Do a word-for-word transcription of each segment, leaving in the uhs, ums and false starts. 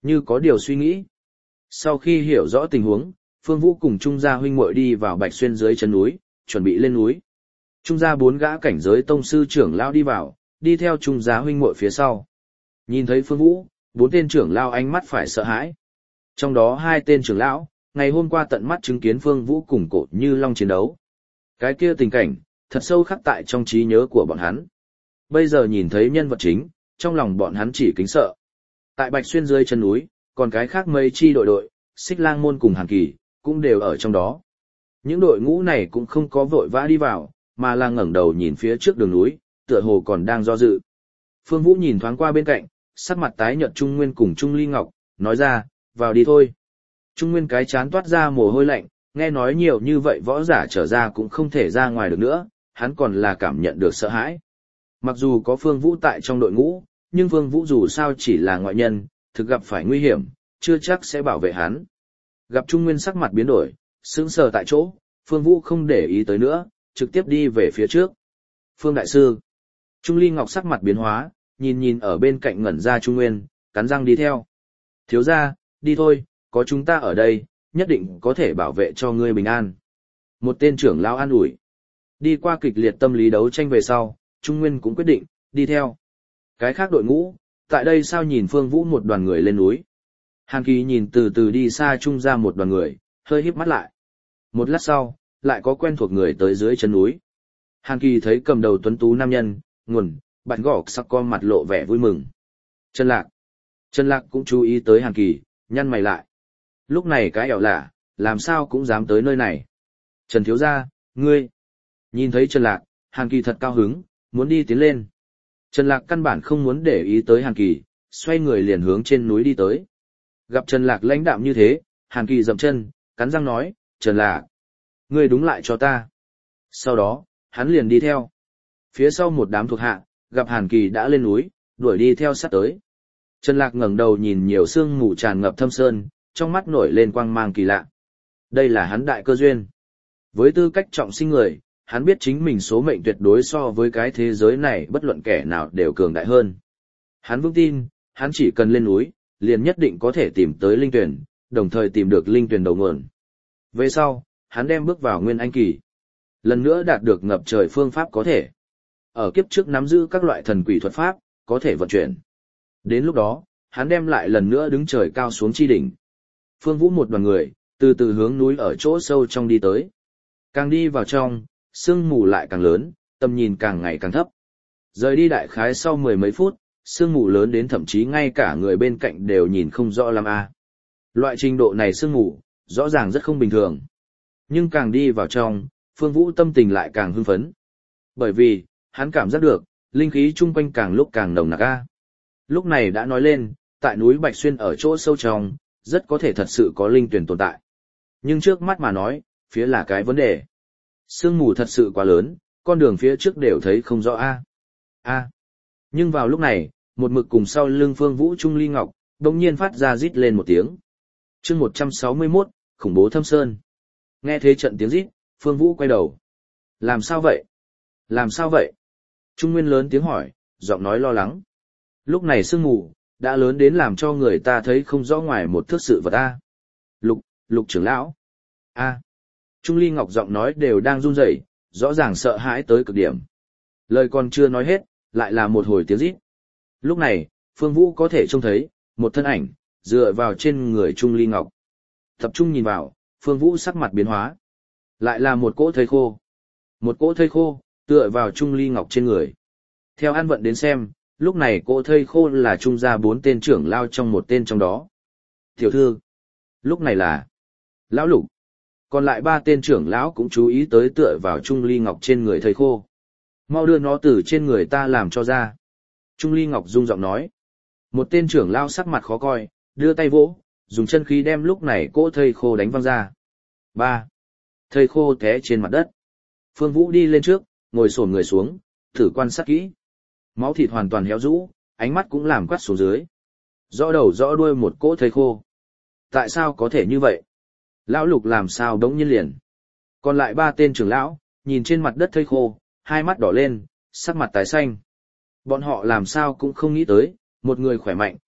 như có điều suy nghĩ. Sau khi hiểu rõ tình huống, Phương Vũ cùng Trung gia huynh muội đi vào Bạch Xuyên dưới chân núi, chuẩn bị lên núi. Trung gia bốn gã cảnh giới tông sư trưởng lão đi vào, đi theo Trung gia huynh muội phía sau. Nhìn thấy Phương Vũ, bốn tên trưởng lão ánh mắt phải sợ hãi. Trong đó hai tên trưởng lão, ngày hôm qua tận mắt chứng kiến Phương Vũ cùng Cổ Như Long chiến đấu. Cái kia tình cảnh, thật sâu khắc tại trong trí nhớ của bọn hắn. Bây giờ nhìn thấy nhân vật chính, trong lòng bọn hắn chỉ kính sợ. Tại Bạch Xuyên dưới chân núi, còn cái khác mấy chi đội đội, Xích Lang môn cùng Hàn Kỳ, cũng đều ở trong đó. Những đội ngũ này cũng không có vội vã đi vào, mà là ngẩng đầu nhìn phía trước đường núi, tựa hồ còn đang do dự. Phương Vũ nhìn thoáng qua bên cạnh, sắc mặt tái nhợt Trung Nguyên cùng Trung Ly Ngọc, nói ra, vào đi thôi. Trung Nguyên cái chán toát ra mồ hôi lạnh, nghe nói nhiều như vậy võ giả trở ra cũng không thể ra ngoài được nữa, hắn còn là cảm nhận được sợ hãi. Mặc dù có Phương Vũ tại trong đội ngũ, nhưng Phương Vũ dù sao chỉ là ngoại nhân, thực gặp phải nguy hiểm, chưa chắc sẽ bảo vệ hắn. Gặp Trung Nguyên sắc mặt biến đổi, sững sờ tại chỗ, Phương Vũ không để ý tới nữa, trực tiếp đi về phía trước. Phương Đại Sư. Trung Ly Ngọc sắc mặt biến hóa, nhìn nhìn ở bên cạnh ngẩn ra Trung Nguyên, cắn răng đi theo. Thiếu gia, đi thôi, có chúng ta ở đây, nhất định có thể bảo vệ cho ngươi bình an. Một tên trưởng lão an ủi. Đi qua kịch liệt tâm lý đấu tranh về sau, Trung Nguyên cũng quyết định, đi theo. Cái khác đội ngũ, tại đây sao nhìn Phương Vũ một đoàn người lên núi. Hàn Kỳ nhìn từ từ đi xa Trung ra một đoàn người, hơi híp mắt lại. Một lát sau, lại có quen thuộc người tới dưới chân núi. Hàn Kỳ thấy cầm đầu tuấn tú nam nhân, nguồn, bạch gọc sắc con mặt lộ vẻ vui mừng. Trần Lạc. Trần Lạc cũng chú ý tới Hàn Kỳ, nhăn mày lại. Lúc này cái ẻo lạ, làm sao cũng dám tới nơi này. Trần thiếu gia, ngươi. Nhìn thấy Trần Lạc, Hàn Kỳ thật cao hứng, muốn đi tiến lên. Trần Lạc căn bản không muốn để ý tới Hàn Kỳ, xoay người liền hướng trên núi đi tới. Gặp Trần Lạc lãnh đạm như thế, Hàn Kỳ dậm chân, cắn răng nói, Trần Lạc, ngươi đúng lại cho ta. Sau đó, hắn liền đi theo. Phía sau một đám thuộc hạ, gặp Hàn Kỳ đã lên núi, đuổi đi theo sát tới. Trần Lạc ngẩng đầu nhìn nhiều sương mù tràn ngập thâm sơn, trong mắt nổi lên quang mang kỳ lạ. Đây là hắn đại cơ duyên. Với tư cách trọng sinh người, hắn biết chính mình số mệnh tuyệt đối so với cái thế giới này bất luận kẻ nào đều cường đại hơn. Hắn vững tin, hắn chỉ cần lên núi, liền nhất định có thể tìm tới linh tuyển, đồng thời tìm được linh tuyển đầu nguồn. Về sau, hắn đem bước vào nguyên anh kỳ. Lần nữa đạt được ngập trời phương pháp có thể. Ở kiếp trước nắm giữ các loại thần quỷ thuật pháp, có thể vận chuyển. Đến lúc đó, hắn đem lại lần nữa đứng trời cao xuống chi đỉnh. Phương Vũ một đoàn người, từ từ hướng núi ở chỗ sâu trong đi tới. Càng đi vào trong, sương mù lại càng lớn, tầm nhìn càng ngày càng thấp. Rời đi đại khái sau mười mấy phút, sương mù lớn đến thậm chí ngay cả người bên cạnh đều nhìn không rõ lắm a. Loại trình độ này sương mù, rõ ràng rất không bình thường. Nhưng càng đi vào trong, Phương Vũ tâm tình lại càng hưng phấn. Bởi vì, hắn cảm giác được, linh khí chung quanh càng lúc càng nồng nặc a. Lúc này đã nói lên, tại núi Bạch Xuyên ở chỗ sâu trong, rất có thể thật sự có linh tuyển tồn tại. Nhưng trước mắt mà nói, phía là cái vấn đề. Sương mù thật sự quá lớn, con đường phía trước đều thấy không rõ a. A. Nhưng vào lúc này, một mực cùng sau lưng Phương Vũ Trung Ly Ngọc, đột nhiên phát ra rít lên một tiếng. Chương một trăm sáu mươi mốt, khủng bố thâm sơn. Nghe thế trận tiếng rít, Phương Vũ quay đầu. Làm sao vậy? Làm sao vậy? Trung Nguyên lớn tiếng hỏi, giọng nói lo lắng. Lúc này sương mù, đã lớn đến làm cho người ta thấy không rõ ngoài một thước sự vật a. Lục, Lục trưởng lão. A. Trung Ly Ngọc giọng nói đều đang run rẩy, rõ ràng sợ hãi tới cực điểm. Lời còn chưa nói hết, lại là một hồi tiếng rít. Lúc này, Phương Vũ có thể trông thấy, một thân ảnh, dựa vào trên người Trung Ly Ngọc. Tập trung nhìn vào, Phương Vũ sắc mặt biến hóa. Lại là một cỗ thây khô. Một cỗ thây khô, tựa vào Trung Ly Ngọc trên người. Theo An Vận đến xem, lúc này cỗ thây khô là Trung gia bốn tên trưởng lao trong một tên trong đó. Tiểu thư. Lúc này là Lão Lục. Còn lại ba tên trưởng lão cũng chú ý tới tựa vào Trung Ly Ngọc trên người thây khô. Mau đưa nó từ trên người ta làm cho ra. Trung Ly Ngọc rung giọng nói. Một tên trưởng lao sắc mặt khó coi, đưa tay vỗ, dùng chân khí đem lúc này cỗ thây khô đánh văng ra. Ba. Thây khô té trên mặt đất. Phương Vũ đi lên trước, ngồi xổm người xuống, thử quan sát kỹ. Máu thịt hoàn toàn héo rũ, ánh mắt cũng làm quắt xuống dưới. Rõ đầu rõ đuôi một cỗ thây khô. Tại sao có thể như vậy? Lão Lục làm sao đống nhiên liền. Còn lại ba tên trưởng lão, nhìn trên mặt đất thây khô, hai mắt đỏ lên, sắc mặt tái xanh. Bọn họ làm sao cũng không nghĩ tới, một người khỏe mạnh,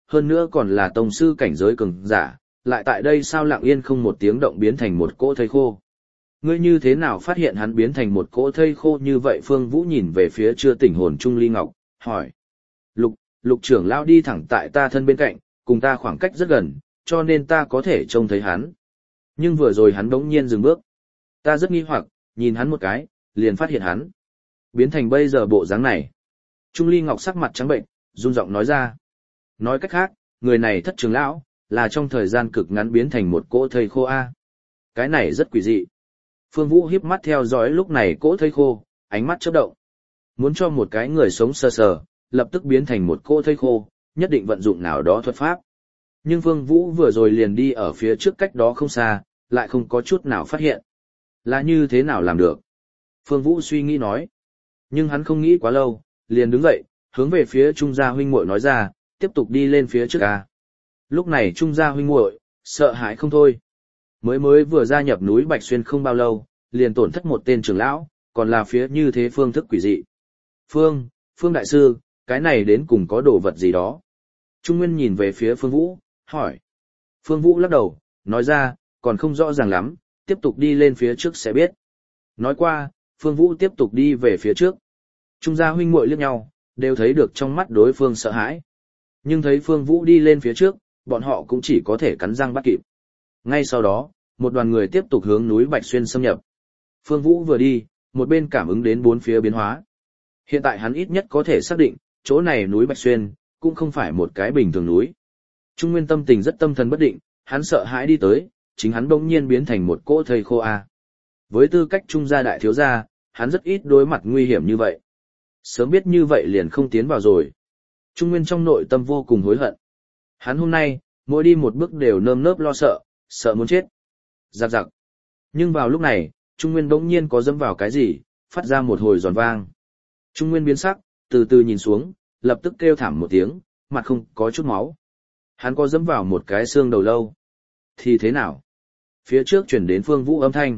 hơn nữa còn là tông sư cảnh giới cường giả, lại tại đây sao lặng yên không một tiếng động biến thành một cỗ thây khô. Ngươi như thế nào phát hiện hắn biến thành một cỗ thây khô như vậy? Phương Vũ nhìn về phía chưa tỉnh hồn Trung Ly Ngọc, hỏi. Lục, lục trưởng lão đi thẳng tại ta thân bên cạnh, cùng ta khoảng cách rất gần, cho nên ta có thể trông thấy hắn. Nhưng vừa rồi hắn đống nhiên dừng bước. Ta rất nghi hoặc, nhìn hắn một cái, liền phát hiện hắn biến thành bây giờ bộ dáng này. Trung Ly Ngọc sắc mặt trắng bệnh, run giọng nói ra. Nói cách khác, người này thất trưởng lão, là trong thời gian cực ngắn biến thành một cỗ thây khô A. Cái này rất quỷ dị. Phương Vũ híp mắt theo dõi lúc này cỗ thây khô, ánh mắt chớp động. Muốn cho một cái người sống sờ sờ, lập tức biến thành một cỗ thây khô, nhất định vận dụng nào đó thuật pháp. Nhưng Phương Vũ vừa rồi liền đi ở phía trước cách đó không xa, lại không có chút nào phát hiện. Là như thế nào làm được? Phương Vũ suy nghĩ nói. Nhưng hắn không nghĩ quá lâu, liền đứng dậy, hướng về phía Trung gia huynh muội nói ra, tiếp tục đi lên phía trước a. Lúc này Trung gia huynh muội sợ hãi không thôi. Mới mới vừa gia nhập núi Bạch Xuyên không bao lâu, liền tổn thất một tên trưởng lão, còn là phía như thế phương thức quỷ dị. Phương, Phương đại sư, cái này đến cùng có đồ vật gì đó? Trung Nguyên nhìn về phía Phương Vũ, hỏi. Phương Vũ lắc đầu, nói ra, còn không rõ ràng lắm, tiếp tục đi lên phía trước sẽ biết. Nói qua, Phương Vũ tiếp tục đi về phía trước. Trung gia huynh muội liếc nhau, đều thấy được trong mắt đối phương sợ hãi. Nhưng thấy Phương Vũ đi lên phía trước, bọn họ cũng chỉ có thể cắn răng bắt kịp. Ngay sau đó, một đoàn người tiếp tục hướng núi Bạch Xuyên xâm nhập. Phương Vũ vừa đi, một bên cảm ứng đến bốn phía biến hóa. Hiện tại hắn ít nhất có thể xác định, chỗ này núi Bạch Xuyên, cũng không phải một cái bình thường núi. Trung Nguyên tâm tình rất tâm thần bất định, hắn sợ hãi đi tới, chính hắn bỗng nhiên biến thành một cỗ thây khô a. Với tư cách Trung gia đại thiếu gia, hắn rất ít đối mặt nguy hiểm như vậy. Sớm biết như vậy liền không tiến vào rồi. Trung Nguyên trong nội tâm vô cùng hối hận. Hắn hôm nay, mỗi đi một bước đều nơm nớp lo sợ, sợ muốn chết. Giặc giặc. Nhưng vào lúc này, Trung Nguyên bỗng nhiên có dẫm vào cái gì, phát ra một hồi giòn vang. Trung Nguyên biến sắc, từ từ nhìn xuống, lập tức kêu thảm một tiếng, mặt không có chút máu. Hắn có dẫm vào một cái xương đầu lâu. Thì thế nào? Phía trước chuyển đến Phương Vũ âm thanh.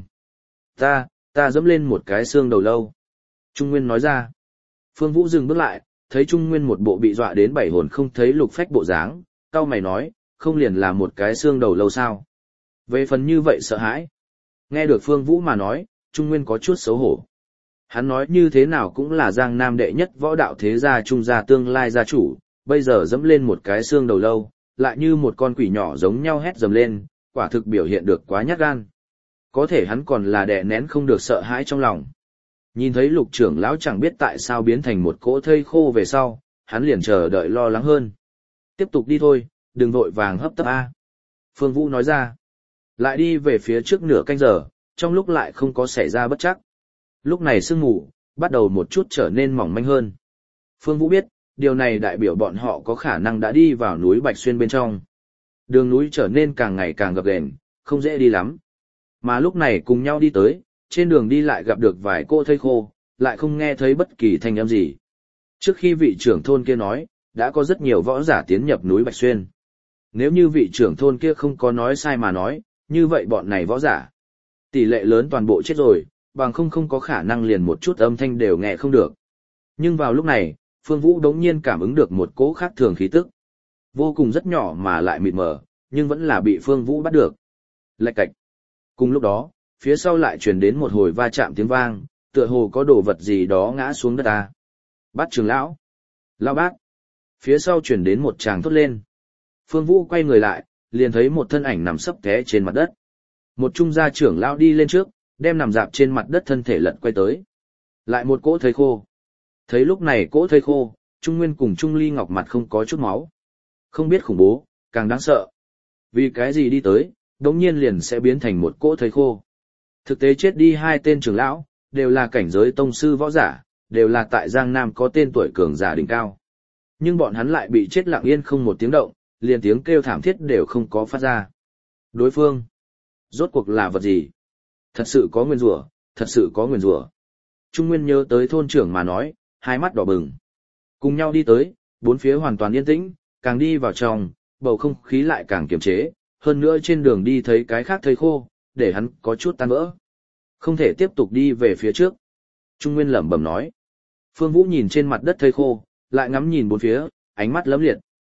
Ta, ta dẫm lên một cái xương đầu lâu. Trung Nguyên nói ra. Phương Vũ dừng bước lại, thấy Trung Nguyên một bộ bị dọa đến bảy hồn không thấy lục phách bộ dáng, cau mày nói, không liền là một cái xương đầu lâu sao? Về phần như vậy sợ hãi. Nghe được Phương Vũ mà nói, Trung Nguyên có chút xấu hổ. Hắn nói như thế nào cũng là Giang Nam đệ nhất võ đạo thế gia Trung gia tương lai gia chủ, bây giờ dẫm lên một cái xương đầu lâu, lại như một con quỷ nhỏ giống nhau hét dầm lên, quả thực biểu hiện được quá nhát gan. Có thể hắn còn là đè nén không được sợ hãi trong lòng. Nhìn thấy lục trưởng lão chẳng biết tại sao biến thành một cỗ thây khô về sau, hắn liền chờ đợi lo lắng hơn. Tiếp tục đi thôi, đừng vội vàng hấp tấp a. Phương Vũ nói ra. Lại đi về phía trước nửa canh giờ, trong lúc lại không có xảy ra bất trắc. Lúc này sương mù, bắt đầu một chút trở nên mỏng manh hơn. Phương Vũ biết, điều này đại biểu bọn họ có khả năng đã đi vào núi Bạch Xuyên bên trong. Đường núi trở nên càng ngày càng gập ghềnh, không dễ đi lắm. Mà lúc này cùng nhau đi tới, trên đường đi lại gặp được vài cô thây khô, lại không nghe thấy bất kỳ thanh âm gì. Trước khi vị trưởng thôn kia nói, đã có rất nhiều võ giả tiến nhập núi Bạch Xuyên. Nếu như vị trưởng thôn kia không có nói sai mà nói, như vậy bọn này võ giả, tỷ lệ lớn toàn bộ chết rồi, bằng không không có khả năng liền một chút âm thanh đều nghe không được. Nhưng vào lúc này, Phương Vũ đống nhiên cảm ứng được một cỗ khác thường khí tức. Vô cùng rất nhỏ mà lại mịt mờ, nhưng vẫn là bị Phương Vũ bắt được. Lạch cạch. Cùng lúc đó, phía sau lại truyền đến một hồi va chạm tiếng vang, tựa hồ có đồ vật gì đó ngã xuống đất ta. Bát trưởng lão. Lão bác. Phía sau truyền đến một tràng thốt lên. Phương Vũ quay người lại, liền thấy một thân ảnh nằm sấp té trên mặt đất. Một trung gia trưởng lão đi lên trước, đem nằm dạp trên mặt đất thân thể lật quay tới. Lại một cỗ thây khô. Thấy lúc này cỗ thây khô, Trung Nguyên cùng Trung Ly Ngọc mặt không có chút máu. Không biết khủng bố, càng đáng sợ. Vì cái gì đi tới, đống nhiên liền sẽ biến thành một cỗ thây khô. Thực tế chết đi hai tên trưởng lão, đều là cảnh giới tông sư võ giả, đều là tại Giang Nam có tên tuổi cường giả đỉnh cao. Nhưng bọn hắn lại bị chết lặng yên không một tiếng động, liền tiếng kêu thảm thiết đều không có phát ra. Đối phương, rốt cuộc là vật gì? Thật sự có nguyên rủa, thật sự có nguyên rủa. Trung Nguyên nhớ tới thôn trưởng mà nói, hai mắt đỏ bừng. Cùng nhau đi tới, bốn phía hoàn toàn yên tĩnh, càng đi vào trong, bầu không khí lại càng kiềm chế, hơn nữa trên đường đi thấy cái khác thây khô, để hắn có chút tan vỡ. Không thể tiếp tục đi về phía trước. Trung Nguyên lẩm bẩm nói. Phương Vũ nhìn trên mặt đất thây khô, lại ngắm nhìn bốn phía, ánh mắt lấm liệt.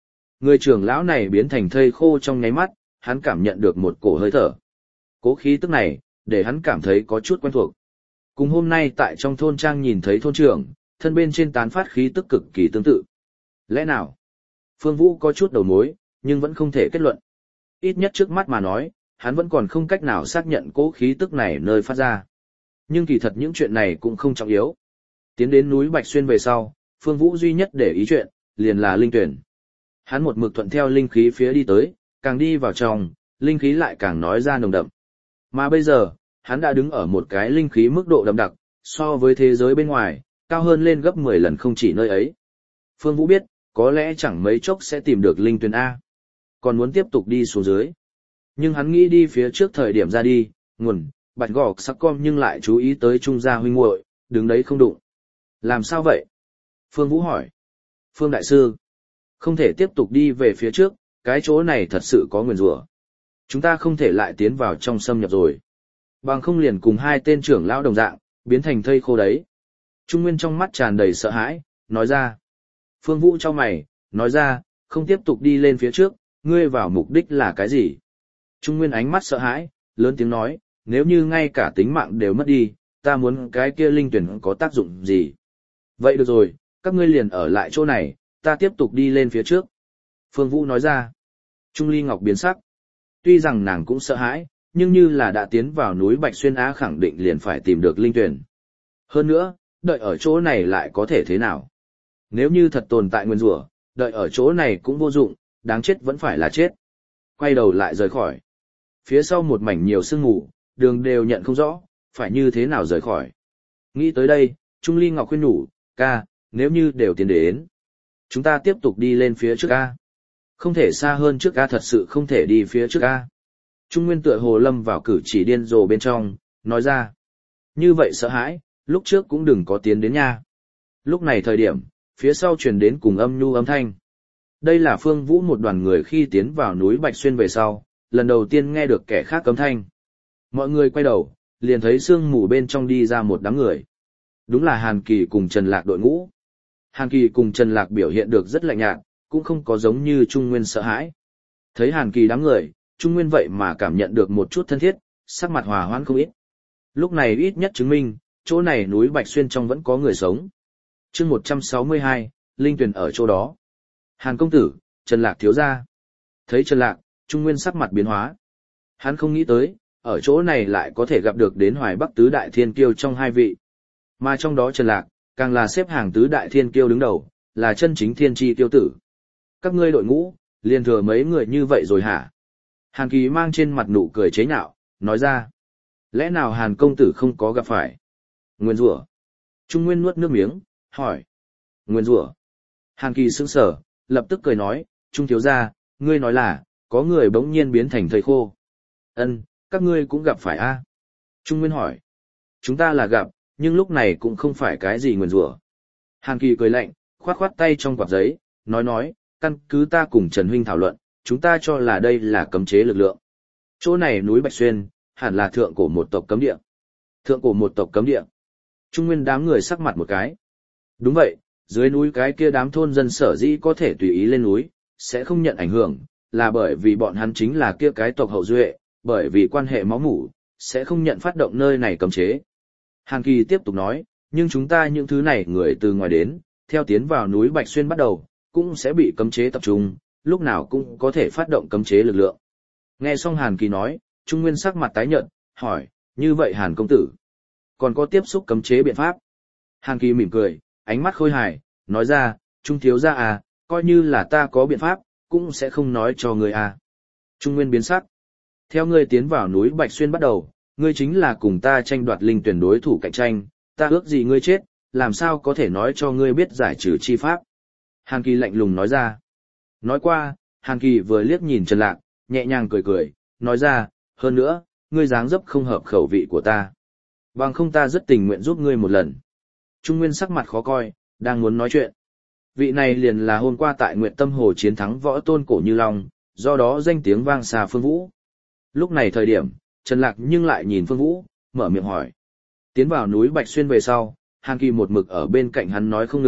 Người trưởng lão này biến thành thây khô trong nháy mắt, hắn cảm nhận được một cổ hơi thở. Cố khí tức này, để hắn cảm thấy có chút quen thuộc. Cùng hôm nay tại trong thôn trang nhìn thấy thôn trưởng, thân bên trên tán phát khí tức cực kỳ tương tự. Lẽ nào? Phương Vũ có chút đầu mối, nhưng vẫn không thể kết luận. Ít nhất trước mắt mà nói, hắn vẫn còn không cách nào xác nhận cố khí tức này nơi phát ra. Nhưng kỳ thật những chuyện này cũng không trọng yếu. Tiến đến núi Bạch Xuyên về sau, Phương Vũ duy nhất để ý chuyện, liền là linh tuyển. Hắn một mực thuận theo linh khí phía đi tới, càng đi vào trong, linh khí lại càng nói ra nồng đậm. Mà bây giờ, hắn đã đứng ở một cái linh khí mức độ đậm đặc, so với thế giới bên ngoài, cao hơn lên gấp mười lần không chỉ nơi ấy. Phương Vũ biết, có lẽ chẳng mấy chốc sẽ tìm được linh tuyển A. Còn muốn tiếp tục đi xuống dưới. Nhưng hắn nghĩ đi phía trước thời điểm ra đi, nguồn, bạch gọc sắc com nhưng lại chú ý tới Trung gia huynh muội, đứng đấy không đụng. Làm sao vậy? Phương Vũ hỏi. Phương Đại Sư, không thể tiếp tục đi về phía trước, cái chỗ này thật sự có nguyền rủa. Chúng ta không thể lại tiến vào trong xâm nhập rồi. Bằng không liền cùng hai tên trưởng lão đồng dạng, biến thành thây khô đấy. Trung Nguyên trong mắt tràn đầy sợ hãi, nói ra. Phương Vũ cho mày, nói ra, không tiếp tục đi lên phía trước, ngươi vào mục đích là cái gì? Trung Nguyên ánh mắt sợ hãi, lớn tiếng nói, nếu như ngay cả tính mạng đều mất đi, ta muốn cái kia linh tuyển có tác dụng gì? Vậy được rồi, các ngươi liền ở lại chỗ này, ta tiếp tục đi lên phía trước. Phương Vũ nói ra. Trung Ly Ngọc biến sắc. Tuy rằng nàng cũng sợ hãi, nhưng như là đã tiến vào núi Bạch Xuyên Á khẳng định liền phải tìm được linh tuyển. Hơn nữa, đợi ở chỗ này lại có thể thế nào? Nếu như thật tồn tại nguyên rủa, đợi ở chỗ này cũng vô dụng, đáng chết vẫn phải là chết. Quay đầu lại rời khỏi. Phía sau một mảnh nhiều sương mù, đường đều nhận không rõ, phải như thế nào rời khỏi. Nghĩ tới đây, Trung Ly Ngọc khuyên nhủ, ca, nếu như đều tiến đến. Chúng ta tiếp tục đi lên phía trước ca. Không thể xa hơn trước ca, thật sự không thể đi phía trước ca. Trung Nguyên tựa hồ lâm vào cử chỉ điên rồ bên trong, nói ra. Như vậy sợ hãi, lúc trước cũng đừng có tiến đến nha. Lúc này thời điểm, phía sau truyền đến cùng âm nhu âm thanh. Đây là Phương Vũ một đoàn người khi tiến vào núi Bạch Xuyên về sau, lần đầu tiên nghe được kẻ khác cấm thanh. Mọi người quay đầu, liền thấy sương mù bên trong đi ra một đám người. Đúng là Hàn Kỳ cùng Trần Lạc đội ngũ. Hàn Kỳ cùng Trần Lạc biểu hiện được rất lạnh nhạt, cũng không có giống như Trung Nguyên sợ hãi. Thấy Hàn Kỳ đám người, Trung Nguyên vậy mà cảm nhận được một chút thân thiết, sắc mặt hòa hoãn không ít. Lúc này ít nhất chứng minh, chỗ này núi Bạch Xuyên trong vẫn có người sống. Chương một trăm sáu mươi hai, linh tuyển ở chỗ đó. Hàn công tử, Trần Lạc thiếu gia. Thấy Trần Lạc, Trung Nguyên sắc mặt biến hóa. Hắn không nghĩ tới, ở chỗ này lại có thể gặp được đến Hoài Bắc tứ đại thiên kiêu trong hai vị. Mà trong đó Trần Lạc, càng là xếp hàng tứ đại thiên kiêu đứng đầu, là chân chính thiên chi tiêu tử. Các ngươi đội ngũ, liền thừa mấy người như vậy rồi hả? Hàn Kỳ mang trên mặt nụ cười chế nhạo, nói ra. Lẽ nào Hàn công tử không có gặp phải? Nguyên rủa. Trung Nguyên nuốt nước miếng, hỏi. Nguyên rủa. Hàn Kỳ sững sờ, lập tức cười nói, Trung thiếu gia, ngươi nói là, có người bỗng nhiên biến thành thây khô. Ân, các ngươi cũng gặp phải a? Trung Nguyên hỏi. Chúng ta là gặp, nhưng lúc này cũng không phải cái gì nguyền rủa. Hàn Kỳ cười lạnh, khoát khoát tay trong quạt giấy, nói nói, căn cứ ta cùng Trần Huynh thảo luận, chúng ta cho là đây là cấm chế lực lượng. Chỗ này núi Bạch Xuyên, hẳn là thượng cổ một tộc cấm địa. Thượng cổ một tộc cấm địa. Trung Nguyên đám người sắc mặt một cái. Đúng vậy, dưới núi cái kia đám thôn dân sở dĩ có thể tùy ý lên núi, sẽ không nhận ảnh hưởng, là bởi vì bọn hắn chính là kia cái tộc hậu duệ, bởi vì quan hệ máu mủ, sẽ không nhận phát động nơi này cấm chế. Hàn Kỳ tiếp tục nói, nhưng chúng ta những thứ này người từ ngoài đến, theo tiến vào núi Bạch Xuyên bắt đầu, cũng sẽ bị cấm chế tập trung, lúc nào cũng có thể phát động cấm chế lực lượng. Nghe xong Hàn Kỳ nói, Trung Nguyên sắc mặt tái nhợt, hỏi, như vậy Hàn công tử, còn có tiếp xúc cấm chế biện pháp? Hàn Kỳ mỉm cười, ánh mắt khôi hài, nói ra, Trung thiếu gia à, coi như là ta có biện pháp, cũng sẽ không nói cho người à. Trung Nguyên biến sắc. Theo ngươi tiến vào núi Bạch Xuyên bắt đầu, ngươi chính là cùng ta tranh đoạt linh tuyển đối thủ cạnh tranh, ta ước gì ngươi chết, làm sao có thể nói cho ngươi biết giải trừ chi pháp. Hàn Kỳ lạnh lùng nói ra. Nói qua, Hàn Kỳ vừa liếc nhìn Trần Lạc, nhẹ nhàng cười cười, nói ra, hơn nữa, ngươi dáng dấp không hợp khẩu vị của ta. Bằng không ta rất tình nguyện giúp ngươi một lần. Trung Nguyên sắc mặt khó coi, đang muốn nói chuyện. Vị này liền là hôm qua tại Nguyệt Tâm Hồ chiến thắng võ tôn cổ Như Long, do đó danh tiếng vang xa Phương Vũ. Lúc này thời điểm, Trần Lạc nhưng lại nhìn Phương Vũ, mở miệng hỏi. Tiến vào núi Bạch Xuyên về sau, Hàn Kỳ một mực ở bên cạnh hắn nói không ngừng,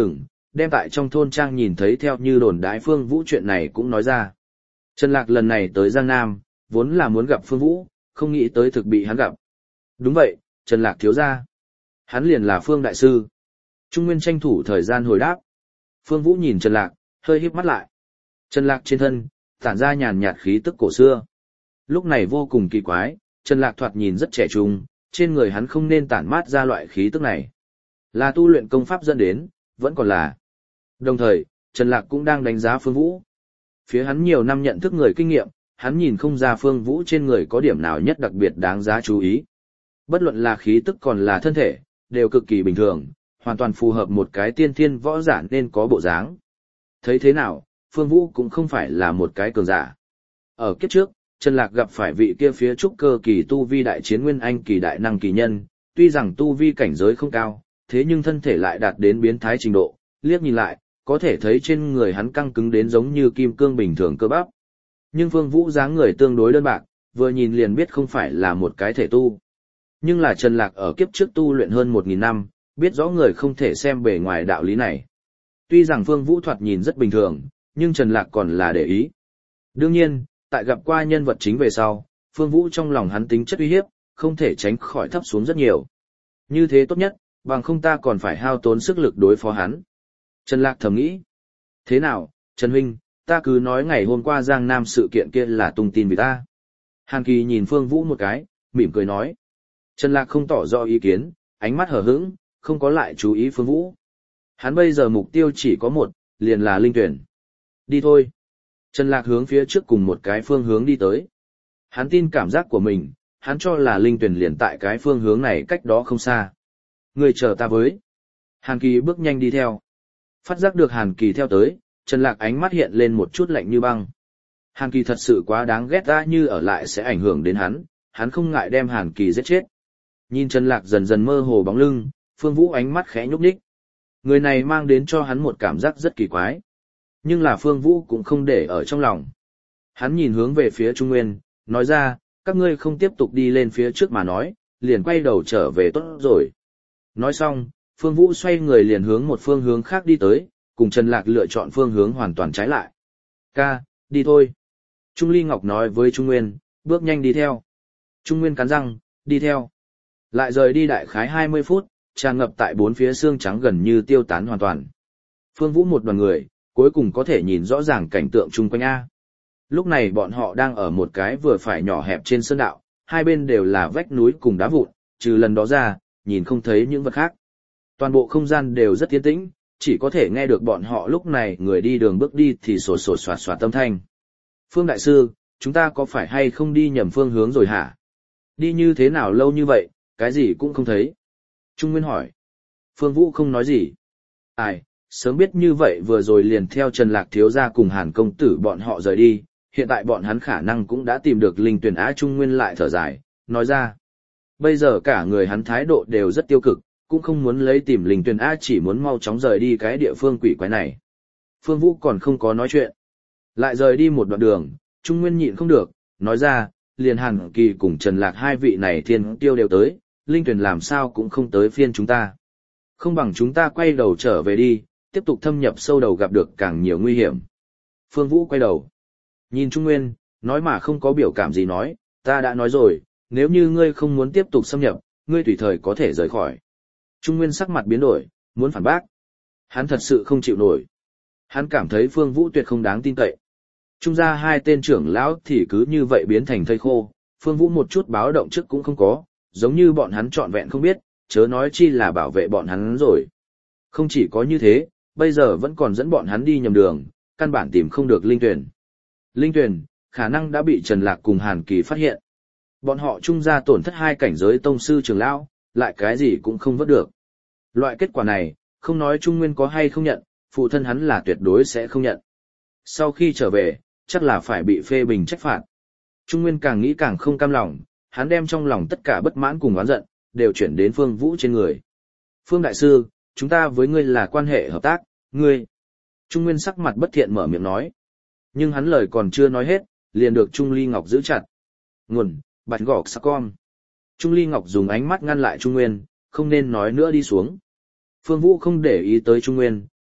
đem tại trong thôn trang nhìn thấy theo như đồn đái Phương Vũ chuyện này cũng nói ra. Trần Lạc lần này tới Giang Nam, vốn là muốn gặp Phương Vũ, không nghĩ tới thực bị hắn gặp. Đúng vậy, Trần Lạc thiếu gia. Hắn liền là Phương Đại Sư. Trung Nguyên tranh thủ thời gian hồi đáp. Phương Vũ nhìn Trần Lạc, hơi híp mắt lại. Trần Lạc trên thân, tản ra nhàn nhạt khí tức cổ xưa. Lúc này vô cùng kỳ quái, Trần Lạc thoạt nhìn rất trẻ trung, trên người hắn không nên tản mát ra loại khí tức này. Là tu luyện công pháp dẫn đến, vẫn còn là. Đồng thời, Trần Lạc cũng đang đánh giá Phương Vũ. Phía hắn nhiều năm nhận thức người kinh nghiệm, hắn nhìn không ra Phương Vũ trên người có điểm nào nhất đặc biệt đáng giá chú ý. Bất luận là khí tức còn là thân thể, đều cực kỳ bình thường, hoàn toàn phù hợp một cái tiên thiên võ giả nên có bộ dáng. Thấy thế nào, Phương Vũ cũng không phải là một cái cường giả. Ở kiếp trước, Trần Lạc gặp phải vị kia phía trúc cơ kỳ tu vi đại chiến nguyên anh kỳ đại năng kỳ nhân, tuy rằng tu vi cảnh giới không cao, thế nhưng thân thể lại đạt đến biến thái trình độ, liếc nhìn lại, có thể thấy trên người hắn căng cứng đến giống như kim cương bình thường cơ bắp. Nhưng Phương Vũ dáng người tương đối đơn bạc, vừa nhìn liền biết không phải là một cái thể tu. Nhưng là Trần Lạc ở kiếp trước tu luyện hơn một nghìn năm, biết rõ người không thể xem bề ngoài đạo lý này. Tuy rằng Phương Vũ thoạt nhìn rất bình thường, nhưng Trần Lạc còn là để ý. Đương nhiên, tại gặp qua nhân vật chính về sau, Phương Vũ trong lòng hắn tính chất uy hiếp, không thể tránh khỏi thấp xuống rất nhiều. Như thế tốt nhất, bằng không ta còn phải hao tốn sức lực đối phó hắn. Trần Lạc thầm nghĩ. Thế nào, Trần Huynh, ta cứ nói ngày hôm qua Giang Nam sự kiện kia là tung tin vì ta. Hàn Kỳ nhìn Phương Vũ một cái, mỉm cười nói. Trần Lạc không tỏ rõ ý kiến, ánh mắt hờ hững, không có lại chú ý Phương Vũ. Hắn bây giờ mục tiêu chỉ có một, liền là linh tuyển. Đi thôi. Trần Lạc hướng phía trước cùng một cái phương hướng đi tới. Hắn tin cảm giác của mình, hắn cho là linh tuyển liền tại cái phương hướng này cách đó không xa. Người chờ ta với. Hàn Kỳ bước nhanh đi theo. Phát giác được Hàn Kỳ theo tới, Trần Lạc ánh mắt hiện lên một chút lạnh như băng. Hàn Kỳ thật sự quá đáng ghét ra, như ở lại sẽ ảnh hưởng đến hắn, hắn không ngại đem Hàn Kỳ giết chết. Nhìn Trần Lạc dần dần mơ hồ bóng lưng, Phương Vũ ánh mắt khẽ nhúc nhích. Người này mang đến cho hắn một cảm giác rất kỳ quái. Nhưng là Phương Vũ cũng không để ở trong lòng. Hắn nhìn hướng về phía Trung Nguyên, nói ra, các ngươi không tiếp tục đi lên phía trước mà nói, liền quay đầu trở về tốt rồi. Nói xong, Phương Vũ xoay người liền hướng một phương hướng khác đi tới, cùng Trần Lạc lựa chọn phương hướng hoàn toàn trái lại. Ca, đi thôi. Trung Ly Ngọc nói với Trung Nguyên, bước nhanh đi theo. Trung Nguyên cắn răng, đi theo. Lại rời đi đại khái hai mươi phút, tràn ngập tại bốn phía xương trắng gần như tiêu tán hoàn toàn. Phương Vũ một đoàn người, cuối cùng có thể nhìn rõ ràng cảnh tượng chung quanh A. Lúc này bọn họ đang ở một cái vừa phải nhỏ hẹp trên sơn đạo, hai bên đều là vách núi cùng đá vụn, trừ lần đó ra, nhìn không thấy những vật khác. Toàn bộ không gian đều rất yên tĩnh, chỉ có thể nghe được bọn họ lúc này người đi đường bước đi thì sổ sổ soạt soạt âm thanh. Phương Đại Sư, chúng ta có phải hay không đi nhầm phương hướng rồi hả? Đi như thế nào lâu như vậy, cái gì cũng không thấy. Trung Nguyên hỏi. Phương Vũ không nói gì. Ai, sớm biết như vậy vừa rồi liền theo Trần Lạc thiếu gia cùng Hàn công tử bọn họ rời đi, hiện tại bọn hắn khả năng cũng đã tìm được linh tuyển á. Trung Nguyên lại thở dài, nói ra. Bây giờ cả người hắn thái độ đều rất tiêu cực, cũng không muốn lấy tìm linh tuyển á, chỉ muốn mau chóng rời đi cái địa phương quỷ quái này. Phương Vũ còn không có nói chuyện. Lại rời đi một đoạn đường, Trung Nguyên nhịn không được, nói ra, liền Hàn Kỳ cùng Trần Lạc hai vị này thiên tiêu đều tới, linh tuyển làm sao cũng không tới phiên chúng ta. Không bằng chúng ta quay đầu trở về đi, tiếp tục thâm nhập sâu đầu gặp được càng nhiều nguy hiểm. Phương Vũ quay đầu. Nhìn Trung Nguyên, nói mà không có biểu cảm gì nói, ta đã nói rồi, nếu như ngươi không muốn tiếp tục xâm nhập, ngươi tùy thời có thể rời khỏi. Trung Nguyên sắc mặt biến đổi, muốn phản bác. Hắn thật sự không chịu nổi. Hắn cảm thấy Phương Vũ tuyệt không đáng tin cậy. Trung ra hai tên trưởng lão thì cứ như vậy biến thành thây khô, Phương Vũ một chút báo động trước cũng không có, giống như bọn hắn trọn vẹn không biết, chớ nói chi là bảo vệ bọn hắn rồi. Không chỉ có như thế, bây giờ vẫn còn dẫn bọn hắn đi nhầm đường, căn bản tìm không được linh tuyển. Linh tuyển, khả năng đã bị Trần Lạc cùng Hàn Kỳ phát hiện. Bọn họ trung ra tổn thất hai cảnh giới tông sư trưởng lão, lại cái gì cũng không vớt được. Loại kết quả này, không nói Trung Nguyên có hay không nhận, phụ thân hắn là tuyệt đối sẽ không nhận. Sau khi trở về, chắc là phải bị phê bình trách phạt. Trung Nguyên càng nghĩ càng không cam lòng, hắn đem trong lòng tất cả bất mãn cùng oán giận, đều chuyển đến Phương Vũ trên người. Phương Đại Sư, chúng ta với ngươi là quan hệ hợp tác, ngươi. Trung Nguyên sắc mặt bất thiện mở miệng nói. Nhưng hắn lời còn chưa nói hết, liền được Trung Ly Ngọc giữ chặt. Nguồn, bạch gọc sắc con. Trung Ly Ngọc dùng ánh mắt ngăn lại Trung Nguyên, không nên nói nữa đi xuống. Phương Vũ không để ý tới Trung Nguyên,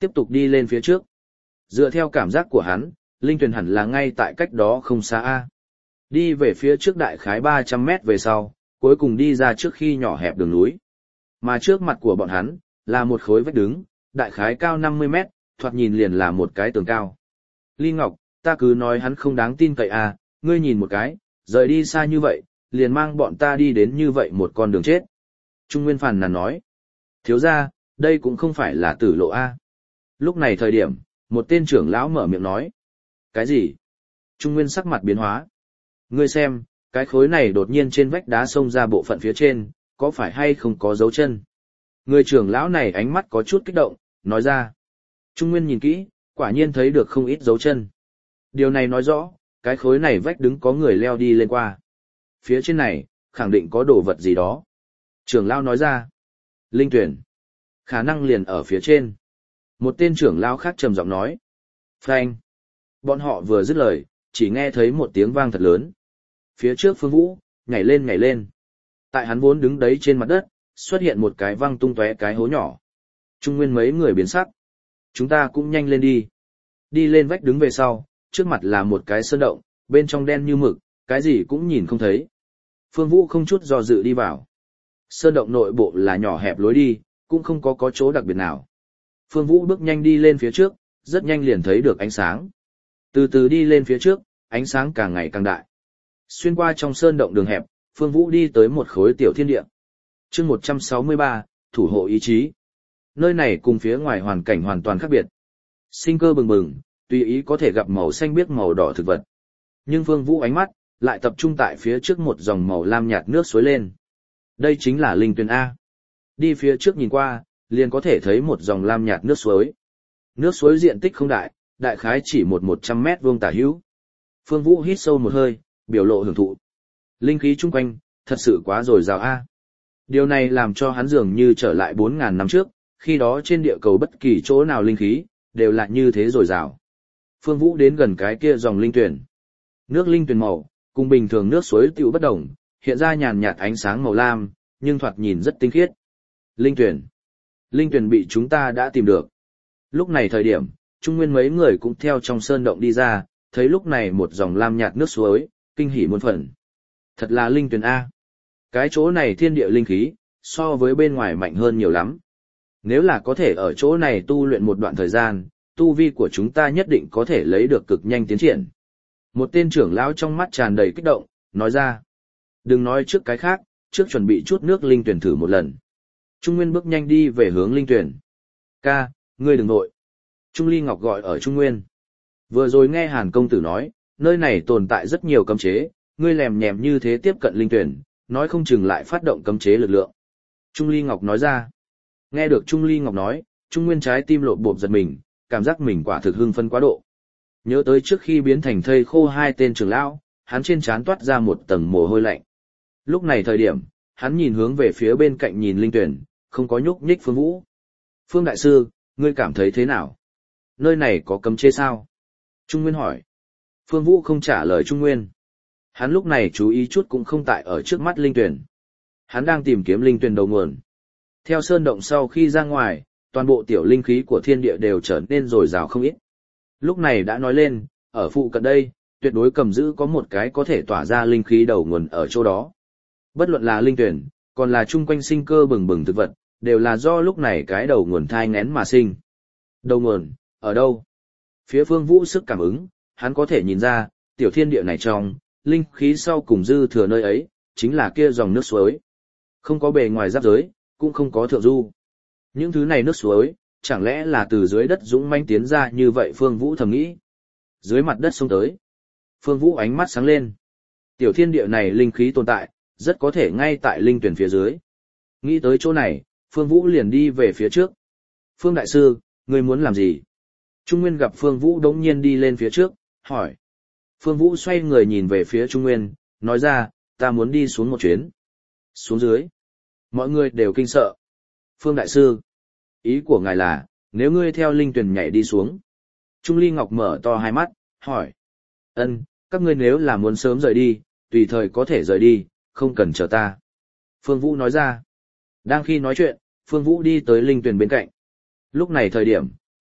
tiếp tục đi lên phía trước. Dựa theo cảm giác của hắn, linh tuyển hẳn là ngay tại cách đó không xa A. Đi về phía trước đại khái ba trăm mét về sau, cuối cùng đi ra trước khi nhỏ hẹp đường núi. Mà trước mặt của bọn hắn, là một khối vách đứng, đại khái cao năm mươi mét, thoạt nhìn liền là một cái tường cao. Ly Ngọc, ta cứ nói hắn không đáng tin cậy à, ngươi nhìn một cái, rời đi xa như vậy, liền mang bọn ta đi đến như vậy một con đường chết. Trung Nguyên phàn nàn nói, thiếu ra, đây cũng không phải là tử lộ A. Lúc này thời điểm, một tên trưởng lão mở miệng nói. Cái gì? Trung Nguyên sắc mặt biến hóa. Ngươi xem, cái khối này đột nhiên trên vách đá xông ra bộ phận phía trên, có phải hay không có dấu chân? Người trưởng lão này ánh mắt có chút kích động, nói ra. Trung Nguyên nhìn kỹ, quả nhiên thấy được không ít dấu chân. Điều này nói rõ, cái khối này vách đứng có người leo đi lên qua. Phía trên này, khẳng định có đồ vật gì đó. Trưởng lão nói ra. Linh tuyển. Khả năng liền ở phía trên. Một tên trưởng lão khác trầm giọng nói. Phanh. Bọn họ vừa dứt lời, chỉ nghe thấy một tiếng vang thật lớn. Phía trước Phương Vũ, nhảy lên nhảy lên. Tại hắn vốn đứng đấy trên mặt đất, xuất hiện một cái văng tung tóe cái hố nhỏ. Trung Nguyên mấy người biến sắc. Chúng ta cũng nhanh lên đi. Đi lên vách đứng về sau, trước mặt là một cái sơn động, bên trong đen như mực, cái gì cũng nhìn không thấy. Phương Vũ không chút do dự đi vào. Sơn động nội bộ là nhỏ hẹp lối đi, cũng không có có chỗ đặc biệt nào. Phương Vũ bước nhanh đi lên phía trước, rất nhanh liền thấy được ánh sáng. Từ từ đi lên phía trước, ánh sáng càng ngày càng đại. Xuyên qua trong sơn động đường hẹp, Phương Vũ đi tới một khối tiểu thiên địa. Chương một trăm sáu mươi ba, thủ hộ ý chí. Nơi này cùng phía ngoài hoàn cảnh hoàn toàn khác biệt. Sinh cơ bừng bừng, tùy ý có thể gặp màu xanh biếc màu đỏ thực vật. Nhưng Phương Vũ ánh mắt lại tập trung tại phía trước một dòng màu lam nhạt nước suối lên. Đây chính là linh tuyền A. Đi phía trước nhìn qua, liền có thể thấy một dòng lam nhạt nước suối. Nước suối diện tích không đại, đại khái chỉ một một trăm mét vuông tả hữu. Phương Vũ hít sâu một hơi, biểu lộ hưởng thụ. Linh khí chung quanh, thật sự quá dồi dào A. Điều này làm cho hắn dường như trở lại bốn ngàn năm trước, khi đó trên địa cầu bất kỳ chỗ nào linh khí, đều là như thế dồi dào. Phương Vũ đến gần cái kia dòng linh tuyển. Nước linh tuyển màu, cùng bình thường nước suối tiểu bất đồng, hiện ra nhàn nhạt ánh sáng màu lam, nhưng thoạt nhìn rất tinh khiết. Linh tuyển. Linh tuyển bị chúng ta đã tìm được. Lúc này thời điểm, Trung Nguyên mấy người cũng theo trong sơn động đi ra, thấy lúc này một dòng lam nhạt nước suối, kinh hỉ muôn phần. Thật là linh tuyển A. Cái chỗ này thiên địa linh khí, so với bên ngoài mạnh hơn nhiều lắm. Nếu là có thể ở chỗ này tu luyện một đoạn thời gian, tu vi của chúng ta nhất định có thể lấy được cực nhanh tiến triển. Một tên trưởng lão trong mắt tràn đầy kích động, nói ra. Đừng nói trước cái khác, trước chuẩn bị chút nước linh tuyển thử một lần. Trung Nguyên bước nhanh đi về hướng linh tuyển. Ca, ngươi đừng nội. Trung Ly Ngọc gọi ở Trung Nguyên. Vừa rồi nghe Hàn công tử nói, nơi này tồn tại rất nhiều cấm chế, ngươi lèm nhèm như thế tiếp cận linh tuyển, nói không chừng lại phát động cấm chế lực lượng. Trung Ly Ngọc nói ra. Nghe được Trung Ly Ngọc nói, Trung Nguyên trái tim lộn bộp giật mình, cảm giác mình quả thực hưng phân quá độ. Nhớ tới trước khi biến thành thây khô hai tên trưởng lão, hắn trên trán toát ra một tầng mồ hôi lạnh. Lúc này thời điểm, hắn nhìn hướng về phía bên cạnh nhìn linh tuyển, không có nhúc nhích Phương Vũ. Phương đại sư, ngươi cảm thấy thế nào? Nơi này có cấm chế sao? Trung Nguyên hỏi. Phương Vũ không trả lời Trung Nguyên. Hắn lúc này chú ý chút cũng không tại ở trước mắt linh tuyển. Hắn đang tìm kiếm linh tuyển đầu nguồn. Theo sơn động sau khi ra ngoài, toàn bộ tiểu linh khí của thiên địa đều trở nên dồi dào không ít. Lúc này đã nói lên, ở phụ cận đây, tuyệt đối cầm giữ có một cái có thể tỏa ra linh khí đầu nguồn ở chỗ đó. Bất luận là linh tuyển, còn là chung quanh sinh cơ bừng bừng thực vật, đều là do lúc này cái đầu nguồn thai nghén mà sinh. Đầu nguồn, ở đâu? Phía Phương Vũ sức cảm ứng, hắn có thể nhìn ra, tiểu thiên địa này trong, linh khí sau cùng dư thừa nơi ấy, chính là kia dòng nước suối. Không có bề ngoài giáp giới, cũng không có thượng du. Những thứ này nước suối, chẳng lẽ là từ dưới đất dũng manh tiến ra như vậy Phương Vũ thầm nghĩ. Dưới mặt đất xông tới. Phương Vũ ánh mắt sáng lên. Tiểu thiên địa này linh khí tồn tại, rất có thể ngay tại linh tuyển phía dưới. Nghĩ tới chỗ này, Phương Vũ liền đi về phía trước. Phương đại sư, ngươi muốn làm gì? Trung Nguyên gặp Phương Vũ đống nhiên đi lên phía trước, hỏi. Phương Vũ xoay người nhìn về phía Trung Nguyên, nói ra, ta muốn đi xuống một chuyến. Xuống dưới. Mọi người đều kinh sợ. Phương đại sư, ý của ngài là, nếu ngươi theo linh tuyển nhảy đi xuống. Trung Ly Ngọc mở to hai mắt, hỏi. Ân, các ngươi nếu là muốn sớm rời đi, tùy thời có thể rời đi, không cần chờ ta. Phương Vũ nói ra. Đang khi nói chuyện, Phương Vũ đi tới linh tuyển bên cạnh. Lúc này thời điểm,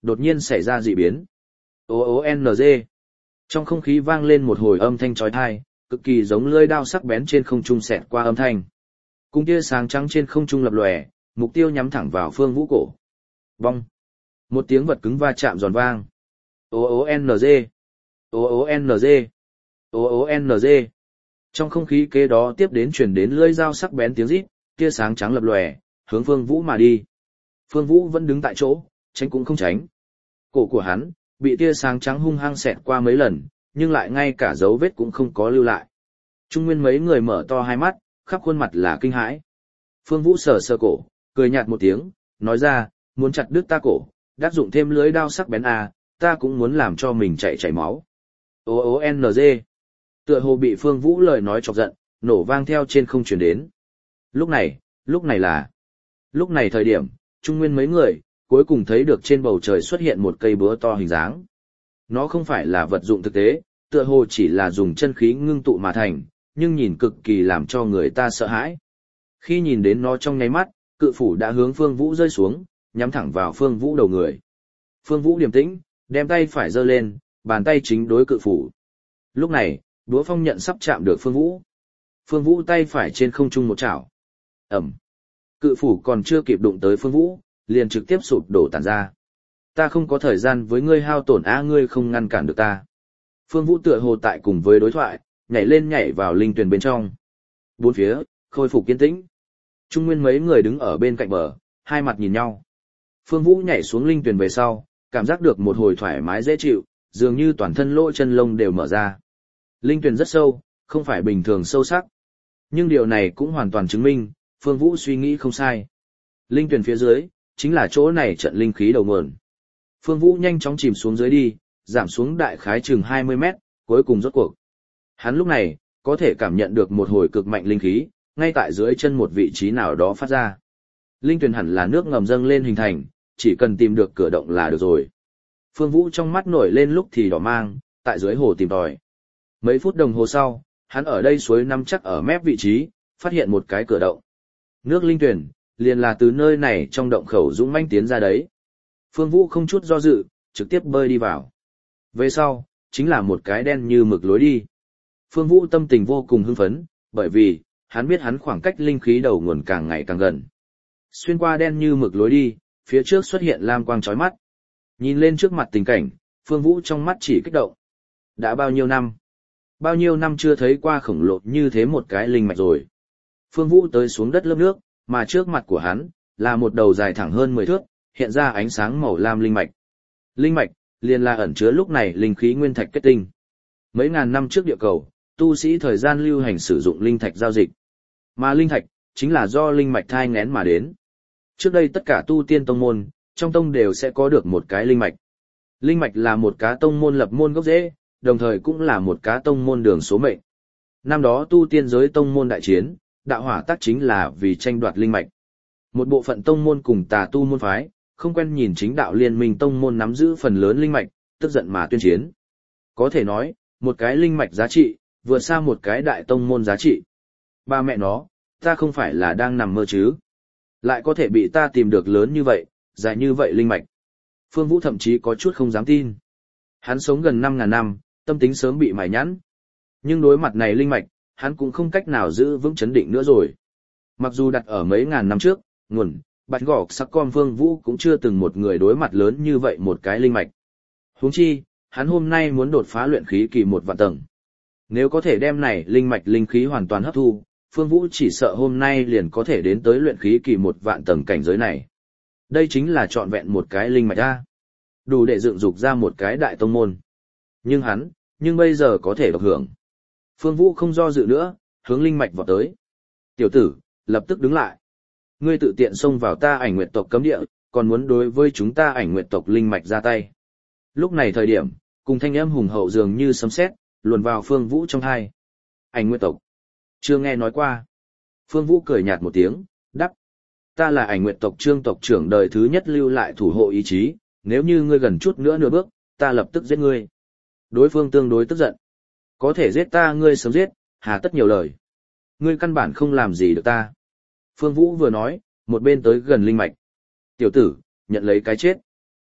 đột nhiên xảy ra dị biến. O O N G. Trong không khí vang lên một hồi âm thanh chói tai, cực kỳ giống lưỡi đao sắc bén trên không trung xẹt qua âm thanh. Cung tia sáng trắng trên không trung lập lòe, mục tiêu nhắm thẳng vào Phương Vũ cổ. Bong. Một tiếng vật cứng va chạm giòn vang. O O N G. O O N G. O O N G. Trong không khí kế đó tiếp đến truyền đến lưỡi dao sắc bén tiếng rít, tia sáng trắng lập lòe, hướng Phương Vũ mà đi. Phương Vũ vẫn đứng tại chỗ, tránh cũng không tránh. Cổ của hắn bị tia sáng trắng hung hăng xẹt qua mấy lần, nhưng lại ngay cả dấu vết cũng không có lưu lại. Trung nguyên mấy người mở to hai mắt, khắp khuôn mặt là kinh hãi. Phương Vũ sờ sờ cổ, cười nhạt một tiếng, nói ra, muốn chặt đứt ta cổ, đáp dụng thêm lưới đao sắc bén à, ta cũng muốn làm cho mình chảy chảy máu. O O N G. Tựa hồ bị Phương Vũ lời nói chọc giận, nổ vang theo trên không truyền đến. Lúc này, lúc này là... Lúc này thời điểm, Trung nguyên mấy người, cuối cùng thấy được trên bầu trời xuất hiện một cây búa to hình dáng. Nó không phải là vật dụng thực tế, tựa hồ chỉ là dùng chân khí ngưng tụ mà thành, nhưng nhìn cực kỳ làm cho người ta sợ hãi. Khi nhìn đến nó trong nháy mắt, cự phủ đã hướng Phương Vũ rơi xuống, nhắm thẳng vào Phương Vũ đầu người. Phương Vũ điềm tĩnh, đem tay phải giơ lên, bàn tay chính đối cự phủ. Lúc này, búa phong nhận sắp chạm được Phương Vũ. Phương Vũ tay phải trên không trung một chảo. Ẩm. Cự phủ còn chưa kịp đụng tới Phương Vũ, liền trực tiếp sụp đổ tàn ra. Ta không có thời gian với ngươi hao tổn á, ngươi không ngăn cản được ta. Phương Vũ tựa hồ tại cùng với đối thoại, nhảy lên nhảy vào linh tuyền bên trong. Bốn phía, khôi phục kiên tĩnh. Trung nguyên mấy người đứng ở bên cạnh bờ, hai mặt nhìn nhau. Phương Vũ nhảy xuống linh tuyền về sau, cảm giác được một hồi thoải mái dễ chịu, dường như toàn thân lỗ chân lông đều mở ra. Linh tuyền rất sâu, không phải bình thường sâu sắc. Nhưng điều này cũng hoàn toàn chứng minh, Phương Vũ suy nghĩ không sai. Linh tuyền phía dưới, chính là chỗ này trận linh khí đầu nguồn. Phương Vũ nhanh chóng chìm xuống dưới đi, giảm xuống đại khái chừng hai mươi mét, cuối cùng rốt cuộc. Hắn lúc này, có thể cảm nhận được một hồi cực mạnh linh khí, ngay tại dưới chân một vị trí nào đó phát ra. Linh tuyền hẳn là nước ngầm dâng lên hình thành, chỉ cần tìm được cửa động là được rồi. Phương Vũ trong mắt nổi lên lúc thì đỏ mang, tại dưới hồ tìm tòi. Mấy phút đồng hồ sau, hắn ở đây suối năm chắc ở mép vị trí, phát hiện một cái cửa động. Nước linh tuyền, liền là từ nơi này trong động khẩu dũng manh tiến ra đấy. Phương Vũ không chút do dự, trực tiếp bơi đi vào. Về sau, chính là một cái đen như mực lối đi. Phương Vũ tâm tình vô cùng hưng phấn, bởi vì, hắn biết hắn khoảng cách linh khí đầu nguồn càng ngày càng gần. Xuyên qua đen như mực lối đi, phía trước xuất hiện lam quang chói mắt. Nhìn lên trước mặt tình cảnh, Phương Vũ trong mắt chỉ kích động. Đã bao nhiêu năm? Bao nhiêu năm chưa thấy qua khổng lồ như thế một cái linh mạch rồi. Phương Vũ tới xuống đất lớp nước, mà trước mặt của hắn, là một đầu dài thẳng hơn mười thước, hiện ra ánh sáng màu lam linh mạch. Linh mạch, liền là ẩn chứa lúc này linh khí nguyên thạch kết tinh. Mấy ngàn năm trước địa cầu, tu sĩ thời gian lưu hành sử dụng linh thạch giao dịch. Mà linh thạch, chính là do linh mạch thai nghén mà đến. Trước đây tất cả tu tiên tông môn, trong tông đều sẽ có được một cái linh mạch. Linh mạch là một cá tông môn lập môn gốc rễ, đồng thời cũng là một cá tông môn đường số mệnh. Năm đó tu tiên giới tông môn đại chiến, đạo hỏa tác chính là vì tranh đoạt linh mạch. Một bộ phận tông môn cùng tà tu môn phái, không quen nhìn chính đạo liên minh tông môn nắm giữ phần lớn linh mạch, tức giận mà tuyên chiến. Có thể nói, một cái linh mạch giá trị, vượt xa một cái đại tông môn giá trị. Ba mẹ nó, ta không phải là đang nằm mơ chứ. Lại có thể bị ta tìm được lớn như vậy, dài như vậy linh mạch. Phương Vũ thậm chí có chút không dám tin. Hắn sống gần năm ngàn năm, tâm tính sớm bị mài nhẵn. Nhưng đối mặt này linh mạch, hắn cũng không cách nào giữ vững chấn định nữa rồi. Mặc dù đặt ở mấy ngàn năm trước, nguồn, bạch gọc sắc con Phương Vũ cũng chưa từng một người đối mặt lớn như vậy một cái linh mạch. Huống chi, hắn hôm nay muốn đột phá luyện khí kỳ một vạn tầng. Nếu có thể đem này linh mạch linh khí hoàn toàn hấp thu, Phương Vũ chỉ sợ hôm nay liền có thể đến tới luyện khí kỳ một vạn tầng cảnh giới này. Đây chính là trọn vẹn một cái linh mạch ra. Đủ để dựng dục ra một cái đại tông môn. Nhưng hắn, nhưng bây giờ có thể độc hưởng. Phương Vũ không do dự nữa, hướng linh mạch vọt tới. Tiểu tử, lập tức đứng lại. Ngươi tự tiện xông vào ta ảnh nguyệt tộc cấm địa, còn muốn đối với chúng ta ảnh nguyệt tộc linh mạch ra tay. Lúc này thời điểm, cùng thanh âm hùng hậu dường như sấm sét, luồn vào Phương Vũ trong tai. Ảnh nguyệt tộc. Chưa nghe nói qua. Phương Vũ cười nhạt một tiếng, đáp. Ta là ảnh nguyệt tộc Trương tộc trưởng đời thứ nhất lưu lại thủ hộ ý chí, nếu như ngươi gần chút nữa nửa bước, ta lập tức giết ngươi. Đối phương tương đối tức giận. Có thể giết ta ngươi sớm giết, hà tất nhiều lời. Ngươi căn bản không làm gì được ta. Phương Vũ vừa nói, một bên tới gần linh mạch. Tiểu tử, nhận lấy cái chết.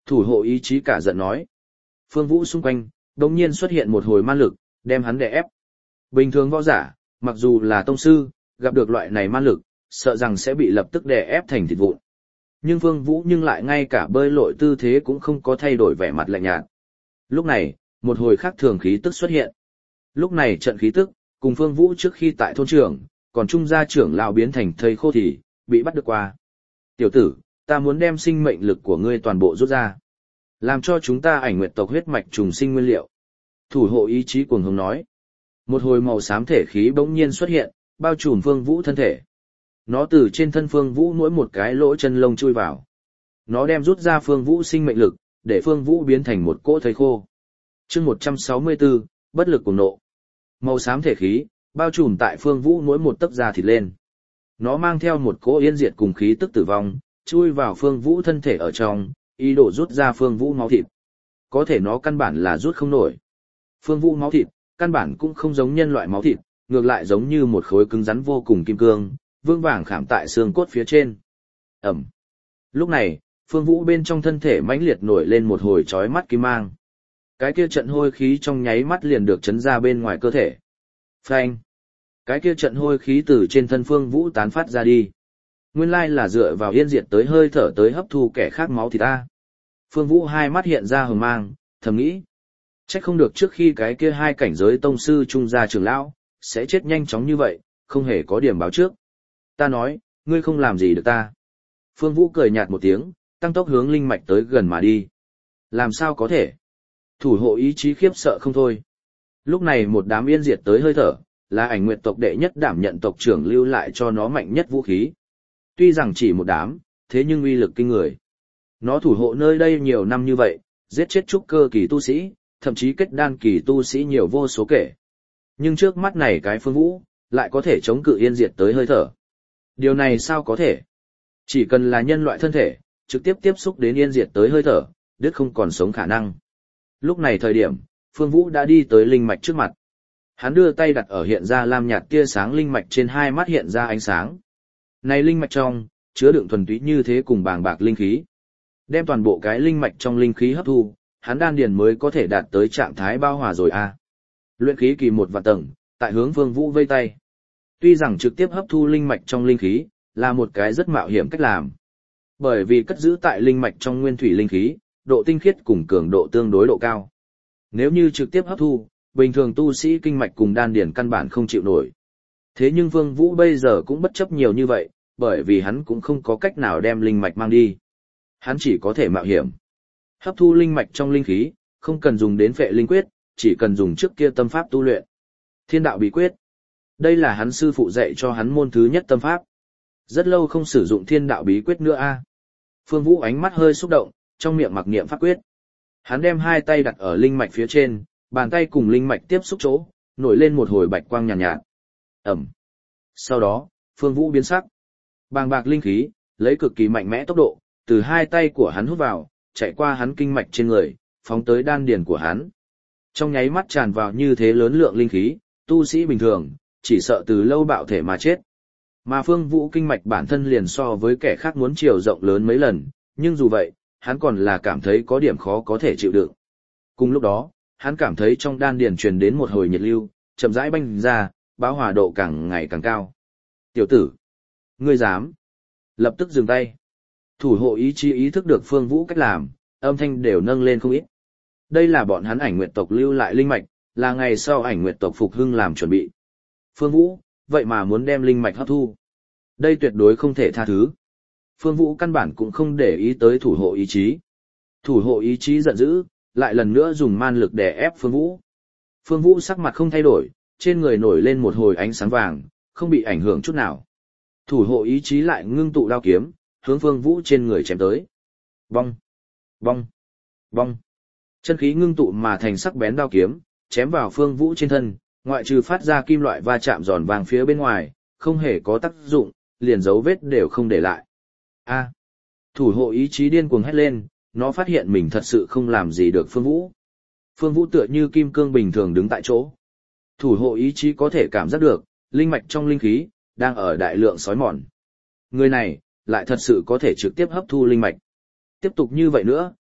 Thủ hộ ý chí cả giận nói. Phương Vũ xung quanh, đồng nhiên xuất hiện một hồi man lực, đem hắn đè ép. Bình thường võ giả, mặc dù là tông sư, gặp được loại này man lực, sợ rằng sẽ bị lập tức đè ép thành thịt vụn. Nhưng Phương Vũ nhưng lại ngay cả bơi lội tư thế cũng không có thay đổi vẻ mặt lạnh nhạt. Lúc này, một hồi khác thường khí tức xuất hiện. Lúc này trận khí tức, cùng Phương Vũ trước khi tại thôn trưởng, còn trung gia trưởng lão biến thành thây khô thì, bị bắt được qua. Tiểu tử, ta muốn đem sinh mệnh lực của ngươi toàn bộ rút ra. Làm cho chúng ta ảnh nguyệt tộc huyết mạch trùng sinh nguyên liệu. Thủ hộ ý chí cuồng hống nói. Một hồi màu xám thể khí bỗng nhiên xuất hiện, bao trùm Phương Vũ thân thể. Nó từ trên thân Phương Vũ mỗi một cái lỗ chân lông chui vào. Nó đem rút ra Phương Vũ sinh mệnh lực, để Phương Vũ biến thành một cỗ thây khô. Chương một trăm sáu mươi tư, bất lực cuồng nộ. Màu xám thể khí, bao trùm tại Phương Vũ mỗi một tấc da thịt lên. Nó mang theo một cỗ yên diệt cùng khí tức tử vong, chui vào Phương Vũ thân thể ở trong, ý đồ rút ra Phương Vũ máu thịt. Có thể nó căn bản là rút không nổi. Phương Vũ máu thịt, căn bản cũng không giống nhân loại máu thịt, ngược lại giống như một khối cứng rắn vô cùng kim cương, vương vàng khảm tại xương cốt phía trên. Ẩm. Lúc này, Phương Vũ bên trong thân thể mãnh liệt nổi lên một hồi chói mắt kim mang. Cái kia trận hôi khí trong nháy mắt liền được chấn ra bên ngoài cơ thể. Phanh. Cái kia trận hôi khí từ trên thân Phương Vũ tán phát ra đi. Nguyên lai là dựa vào yên diệt tới hơi thở tới hấp thu kẻ khác máu thịt ta. Phương Vũ hai mắt hiện ra hờ mang, thầm nghĩ. Chắc không được trước khi cái kia hai cảnh giới tông sư trung gia trưởng lão, sẽ chết nhanh chóng như vậy, không hề có điểm báo trước. Ta nói, ngươi không làm gì được ta. Phương Vũ cười nhạt một tiếng, tăng tốc hướng linh mạch tới gần mà đi. Làm sao có thể? Thủ hộ ý chí khiếp sợ không thôi. Lúc này một đám yên diệt tới hơi thở, là ảnh nguyệt tộc đệ nhất đảm nhận tộc trưởng lưu lại cho nó mạnh nhất vũ khí. Tuy rằng chỉ một đám, thế nhưng uy lực kinh người. Nó thủ hộ nơi đây nhiều năm như vậy, giết chết trúc cơ kỳ tu sĩ, thậm chí kết đan kỳ tu sĩ nhiều vô số kể. Nhưng trước mắt này cái Phương Vũ, lại có thể chống cự yên diệt tới hơi thở. Điều này sao có thể? Chỉ cần là nhân loại thân thể, trực tiếp tiếp xúc đến yên diệt tới hơi thở, đứt không còn sống khả năng. Lúc này thời điểm, Phương Vũ đã đi tới linh mạch trước mặt. Hắn đưa tay đặt ở hiện ra lam nhạt tia sáng linh mạch trên hai mắt hiện ra ánh sáng. Này linh mạch trong, chứa đựng thuần túy như thế cùng bàng bạc linh khí. Đem toàn bộ cái linh mạch trong linh khí hấp thu, hắn đan điền mới có thể đạt tới trạng thái bao hòa rồi a. À. Luyện khí kỳ một vạn tầng, tại hướng Phương Vũ vây tay. Tuy rằng trực tiếp hấp thu linh mạch trong linh khí, là một cái rất mạo hiểm cách làm. Bởi vì cất giữ tại linh mạch trong nguyên thủy linh khí, độ tinh khiết cùng cường độ tương đối độ cao. Nếu như trực tiếp hấp thu, bình thường tu sĩ kinh mạch cùng đan điền căn bản không chịu nổi. Thế nhưng Phương Vũ bây giờ cũng bất chấp nhiều như vậy, bởi vì hắn cũng không có cách nào đem linh mạch mang đi. Hắn chỉ có thể mạo hiểm. Hấp thu linh mạch trong linh khí, không cần dùng đến phệ linh quyết, chỉ cần dùng trước kia tâm pháp tu luyện. Thiên đạo bí quyết. Đây là hắn sư phụ dạy cho hắn môn thứ nhất tâm pháp. Rất lâu không sử dụng thiên đạo bí quyết nữa a. Phương Vũ ánh mắt hơi xúc động, trong miệng mặc niệm pháp quyết. Hắn đem hai tay đặt ở linh mạch phía trên, bàn tay cùng linh mạch tiếp xúc chỗ, nổi lên một hồi bạch quang nhàn nhạt, nhạt. Ẩm. Sau đó, Phương Vũ biến sắc. Bàng bạc linh khí, lấy cực kỳ mạnh mẽ tốc độ, từ hai tay của hắn hút vào, chạy qua hắn kinh mạch trên người, phóng tới đan điền của hắn. Trong nháy mắt tràn vào như thế lớn lượng linh khí, tu sĩ bình thường, chỉ sợ từ lâu bạo thể mà chết. Mà Phương Vũ kinh mạch bản thân liền so với kẻ khác muốn chiều rộng lớn mấy lần, nhưng dù vậy, hắn còn là cảm thấy có điểm khó có thể chịu đựng. Cùng lúc đó, hắn cảm thấy trong đan điền truyền đến một hồi nhiệt lưu, chậm rãi banh ra, báo hòa độ càng ngày càng cao. Tiểu tử, ngươi dám? Lập tức dừng tay. Thủ hộ ý chí ý thức được Phương Vũ cách làm, âm thanh đều nâng lên không ít. Đây là bọn hắn ảnh nguyệt tộc lưu lại linh mạch, là ngày sau ảnh nguyệt tộc phục hưng làm chuẩn bị. Phương Vũ, vậy mà muốn đem linh mạch hấp thu. Đây tuyệt đối không thể tha thứ. Phương Vũ căn bản cũng không để ý tới thủ hộ ý chí. Thủ hộ ý chí giận dữ, lại lần nữa dùng man lực đè ép Phương Vũ. Phương Vũ sắc mặt không thay đổi, trên người nổi lên một hồi ánh sáng vàng, không bị ảnh hưởng chút nào. Thủ hộ ý chí lại ngưng tụ đao kiếm, hướng Phương Vũ trên người chém tới. Bong, bong, bong. Chân khí ngưng tụ mà thành sắc bén đao kiếm, chém vào Phương Vũ trên thân, ngoại trừ phát ra kim loại va chạm giòn vàng phía bên ngoài, không hề có tác dụng, liền dấu vết đều không để lại. A. Thủ hộ ý chí điên cuồng hét lên, nó phát hiện mình thật sự không làm gì được Phương Vũ. Phương Vũ tựa như kim cương bình thường đứng tại chỗ. Thủ hộ ý chí có thể cảm giác được, linh mạch trong linh khí, đang ở đại lượng sói mòn. Người này, lại thật sự có thể trực tiếp hấp thu linh mạch. Tiếp tục như vậy nữa,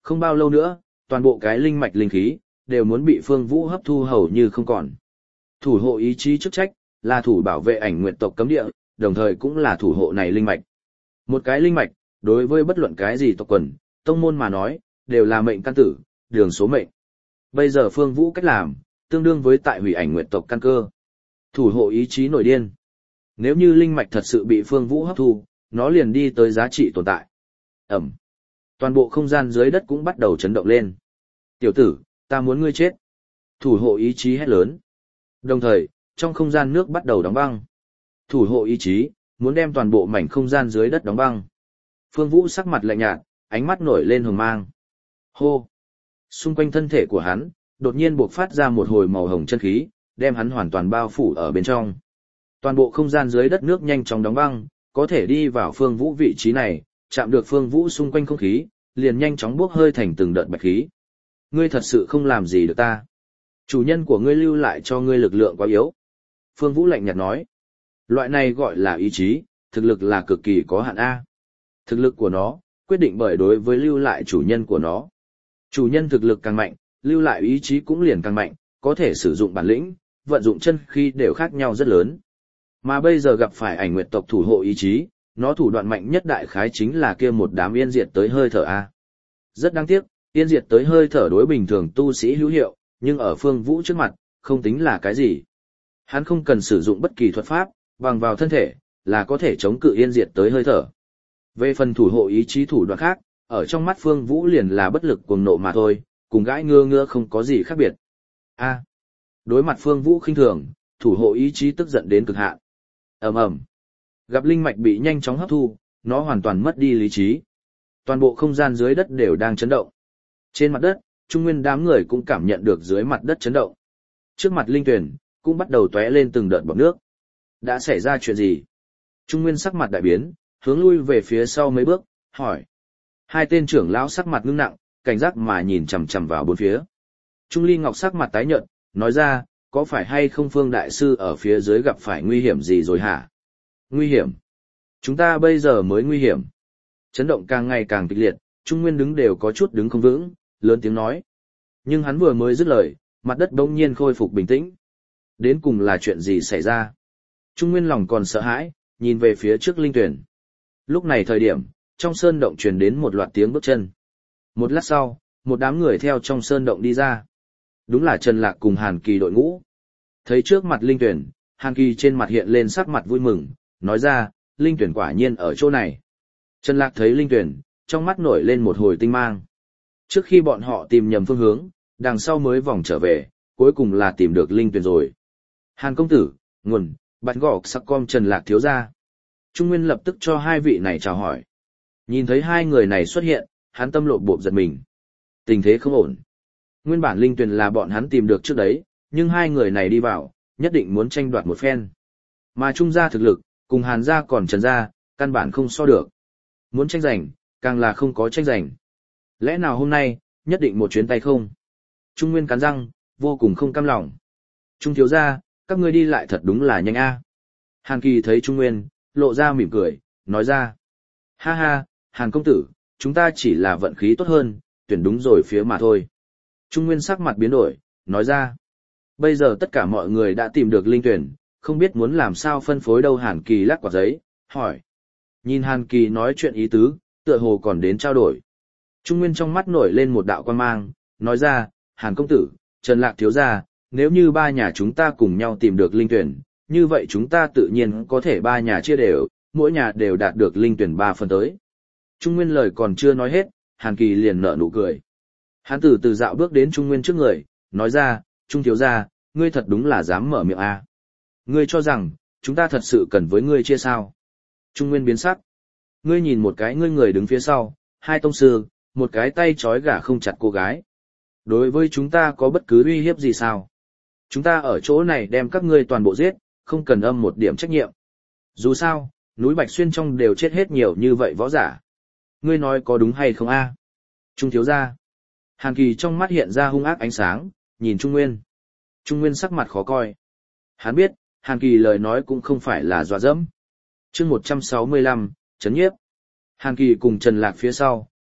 Không bao lâu nữa, toàn bộ cái linh mạch linh khí đều muốn bị Phương Vũ hấp thu hầu như không còn. Thủ hộ ý chí chức trách là thủ bảo vệ ảnh nguyệt tộc cấm địa, đồng thời cũng là thủ hộ này linh mạch. Một cái linh mạch, đối với bất luận cái gì tộc quần, tông môn mà nói, đều là mệnh căn tử, đường số mệnh. Bây giờ Phương Vũ cách làm, tương đương với tại hủy ảnh nguyệt tộc căn cơ. Thủ hộ ý chí nổi điên. Nếu như linh mạch thật sự bị Phương Vũ hấp thu, nó liền đi tới giá trị tồn tại. Ẩm. Toàn bộ không gian dưới đất cũng bắt đầu chấn động lên. Tiểu tử, ta muốn ngươi chết. Thủ hộ ý chí hét lớn. Đồng thời, trong không gian nước bắt đầu đóng băng. Thủ hộ ý chí, muốn đem toàn bộ mảnh không gian dưới đất đóng băng. Phương Vũ sắc mặt lạnh nhạt, ánh mắt nổi lên hừng mang. Hô! Xung quanh thân thể của hắn, đột nhiên bộc phát ra một hồi màu hồng chân khí, đem hắn hoàn toàn bao phủ ở bên trong. Toàn bộ không gian dưới đất nước nhanh chóng đóng băng, có thể đi vào Phương Vũ vị trí này, chạm được Phương Vũ xung quanh không khí, liền nhanh chóng bốc hơi thành từng đợt bạch khí. Ngươi thật sự không làm gì được ta. Chủ nhân của ngươi lưu lại cho ngươi lực lượng quá yếu. Phương Vũ lạnh nhạt nói. Loại này gọi là ý chí, thực lực là cực kỳ có hạn A. Thực lực của nó, quyết định bởi đối với lưu lại chủ nhân của nó. Chủ nhân thực lực càng mạnh, lưu lại ý chí cũng liền càng mạnh, có thể sử dụng bản lĩnh, vận dụng chân khí đều khác nhau rất lớn. Mà bây giờ gặp phải ảnh nguyệt tộc thủ hộ ý chí, nó thủ đoạn mạnh nhất đại khái chính là kia một đám yên diệt tới hơi thở A. Rất đáng tiếc, yên diệt tới hơi thở đối bình thường tu sĩ hữu hiệu, nhưng ở Phương Vũ trước mặt, không tính là cái gì. Hắn không cần sử dụng bất kỳ thuật pháp, bằng vào thân thể, là có thể chống cự yên diệt tới hơi thở. Về phần thủ hộ ý chí thủ đoạn khác, ở trong mắt Phương Vũ liền là bất lực cuồng nộ mà thôi, cùng gãi ngưa ngưa không có gì khác biệt. A. Đối mặt Phương Vũ khinh thường, thủ hộ ý chí tức giận đến cực hạn. Ầm ầm. Gặp linh mạch bị nhanh chóng hấp thu, nó hoàn toàn mất đi lý trí. Toàn bộ không gian dưới đất đều đang chấn động. Trên mặt đất, trung nguyên đám người cũng cảm nhận được dưới mặt đất chấn động. Trước mặt linh tuyển, cũng bắt đầu tóe lên từng đợt bọt nước. Đã xảy ra chuyện gì? Trung nguyên sắc mặt đại biến, hướng lui về phía sau mấy bước, hỏi. Hai tên trưởng lão sắc mặt ngưng nặng, cảnh giác mà nhìn chằm chằm vào bốn phía. Trung Ly Ngọc sắc mặt tái nhợt, nói ra, có phải hay không Phương đại sư ở phía dưới gặp phải nguy hiểm gì rồi hả? Nguy hiểm? Chúng ta bây giờ mới nguy hiểm. Chấn động càng ngày càng kịch liệt, Trung Nguyên đứng đều có chút đứng không vững, lớn tiếng nói. Nhưng hắn vừa mới dứt lời, mặt đất bỗng nhiên khôi phục bình tĩnh. Đến cùng là chuyện gì xảy ra? Trung Nguyên lòng còn sợ hãi, nhìn về phía trước linh tuyển. Lúc này thời điểm, trong sơn động truyền đến một loạt tiếng bước chân. Một lát sau, một đám người theo trong sơn động đi ra. Đúng là Trần Lạc cùng Hàn Kỳ đội ngũ. Thấy trước mặt linh tuyển, Hàn Kỳ trên mặt hiện lên sắc mặt vui mừng, nói ra, linh tuyển quả nhiên ở chỗ này. Trần Lạc thấy linh tuyển, trong mắt nổi lên một hồi tinh mang. Trước khi bọn họ tìm nhầm phương hướng, đằng sau mới vòng trở về, cuối cùng là tìm được linh tuyển rồi. Hàn công tử, nguồn, bạch gọc sắc com Trần Lạc thiếu gia. Trung Nguyên lập tức cho hai vị này chào hỏi. Nhìn thấy hai người này xuất hiện, hắn tâm lộ bộp giật mình. Tình thế không ổn. Nguyên bản linh tuyển là bọn hắn tìm được trước đấy, nhưng hai người này đi vào, nhất định muốn tranh đoạt một phen. Mà Trung gia thực lực, cùng Hàn gia còn Trần gia, căn bản không so được. Muốn tranh giành, càng là không có tranh giành. Lẽ nào hôm nay, nhất định một chuyến tay không? Trung Nguyên cắn răng, vô cùng không cam lòng. Trung thiếu gia, các ngươi đi lại thật đúng là nhanh a. Hàn Kỳ thấy Trung Nguyên, lộ ra mỉm cười, nói ra. Ha ha, Hàn công tử, chúng ta chỉ là vận khí tốt hơn, tuyển đúng rồi phía mà thôi. Trung Nguyên sắc mặt biến đổi, nói ra. Bây giờ tất cả mọi người đã tìm được linh tuyển, không biết muốn làm sao phân phối đâu. Hàn Kỳ lắc quả giấy, hỏi. Nhìn Hàn Kỳ nói chuyện ý tứ, tựa hồ còn đến trao đổi. Trung Nguyên trong mắt nổi lên một đạo quan mang, nói ra, Hàn công tử, Trần Lạc thiếu gia, nếu như ba nhà chúng ta cùng nhau tìm được linh tuyển, như vậy chúng ta tự nhiên có thể ba nhà chia đều, mỗi nhà đều đạt được linh tuyển ba phần tới. Trung Nguyên lời còn chưa nói hết, Hàn Kỳ liền nở nụ cười. Hắn từ từ dạo bước đến Trung Nguyên trước người, nói ra, Trung thiếu gia, ngươi thật đúng là dám mở miệng à. Ngươi cho rằng, chúng ta thật sự cần với ngươi chia sao? Trung Nguyên biến sắc. Ngươi nhìn một cái ngươi người đứng phía sau, hai tông sư, một cái tay trói gà không chặt cô gái. Đối với chúng ta có bất cứ uy hiếp gì sao? Chúng ta ở chỗ này đem các ngươi toàn bộ giết, không cần âm một điểm trách nhiệm. Dù sao, núi Bạch Xuyên trong đều chết hết nhiều như vậy võ giả. Ngươi nói có đúng hay không a? Trung thiếu gia. Hàn Kỳ trong mắt hiện ra hung ác ánh sáng, nhìn Trung Nguyên. Trung Nguyên sắc mặt khó coi. Hắn biết, Hàn Kỳ lời nói cũng không phải là dọa dẫm. Chương một trăm sáu mươi lăm, chấn nhiếp. Hàn Kỳ cùng Trần Lạc phía sau,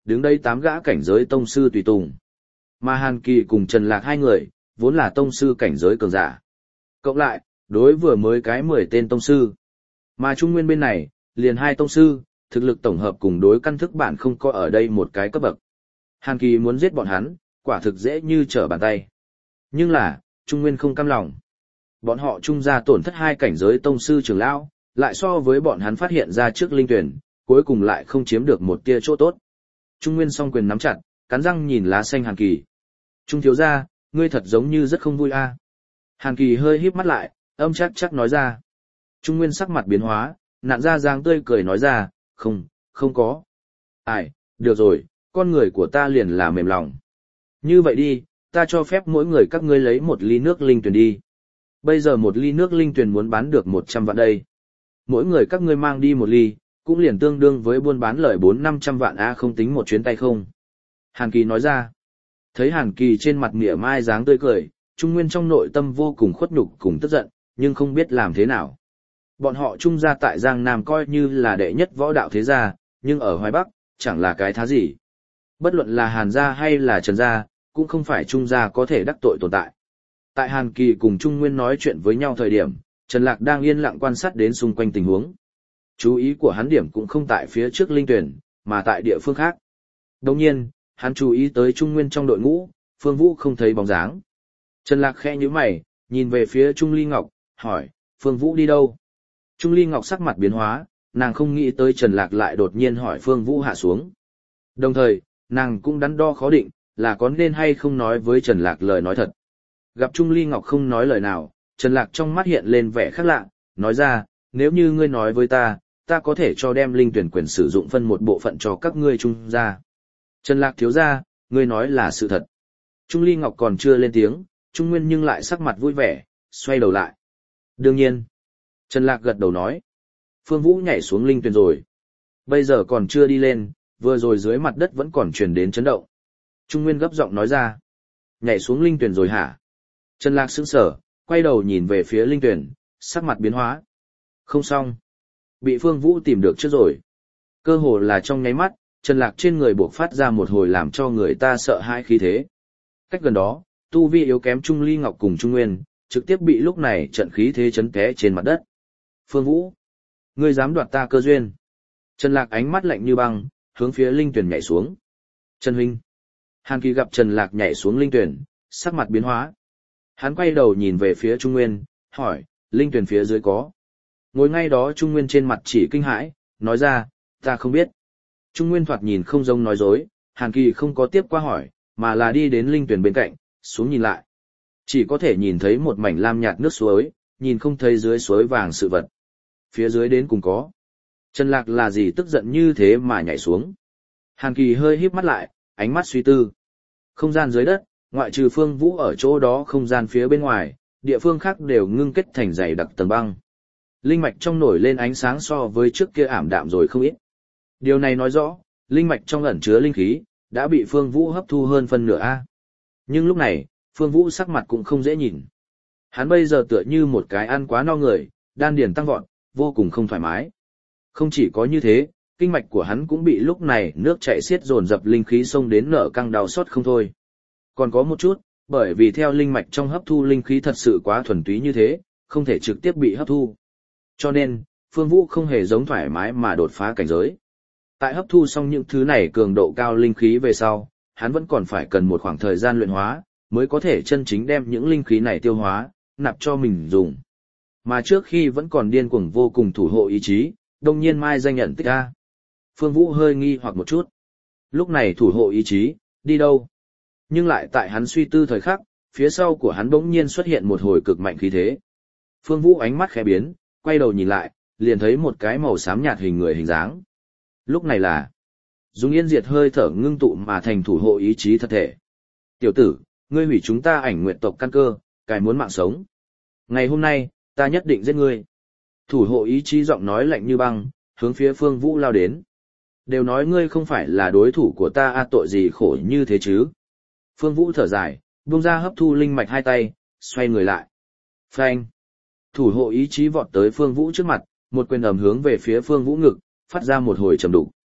đứng đây tám gã cảnh giới tông sư tùy tùng. Mà Hàn Kỳ cùng Trần Lạc hai người, vốn là tông sư cảnh giới cường giả. Cộng lại, đối vừa mới cái mười tên tông sư. Mà Trung Nguyên bên này, liền hai tông sư, thực lực tổng hợp cùng đối căn thức bản không có ở đây một cái cấp bậc. Hàn Kỳ muốn giết bọn hắn, quả thực dễ như trở bàn tay. Nhưng là, Trung Nguyên không cam lòng. Bọn họ trung ra tổn thất hai cảnh giới tông sư trưởng lão, lại so với bọn hắn phát hiện ra trước linh tuyển, cuối cùng lại không chiếm được một tia chỗ tốt. Trung Nguyên song quyền nắm chặt, cắn răng nhìn lá xanh Hàn Kỳ. Trung thiếu gia, ngươi thật giống như rất không vui a. Hàn Kỳ hơi híp mắt lại, âm chắc chắc nói ra. Trung Nguyên sắc mặt biến hóa, nạn ra dáng tươi cười nói ra, không, không có. Ai, được rồi, con người của ta liền là mềm lòng. Như vậy đi, ta cho phép mỗi người các ngươi lấy một ly nước linh tuyển đi. Bây giờ một ly nước linh tuyển muốn bán được một trăm vạn đây. Mỗi người các ngươi mang đi một ly, cũng liền tương đương với buôn bán lời bốn năm trăm vạn a không tính một chuyến tay không. Hàn Kỳ nói ra. Thấy Hàn Kỳ trên mặt mỉa mai dáng tươi cười, Trung Nguyên trong nội tâm vô cùng khuất nhục cùng tức giận, nhưng không biết làm thế nào. Bọn họ Trung gia tại Giang Nam coi như là đệ nhất võ đạo thế gia, nhưng ở Hoài Bắc, chẳng là cái thá gì. Bất luận là Hàn gia hay là Trần gia, cũng không phải Trung gia có thể đắc tội tồn tại. Tại Hàn Kỳ cùng Trung Nguyên nói chuyện với nhau thời điểm, Trần Lạc đang yên lặng quan sát đến xung quanh tình huống. Chú ý của hắn điểm cũng không tại phía trước linh tuyển, mà tại địa phương khác. Đồng nhiên, hắn chú ý tới Trung Nguyên trong đội ngũ, Phương Vũ không thấy bóng dáng. Trần Lạc khẽ nhíu mày, nhìn về phía Trung Ly Ngọc, hỏi, Phương Vũ đi đâu? Trung Ly Ngọc sắc mặt biến hóa, nàng không nghĩ tới Trần Lạc lại đột nhiên hỏi Phương Vũ hạ xuống. Đồng thời, nàng cũng đắn đo khó định, là có nên hay không nói với Trần Lạc lời nói thật. Gặp Trung Ly Ngọc không nói lời nào, Trần Lạc trong mắt hiện lên vẻ khác lạ, nói ra, nếu như ngươi nói với ta, ta có thể cho đem linh tuyển quyền sử dụng phân một bộ phận cho các ngươi Trung gia. Trần Lạc thiếu gia, ngươi nói là sự thật. Trung Ly Ngọc còn chưa lên tiếng, Trung Nguyên nhưng lại sắc mặt vui vẻ, xoay đầu lại. Đương nhiên. Trần Lạc gật đầu nói. Phương Vũ nhảy xuống linh tuyển rồi. Bây giờ còn chưa đi lên, vừa rồi dưới mặt đất vẫn còn truyền đến chấn động. Trung Nguyên gấp giọng nói ra. Nhảy xuống linh tuyển rồi hả? Trần Lạc sững sờ, quay đầu nhìn về phía linh tuyển, sắc mặt biến hóa. Không xong. Bị Phương Vũ tìm được trước rồi. Cơ hồ là trong nháy mắt, Trần Lạc trên người bộc phát ra một hồi làm cho người ta sợ hãi khí thế. Cách gần đó, tu vi yếu kém Trung Ly Ngọc cùng Trung Nguyên, trực tiếp bị lúc này trận khí thế chấn té trên mặt đất. Phương Vũ, ngươi dám đoạt ta cơ duyên. Trần Lạc ánh mắt lạnh như băng, hướng phía linh tuyển nhảy xuống. Trần huynh. Hàn Kỳ gặp Trần Lạc nhảy xuống linh tuyển, sắc mặt biến hóa. Hắn quay đầu nhìn về phía Trung Nguyên, hỏi, linh tuyển phía dưới có. Ngồi ngay đó Trung Nguyên trên mặt chỉ kinh hãi, nói ra, ta không biết. Trung Nguyên thoạt nhìn không giống nói dối, Hàn Kỳ không có tiếp qua hỏi, mà là đi đến linh tuyển bên cạnh, xuống nhìn lại. Chỉ có thể nhìn thấy một mảnh lam nhạt nước suối, nhìn không thấy dưới suối vàng sự vật. Phía dưới đến cùng có. Trần Lạc là gì tức giận như thế mà nhảy xuống. Hàn Kỳ hơi híp mắt lại, ánh mắt suy tư. Không gian dưới đất, ngoại trừ Phương Vũ ở chỗ đó không gian phía bên ngoài, địa phương khác đều ngưng kết thành dày đặc tầng băng. Linh mạch trong nổi lên ánh sáng so với trước kia ảm đạm rồi không ít. Điều này nói rõ, linh mạch trong ẩn chứa linh khí, đã bị Phương Vũ hấp thu hơn phân nửa A. Nhưng lúc này, Phương Vũ sắc mặt cũng không dễ nhìn. Hắn bây giờ tựa như một cái ăn quá no người, đan điền tăng vọt, vô cùng không thoải mái. Không chỉ có như thế, kinh mạch của hắn cũng bị lúc này nước chảy xiết dồn dập linh khí xông đến nở căng đau xót không thôi. Còn có một chút, bởi vì theo linh mạch trong hấp thu linh khí thật sự quá thuần túy như thế, không thể trực tiếp bị hấp thu. Cho nên, Phương Vũ không hề giống thoải mái mà đột phá cảnh giới. Tại hấp thu xong những thứ này cường độ cao linh khí về sau, hắn vẫn còn phải cần một khoảng thời gian luyện hóa, mới có thể chân chính đem những linh khí này tiêu hóa, nạp cho mình dùng. Mà trước khi vẫn còn điên cuồng vô cùng thủ hộ ý chí, đông nhiên mai danh nhận tích a. Phương Vũ hơi nghi hoặc một chút. Lúc này thủ hộ ý chí, đi đâu? Nhưng lại tại hắn suy tư thời khắc, phía sau của hắn bỗng nhiên xuất hiện một hồi cực mạnh khí thế. Phương Vũ ánh mắt khẽ biến, quay đầu nhìn lại, liền thấy một cái màu xám nhạt hình người hình dáng. Lúc này là dùng yên diệt hơi thở ngưng tụ mà thành thủ hộ ý chí thật thể. Tiểu tử, ngươi hủy chúng ta ảnh nguyện tộc căn cơ, cài muốn mạng sống. Ngày hôm nay, ta nhất định giết ngươi. Thủ hộ ý chí giọng nói lạnh như băng, hướng phía Phương Vũ lao đến. Đều nói ngươi không phải là đối thủ của ta a, tội gì khổ như thế chứ. Phương Vũ thở dài, buông ra hấp thu linh mạch hai tay, xoay người lại. Phanh. Thủ hộ ý chí vọt tới Phương Vũ trước mặt, một quyền ầm hướng về phía Phương Vũ ngực, phát ra một hồi trầm đục.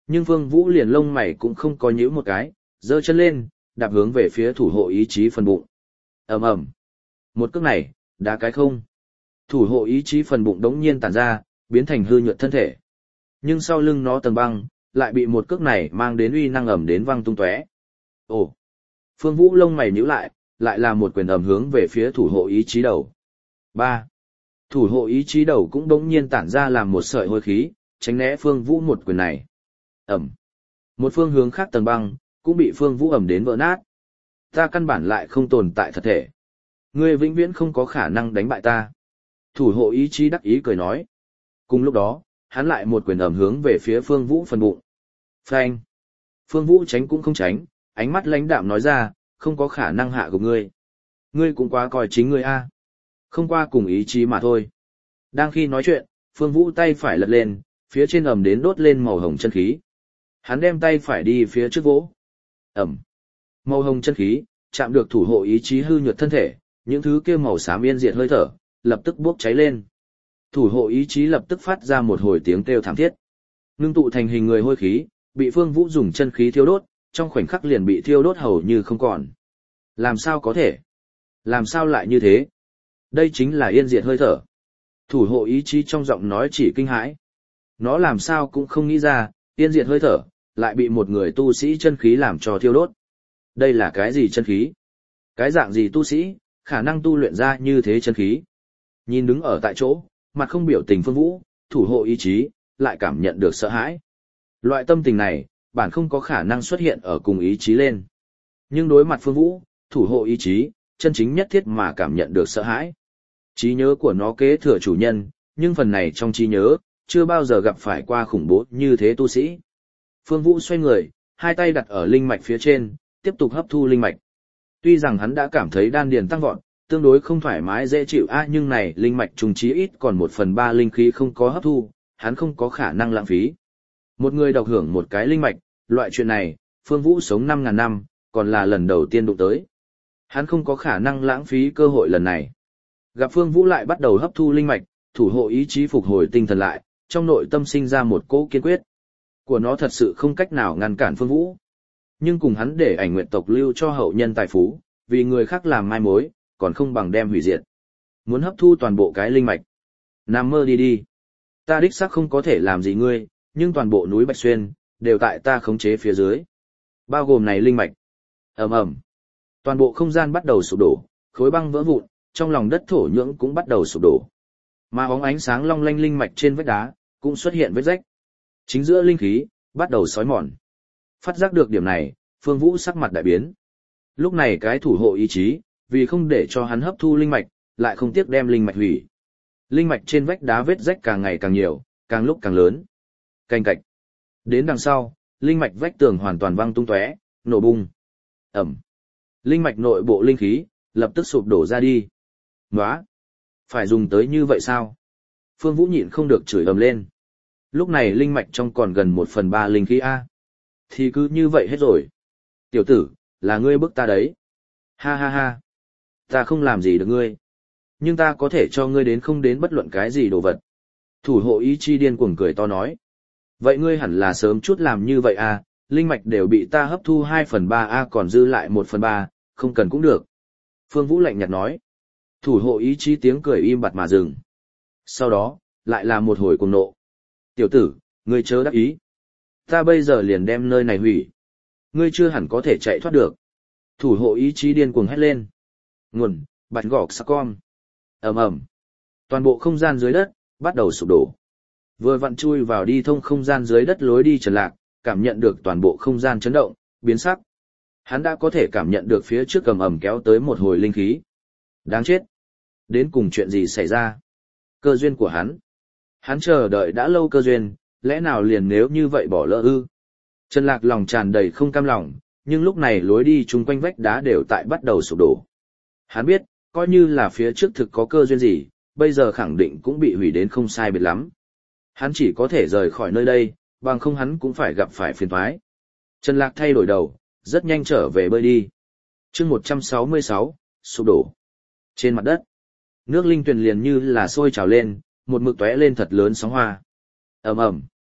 Nhưng Phương Vũ liền lông mày cũng không có nhíu một cái, giơ chân lên, đạp hướng về phía thủ hộ ý chí phần bụng. Ầm ầm. Một cước này, đá cái không. Thủ hộ ý chí phần bụng đống nhiên tản ra, biến thành hư nhuận thân thể. Nhưng sau lưng nó tầng băng, lại bị một cước này mang đến uy năng ầm đến văng tung tóe. Ồ. Phương Vũ lông mày nhíu lại, lại là một quyền ầm hướng về phía thủ hộ ý chí đầu. Ba. Thủ hộ ý chí đầu cũng đống nhiên tản ra làm một sợi hôi khí, tránh né Phương Vũ một quyền này. Ẩm. Một phương hướng khác tầng băng, cũng bị Phương Vũ ẩm đến vỡ nát. Ta căn bản lại không tồn tại thật thể. Ngươi vĩnh viễn không có khả năng đánh bại ta. Thủ hộ ý chí đắc ý cười nói. Cùng lúc đó, hắn lại một quyền ẩm hướng về phía Phương Vũ phần bụng. Phanh. Phương Vũ tránh cũng không tránh, ánh mắt lãnh đạm nói ra, không có khả năng hạ gục ngươi. Ngươi cũng quá coi chính ngươi a. Không qua cùng ý chí mà thôi. Đang khi nói chuyện, Phương Vũ tay phải lật lên, phía trên ẩm đến đốt lên màu hồng chân khí. Hắn đem tay phải đi phía trước vỗ. Ẩm. Màu hồng chân khí, chạm được thủ hộ ý chí hư nhuận thân thể, những thứ kia màu xám yên diệt hơi thở, lập tức bốc cháy lên. Thủ hộ ý chí lập tức phát ra một hồi tiếng kêu thảm thiết. Ngưng tụ thành hình người hôi khí, bị Phương Vũ dùng chân khí thiêu đốt, trong khoảnh khắc liền bị thiêu đốt hầu như không còn. Làm sao có thể? Làm sao lại như thế? Đây chính là yên diệt hơi thở. Thủ hộ ý chí trong giọng nói chỉ kinh hãi. Nó làm sao cũng không nghĩ ra, yên diệt hơi thở, lại bị một người tu sĩ chân khí làm cho thiêu đốt. Đây là cái gì chân khí? Cái dạng gì tu sĩ, khả năng tu luyện ra như thế chân khí? Nhìn đứng ở tại chỗ, mặt không biểu tình Phương Vũ, thủ hộ ý chí, lại cảm nhận được sợ hãi. Loại tâm tình này, bản không có khả năng xuất hiện ở cùng ý chí lên. Nhưng đối mặt Phương Vũ, thủ hộ ý chí, chân chính nhất thiết mà cảm nhận được sợ hãi. Trí nhớ của nó kế thừa chủ nhân, nhưng phần này trong trí nhớ, chưa bao giờ gặp phải qua khủng bố như thế tu sĩ. Phương Vũ xoay người, hai tay đặt ở linh mạch phía trên, tiếp tục hấp thu linh mạch. Tuy rằng hắn đã cảm thấy đan điền tăng vọt, tương đối không thoải mái dễ chịu a nhưng này linh mạch trùng chí ít còn một phần ba linh khí không có hấp thu, hắn không có khả năng lãng phí. Một người độc hưởng một cái linh mạch, loại chuyện này, Phương Vũ sống năm ngàn năm, còn là lần đầu tiên đụng tới. Hắn không có khả năng lãng phí cơ hội lần này. Gặp Phương Vũ lại bắt đầu hấp thu linh mạch, thủ hộ ý chí phục hồi tinh thần lại, trong nội tâm sinh ra một cỗ kiên quyết. Của nó thật sự không cách nào ngăn cản Phương Vũ. Nhưng cùng hắn để ảnh nguyện tộc lưu cho hậu nhân tài phú, vì người khác làm mai mối, còn không bằng đem hủy diệt. Muốn hấp thu toàn bộ cái linh mạch. Nằm mơ đi đi. Ta đích xác không có thể làm gì ngươi, nhưng toàn bộ núi Bạch Xuyên, đều tại ta khống chế phía dưới. Bao gồm này linh mạch. Ầm ầm. Toàn bộ không gian bắt đầu sụp đổ, khối băng vỡ vụn, trong lòng đất thổ nhưỡng cũng bắt đầu sụp đổ. Mà bóng ánh sáng long lanh linh mạch trên vách đá, cũng xuất hiện vết rách. Chính giữa linh khí, bắt đầu xói mòn. Phát giác được điểm này, Phương Vũ sắc mặt đại biến. Lúc này cái thủ hộ ý chí, vì không để cho hắn hấp thu linh mạch, lại không tiếc đem linh mạch hủy. Linh mạch trên vách đá vết rách càng ngày càng nhiều, càng lúc càng lớn. Canh cạch. Đến đằng sau, linh mạch vách tường hoàn toàn văng tung tóe, nổ bung. Ẩm. Linh mạch nội bộ linh khí, lập tức sụp đổ ra đi. Nóa! Phải dùng tới như vậy sao? Phương Vũ nhịn không được chửi ầm lên. Lúc này linh mạch trong còn gần một phần ba linh khí A. Thì cứ như vậy hết rồi. Tiểu tử, là ngươi bức ta đấy. Ha ha ha. Ta không làm gì được ngươi. Nhưng ta có thể cho ngươi đến không đến bất luận cái gì đồ vật. Thủ hộ ý chi điên cuồng cười to nói. Vậy ngươi hẳn là sớm chút làm như vậy à, linh mạch đều bị ta hấp thu hai phần ba a còn dư lại một phần ba, không cần cũng được. Phương Vũ lạnh nhạt nói. Thủ hộ ý chí tiếng cười im bặt mà dừng. Sau đó, lại là một hồi cuồng nộ. Tiểu tử, ngươi chớ đắc ý. Ta bây giờ liền đem nơi này hủy. Ngươi chưa hẳn có thể chạy thoát được. Thủ hộ ý chí điên cuồng hét lên. Nguồn, bạch gọc sắc con. Ầm ầm. Toàn bộ không gian dưới đất, bắt đầu sụp đổ. Vừa vặn chui vào đi thông không gian dưới đất lối đi Trần Lạc, cảm nhận được toàn bộ không gian chấn động, biến sắc. Hắn đã có thể cảm nhận được phía trước cầm ầm kéo tới một hồi linh khí. Đáng chết. Đến cùng chuyện gì xảy ra? Cơ duyên của hắn. Hắn chờ đợi đã lâu cơ duyên, lẽ nào liền nếu như vậy bỏ lỡ ư? Trần Lạc lòng tràn đầy không cam lòng, nhưng lúc này lối đi chung quanh vách đá đều tại bắt đầu sụp đổ. Hắn biết, coi như là phía trước thực có cơ duyên gì, bây giờ khẳng định cũng bị hủy đến không sai biệt lắm. Hắn chỉ có thể rời khỏi nơi đây, bằng không hắn cũng phải gặp phải phiền toái. Trần Lạc thay đổi đầu, rất nhanh trở về bơi đi. Chương một trăm sáu mươi sáu, sụp đổ. Trên mặt đất, nước linh tuyền liền như là sôi trào lên, một mực tóe lên thật lớn sóng hoa. Ầm ầm.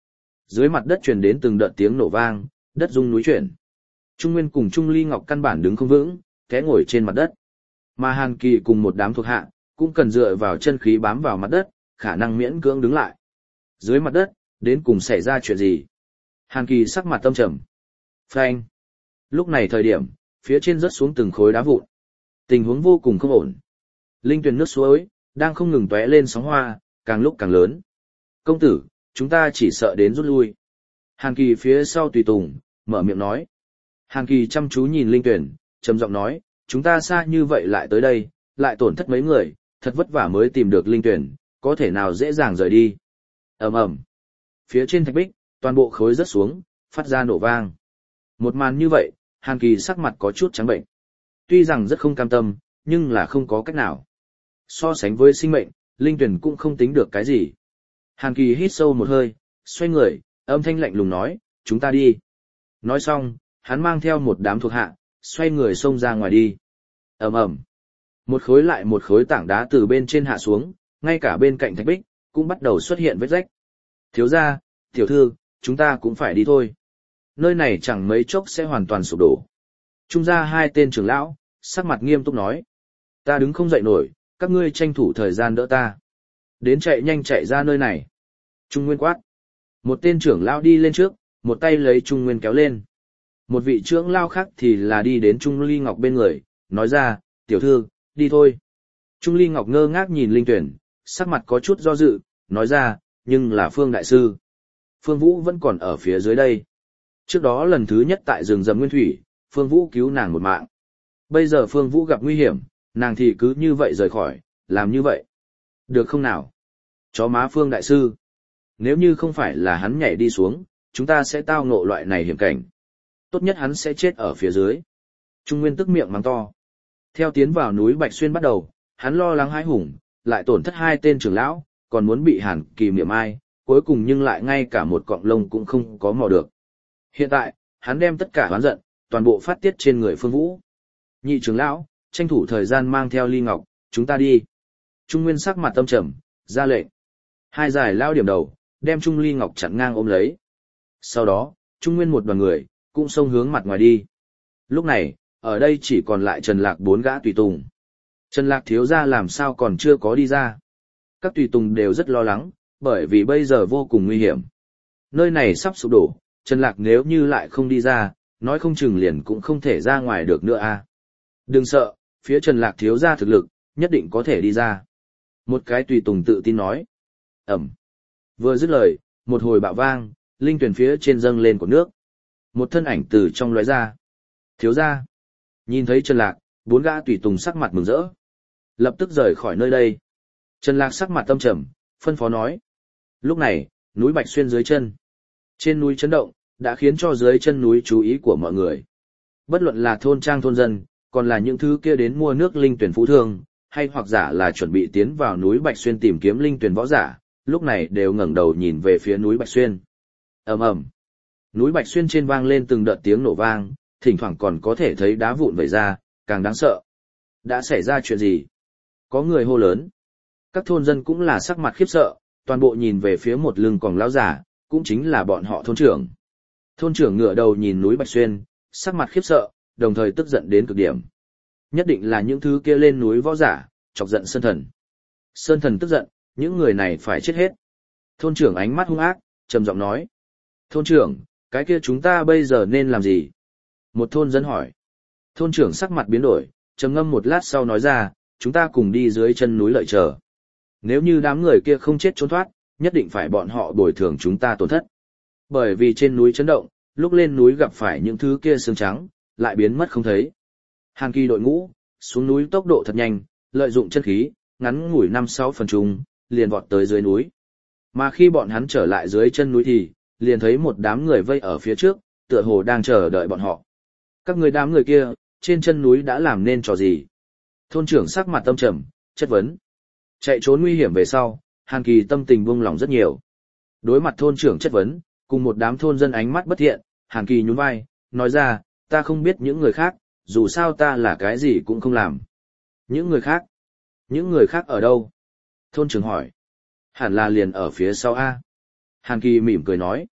Dưới mặt đất truyền đến từng đợt tiếng nổ vang, đất rung núi chuyển. Trung Nguyên cùng Trung Ly Ngọc căn bản đứng không vững, té ngồi trên mặt đất. Mà Hàn Kỳ cùng một đám thuộc hạ, cũng cần dựa vào chân khí bám vào mặt đất, khả năng miễn cưỡng đứng lại. Dưới mặt đất, đến cùng xảy ra chuyện gì? Hàn Kỳ sắc mặt tâm trầm. Phanh. Lúc này thời điểm, phía trên rớt xuống từng khối đá vụn. Tình huống vô cùng không ổn. Linh tuyền nước suối, đang không ngừng tóe lên sóng hoa, càng lúc càng lớn. Công tử, chúng ta chỉ sợ đến rút lui. Hàn Kỳ phía sau tùy tùng, mở miệng nói. Hàn Kỳ chăm chú nhìn Linh Tuyển, trầm giọng nói, chúng ta xa như vậy lại tới đây, lại tổn thất mấy người, thật vất vả mới tìm được Linh Tuyển, có thể nào dễ dàng rời đi. Ầm ầm. Phía trên thạch bích, toàn bộ khối rớt xuống, phát ra nổ vang. Một màn như vậy, Hàn Kỳ sắc mặt có chút trắng bệnh. Tuy rằng rất không cam tâm, nhưng là không có cách nào. So sánh với sinh mệnh, Linh Tuyển cũng không tính được cái gì. Hàn Kỳ hít sâu một hơi, xoay người, âm thanh lạnh lùng nói, chúng ta đi. Nói xong, hắn mang theo một đám thuộc hạ, xoay người xông ra ngoài đi. Ầm ầm. Một khối lại một khối tảng đá từ bên trên hạ xuống, ngay cả bên cạnh thạch bích, cũng bắt đầu xuất hiện vết rách. Thiếu gia, tiểu thư, chúng ta cũng phải đi thôi. Nơi này chẳng mấy chốc sẽ hoàn toàn sụp đổ. Trung gia hai tên trưởng lão, sắc mặt nghiêm túc nói. Ta đứng không dậy nổi, các ngươi tranh thủ thời gian đỡ ta. Đến chạy nhanh chạy ra nơi này. Trung Nguyên quát. Một tên trưởng lão đi lên trước, một tay lấy Trung Nguyên kéo lên. Một vị trưởng lão khác thì là đi đến Trung Ly Ngọc bên người, nói ra, tiểu thư, đi thôi. Trung Ly Ngọc ngơ ngác nhìn Linh Tuyển, sắc mặt có chút do dự, nói ra, nhưng là Phương Đại Sư. Phương Vũ vẫn còn ở phía dưới đây. Trước đó lần thứ nhất tại rừng rậm Nguyên Thủy, Phương Vũ cứu nàng một mạng. Bây giờ Phương Vũ gặp nguy hiểm, nàng thì cứ như vậy rời khỏi, làm như vậy. Được không nào? Chó má Phương Đại Sư. Nếu như không phải là hắn nhảy đi xuống, chúng ta sẽ tao ngộ loại này hiểm cảnh. Tốt nhất hắn sẽ chết ở phía dưới. Trung Nguyên tức miệng mắng to. Theo tiến vào núi Bạch Xuyên bắt đầu, hắn lo lắng hãi hùng, lại tổn thất hai tên trưởng lão, còn muốn bị Hàn Kỳ miệng ai, cuối cùng nhưng lại ngay cả một cọng lông cũng không có mò được. Hiện tại, hắn đem tất cả oán giận, toàn bộ phát tiết trên người Phương Vũ. Nhị trưởng lão, tranh thủ thời gian mang theo Ly Ngọc, chúng ta đi. Trung Nguyên sắc mặt tâm trầm, ra lệnh. Hai giải lao điểm đầu, đem Trung Ly Ngọc chặn ngang ôm lấy. Sau đó, Trung Nguyên một đoàn người, cũng xông hướng mặt ngoài đi. Lúc này, ở đây chỉ còn lại Trần Lạc bốn gã tùy tùng. Trần Lạc thiếu gia làm sao còn chưa có đi ra. Các tùy tùng đều rất lo lắng, bởi vì bây giờ vô cùng nguy hiểm. Nơi này sắp sụp đổ, Trần Lạc nếu như lại không đi ra, nói không chừng liền cũng không thể ra ngoài được nữa a. Đừng sợ, phía Trần Lạc thiếu gia thực lực, nhất định có thể đi ra. Một cái tùy tùng tự tin nói. Ẩm. Vừa dứt lời, một hồi bạo vang, linh tuyển phía trên dâng lên của nước. Một thân ảnh từ trong lóe ra. Thiếu gia. Nhìn thấy Trần Lạc, bốn gã tùy tùng sắc mặt mừng rỡ. Lập tức rời khỏi nơi đây. Trần Lạc sắc mặt tâm trầm, phân phó nói. Lúc này, núi Bạch Xuyên dưới chân. Trên núi chấn động, đã khiến cho dưới chân núi chú ý của mọi người. Bất luận là thôn trang thôn dân, còn là những thứ kia đến mua nước linh tuyển phú thương, hay hoặc giả là chuẩn bị tiến vào núi Bạch Xuyên tìm kiếm linh tuyển võ giả, lúc này đều ngẩng đầu nhìn về phía núi Bạch Xuyên. Ầm ầm. Núi Bạch Xuyên trên vang lên từng đợt tiếng nổ vang, thỉnh thoảng còn có thể thấy đá vụn vẩy ra, càng đáng sợ. Đã xảy ra chuyện gì? Có người hô lớn. Các thôn dân cũng là sắc mặt khiếp sợ, toàn bộ nhìn về phía một lưng còng lão giả, cũng chính là bọn họ thôn trưởng. Thôn trưởng ngửa đầu nhìn núi Bạch Xuyên, sắc mặt khiếp sợ, đồng thời tức giận đến cực điểm. Nhất định là những thứ kia lên núi võ giả, chọc giận Sơn Thần. Sơn Thần tức giận, những người này phải chết hết. Thôn trưởng ánh mắt hung ác, trầm giọng nói. Thôn trưởng, cái kia chúng ta bây giờ nên làm gì? Một thôn dân hỏi. Thôn trưởng sắc mặt biến đổi, trầm ngâm một lát sau nói ra, chúng ta cùng đi dưới chân núi lợi chờ. Nếu như đám người kia không chết trốn thoát, nhất định phải bọn họ bồi thường chúng ta tổn thất. Bởi vì trên núi chấn động, lúc lên núi gặp phải những thứ kia xương trắng, lại biến mất không thấy. Hàn Kỳ đội ngũ, xuống núi tốc độ thật nhanh, lợi dụng chân khí, ngắn ngủi năm sáu phần chung, liền vọt tới dưới núi. Mà khi bọn hắn trở lại dưới chân núi thì, liền thấy một đám người vây ở phía trước, tựa hồ đang chờ đợi bọn họ. Các người đám người kia, trên chân núi đã làm nên trò gì? Thôn trưởng sắc mặt tâm trầm, chất vấn. Chạy trốn nguy hiểm về sau, Hàn Kỳ tâm tình buông lỏng rất nhiều. Đối mặt thôn trưởng chất vấn, cùng một đám thôn dân ánh mắt bất thiện, Hàn Kỳ nhún vai, nói ra, ta không biết những người khác, dù sao ta là cái gì cũng không làm. Những người khác? Những người khác ở đâu? Thôn trưởng hỏi. Hẳn là liền ở phía sau A. Hàn Kỳ mỉm cười nói.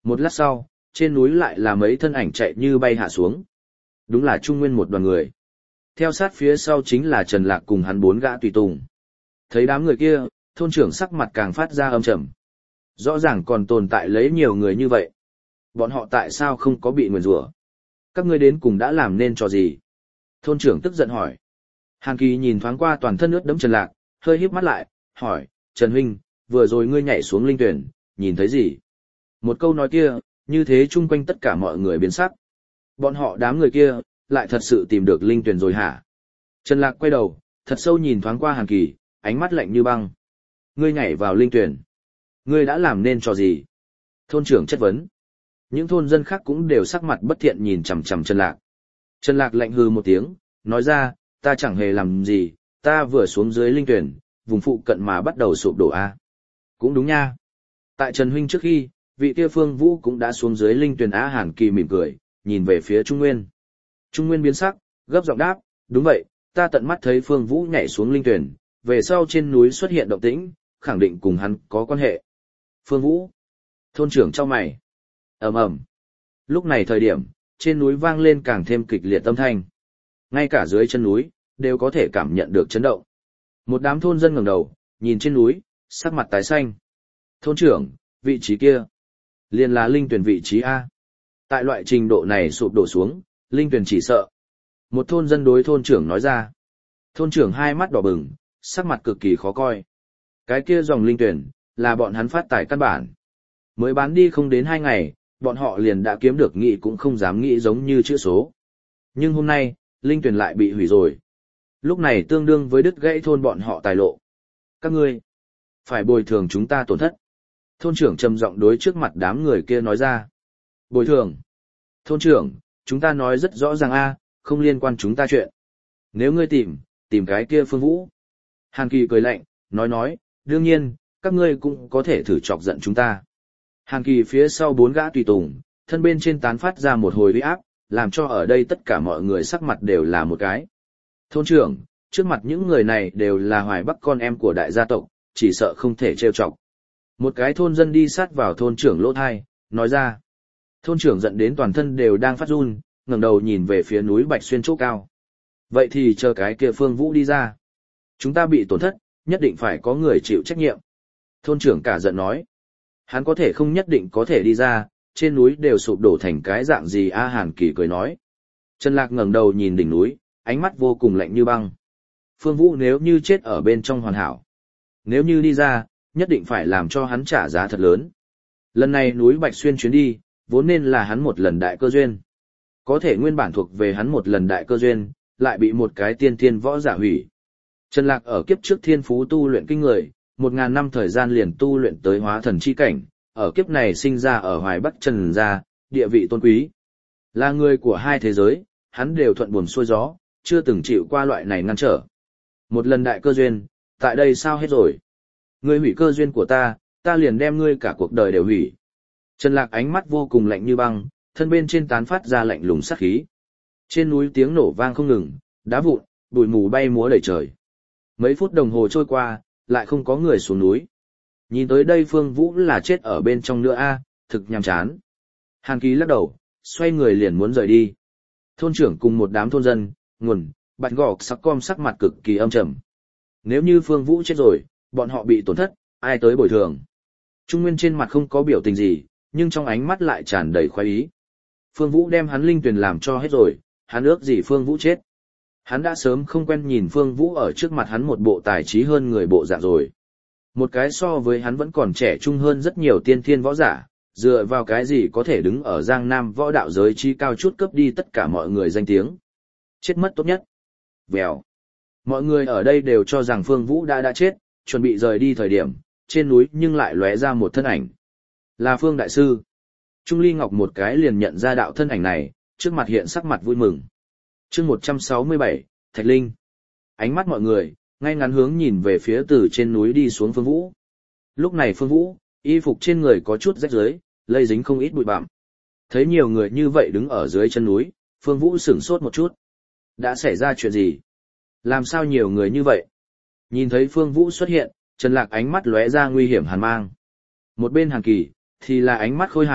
Một lát sau, trên núi lại là mấy thân ảnh chạy như bay hạ xuống. Đúng là Trung Nguyên một đoàn người. Theo sát phía sau chính là Trần Lạc cùng hắn bốn gã tùy tùng. Thấy đám người kia, thôn trưởng sắc mặt càng phát ra âm trầm. Rõ ràng còn tồn tại lấy nhiều người như vậy. Bọn họ tại sao không có bị nguyền rủa? Các ngươi đến cùng đã làm nên trò gì? Thôn trưởng tức giận hỏi. Hàn Kỳ nhìn thoáng qua toàn thân ướt đẫm Trần Lạc, hơi híp mắt lại, hỏi, Trần Huynh, vừa rồi ngươi nhảy xuống linh tuyển, nhìn thấy gì? Một câu nói kia, như thế chung quanh tất cả mọi người biến sắc. Bọn họ đám người kia, lại thật sự tìm được linh tuyển rồi hả? Trần Lạc quay đầu, thật sâu nhìn thoáng qua Hàn Kỳ, ánh mắt lạnh như băng. Ngươi nhảy vào linh tuyển. Ngươi đã làm nên trò gì? Thôn trưởng chất vấn. Những thôn dân khác cũng đều sắc mặt bất thiện nhìn chằm chằm Trần Lạc. Trần Lạc lạnh hừ một tiếng, nói ra, ta chẳng hề làm gì, ta vừa xuống dưới linh tuyển, vùng phụ cận mà bắt đầu sụp đổ a. Cũng đúng nha. Tại Trần Huynh trước khi, vị kia Phương Vũ cũng đã xuống dưới linh tuyển á. Hàn Kỳ mỉm cười, nhìn về phía Trung Nguyên. Trung Nguyên biến sắc, gấp giọng đáp, đúng vậy, ta tận mắt thấy Phương Vũ nhảy xuống linh tuyển, về sau trên núi xuất hiện động tĩnh, khẳng định cùng hắn có quan hệ. Phương Vũ. Thôn trưởng trong mày. Ầm ầm. Lúc này thời điểm, trên núi vang lên càng thêm kịch liệt âm thanh. Ngay cả dưới chân núi, đều có thể cảm nhận được chấn động. Một đám thôn dân ngẩng đầu, nhìn trên núi, sắc mặt tái xanh. Thôn trưởng, vị trí kia, liền là linh tuyển vị trí A. Tại loại trình độ này sụp đổ xuống, linh tuyển chỉ sợ. Một thôn dân đối thôn trưởng nói ra. Thôn trưởng hai mắt đỏ bừng, sắc mặt cực kỳ khó coi. Cái kia dòng linh tuyển, là bọn hắn phát tài căn bản. Mới bán đi không đến hai ngày, bọn họ liền đã kiếm được nghĩ cũng không dám nghĩ giống như chữ số. Nhưng hôm nay, linh tuyển lại bị hủy rồi. Lúc này tương đương với đứt gãy thôn bọn họ tài lộ. Các ngươi, phải bồi thường chúng ta tổn thất. Thôn trưởng trầm giọng đối trước mặt đám người kia nói ra. Bồi thường. Thôn trưởng, chúng ta nói rất rõ ràng a, không liên quan chúng ta chuyện. Nếu ngươi tìm, tìm cái kia Phương Vũ. Hàn Kỳ cười lạnh, nói nói, đương nhiên, các ngươi cũng có thể thử chọc giận chúng ta. Hàn Kỳ phía sau bốn gã tùy tùng, thân bên trên tán phát ra một hồi uy áp, làm cho ở đây tất cả mọi người sắc mặt đều là một cái. Thôn trưởng, trước mặt những người này đều là Hoài Bắc con em của đại gia tộc, chỉ sợ không thể trêu chọc. Một cái thôn dân đi sát vào thôn trưởng lỗ thai, nói ra. Thôn trưởng giận đến toàn thân đều đang phát run, ngẩng đầu nhìn về phía núi Bạch Xuyên chỗ cao. Vậy thì chờ cái kia Phương Vũ đi ra. Chúng ta bị tổn thất, nhất định phải có người chịu trách nhiệm. Thôn trưởng cả giận nói. Hắn có thể không nhất định có thể đi ra, trên núi đều sụp đổ thành cái dạng gì a. Hàn Kỳ cười nói. Trần Lạc ngẩng đầu nhìn đỉnh núi, ánh mắt vô cùng lạnh như băng. Phương Vũ nếu như chết ở bên trong hoàn hảo. Nếu như đi ra, nhất định phải làm cho hắn trả giá thật lớn. Lần này núi Bạch Xuyên chuyến đi, vốn nên là hắn một lần đại cơ duyên. Có thể nguyên bản thuộc về hắn một lần đại cơ duyên, lại bị một cái tiên thiên võ giả hủy. Trần Lạc ở kiếp trước thiên phú tu luyện kinh người, một ngàn năm thời gian liền tu luyện tới hóa thần chi cảnh, ở kiếp này sinh ra ở Hoài Bắc Trần gia, địa vị tôn quý. Là người của hai thế giới, hắn đều thuận buồm xuôi gió, chưa từng chịu qua loại này ngăn trở. Một lần đại cơ duyên, tại đây sao hết rồi? Ngươi hủy cơ duyên của ta, ta liền đem ngươi cả cuộc đời đều hủy. Trần Lạc ánh mắt vô cùng lạnh như băng, thân bên trên tán phát ra lạnh lùng sát khí. Trên núi tiếng nổ vang không ngừng, đá vụn, bụi mù bay múa đầy trời. Mấy phút đồng hồ trôi qua, lại không có người xuống núi. Nhìn tới đây Phương Vũ là chết ở bên trong nữa a, thực nhàm chán. Hàn Kỳ lắc đầu, xoay người liền muốn rời đi. Thôn trưởng cùng một đám thôn dân, nguồn, bạch gọc sắc com sắc mặt cực kỳ âm trầm. Nếu như Phương Vũ chết rồi, bọn họ bị tổn thất, ai tới bồi thường? Trung Nguyên trên mặt không có biểu tình gì, nhưng trong ánh mắt lại tràn đầy khoái ý. Phương Vũ đem hắn linh tuyển làm cho hết rồi, hắn ước gì Phương Vũ chết. Hắn đã sớm không quen nhìn Phương Vũ ở trước mặt hắn một bộ tài trí hơn người bộ dạng rồi. Một cái so với hắn vẫn còn trẻ trung hơn rất nhiều tiên thiên võ giả, dựa vào cái gì có thể đứng ở Giang Nam võ đạo giới chi cao chút cướp đi tất cả mọi người danh tiếng. Chết mất tốt nhất. Vèo. Mọi người ở đây đều cho rằng Phương Vũ đã đã chết, chuẩn bị rời đi thời điểm, trên núi nhưng lại lóe ra một thân ảnh. Là Phương Đại Sư. Trung Ly Ngọc một cái liền nhận ra đạo thân ảnh này, trước mặt hiện sắc mặt vui mừng. Chương một trăm sáu mươi bảy, Thạch Linh. Ánh mắt mọi người, ngay ngắn hướng nhìn về phía từ trên núi đi xuống Phương Vũ. Lúc này Phương Vũ, y phục trên người có chút rách rưới, lây dính không ít bụi bặm. Thấy nhiều người như vậy đứng ở dưới chân núi, Phương Vũ sửng sốt một chút. Đã xảy ra chuyện gì? Làm sao nhiều người như vậy? Nhìn thấy Phương Vũ xuất hiện, Trần Lạc ánh mắt lóe ra nguy hiểm hàn mang. Một bên Hàn Kỳ, thì là ánh mắt khôi hài,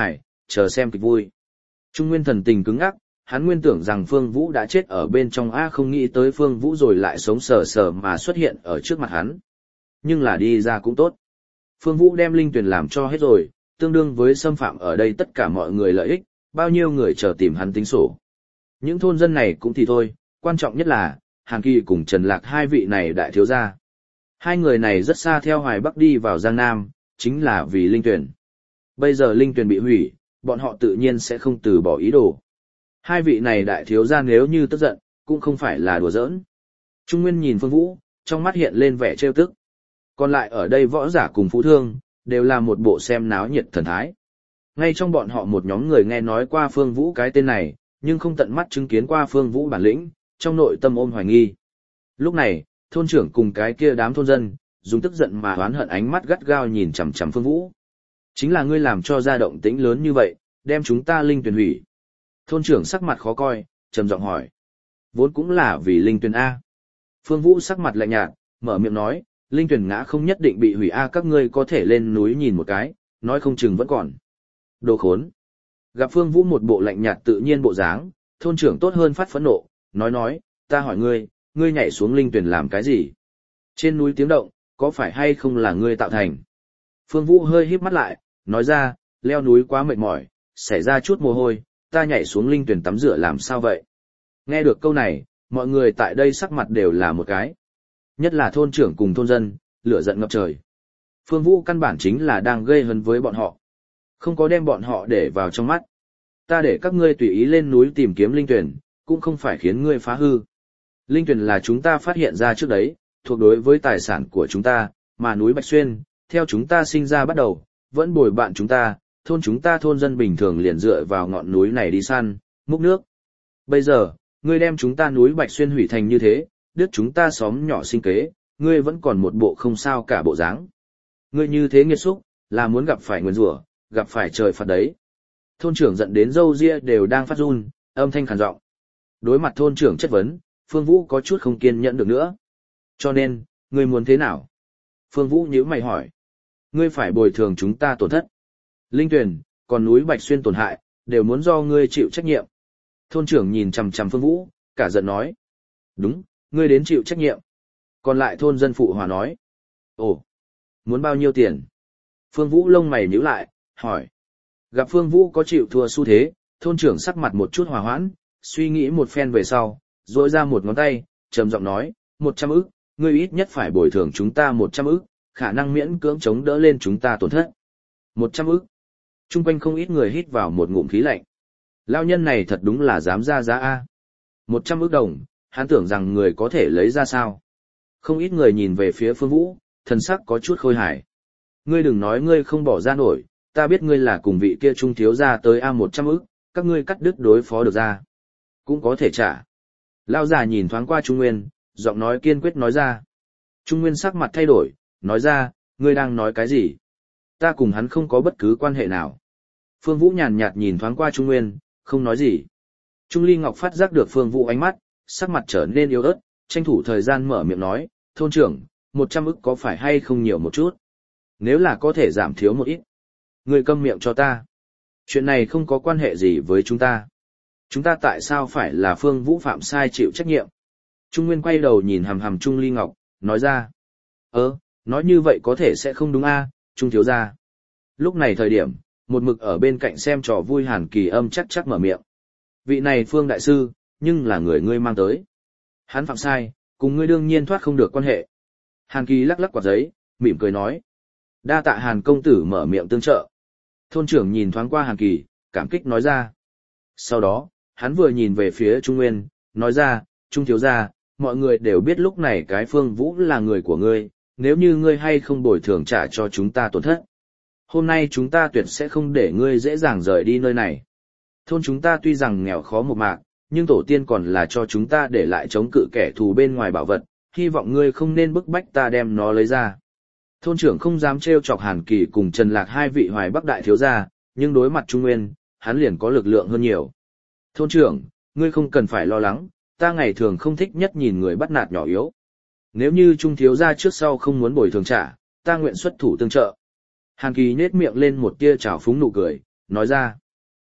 chờ xem kịch vui. Trung Nguyên thần tình cứng ngắc, hắn nguyên tưởng rằng Phương Vũ đã chết ở bên trong A, không nghĩ tới Phương Vũ rồi lại sống sờ sờ mà xuất hiện ở trước mặt hắn. Nhưng là đi ra cũng tốt. Phương Vũ đem linh tuyển làm cho hết rồi, tương đương với xâm phạm ở đây tất cả mọi người lợi ích, bao nhiêu người chờ tìm hắn tính sổ. Những thôn dân này cũng thì thôi, quan trọng nhất là, Hàn Kỳ cùng Trần Lạc hai vị này đại thiếu gia. Hai người này rất xa theo Hoài Bắc đi vào Giang Nam, chính là vì linh tuyển. Bây giờ linh tuyển bị hủy, bọn họ tự nhiên sẽ không từ bỏ ý đồ. Hai vị này đại thiếu gia nếu như tức giận, cũng không phải là đùa giỡn. Trung Nguyên nhìn Phương Vũ, trong mắt hiện lên vẻ trêu tức. Còn lại ở đây võ giả cùng phú thương, đều là một bộ xem náo nhiệt thần thái. Ngay trong bọn họ một nhóm người nghe nói qua Phương Vũ cái tên này, nhưng không tận mắt chứng kiến qua Phương Vũ bản lĩnh, trong nội tâm ôm hoài nghi. Lúc này, thôn trưởng cùng cái kia đám thôn dân, dùng tức giận mà oán hận ánh mắt gắt gao nhìn chằm chằm Phương Vũ. Chính là ngươi làm cho ra động tĩnh lớn như vậy, đem chúng ta linh tuyển hủy. Thôn trưởng sắc mặt khó coi, trầm giọng hỏi. Vốn cũng là vì linh tuyển A. Phương Vũ sắc mặt lạnh nhạt, mở miệng nói, linh tuyển ngã không nhất định bị hủy A, các ngươi có thể lên núi nhìn một cái, nói không chừng vẫn còn. Đồ khốn. Gặp Phương Vũ một bộ lạnh nhạt tự nhiên bộ dáng, thôn trưởng tốt hơn phát phẫn nộ, nói nói, ta hỏi ngươi, ngươi nhảy xuống linh tuyển làm cái gì? Trên núi tiếng động, có phải hay không là ngươi tạo thành? Phương Vũ hơi híp mắt lại, nói ra, leo núi quá mệt mỏi, xảy ra chút mồ hôi, ta nhảy xuống linh tuyển tắm rửa làm sao vậy? Nghe được câu này, mọi người tại đây sắc mặt đều là một cái. Nhất là thôn trưởng cùng thôn dân, lửa giận ngập trời. Phương Vũ căn bản chính là đang gây hấn với bọn họ. Không có đem bọn họ để vào trong mắt. Ta để các ngươi tùy ý lên núi tìm kiếm linh tuyển, cũng không phải khiến ngươi phá hư. Linh tuyển là chúng ta phát hiện ra trước đấy, thuộc đối với tài sản của chúng ta, mà núi Bạch Xuyên, theo chúng ta sinh ra bắt đầu, vẫn bồi bạn chúng ta, thôn chúng ta thôn dân bình thường liền dựa vào ngọn núi này đi săn, múc nước. Bây giờ, ngươi đem chúng ta núi Bạch Xuyên hủy thành như thế, đứt chúng ta xóm nhỏ sinh kế, ngươi vẫn còn một bộ không sao cả bộ dáng. Ngươi như thế nghiệt xúc, là muốn gặp phải nguyên rủa, gặp phải trời phạt đấy. Thôn trưởng giận đến râu ria đều đang phát run, âm thanh khàn giọng. Đối mặt thôn trưởng chất vấn, Phương Vũ có chút không kiên nhẫn được nữa. Cho nên, ngươi muốn thế nào? Phương Vũ nhíu mày hỏi. Ngươi phải bồi thường chúng ta tổn thất. Linh tuyển, còn núi Bạch Xuyên tổn hại, đều muốn do ngươi chịu trách nhiệm. Thôn trưởng nhìn chằm chằm Phương Vũ, cả giận nói. Đúng, ngươi đến chịu trách nhiệm. Còn lại thôn dân phụ hòa nói. Ồ, muốn bao nhiêu tiền? Phương Vũ lông mày nhíu lại, hỏi. Gặp Phương Vũ có chịu thua xu thế, thôn trưởng sắc mặt một chút hòa hoãn, suy nghĩ một phen về sau, rỗi ra một ngón tay, trầm giọng nói, một trăm ức, ngươi ít nhất phải bồi thường chúng ta một trăm ức, khả năng miễn cưỡng chống đỡ lên chúng ta tổn thất. Một trăm ức. Trung quanh không ít người hít vào một ngụm khí lạnh. Lao nhân này thật đúng là dám ra giá A. Một trăm ức đồng, hắn tưởng rằng người có thể lấy ra sao. Không ít người nhìn về phía Phương Vũ, thần sắc có chút khôi hài. Ngươi đừng nói ngươi không bỏ ra nổi, ta biết ngươi là cùng vị kia trung thiếu ra tới A một trăm ức, các ngươi cắt đứt đối phó được ra. Cũng có thể trả. Lao già nhìn thoáng qua Trung Nguyên, giọng nói kiên quyết nói ra. Trung Nguyên sắc mặt thay đổi, nói ra, ngươi đang nói cái gì? Ta cùng hắn không có bất cứ quan hệ nào. Phương Vũ nhàn nhạt nhìn thoáng qua Trung Nguyên, không nói gì. Trung Ly Ngọc phát giác được Phương Vũ ánh mắt, sắc mặt trở nên yếu ớt, tranh thủ thời gian mở miệng nói, thôn trưởng, một trăm ức có phải hay không nhiều một chút? Nếu là có thể giảm thiếu một ít, ngươi câm miệng cho ta. Chuyện này không có quan hệ gì với chúng ta. Chúng ta tại sao phải là Phương Vũ phạm sai chịu trách nhiệm? Trung Nguyên quay đầu nhìn hằm hằm Trung Ly Ngọc, nói ra. Ơ, nói như vậy có thể sẽ không đúng a, Trung thiếu gia. Lúc này thời điểm, một mực ở bên cạnh xem trò vui Hàn Kỳ âm chắc chắc mở miệng. Vị này Phương đại sư, nhưng là người ngươi mang tới. Hắn phạm sai, cùng ngươi đương nhiên thoát không được quan hệ. Hàn Kỳ lắc lắc quạt giấy, mỉm cười nói. Đa tạ Hàn công tử mở miệng tương trợ. Thôn trưởng nhìn thoáng qua Hàn Kỳ, cảm kích nói ra. Sau đó, hắn vừa nhìn về phía Trung Nguyên, nói ra, Trung thiếu gia, mọi người đều biết lúc này cái Phương Vũ là người của ngươi, nếu như ngươi hay không bồi thường trả cho chúng ta tổn thất. Hôm nay chúng ta tuyệt sẽ không để ngươi dễ dàng rời đi nơi này. Thôn chúng ta tuy rằng nghèo khó một mạc, nhưng tổ tiên còn là cho chúng ta để lại chống cự kẻ thù bên ngoài bảo vật, hy vọng ngươi không nên bức bách ta đem nó lấy ra. Thôn trưởng không dám trêu chọc Hàn Kỳ cùng Trần Lạc hai vị Hoài Bắc đại thiếu gia, nhưng đối mặt Trung Nguyên, hắn liền có lực lượng hơn nhiều. Thôn trưởng, ngươi không cần phải lo lắng, ta ngày thường không thích nhất nhìn người bắt nạt nhỏ yếu. Nếu như Trung thiếu gia trước sau không muốn bồi thường trả, ta nguyện xuất thủ tương trợ. Hàn Kỳ nhếch miệng lên một tia trào phúng nụ cười, nói ra.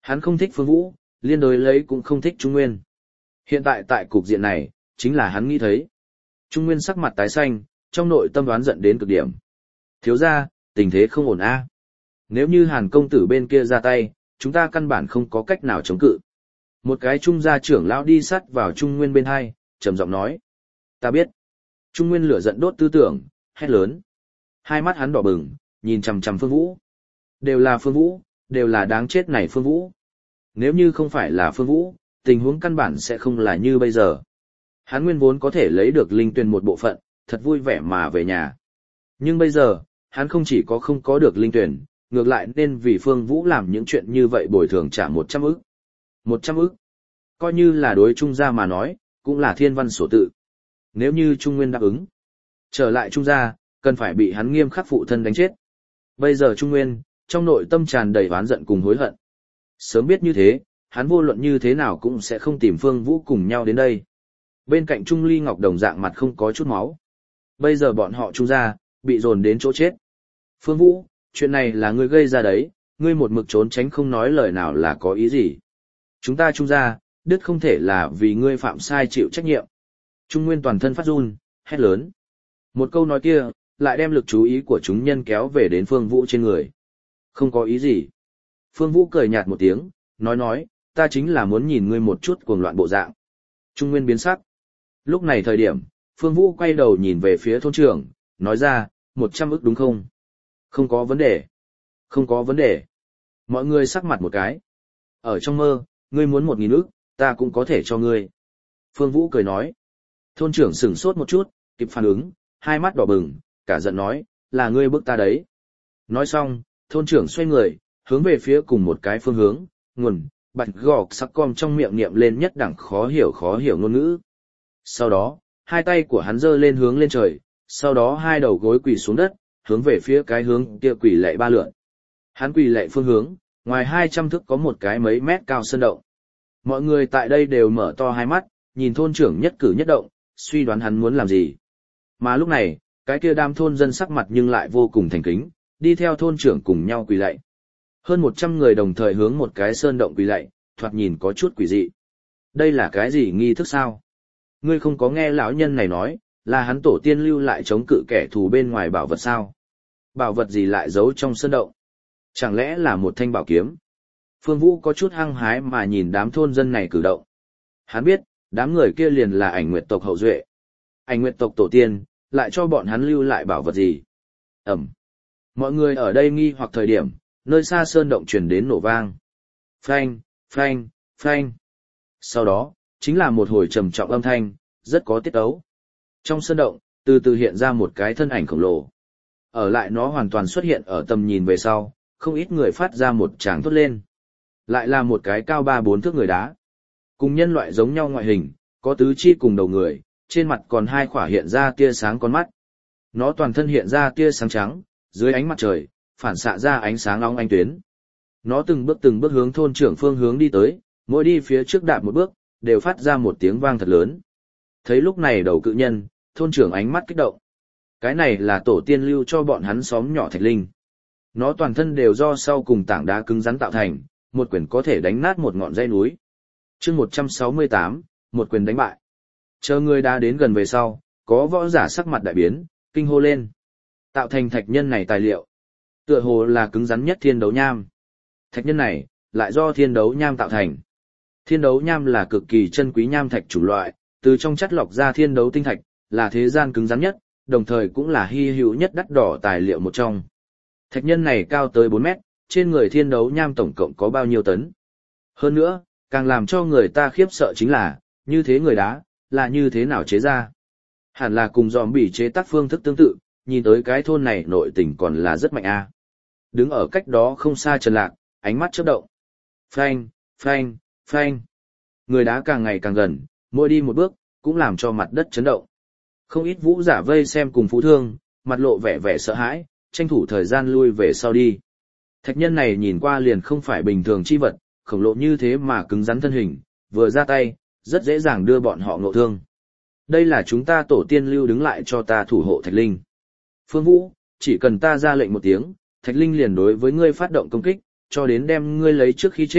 Hắn không thích Phương Vũ, liên đối lấy cũng không thích Trung Nguyên. Hiện tại tại cục diện này, chính là hắn nghĩ thấy. Trung Nguyên sắc mặt tái xanh, trong nội tâm đoán giận đến cực điểm. Thiếu ra, tình thế không ổn a. Nếu như Hàn công tử bên kia ra tay, chúng ta căn bản không có cách nào chống cự. Một cái trung gia trưởng lão đi sát vào Trung Nguyên bên hai, trầm giọng nói. Ta biết. Trung Nguyên lửa giận đốt tư tưởng, hét lớn. Hai mắt hắn đỏ bừng, nhìn chằm chằm Phương Vũ. Đều là Phương Vũ, đều là đáng chết này Phương Vũ. Nếu như không phải là Phương Vũ, tình huống căn bản sẽ không là như bây giờ. Hắn nguyên vốn có thể lấy được linh tuyền một bộ phận, thật vui vẻ mà về nhà. Nhưng bây giờ, hắn không chỉ có không có được linh tuyển, ngược lại nên vì Phương Vũ làm những chuyện như vậy bồi thường trả một trăm ức. Một trăm ức. Coi như là đối Trung gia mà nói, cũng là thiên văn sổ tự. Nếu như Trung Nguyên đáp ứng, trở lại Trung gia, cần phải bị hắn nghiêm khắc phụ thân đánh chết. Bây giờ Trung Nguyên, trong nội tâm tràn đầy oán giận cùng hối hận. Sớm biết như thế, hắn vô luận như thế nào cũng sẽ không tìm Phương Vũ cùng nhau đến đây. Bên cạnh Trung Ly Ngọc đồng dạng mặt không có chút máu. Bây giờ bọn họ Trung gia, bị dồn đến chỗ chết. Phương Vũ, chuyện này là ngươi gây ra đấy, ngươi một mực trốn tránh không nói lời nào là có ý gì. Chúng ta Trung gia, đứt không thể là vì ngươi phạm sai chịu trách nhiệm. Trung Nguyên toàn thân phát run, hét lớn. Một câu nói kia, lại đem lực chú ý của chúng nhân kéo về đến Phương Vũ trên người. Không có ý gì. Phương Vũ cười nhạt một tiếng, nói nói, ta chính là muốn nhìn ngươi một chút cuồng loạn bộ dạng. Trung Nguyên biến sắc. Lúc này thời điểm, Phương Vũ quay đầu nhìn về phía thôn trưởng, nói ra, một trăm ức đúng không? Không có vấn đề. Không có vấn đề. Mọi người sắc mặt một cái. Ở trong mơ, ngươi muốn một nghìn ức, ta cũng có thể cho ngươi. Phương Vũ cười nói. Thôn trưởng sửng sốt một chút, kịp phản ứng, hai mắt đỏ bừng, cả giận nói, là ngươi bức ta đấy. Nói xong, thôn trưởng xoay người, hướng về phía cùng một cái phương hướng, nguồn, bạch gọc sắc com trong miệng niệm lên nhất đẳng khó hiểu khó hiểu ngôn ngữ. Sau đó, hai tay của hắn giơ lên hướng lên trời, sau đó hai đầu gối quỳ xuống đất, hướng về phía cái hướng kia quỳ lạy ba lượn. Hắn quỳ lạy phương hướng, ngoài hai trăm thước có một cái mấy mét cao sơn động. Mọi người tại đây đều mở to hai mắt, nhìn thôn trưởng nhất cử nhất động, suy đoán hắn muốn làm gì. Mà lúc này, cái kia đám thôn dân sắc mặt nhưng lại vô cùng thành kính, đi theo thôn trưởng cùng nhau quỳ lạy. Hơn một trăm người đồng thời hướng một cái sơn động quỳ lạy, thoạt nhìn có chút quỷ dị. Đây là cái gì nghi thức sao? Ngươi không có nghe lão nhân này nói, là hắn tổ tiên lưu lại chống cự kẻ thù bên ngoài bảo vật sao? Bảo vật gì lại giấu trong sơn động? Chẳng lẽ là một thanh bảo kiếm? Phương Vũ có chút hăng hái mà nhìn đám thôn dân này cử động. Hắn biết, đám người kia liền là Ảnh Nguyệt tộc hậu duệ. Ảnh Nguyệt tộc tổ tiên, lại cho bọn hắn lưu lại bảo vật gì? Ẩm. Mọi người ở đây nghi hoặc thời điểm, nơi xa sơn động truyền đến nổ vang. Phanh, phanh, phanh. Sau đó, chính là một hồi trầm trọng âm thanh, rất có tiết ấu. Trong sơn động, từ từ hiện ra một cái thân ảnh khổng lồ. Ở lại nó hoàn toàn xuất hiện ở tầm nhìn về sau, không ít người phát ra một tràng thốt lên. Lại là một cái cao ba bốn thước người đá. Cùng nhân loại giống nhau ngoại hình, có tứ chi cùng đầu người, trên mặt còn hai khỏa hiện ra tia sáng con mắt. Nó toàn thân hiện ra tia sáng trắng, dưới ánh mặt trời, phản xạ ra ánh sáng óng ánh tuyến. Nó từng bước từng bước hướng thôn trưởng phương hướng đi tới, mỗi đi phía trước đạp một bước, đều phát ra một tiếng vang thật lớn. Thấy lúc này đầu cự nhân, thôn trưởng ánh mắt kích động. Cái này là tổ tiên lưu cho bọn hắn xóm nhỏ thạch linh. Nó toàn thân đều do sau cùng tảng đá cứng rắn tạo thành, một quyền có thể đánh nát một ngọn dãy núi. Chương một trăm sáu mươi tám, một quyền đánh bại. Chờ người đá đến gần về sau, có võ giả sắc mặt đại biến, kinh hô lên. Tạo thành thạch nhân này tài liệu, tựa hồ là cứng rắn nhất thiên đấu nham. Thạch nhân này, lại do thiên đấu nham tạo thành. Thiên đấu nham là cực kỳ chân quý nham thạch chủng loại, từ trong chất lọc ra thiên đấu tinh thạch, là thế gian cứng rắn nhất, đồng thời cũng là hy hữu nhất đắt đỏ tài liệu một trong. Thạch nhân này cao tới bốn mét, trên người thiên đấu nham tổng cộng có bao nhiêu tấn. Hơn nữa, càng làm cho người ta khiếp sợ chính là, như thế người đá, là như thế nào chế ra. Hẳn là cùng dòm bỉ chế tác phương thức tương tự, nhìn tới cái thôn này nội tình còn là rất mạnh a. Đứng ở cách đó không xa Trần Lạc, ánh mắt chớp động. Phanh, phanh, phanh. Người đá càng ngày càng gần, mỗi đi một bước, cũng làm cho mặt đất chấn động. Không ít vũ giả vây xem cùng phú thương, mặt lộ vẻ vẻ sợ hãi, tranh thủ thời gian lui về sau đi. Thạch nhân này nhìn qua liền không phải bình thường chi vật, khổng lồ như thế mà cứng rắn thân hình, vừa ra tay, rất dễ dàng đưa bọn họ ngộ thương. Đây là chúng ta tổ tiên lưu đứng lại cho ta thủ hộ Thạch Linh. Phương Vũ, chỉ cần ta ra lệnh một tiếng, Thạch Linh liền đối với ngươi phát động công kích, cho đến đem ngươi lấy trước khi chết,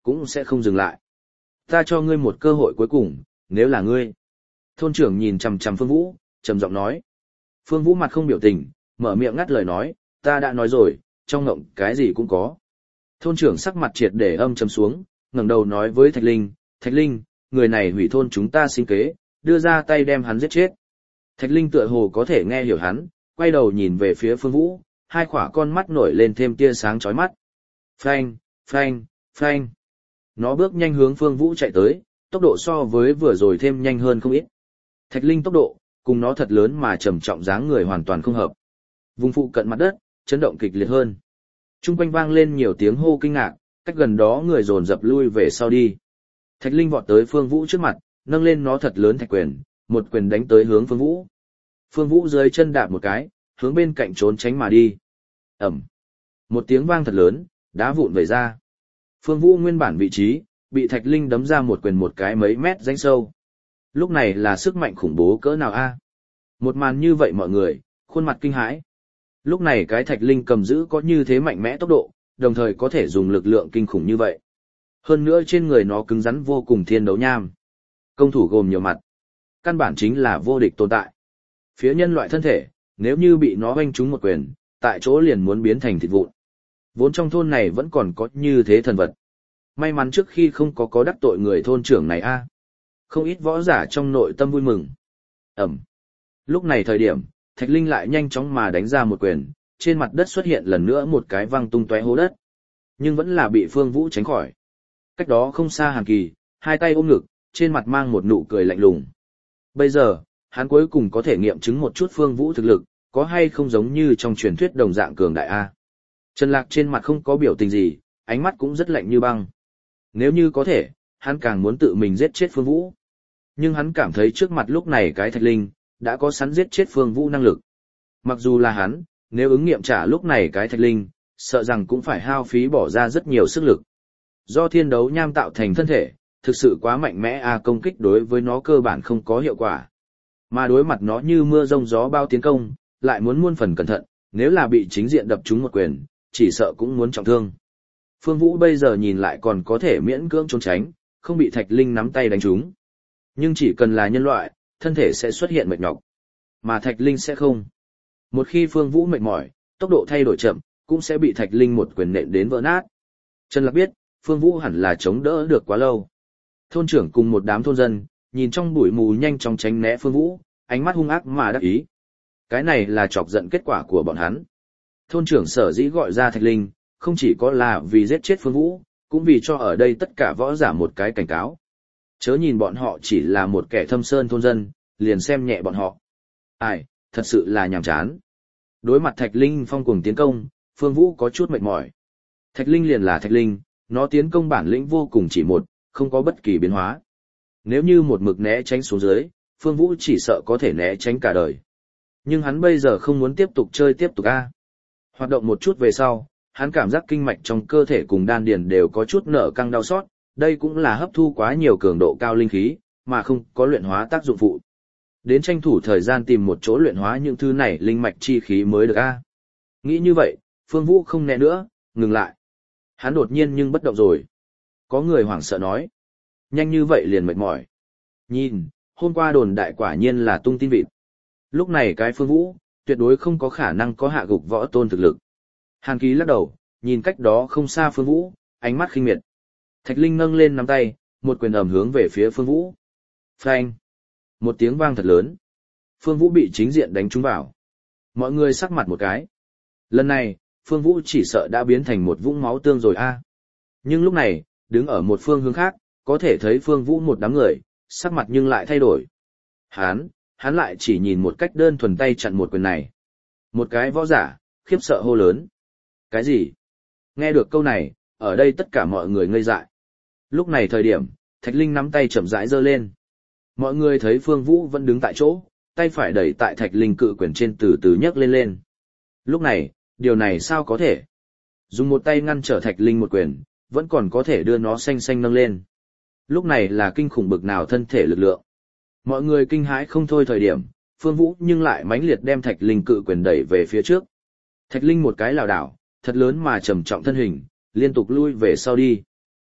cũng sẽ không dừng lại. Ta cho ngươi một cơ hội cuối cùng, nếu là ngươi. Thôn trưởng nhìn chằm chằm Phương Vũ, trầm giọng nói. Phương Vũ mặt không biểu tình, mở miệng ngắt lời nói, ta đã nói rồi, trong ngộng cái gì cũng có. Thôn trưởng sắc mặt triệt để âm trầm xuống, ngẩng đầu nói với Thạch Linh, Thạch Linh, người này hủy thôn chúng ta sinh kế, đưa ra tay đem hắn giết chết. Thạch Linh tựa hồ có thể nghe hiểu hắn, quay đầu nhìn về phía Phương Vũ, hai khỏa con mắt nổi lên thêm tia sáng chói mắt. Phanh, phanh, phanh. Nó bước nhanh hướng Phương Vũ chạy tới, tốc độ so với vừa rồi thêm nhanh hơn không ít. Thạch Linh tốc độ, cùng nó thật lớn mà trầm trọng dáng người hoàn toàn không hợp. Vùng phụ cận mặt đất, chấn động kịch liệt hơn. Trung quanh vang lên nhiều tiếng hô kinh ngạc, cách gần đó người dồn dập lui về sau đi. Thạch Linh vọt tới Phương Vũ trước mặt, nâng lên nó thật lớn thạch quyền, một quyền đánh tới hướng Phương Vũ. Phương Vũ dưới chân đạp một cái, hướng bên cạnh trốn tránh mà đi. Ẩm. Một tiếng vang thật lớn, đá vụn vẩy ra. Phương Vũ nguyên bản vị trí, bị Thạch Linh đấm ra một quyền một cái mấy mét rãnh sâu. Lúc này là sức mạnh khủng bố cỡ nào a? Một màn như vậy mọi người, khuôn mặt kinh hãi. Lúc này cái Thạch Linh cầm giữ có như thế mạnh mẽ tốc độ, đồng thời có thể dùng lực lượng kinh khủng như vậy. Hơn nữa trên người nó cứng rắn vô cùng thiên đấu nham. Công thủ gồm nhiều mặt. Căn bản chính là vô địch tồn tại. Phía nhân loại thân thể, nếu như bị nó hoanh trúng một quyền, tại chỗ liền muốn biến thành thịt vụn. Vốn trong thôn này vẫn còn có như thế thần vật. May mắn trước khi không có có đắc tội người thôn trưởng này a. Không ít võ giả trong nội tâm vui mừng. Ẩm. Lúc này thời điểm, Thạch Linh lại nhanh chóng mà đánh ra một quyền, trên mặt đất xuất hiện lần nữa một cái văng tung tóe hố đất. Nhưng vẫn là bị Phương Vũ tránh khỏi. Cách đó không xa Hàn Kỳ, hai tay ôm ngực, trên mặt mang một nụ cười lạnh lùng. Bây giờ, hắn cuối cùng có thể nghiệm chứng một chút Phương Vũ thực lực, có hay không giống như trong truyền thuyết đồng dạng cường đại A. Trần Lạc trên mặt không có biểu tình gì, ánh mắt cũng rất lạnh như băng. Nếu như có thể, hắn càng muốn tự mình giết chết Phương Vũ. Nhưng hắn cảm thấy trước mặt lúc này cái Thạch Linh, đã có sẵn giết chết Phương Vũ năng lực. Mặc dù là hắn, nếu ứng nghiệm trả lúc này cái Thạch Linh, sợ rằng cũng phải hao phí bỏ ra rất nhiều sức lực. Do thiên đấu nham tạo thành thân thể, thực sự quá mạnh mẽ a, công kích đối với nó cơ bản không có hiệu quả. Mà đối mặt nó như mưa rông gió bao tiến công, lại muốn muôn phần cẩn thận, nếu là bị chính diện đập trúng một quyền, chỉ sợ cũng muốn trọng thương. Phương Vũ bây giờ nhìn lại còn có thể miễn cưỡng trốn tránh, không bị Thạch Linh nắm tay đánh trúng. Nhưng chỉ cần là nhân loại, thân thể sẽ xuất hiện mệt nhọc, mà Thạch Linh sẽ không. Một khi Phương Vũ mệt mỏi, tốc độ thay đổi chậm, cũng sẽ bị Thạch Linh một quyền nện đến vỡ nát. Trần Lạc biết, Phương Vũ hẳn là chống đỡ được quá lâu. Thôn trưởng cùng một đám thôn dân, nhìn trong bụi mù nhanh chóng tránh né Phương Vũ, ánh mắt hung ác mà đắc ý. Cái này là chọc giận kết quả của bọn hắn. Thôn trưởng sở dĩ gọi ra Thạch Linh, không chỉ có là vì giết chết Phương Vũ, cũng vì cho ở đây tất cả võ giả một cái cảnh cáo. Chớ nhìn bọn họ chỉ là một kẻ thâm sơn thôn dân, liền xem nhẹ bọn họ. Ai, thật sự là nhàm chán. Đối mặt Thạch Linh phong cuồng tiến công, Phương Vũ có chút mệt mỏi. Thạch Linh liền là Thạch Linh, nó tiến công bản lĩnh vô cùng chỉ một, không có bất kỳ biến hóa. Nếu như một mực né tránh xuống dưới, Phương Vũ chỉ sợ có thể né tránh cả đời. Nhưng hắn bây giờ không muốn tiếp tục chơi tiếp tục a. Hoạt động một chút về sau, hắn cảm giác kinh mạch trong cơ thể cùng đan điền đều có chút nở căng đau xót, đây cũng là hấp thu quá nhiều cường độ cao linh khí, mà không có luyện hóa tác dụng phụ. Đến tranh thủ thời gian tìm một chỗ luyện hóa những thứ này linh mạch chi khí mới được a. Nghĩ như vậy, Phương Vũ không né nữa, ngừng lại. Hắn đột nhiên nhưng bất động rồi. Có người hoảng sợ nói. Nhanh như vậy liền mệt mỏi. Nhìn, hôm qua đồn đại quả nhiên là tung tin vịt. Lúc này cái Phương Vũ, tuyệt đối không có khả năng có hạ gục võ tôn thực lực. Hàn Ký lắc đầu, nhìn cách đó không xa Phương Vũ, ánh mắt khinh miệt. Thạch Linh nâng lên nắm tay, một quyền ầm hướng về phía Phương Vũ. Phanh! Một tiếng vang thật lớn. Phương Vũ bị chính diện đánh trúng vào. Mọi người sắc mặt một cái. Lần này, Phương Vũ chỉ sợ đã biến thành một vũng máu tương rồi a. Nhưng lúc này, đứng ở một phương hướng khác, có thể thấy Phương Vũ một đám người, sắc mặt nhưng lại thay đổi. Hán, hắn lại chỉ nhìn một cách đơn thuần tay chặn một quyền này. Một cái võ giả, khiếp sợ hô lớn. Cái gì? Nghe được câu này, ở đây tất cả mọi người ngây dại. Lúc này thời điểm, Thạch Linh nắm tay chậm rãi giơ lên. Mọi người thấy Phương Vũ vẫn đứng tại chỗ, tay phải đẩy tại Thạch Linh cự quyền trên từ từ nhấc lên lên. Lúc này, điều này sao có thể? Dùng một tay ngăn trở Thạch Linh một quyền, vẫn còn có thể đưa nó xanh xanh nâng lên. Lúc này là kinh khủng bực nào thân thể lực lượng. Mọi người kinh hãi không thôi thời điểm, Phương Vũ nhưng lại mãnh liệt đem Thạch Linh cự quyền đẩy về phía trước. Thạch Linh một cái lảo đảo, thật lớn mà trầm trọng thân hình, liên tục lui về sau đi.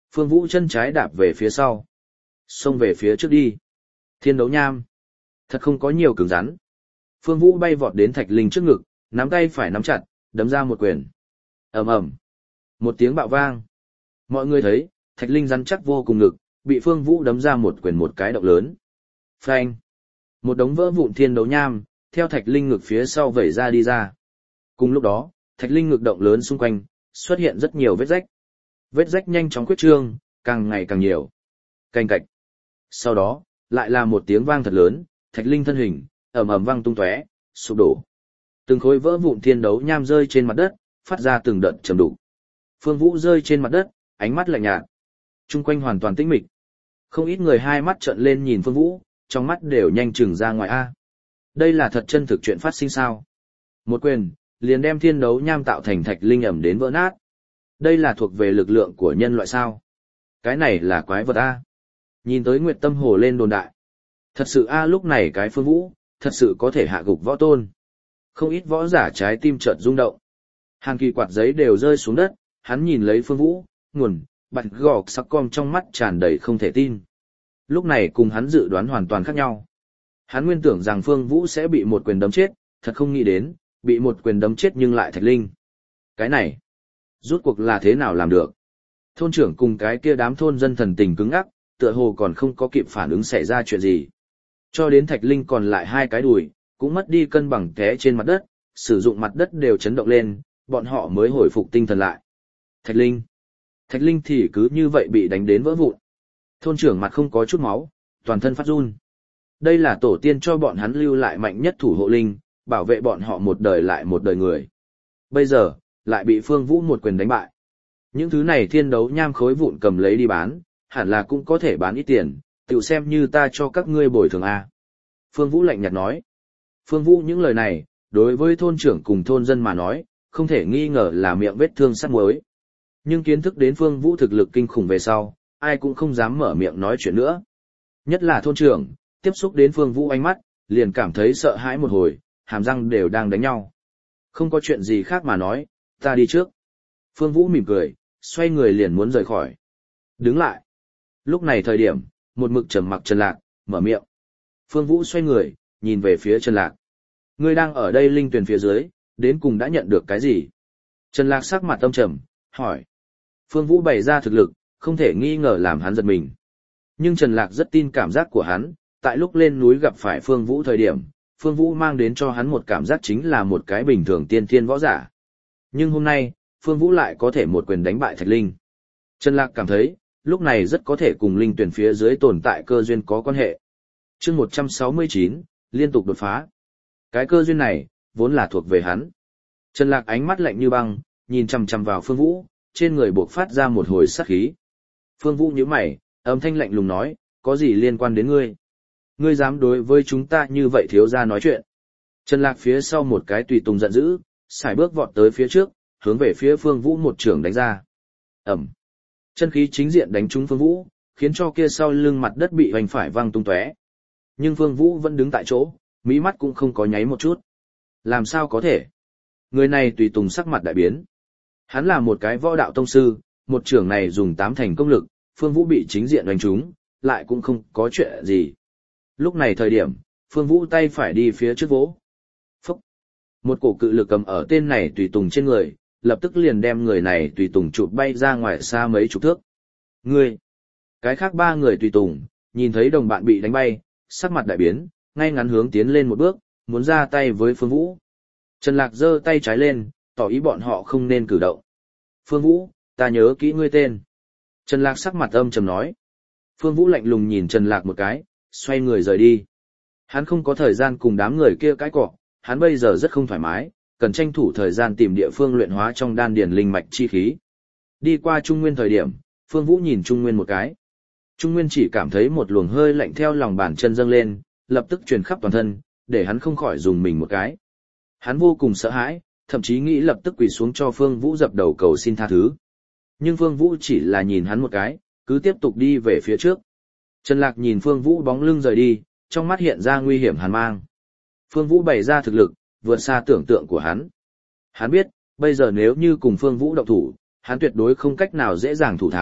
Phương Vũ chân trái đạp về phía sau. Xông về phía trước đi. Thiên đấu nham. Thật không có nhiều cứng rắn. Phương Vũ bay vọt đến Thạch Linh trước ngực, nắm tay phải nắm chặt, đấm ra một quyền. Ầm ầm. Một tiếng bạo vang. Mọi người thấy, Thạch Linh rắn chắc vô cùng ngực, bị Phương Vũ đấm ra một quyền một cái động lớn. Phanh. Một đống vỡ vụn thiên đấu nham, theo Thạch Linh ngực phía sau vẩy ra đi ra. Cùng lúc đó, Thạch Linh ngực động lớn xung quanh, xuất hiện rất nhiều vết rách. Vết rách nhanh chóng khuyết trương, càng ngày càng nhiều. Canh cạch. Sau đó, lại là một tiếng vang thật lớn, Thạch Linh thân hình, ầm ầm vang tung tóe, sụp đổ. Từng khối vỡ vụn thiên đấu nham rơi trên mặt đất, phát ra từng đợt trầm đục. Phương Vũ rơi trên mặt đất, ánh mắt lạnh nhạt. Trung quanh hoàn toàn tĩnh mịch. Không ít người hai mắt trợn lên nhìn Phương Vũ, trong mắt đều nhanh chừng ra ngoài a. Đây là thật chân thực chuyện phát sinh sao? Một quyền, liền đem thiên đấu nham tạo thành Thạch Linh ẩm đến vỡ nát. Đây là thuộc về lực lượng của nhân loại sao? Cái này là quái vật a. Nhìn tới Nguyệt Tâm Hồ lên đồn đại. Thật sự a lúc này cái Phương Vũ, thật sự có thể hạ gục võ tôn. Không ít võ giả trái tim chợt rung động. Hàng kỳ quạt giấy đều rơi xuống đất, hắn nhìn lấy Phương Vũ, nguồn, bạch gọc sắc com trong mắt tràn đầy không thể tin. Lúc này cùng hắn dự đoán hoàn toàn khác nhau. Hắn nguyên tưởng rằng Phương Vũ sẽ bị một quyền đấm chết, thật không nghĩ đến, bị một quyền đấm chết nhưng lại Thạch Linh. Cái này, rút cuộc là thế nào làm được? Thôn trưởng cùng cái kia đám thôn dân thần tình cứng ngắc, tựa hồ còn không có kịp phản ứng xảy ra chuyện gì. Cho đến Thạch Linh còn lại hai cái đùi, cũng mất đi cân bằng té trên mặt đất, sử dụng mặt đất đều chấn động lên, bọn họ mới hồi phục tinh thần lại. Thạch Linh. Thạch Linh thì cứ như vậy bị đánh đến vỡ vụn. Thôn trưởng mặt không có chút máu, toàn thân phát run. Đây là tổ tiên cho bọn hắn lưu lại mạnh nhất thủ hộ linh, bảo vệ bọn họ một đời lại một đời người. Bây giờ, lại bị Phương Vũ một quyền đánh bại. Những thứ này thiên đấu nham khối vụn cầm lấy đi bán, hẳn là cũng có thể bán ít tiền, tự xem như ta cho các ngươi bồi thường a. Phương Vũ lạnh nhạt nói. Phương Vũ những lời này, đối với thôn trưởng cùng thôn dân mà nói, không thể nghi ngờ là miệng vết thương sắt muối. Nhưng kiến thức đến Phương Vũ thực lực kinh khủng về sau, ai cũng không dám mở miệng nói chuyện nữa. Nhất là thôn trưởng, tiếp xúc đến Phương Vũ ánh mắt, liền cảm thấy sợ hãi một hồi, hàm răng đều đang đánh nhau. Không có chuyện gì khác mà nói, ta đi trước. Phương Vũ mỉm cười, xoay người liền muốn rời khỏi. Đứng lại. Lúc này thời điểm, một mực trầm mặc Trần Lạc, mở miệng. Phương Vũ xoay người, nhìn về phía Trần Lạc. Ngươi đang ở đây linh tuyển phía dưới, đến cùng đã nhận được cái gì? Trần Lạc sắc mặt âm trầm, hỏi. Phương Vũ bày ra thực lực, không thể nghi ngờ làm hắn giật mình. Nhưng Trần Lạc rất tin cảm giác của hắn, tại lúc lên núi gặp phải Phương Vũ thời điểm, Phương Vũ mang đến cho hắn một cảm giác chính là một cái bình thường tiên thiên võ giả. Nhưng hôm nay, Phương Vũ lại có thể một quyền đánh bại Thạch Linh. Trần Lạc cảm thấy, lúc này rất có thể cùng linh tuyển phía dưới tồn tại cơ duyên có quan hệ. Chương một trăm sáu mươi chín, liên tục đột phá. Cái cơ duyên này, vốn là thuộc về hắn. Trần Lạc ánh mắt lạnh như băng, nhìn chằm chằm vào Phương Vũ, trên người bộc phát ra một hồi sát khí. Phương Vũ nhíu mày, âm thanh lạnh lùng nói, có gì liên quan đến ngươi? Ngươi dám đối với chúng ta như vậy thiếu ra nói chuyện. Trần Lạc phía sau một cái tùy tùng giận dữ, xài bước vọt tới phía trước, hướng về phía Phương Vũ một trường đánh ra. Ẩm. Chân khí chính diện đánh trúng Phương Vũ, khiến cho kia sau lưng mặt đất bị hoành phải văng tung tóe. Nhưng Phương Vũ vẫn đứng tại chỗ, mí mắt cũng không có nháy một chút. Làm sao có thể? Người này tùy tùng sắc mặt đại biến. Hắn là một cái võ đạo tông sư, một trưởng này dùng tám thành công lực, Phương Vũ bị chính diện đánh trúng, lại cũng không có chuyện gì. Lúc này thời điểm, Phương Vũ tay phải đi phía trước vỗ. Phúc! Một cổ cự lực cầm ở tên này tùy tùng trên người, lập tức liền đem người này tùy tùng chụp bay ra ngoài xa mấy chục thước. Ngươi! Cái khác ba người tùy tùng, nhìn thấy đồng bạn bị đánh bay, sắc mặt đại biến, ngay ngắn hướng tiến lên một bước, muốn ra tay với Phương Vũ. Trần Lạc giơ tay trái lên, tỏ ý bọn họ không nên cử động. Phương Vũ, ta nhớ kỹ ngươi tên. Trần Lạc sắc mặt âm trầm nói. Phương Vũ lạnh lùng nhìn Trần Lạc một cái, xoay người rời đi. Hắn không có thời gian cùng đám người kia cãi cọ, hắn bây giờ rất không thoải mái, cần tranh thủ thời gian tìm địa phương luyện hóa trong đan điền linh mạch chi khí. Đi qua Trung Nguyên thời điểm, Phương Vũ nhìn Trung Nguyên một cái. Trung Nguyên chỉ cảm thấy một luồng hơi lạnh theo lòng bàn chân dâng lên, lập tức truyền khắp toàn thân, để hắn không khỏi dùng mình một cái. Hắn vô cùng sợ hãi, thậm chí nghĩ lập tức quỳ xuống cho Phương Vũ dập đầu cầu xin tha thứ. Nhưng Phương Vũ chỉ là nhìn hắn một cái, cứ tiếp tục đi về phía trước. Trần Lạc nhìn Phương Vũ bóng lưng rời đi, trong mắt hiện ra nguy hiểm hàn mang. Phương Vũ bày ra thực lực, vượt xa tưởng tượng của hắn. Hắn biết, bây giờ nếu như cùng Phương Vũ động thủ, hắn tuyệt đối không cách nào dễ dàng thủ thắng,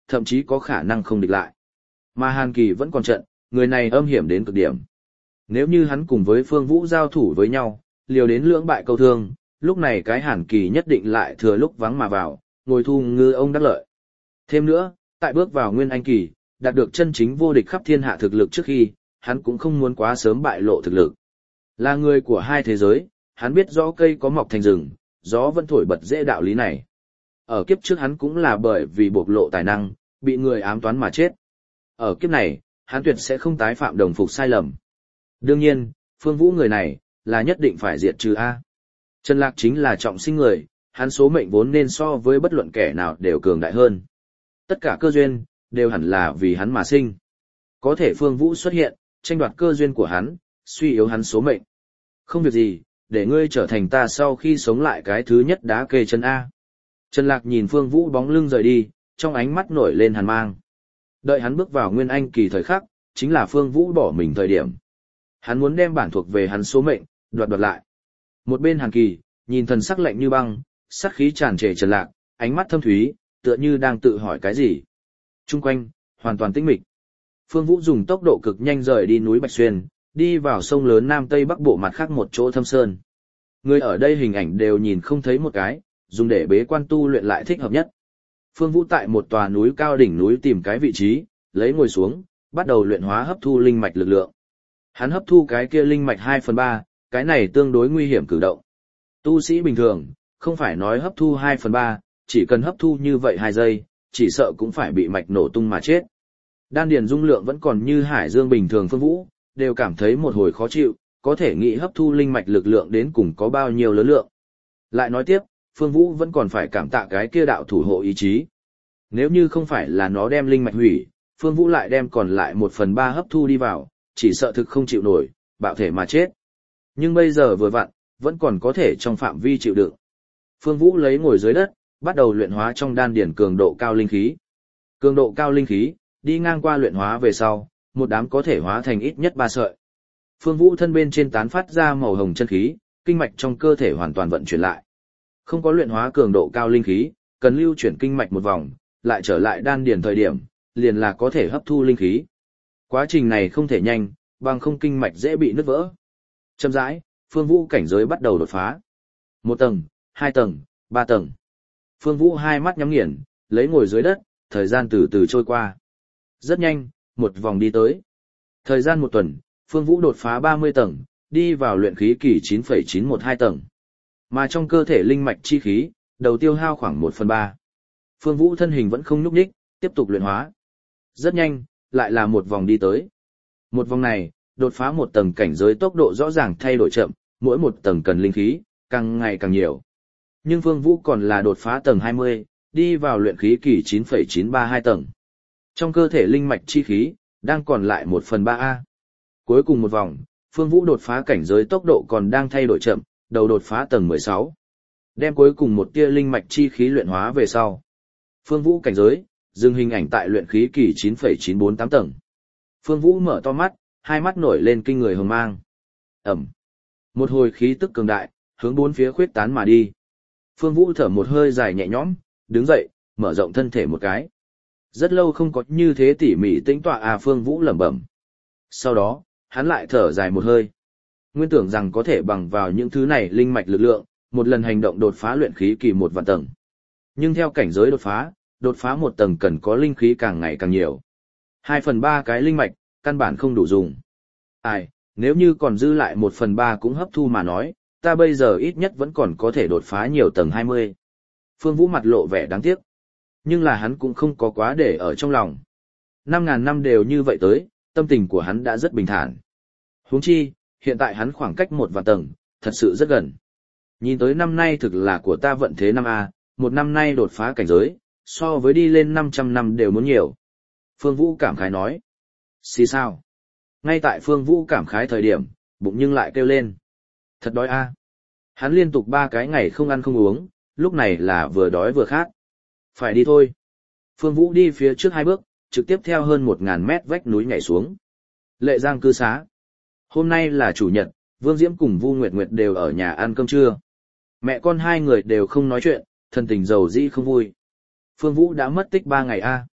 thậm chí có khả năng không địch lại. Mà Hàn Kỳ vẫn còn trận, người này âm hiểm đến cực điểm. Nếu như hắn cùng với Phương Vũ giao thủ với nhau, liều đến lưỡng bại câu thương, lúc này cái Hàn Kỳ nhất định lại thừa lúc vắng mà vào, ngồi thu ngư ông đắc lợi. Thêm nữa, tại bước vào Nguyên Anh Kỳ, đạt được chân chính vô địch khắp thiên hạ thực lực trước khi, hắn cũng không muốn quá sớm bại lộ thực lực. Là người của hai thế giới, hắn biết rõ cây có mọc thành rừng, gió vẫn thổi bật dễ đạo lý này. Ở kiếp trước hắn cũng là bởi vì bộc lộ tài năng, bị người ám toán mà chết. Ở kiếp này, hắn tuyệt sẽ không tái phạm đồng phục sai lầm. Đương nhiên, Phương Vũ người này, là nhất định phải diệt trừ A. Trần Lạc chính là trọng sinh người, hắn số mệnh vốn nên so với bất luận kẻ nào đều cường đại hơn. Tất cả cơ duyên, đều hẳn là vì hắn mà sinh. Có thể Phương Vũ xuất hiện, tranh đoạt cơ duyên của hắn, suy yếu hắn số mệnh. Không việc gì, để ngươi trở thành ta sau khi sống lại cái thứ nhất đá kê chân A. Trần Lạc nhìn Phương Vũ bóng lưng rời đi, trong ánh mắt nổi lên hàn mang. Đợi hắn bước vào Nguyên Anh Kỳ thời khắc, chính là Phương Vũ bỏ mình thời điểm. Hắn muốn đem bản thuộc về hắn số mệnh, đoạt đoạt lại. Một bên Hàn Kỳ, nhìn thần sắc lạnh như băng, sát khí tràn trề Trần Lạc, ánh mắt thâm thúy, tựa như đang tự hỏi cái gì. Trung quanh, hoàn toàn tĩnh mịch. Phương Vũ dùng tốc độ cực nhanh rời đi núi Bạch Xuyên, đi vào sông lớn Nam Tây Bắc bộ mặt khác một chỗ thâm sơn. Người ở đây hình ảnh đều nhìn không thấy một cái, dùng để bế quan tu luyện lại thích hợp nhất. Phương Vũ tại một tòa núi cao đỉnh núi tìm cái vị trí, lấy ngồi xuống, bắt đầu luyện hóa hấp thu linh mạch lực lượng. Hắn hấp thu cái kia linh mạch hai phần ba, cái này tương đối nguy hiểm cử động. Tu sĩ bình thường, không phải nói hấp thu hai phần ba, chỉ cần hấp thu như vậy hai giây, chỉ sợ cũng phải bị mạch nổ tung mà chết. Đan điền dung lượng vẫn còn như hải dương bình thường Phương Vũ, đều cảm thấy một hồi khó chịu, có thể nghĩ hấp thu linh mạch lực lượng đến cùng có bao nhiêu lớn lượng. Lại nói tiếp, Phương Vũ vẫn còn phải cảm tạ cái kia đạo thủ hộ ý chí. Nếu như không phải là nó đem linh mạch hủy, Phương Vũ lại đem còn lại một phần ba hấp thu đi vào, chỉ sợ thực không chịu nổi, bạo thể mà chết. Nhưng bây giờ vừa vặn, vẫn còn có thể trong phạm vi chịu đựng. Phương Vũ lấy ngồi dưới đất, bắt đầu luyện hóa trong đan điển cường độ cao linh khí. Cường độ cao linh khí, đi ngang qua luyện hóa về sau, một đám có thể hóa thành ít nhất ba sợi. Phương Vũ thân bên trên tán phát ra màu hồng chân khí, kinh mạch trong cơ thể hoàn toàn vận chuyển lại. Không có luyện hóa cường độ cao linh khí, cần lưu chuyển kinh mạch một vòng, lại trở lại đan điển thời điểm, liền là có thể hấp thu linh khí. Quá trình này không thể nhanh, bằng không kinh mạch dễ bị nứt vỡ. Chậm rãi, Phương Vũ cảnh giới bắt đầu đột phá. Một tầng, hai tầng, ba tầng. Phương Vũ hai mắt nhắm nghiền, lấy ngồi dưới đất, thời gian từ từ trôi qua. Rất nhanh, một vòng đi tới. Thời gian một tuần, Phương Vũ đột phá ba mươi tầng, đi vào luyện khí kỳ chín phẩy chín một hai tầng. Mà trong cơ thể linh mạch chi khí, đầu tiêu hao khoảng một phần ba. Phương Vũ thân hình vẫn không nhúc nhích, tiếp tục luyện hóa. Rất nhanh, lại là một vòng đi tới. Một vòng này, đột phá một tầng cảnh giới tốc độ rõ ràng thay đổi chậm, mỗi một tầng cần linh khí, càng ngày càng nhiều. Nhưng Phương Vũ còn là đột phá tầng hai mươi, đi vào luyện khí kỳ chín phẩy chín ba hai tầng. Trong cơ thể linh mạch chi khí, đang còn lại một phần ba A. Cuối cùng một vòng, Phương Vũ đột phá cảnh giới tốc độ còn đang thay đổi chậm, đầu đột phá tầng mười sáu. Đem cuối cùng một tia linh mạch chi khí luyện hóa về sau. Phương Vũ cảnh giới, dừng hình ảnh tại luyện khí kỳ chín phẩy chín bốn tám tầng. Phương Vũ mở to mắt, hai mắt nổi lên kinh người hồng mang. Ẩm. Một hồi khí tức cường đại, hướng bốn phía khuyết tán mà đi. Phương Vũ thở một hơi dài nhẹ nhõm, đứng dậy, mở rộng thân thể một cái. Rất lâu không có như thế tỉ mỉ tĩnh tọa à Phương Vũ lẩm bẩm. Sau đó, hắn lại thở dài một hơi. Nguyên tưởng rằng có thể bằng vào những thứ này linh mạch lực lượng, một lần hành động đột phá luyện khí kỳ một vạn tầng. Nhưng theo cảnh giới đột phá, đột phá một tầng cần có linh khí càng ngày càng nhiều. Hai phần ba cái linh mạch, căn bản không đủ dùng. Ai, nếu như còn dư lại một phần ba cũng hấp thu mà nói, ta bây giờ ít nhất vẫn còn có thể đột phá nhiều tầng hai mươi. Phương Vũ mặt lộ vẻ đáng tiếc. Nhưng là hắn cũng không có quá để ở trong lòng. Năm ngàn năm đều như vậy tới, tâm tình của hắn đã rất bình thản. Huống chi, hiện tại hắn khoảng cách một vạn tầng, thật sự rất gần. Nhìn tới năm nay thực là của ta vận thế năm A, một năm nay đột phá cảnh giới, so với đi lên năm trăm năm đều muốn nhiều. Phương Vũ cảm khái nói. Xì sao? Ngay tại Phương Vũ cảm khái thời điểm, bụng nhưng lại kêu lên. Thật đói A. Hắn liên tục ba cái ngày không ăn không uống, lúc này là vừa đói vừa khát. Phải đi thôi. Phương Vũ đi phía trước hai bước, trực tiếp theo hơn một ngàn mét vách núi nhảy xuống. Lệ Giang cư xá. Hôm nay là chủ nhật, Vương Diễm cùng Vu Nguyệt Nguyệt đều ở nhà ăn cơm trưa. Mẹ con hai người đều không nói chuyện, thân tình giàu dĩ không vui. Phương Vũ đã mất tích ba ngày a.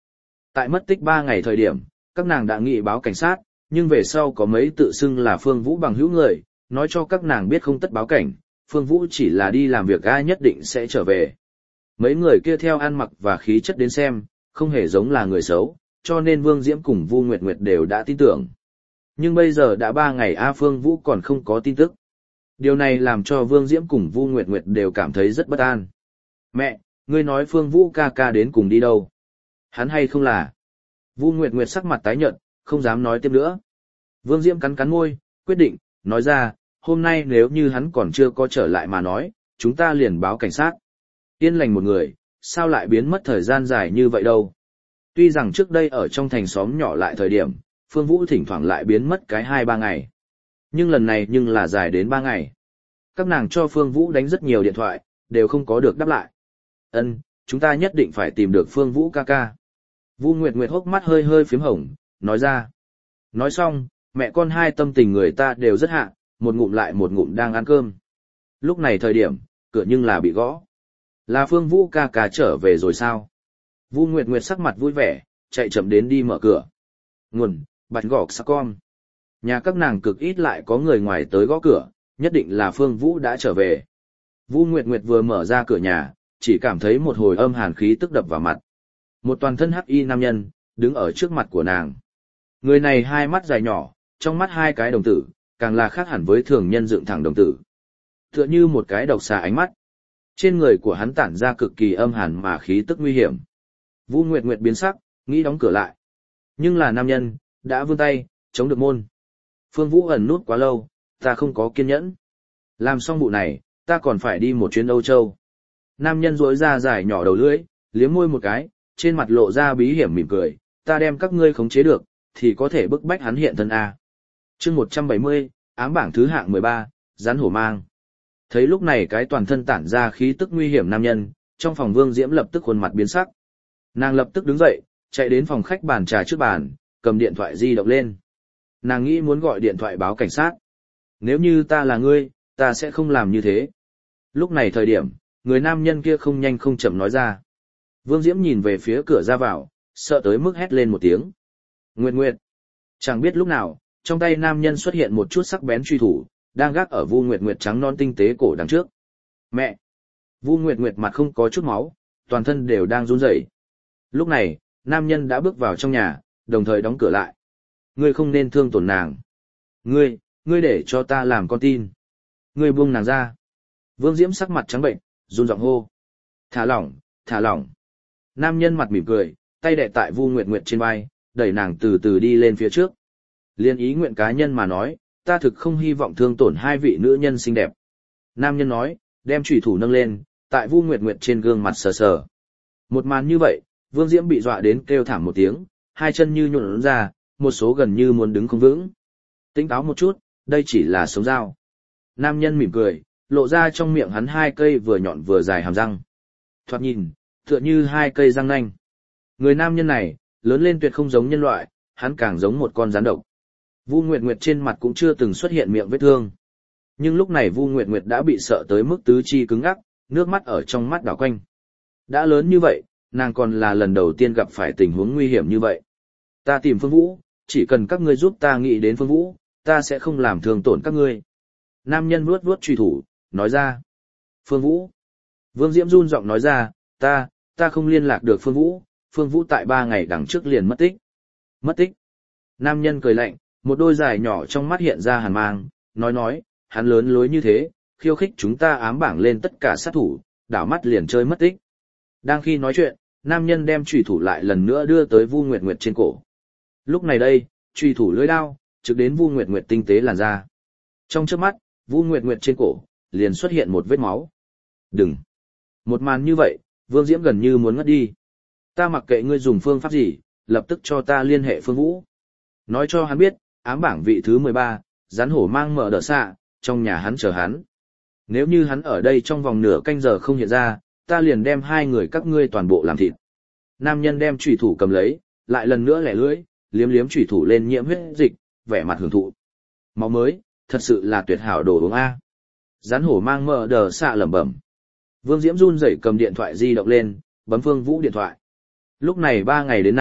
Tại mất tích ba ngày thời điểm, các nàng đã nghị báo cảnh sát, nhưng về sau có mấy tự xưng là Phương Vũ bằng hữu người, nói cho các nàng biết không tất báo cảnh, Phương Vũ chỉ là đi làm việc ai nhất định sẽ trở về. Mấy người kia theo ăn mặc và khí chất đến xem, không hề giống là người xấu, cho nên Vương Diễm cùng Vu Nguyệt Nguyệt đều đã tin tưởng. Nhưng bây giờ đã ba ngày A Phương Vũ còn không có tin tức. Điều này làm cho Vương Diễm cùng Vu Nguyệt Nguyệt đều cảm thấy rất bất an. Mẹ, ngươi nói Phương Vũ ca ca đến cùng đi đâu? Hắn hay không là? Vu Nguyệt Nguyệt sắc mặt tái nhợt, không dám nói tiếp nữa. Vương Diễm cắn cắn môi, quyết định, nói ra, hôm nay nếu như hắn còn chưa có trở lại mà nói, chúng ta liền báo cảnh sát. Yên lành một người, sao lại biến mất thời gian dài như vậy đâu? Tuy rằng trước đây ở trong thành xóm nhỏ lại thời điểm, Phương Vũ thỉnh thoảng lại biến mất cái hai ba ngày. Nhưng lần này nhưng là dài đến ba ngày. Các nàng cho Phương Vũ đánh rất nhiều điện thoại, đều không có được đáp lại. Ân, chúng ta nhất định phải tìm được Phương Vũ ca ca. Vu Nguyệt Nguyệt hốc mắt hơi hơi phím hồng, nói ra. Nói xong, mẹ con hai tâm tình người ta đều rất hạ, một ngụm lại một ngụm đang ăn cơm. Lúc này thời điểm, cửa nhưng là bị gõ. Là Phương Vũ ca ca trở về rồi sao? Vu Nguyệt Nguyệt sắc mặt vui vẻ, chạy chậm đến đi mở cửa. Nguồn, bạch gọc sắc con. Nhà các nàng cực ít lại có người ngoài tới gõ cửa, nhất định là Phương Vũ đã trở về. Vu Nguyệt Nguyệt vừa mở ra cửa nhà, chỉ cảm thấy một hồi âm hàn khí tức đập vào mặt. Một toàn thân hắc y nam nhân, đứng ở trước mặt của nàng. Người này hai mắt dài nhỏ, trong mắt hai cái đồng tử, càng là khác hẳn với thường nhân dựng thẳng đồng tử. Tựa như một cái độc xà ánh mắt. Trên người của hắn tản ra cực kỳ âm hàn mà khí tức nguy hiểm. Vu Nguyệt Nguyệt biến sắc, nghĩ đóng cửa lại. Nhưng là nam nhân, đã vươn tay, chống được môn. Phương Vũ ẩn nút quá lâu, ta không có kiên nhẫn. Làm xong vụ này, ta còn phải đi một chuyến Âu Châu. Nam nhân rỗi ra dài nhỏ đầu lưỡi, liếm môi một cái, trên mặt lộ ra bí hiểm mỉm cười, ta đem các ngươi khống chế được, thì có thể bức bách hắn hiện thân A. chương một trăm bảy mươi, ám bảng thứ hạng mười ba, rắn hổ mang. Thấy lúc này cái toàn thân tản ra khí tức nguy hiểm nam nhân, trong phòng Vương Diễm lập tức khuôn mặt biến sắc. Nàng lập tức đứng dậy, chạy đến phòng khách bàn trà trước bàn, cầm điện thoại di động lên. Nàng nghĩ muốn gọi điện thoại báo cảnh sát. Nếu như ta là ngươi, ta sẽ không làm như thế. Lúc này thời điểm, người nam nhân kia không nhanh không chậm nói ra. Vương Diễm nhìn về phía cửa ra vào, sợ tới mức hét lên một tiếng. Nguyệt Nguyệt. Chẳng biết lúc nào, trong tay nam nhân xuất hiện một chút sắc bén truy thủ, đang gác ở Vu Nguyệt Nguyệt trắng non tinh tế cổ đằng trước. Mẹ! Vu Nguyệt Nguyệt mặt không có chút máu, toàn thân đều đang run rẩy. Lúc này, nam nhân đã bước vào trong nhà, đồng thời đóng cửa lại. Ngươi không nên thương tổn nàng. Ngươi, ngươi để cho ta làm con tin. Ngươi buông nàng ra. Vương Diễm sắc mặt trắng bệnh, run giọng hô. Thả lỏng, thả lỏng. Nam nhân mặt mỉm cười, tay đè tại Vu Nguyệt Nguyệt trên vai, đẩy nàng từ từ đi lên phía trước. Liên ý nguyện cá nhân mà nói, ta thực không hy vọng thương tổn hai vị nữ nhân xinh đẹp. Nam nhân nói, đem chủy thủ nâng lên, tại Vu Nguyệt Nguyệt trên gương mặt sờ sờ. Một màn như vậy, Vương Diễm bị dọa đến kêu thảm một tiếng, hai chân như nhũn ra, một số gần như muốn đứng không vững. Tỉnh táo một chút, đây chỉ là sống dao. Nam nhân mỉm cười, lộ ra trong miệng hắn hai cây vừa nhọn vừa dài hàm răng. Thoạt nhìn, tựa như hai cây răng nanh. Người nam nhân này, lớn lên tuyệt không giống nhân loại, hắn càng giống một con rắn độc. Vu Nguyệt Nguyệt trên mặt cũng chưa từng xuất hiện miệng vết thương. Nhưng lúc này Vu Nguyệt Nguyệt đã bị sợ tới mức tứ chi cứng ngắc, nước mắt ở trong mắt đảo quanh. Đã lớn như vậy, nàng còn là lần đầu tiên gặp phải tình huống nguy hiểm như vậy. Ta tìm Phương Vũ, chỉ cần các ngươi giúp ta nghĩ đến Phương Vũ, ta sẽ không làm thương tổn các ngươi. Nam nhân vuốt vuốt truy thủ, nói ra. Phương Vũ. Vương Diễm run giọng nói ra, ta, ta không liên lạc được Phương Vũ, Phương Vũ tại ba ngày đằng trước liền mất tích. Mất tích. Nam nhân cười lạnh, một đôi dài nhỏ trong mắt hiện ra hàn mang, nói nói, hắn lớn lối như thế, khiêu khích chúng ta ám bảng lên tất cả sát thủ, đảo mắt liền chơi mất tích. Đang khi nói chuyện, nam nhân đem chủy thủ lại lần nữa đưa tới Vu Nguyệt Nguyệt trên cổ. Lúc này đây, chủy thủ lưỡi đao, trực đến Vu Nguyệt Nguyệt tinh tế làn da. Trong chớp mắt, Vu Nguyệt Nguyệt trên cổ, liền xuất hiện một vết máu. Đừng! Một màn như vậy, Vương Diễm gần như muốn ngất đi. Ta mặc kệ ngươi dùng phương pháp gì, lập tức cho ta liên hệ Phương Vũ. Nói cho hắn biết, ám bảng vị thứ mười ba, rắn hổ mang mở đỡ xạ, trong nhà hắn chờ hắn. Nếu như hắn ở đây trong vòng nửa canh giờ không hiện ra, ta liền đem hai người các ngươi toàn bộ làm thịt. Nam nhân đem chủy thủ cầm lấy, lại lần nữa lẻ lưỡi, liếm liếm chủy thủ lên nhiễm huyết dịch, vẻ mặt hưởng thụ. Máu mới, thật sự là tuyệt hảo đồ uống A. Rắn hổ mang mở đờ xạ lẩm bẩm. Vương Diễm run rẩy cầm điện thoại di động lên, bấm Phương Vũ điện thoại. Lúc này ba ngày đến nay,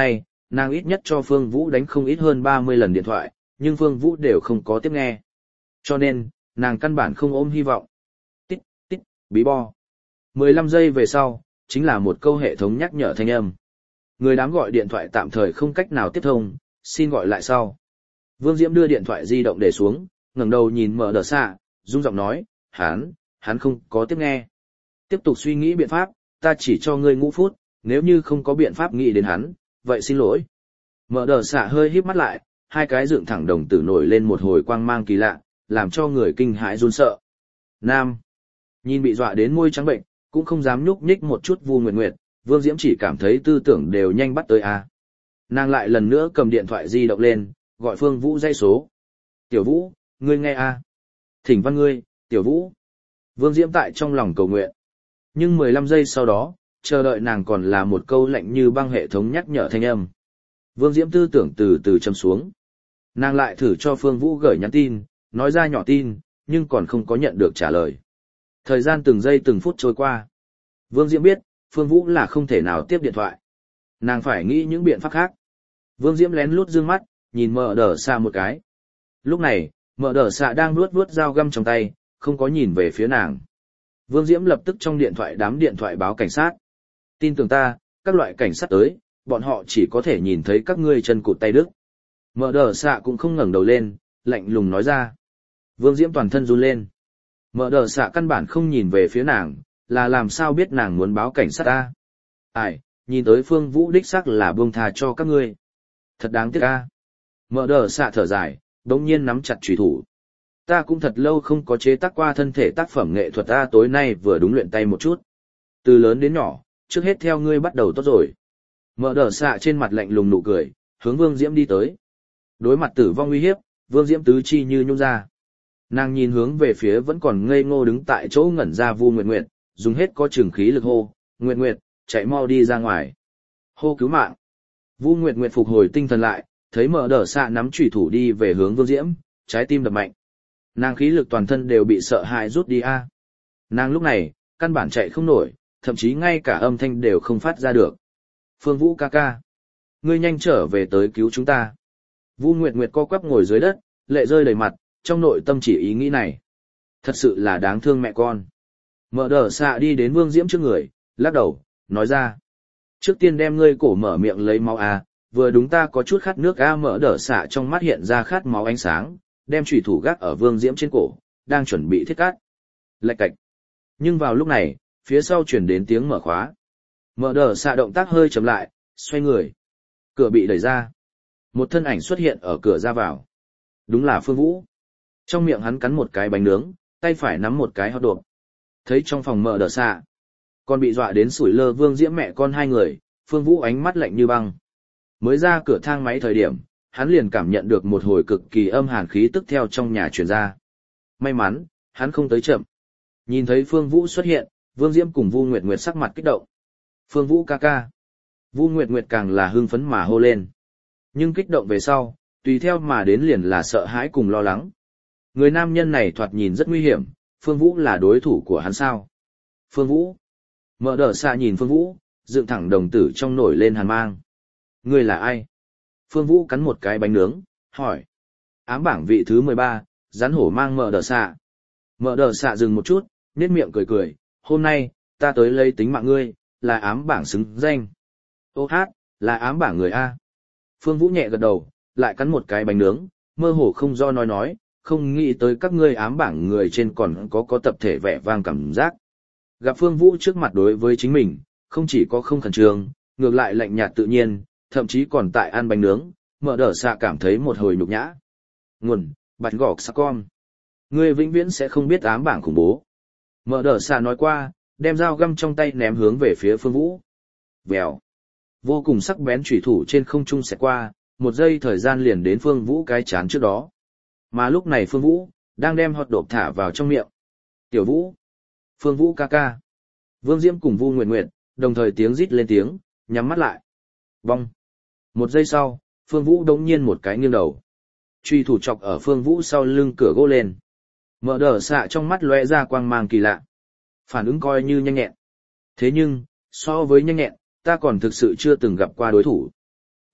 nàng ít nhất cho Phương Vũ đánh không ít hơn ba mươi lần điện thoại, nhưng Phương Vũ đều không có tiếp nghe. Cho nên, nàng căn bản không ôm hy vọng. Tít, tít, bí bo. mười lăm giây về sau, chính là một câu hệ thống nhắc nhở thanh âm. Người đám gọi điện thoại tạm thời không cách nào tiếp thông, xin gọi lại sau. Vương Diễm đưa điện thoại di động để xuống, ngẩng đầu nhìn mở đờ xạ, rung giọng nói, hắn, hắn không có tiếp nghe. Tiếp tục suy nghĩ biện pháp, ta chỉ cho ngươi ngũ phút, nếu như không có biện pháp nghĩ đến hắn, vậy xin lỗi. Mở đờ xạ hơi híp mắt lại, hai cái dựng thẳng đồng tử nổi lên một hồi quang mang kỳ lạ, làm cho người kinh hãi run sợ. Nam, nhìn bị dọa đến môi trắng bệnh, cũng không dám nhúc nhích một chút Vu Nguyệt Nguyệt, Vương Diễm chỉ cảm thấy tư tưởng đều nhanh bắt tới a. Nàng lại lần nữa cầm điện thoại di động lên, gọi Phương Vũ dây số. Tiểu Vũ, ngươi nghe a? Thỉnh văn ngươi, Tiểu Vũ. Vương Diễm tại trong lòng cầu nguyện. Nhưng mười lăm giây sau đó, chờ đợi nàng còn là một câu lạnh như băng hệ thống nhắc nhở thanh âm. Vương Diễm tư tưởng từ từ châm xuống. Nàng lại thử cho Phương Vũ gửi nhắn tin, nói ra nhỏ tin, nhưng còn không có nhận được trả lời. Thời gian từng giây từng phút trôi qua. Vương Diễm biết, Phương Vũ là không thể nào tiếp điện thoại. Nàng phải nghĩ những biện pháp khác. Vương Diễm lén lút dương mắt, nhìn Mở Đờ Xạ một cái. Lúc này, Mở Đờ Xạ đang nuốt nuốt dao găm trong tay, không có nhìn về phía nàng. Vương Diễm lập tức trong điện thoại đám điện thoại báo cảnh sát. Tin tưởng ta, các loại cảnh sát tới, bọn họ chỉ có thể nhìn thấy các ngươi chân cụt tay đứt. Mở Đờ Xạ cũng không ngẩng đầu lên, lạnh lùng nói ra. Vương Diễm toàn thân run lên. Mở Đờ Xạ căn bản không nhìn về phía nàng, là làm sao biết nàng muốn báo cảnh sát ta. Ai, nhìn tới Phương Vũ đích xác là buông tha cho các ngươi. Thật đáng tiếc a. Mở Đờ Xạ thở dài, đống nhiên nắm chặt chùy thủ. Ta cũng thật lâu không có chế tác qua thân thể tác phẩm nghệ thuật ta tối nay vừa đúng luyện tay một chút. Từ lớn đến nhỏ, trước hết theo ngươi bắt đầu tốt rồi. Mở Đờ Xạ trên mặt lạnh lùng nụ cười, hướng Vương Diễm đi tới. Đối mặt tử vong uy hiếp, Vương Diễm tứ chi như nhung ra. Nàng nhìn hướng về phía vẫn còn ngây ngô đứng tại chỗ ngẩn ra Vu Nguyệt Nguyệt, dùng hết có chừng khí lực hô, Nguyệt Nguyệt, chạy mau đi ra ngoài. Hô cứu mạng. Vu Nguyệt Nguyệt phục hồi tinh thần lại, thấy Mở Đờ Xạ nắm chủy thủ đi về hướng Vương Diễm, trái tim đập mạnh. Nàng khí lực toàn thân đều bị sợ hãi rút đi a. Nàng lúc này, căn bản chạy không nổi, thậm chí ngay cả âm thanh đều không phát ra được. Phương Vũ ca ca, ngươi nhanh trở về tới cứu chúng ta. Vu Nguyệt Nguyệt co quắp ngồi dưới đất, lệ rơi đầy mặt, trong nội tâm chỉ ý nghĩ này. Thật sự là đáng thương mẹ con. Mở Đờ Xạ đi đến Vương Diễm trước người, lắc đầu, nói ra. Trước tiên đem ngươi cổ mở miệng lấy máu a, vừa đúng ta có chút khát nước a. Mở Đờ Xạ trong mắt hiện ra khát máu ánh sáng, đem chủy thủ gác ở Vương Diễm trên cổ, đang chuẩn bị thiết cắt. Lạch cạch. Nhưng vào lúc này, phía sau chuyển đến tiếng mở khóa. Mở Đờ Xạ động tác hơi chậm lại, xoay người. Cửa bị đẩy ra. Một thân ảnh xuất hiện ở cửa ra vào. Đúng là Phương Vũ. Trong miệng hắn cắn một cái bánh nướng, tay phải nắm một cái hot đột. Thấy trong phòng Mở Đờ Xạ, còn bị dọa đến sủi lơ Vương Diễm mẹ con hai người, Phương Vũ ánh mắt lạnh như băng. Mới ra cửa thang máy thời điểm, hắn liền cảm nhận được một hồi cực kỳ âm hàn khí tức theo trong nhà truyền ra. May mắn, hắn không tới chậm. Nhìn thấy Phương Vũ xuất hiện, Vương Diễm cùng Vu Nguyệt Nguyệt sắc mặt kích động. Phương Vũ ca ca. Vu Nguyệt Nguyệt càng là hưng phấn mà hô lên. Nhưng kích động về sau, tùy theo mà đến liền là sợ hãi cùng lo lắng. Người nam nhân này thoạt nhìn rất nguy hiểm, Phương Vũ là đối thủ của hắn sao? Phương Vũ. Mở Đờ Xạ nhìn Phương Vũ, dựng thẳng đồng tử trong nổi lên hàn mang. Ngươi là ai? Phương Vũ cắn một cái bánh nướng, hỏi. Ám bảng vị thứ mười ba, rắn hổ mang Mở Đờ Xạ. Mở Đờ Xạ dừng một chút, nét miệng cười cười. Hôm nay, ta tới lấy tính mạng ngươi, là ám bảng xứng danh. Ô hát, là ám bảng người A. Phương Vũ nhẹ gật đầu, lại cắn một cái bánh nướng, mơ hồ không do nói nói, không nghĩ tới các ngươi ám bảng người trên còn có có tập thể vẻ vang cảm giác. Gặp Phương Vũ trước mặt đối với chính mình, không chỉ có không khẩn trương, ngược lại lạnh nhạt tự nhiên, thậm chí còn tại ăn bánh nướng, Mở Đờ Xạ cảm thấy một hồi nhục nhã. Nguồn, bạch gọc sa con. Ngươi vĩnh viễn sẽ không biết ám bảng khủng bố. Mở Đờ Xạ nói qua, đem dao găm trong tay ném hướng về phía Phương Vũ. Vèo. Vô cùng sắc bén chủy thủ trên không trung xẹt qua, một giây thời gian liền đến Phương Vũ cái chán trước đó. Mà lúc này Phương Vũ, đang đem hot độp thả vào trong miệng. Tiểu Vũ. Phương Vũ ca ca. Vương Diễm cùng Vu Nguyệt Nguyệt, đồng thời tiếng rít lên tiếng, nhắm mắt lại. Vong. Một giây sau, Phương Vũ đống nhiên một cái nghiêng đầu. Truy thủ chọc ở Phương Vũ sau lưng cửa gỗ lên. Mở Đờ Xạ trong mắt lóe ra quang mang kỳ lạ. Phản ứng coi như nhanh nhẹn. Thế nhưng, so với nhanh nhẹn, ta còn thực sự chưa từng gặp qua đối thủ.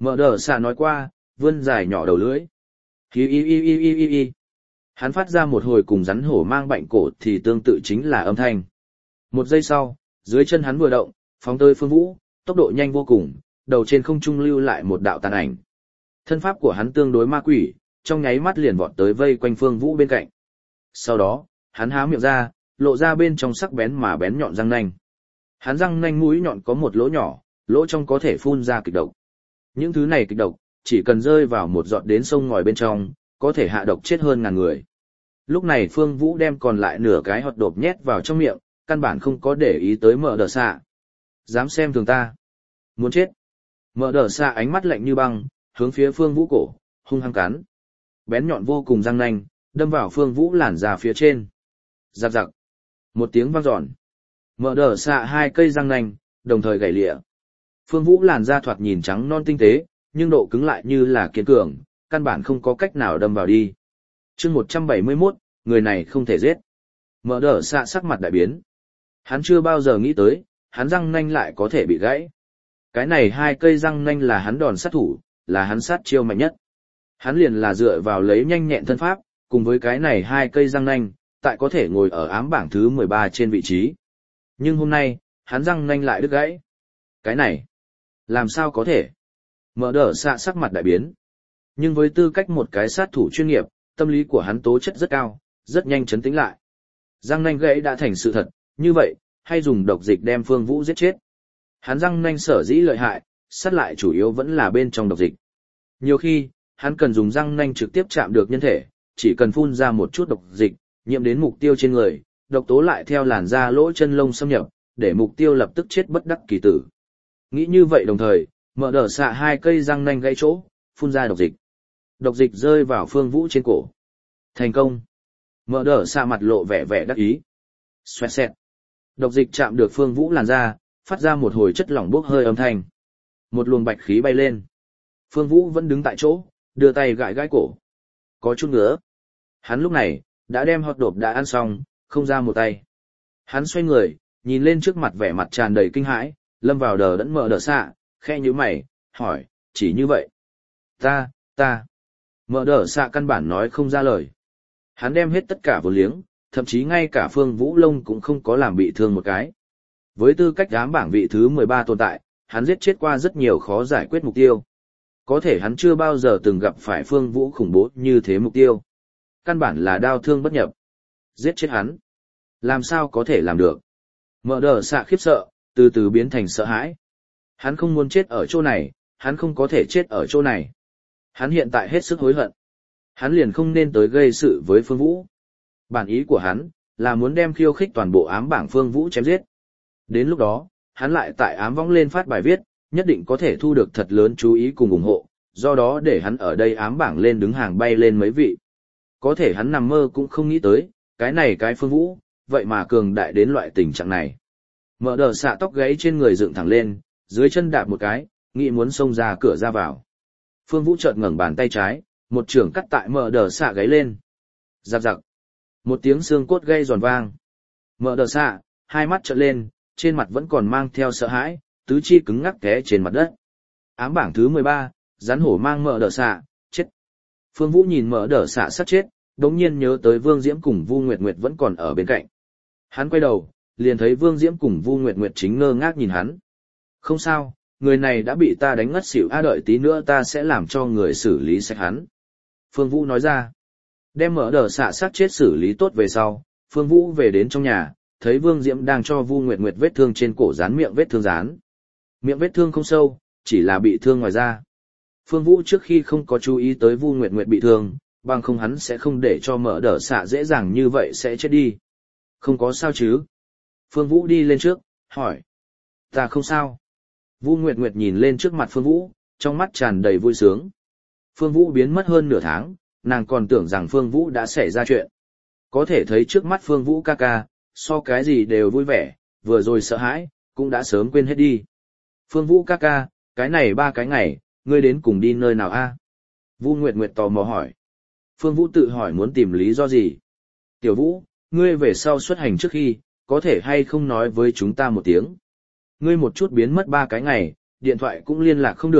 Mở đờ xạ nói qua, vươn dài nhỏ đầu lưỡi. Hi hi hi hi hi hi hi. Hắn phát ra một hồi cùng rắn hổ mang bệnh cổ thì tương tự chính là âm thanh. Một giây sau, dưới chân hắn vừa động, phóng tới Phương Vũ, tốc độ nhanh vô cùng, đầu trên không trung lưu lại một đạo tàn ảnh. Thân pháp của hắn tương đối ma quỷ, trong nháy mắt liền vọt tới vây quanh Phương Vũ bên cạnh. Sau đó, hắn há miệng ra, lộ ra bên trong sắc bén mà bén nhọn răng nanh. Hắn răng nanh mũi nhọn có một lỗ nhỏ, lỗ trong có thể phun ra kịch độc. Những thứ này kịch độc, chỉ cần rơi vào một giọt đến sông ngòi bên trong, có thể hạ độc chết hơn ngàn người. Lúc này Phương Vũ đem còn lại nửa cái hột độp nhét vào trong miệng, căn bản không có để ý tới Mở Đờ Xạ. Dám xem thường ta? Muốn chết? Mở Đờ Xạ ánh mắt lạnh như băng, hướng phía Phương Vũ cổ, hung hăng cắn. Bén nhọn vô cùng răng nanh, đâm vào Phương Vũ làn ra phía trên. Giặc giặc. Một tiếng vang dọn. Mở Đờ Xạ hai cây răng nanh, đồng thời gãy lịa. Phương Vũ làn da thoạt nhìn trắng non tinh tế, nhưng độ cứng lại như là kiên cường, căn bản không có cách nào đâm vào đi. Chương một trăm bảy mươi mốt, người này không thể giết. Mở Đờ Xạ sắc mặt đại biến. Hắn chưa bao giờ nghĩ tới, hắn răng nanh lại có thể bị gãy. Cái này hai cây răng nanh là hắn đòn sát thủ, là hắn sát chiêu mạnh nhất. Hắn liền là dựa vào lấy nhanh nhẹn thân pháp, cùng với cái này hai cây răng nanh, tại có thể ngồi ở ám bảng thứ mười ba trên vị trí. Nhưng hôm nay, hắn răng nanh lại đứt gãy. Cái này, làm sao có thể? Mở Đờ Xạ sắc mặt đại biến. Nhưng với tư cách một cái sát thủ chuyên nghiệp, tâm lý của hắn tố chất rất cao, rất nhanh chấn tĩnh lại. Răng nanh gãy đã thành sự thật, như vậy, hay dùng độc dịch đem Phương Vũ giết chết. Hắn răng nanh sở dĩ lợi hại, sát lại chủ yếu vẫn là bên trong độc dịch. Nhiều khi, hắn cần dùng răng nanh trực tiếp chạm được nhân thể, chỉ cần phun ra một chút độc dịch, nhiễm đến mục tiêu trên người, độc tố lại theo làn da lỗ chân lông xâm nhập, để mục tiêu lập tức chết bất đắc kỳ tử. Nghĩ như vậy đồng thời, Mở Đờ Xạ hai cây răng nanh gãy chỗ, phun ra độc dịch. Độc dịch rơi vào Phương Vũ trên cổ. Thành công. Mở Đờ Xạ mặt lộ vẻ vẻ đắc ý. Xoẹt xẹt. Độc dịch chạm được Phương Vũ làn da, phát ra một hồi chất lỏng bốc hơi âm thanh. Một luồng bạch khí bay lên. Phương Vũ vẫn đứng tại chỗ, đưa tay gãi gãi cổ. Có chút ngứa. Hắn lúc này, đã đem hot độp đã ăn xong, không ra một tay. Hắn xoay người, nhìn lên trước mặt vẻ mặt tràn đầy kinh hãi, lâm vào đờ đẫn Mở Đờ Xạ, khe nhíu mày, hỏi, chỉ như vậy. Ta, ta. Mở Đờ Xạ căn bản nói không ra lời. Hắn đem hết tất cả vô liếng, thậm chí ngay cả Phương Vũ Lông cũng không có làm bị thương một cái. Với tư cách ám bảng vị thứ mười ba tồn tại, hắn giết chết qua rất nhiều khó giải quyết mục tiêu. Có thể hắn chưa bao giờ từng gặp phải Phương Vũ khủng bố như thế mục tiêu. Căn bản là đao thương bất nhập. Giết chết hắn. Làm sao có thể làm được? Mở Đờ Xạ khiếp sợ, từ từ biến thành sợ hãi. Hắn không muốn chết ở chỗ này, hắn không có thể chết ở chỗ này. Hắn hiện tại hết sức hối hận. Hắn liền không nên tới gây sự với Phương Vũ. Bản ý của hắn, là muốn đem khiêu khích toàn bộ ám bảng Phương Vũ chém giết. Đến lúc đó, hắn lại tại ám võng lên phát bài viết, nhất định có thể thu được thật lớn chú ý cùng ủng hộ, do đó để hắn ở đây ám bảng lên đứng hàng bay lên mấy vị. Có thể hắn nằm mơ cũng không nghĩ tới, cái này cái Phương Vũ, vậy mà cường đại đến loại tình trạng này. Mở Đờ Xạ tóc gáy trên người dựng thẳng lên, dưới chân đạp một cái, nghĩ muốn xông ra cửa ra vào. Phương Vũ chợt ngẩng bàn tay trái, một chưởng cắt tại Mở Đờ Xạ gáy lên. Giặc giặc. Một tiếng xương cốt gây giòn vang. Mở Đờ Xạ, hai mắt trợn lên, trên mặt vẫn còn mang theo sợ hãi, tứ chi cứng ngắc té trên mặt đất. Ám bảng thứ mười ba, rắn hổ mang Mở Đờ Xạ, chết. Phương Vũ nhìn Mở Đờ Xạ sắp chết, đống nhiên nhớ tới Vương Diễm cùng Vu Nguyệt Nguyệt vẫn còn ở bên cạnh. Hắn quay đầu, liền thấy Vương Diễm cùng Vu Nguyệt Nguyệt chính ngơ ngác nhìn hắn. Không sao, người này đã bị ta đánh ngất xỉu, a đợi tí nữa ta sẽ làm cho người xử lý sạch hắn. Phương Vũ nói ra. Đem Mở Đờ Xạ sát chết xử lý tốt về sau, Phương Vũ về đến trong nhà, thấy Vương Diễm đang cho Vu Nguyệt Nguyệt vết thương trên cổ dán miệng vết thương dán. Miệng vết thương không sâu, chỉ là bị thương ngoài da. Phương Vũ trước khi không có chú ý tới Vu Nguyệt Nguyệt bị thương, bằng không hắn sẽ không để cho Mở Đờ Xạ dễ dàng như vậy sẽ chết đi. Không có sao chứ? Phương Vũ đi lên trước, hỏi. Ta không sao. Vu Nguyệt Nguyệt nhìn lên trước mặt Phương Vũ, trong mắt tràn đầy vui sướng. Phương Vũ biến mất hơn nửa tháng, nàng còn tưởng rằng Phương Vũ đã xảy ra chuyện. Có thể thấy trước mắt Phương Vũ ca ca, so cái gì đều vui vẻ, vừa rồi sợ hãi, cũng đã sớm quên hết đi. Phương Vũ ca ca, cái này ba cái ngày, ngươi đến cùng đi nơi nào a? Vu Nguyệt Nguyệt tò mò hỏi. Phương Vũ tự hỏi muốn tìm lý do gì. Tiểu Vũ, ngươi về sau xuất hành trước khi, có thể hay không nói với chúng ta một tiếng. Ngươi một chút biến mất ba cái ngày, điện thoại cũng liên lạc không được,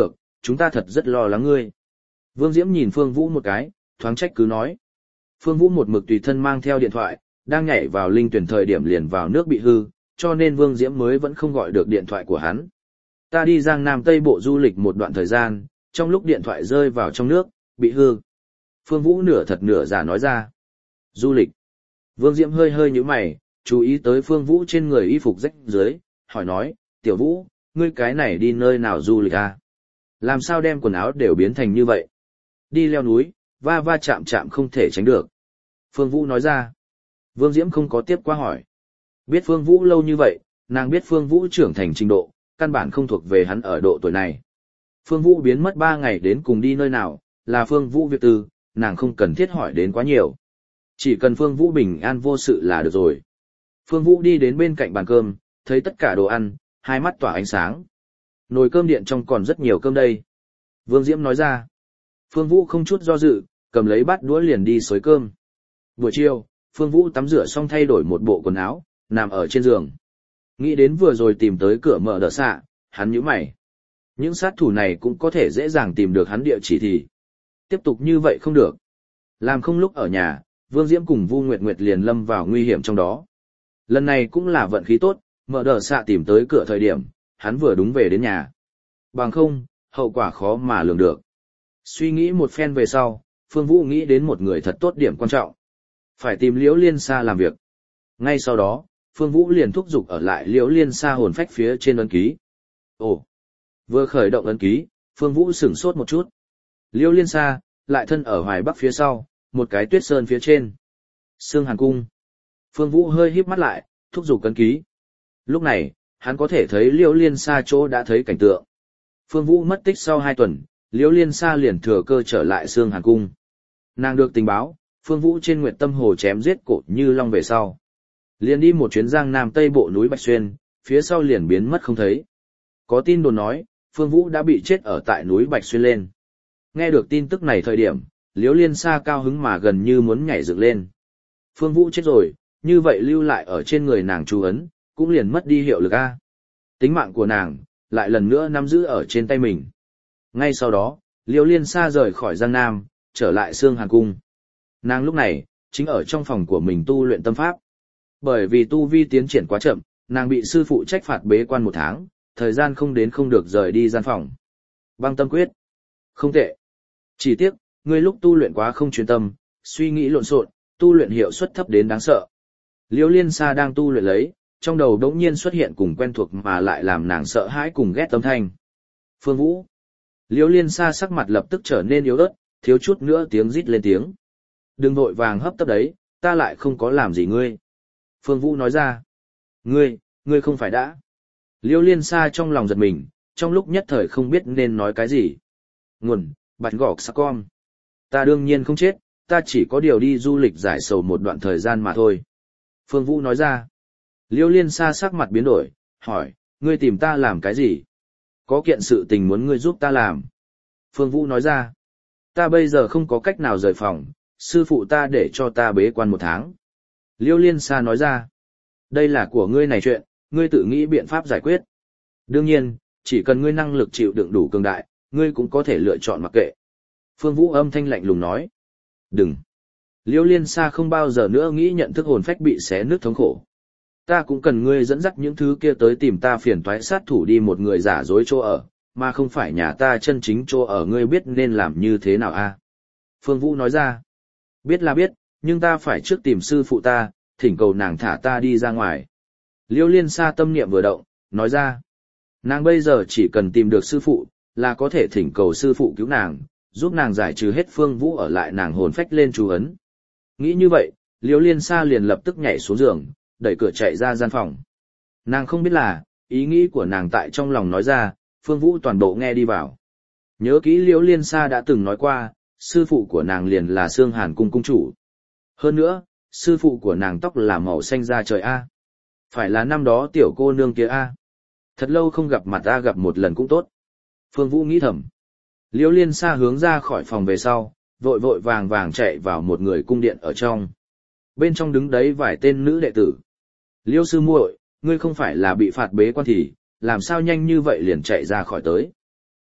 chúng ta thật rất lo lắng ngươi. Vương Diễm nhìn Phương Vũ một cái, thoáng trách cứ nói. Phương Vũ một mực tùy thân mang theo điện thoại, đang nhảy vào linh tuyển thời điểm liền vào nước bị hư, cho nên Vương Diễm mới vẫn không gọi được điện thoại của hắn. Ta đi Giang Nam Tây Bộ du lịch một đoạn thời gian, trong lúc điện thoại rơi vào trong nước, bị hư. Phương Vũ nửa thật nửa giả nói ra. Du lịch. Vương Diễm hơi hơi nhíu mày, chú ý tới Phương Vũ trên người y phục rách dưới, hỏi nói, Tiểu Vũ, ngươi cái này đi nơi nào du lịch à? Làm sao đem quần áo đều biến thành như vậy? Đi leo núi, va va chạm chạm không thể tránh được. Phương Vũ nói ra. Vương Diễm không có tiếp qua hỏi. Biết Phương Vũ lâu như vậy, nàng biết Phương Vũ trưởng thành trình độ, căn bản không thuộc về hắn ở độ tuổi này. Phương Vũ biến mất ba ngày đến cùng đi nơi nào, là Phương Vũ việc tư, nàng không cần thiết hỏi đến quá nhiều. Chỉ cần Phương Vũ bình an vô sự là được rồi. Phương Vũ đi đến bên cạnh bàn cơm, thấy tất cả đồ ăn, hai mắt tỏa ánh sáng. Nồi cơm điện trong còn rất nhiều cơm đây. Vương Diễm nói ra. Phương Vũ không chút do dự, cầm lấy bát đũa liền đi xới cơm. Buổi chiều, Phương Vũ tắm rửa xong thay đổi một bộ quần áo, nằm ở trên giường. Nghĩ đến vừa rồi tìm tới cửa mở đờ xạ, hắn nhíu mày. Những sát thủ này cũng có thể dễ dàng tìm được hắn địa chỉ thì. Tiếp tục như vậy không được. Làm không lúc ở nhà, Vương Diễm cùng Vu Nguyệt Nguyệt liền lâm vào nguy hiểm trong đó. Lần này cũng là vận khí tốt, mở đờ xạ tìm tới cửa thời điểm, hắn vừa đúng về đến nhà. Bằng không, hậu quả khó mà lường được. Suy nghĩ một phen về sau, Phương Vũ nghĩ đến một người thật tốt điểm quan trọng. Phải tìm Liễu Liên Sa làm việc. Ngay sau đó, Phương Vũ liền thúc giục ở lại Liễu Liên Sa hồn phách phía trên ấn ký. Ồ! Vừa khởi động ấn ký, Phương Vũ sửng sốt một chút. Liễu Liên Sa, lại thân ở Hoài Bắc phía sau, một cái tuyết sơn phía trên. Sương Hàn Cung. Phương Vũ hơi híp mắt lại, thúc giục ấn ký. Lúc này, hắn có thể thấy Liễu Liên Sa chỗ đã thấy cảnh tượng. Phương Vũ mất tích sau hai tuần, Liễu Liên Sa liền thừa cơ trở lại Sương Hàn Cung. Nàng được tình báo, Phương Vũ trên Nguyệt Tâm Hồ chém giết Cổ Như Long về sau. Liền đi một chuyến Giang Nam Tây Bộ núi Bạch Xuyên, phía sau liền biến mất không thấy. Có tin đồn nói, Phương Vũ đã bị chết ở tại núi Bạch Xuyên lên. Nghe được tin tức này thời điểm, Liễu Liên Sa cao hứng mà gần như muốn nhảy dựng lên. Phương Vũ chết rồi, như vậy lưu lại ở trên người nàng chú ấn, cũng liền mất đi hiệu lực a. Tính mạng của nàng, lại lần nữa nắm giữ ở trên tay mình. Ngay sau đó, Liễu Liên Sa rời khỏi Giang Nam, trở lại Sương Hàn Cung. Nàng lúc này, chính ở trong phòng của mình tu luyện tâm pháp. Bởi vì tu vi tiến triển quá chậm, nàng bị sư phụ trách phạt bế quan một tháng, thời gian không đến không được rời đi gian phòng. Băng tâm quyết. Không tệ. Chỉ tiếc, ngươi lúc tu luyện quá không chuyên tâm, suy nghĩ lộn xộn, tu luyện hiệu suất thấp đến đáng sợ. Liễu Liên Sa đang tu luyện lấy, trong đầu đống nhiên xuất hiện cùng quen thuộc mà lại làm nàng sợ hãi cùng ghét âm thanh. Phương Vũ. Liễu Liên Sa sắc mặt lập tức trở nên yếu ớt, thiếu chút nữa tiếng rít lên tiếng. Đừng vội vàng hấp tấp đấy, ta lại không có làm gì ngươi. Phương Vũ nói ra. Ngươi, ngươi không phải đã. Liễu Liên Sa trong lòng giật mình, trong lúc nhất thời không biết nên nói cái gì. Nguồn, Bạch Gọc Sacom. Ta đương nhiên không chết, ta chỉ có điều đi du lịch giải sầu một đoạn thời gian mà thôi. Phương Vũ nói ra. Liễu Liên Sa sắc mặt biến đổi, hỏi, ngươi tìm ta làm cái gì? Có kiện sự tình muốn ngươi giúp ta làm. Phương Vũ nói ra. Ta bây giờ không có cách nào rời phòng, sư phụ ta để cho ta bế quan một tháng. Liễu Liên Sa nói ra. Đây là của ngươi này chuyện, ngươi tự nghĩ biện pháp giải quyết. Đương nhiên, chỉ cần ngươi năng lực chịu đựng đủ cường đại, ngươi cũng có thể lựa chọn mặc kệ. Phương Vũ âm thanh lạnh lùng nói. Đừng. Liễu Liên Sa không bao giờ nữa nghĩ nhận thức hồn phách bị xé nứt thống khổ. Ta cũng cần ngươi dẫn dắt những thứ kia tới tìm ta phiền toái sát thủ đi một người giả dối chỗ ở, mà không phải nhà ta chân chính chỗ ở, ngươi biết nên làm như thế nào a? Phương Vũ nói ra. Biết là biết, nhưng ta phải trước tìm sư phụ ta, thỉnh cầu nàng thả ta đi ra ngoài. Liễu Liên Sa tâm niệm vừa động, nói ra. Nàng bây giờ chỉ cần tìm được sư phụ, là có thể thỉnh cầu sư phụ cứu nàng, giúp nàng giải trừ hết Phương Vũ ở lại nàng hồn phách lên chú ấn. Nghĩ như vậy, Liễu Liên Sa liền lập tức nhảy xuống giường, đẩy cửa chạy ra gian phòng. Nàng không biết là, ý nghĩ của nàng tại trong lòng nói ra, Phương Vũ toàn bộ nghe đi vào. Nhớ kỹ Liễu Liên Sa đã từng nói qua, sư phụ của nàng liền là Sương Hàn Cung cung chủ. Hơn nữa, sư phụ của nàng tóc là màu xanh da trời A. Phải là năm đó tiểu cô nương kia A. Thật lâu không gặp mặt A, gặp một lần cũng tốt. Phương Vũ nghĩ thầm. Liễu Liên Sa hướng ra khỏi phòng về sau, vội vội vàng vàng chạy vào một người cung điện ở trong. Bên trong đứng đấy vài tên nữ đệ tử. Liễu sư muội, ngươi không phải là bị phạt bế quan thì, làm sao nhanh như vậy liền chạy ra khỏi tới.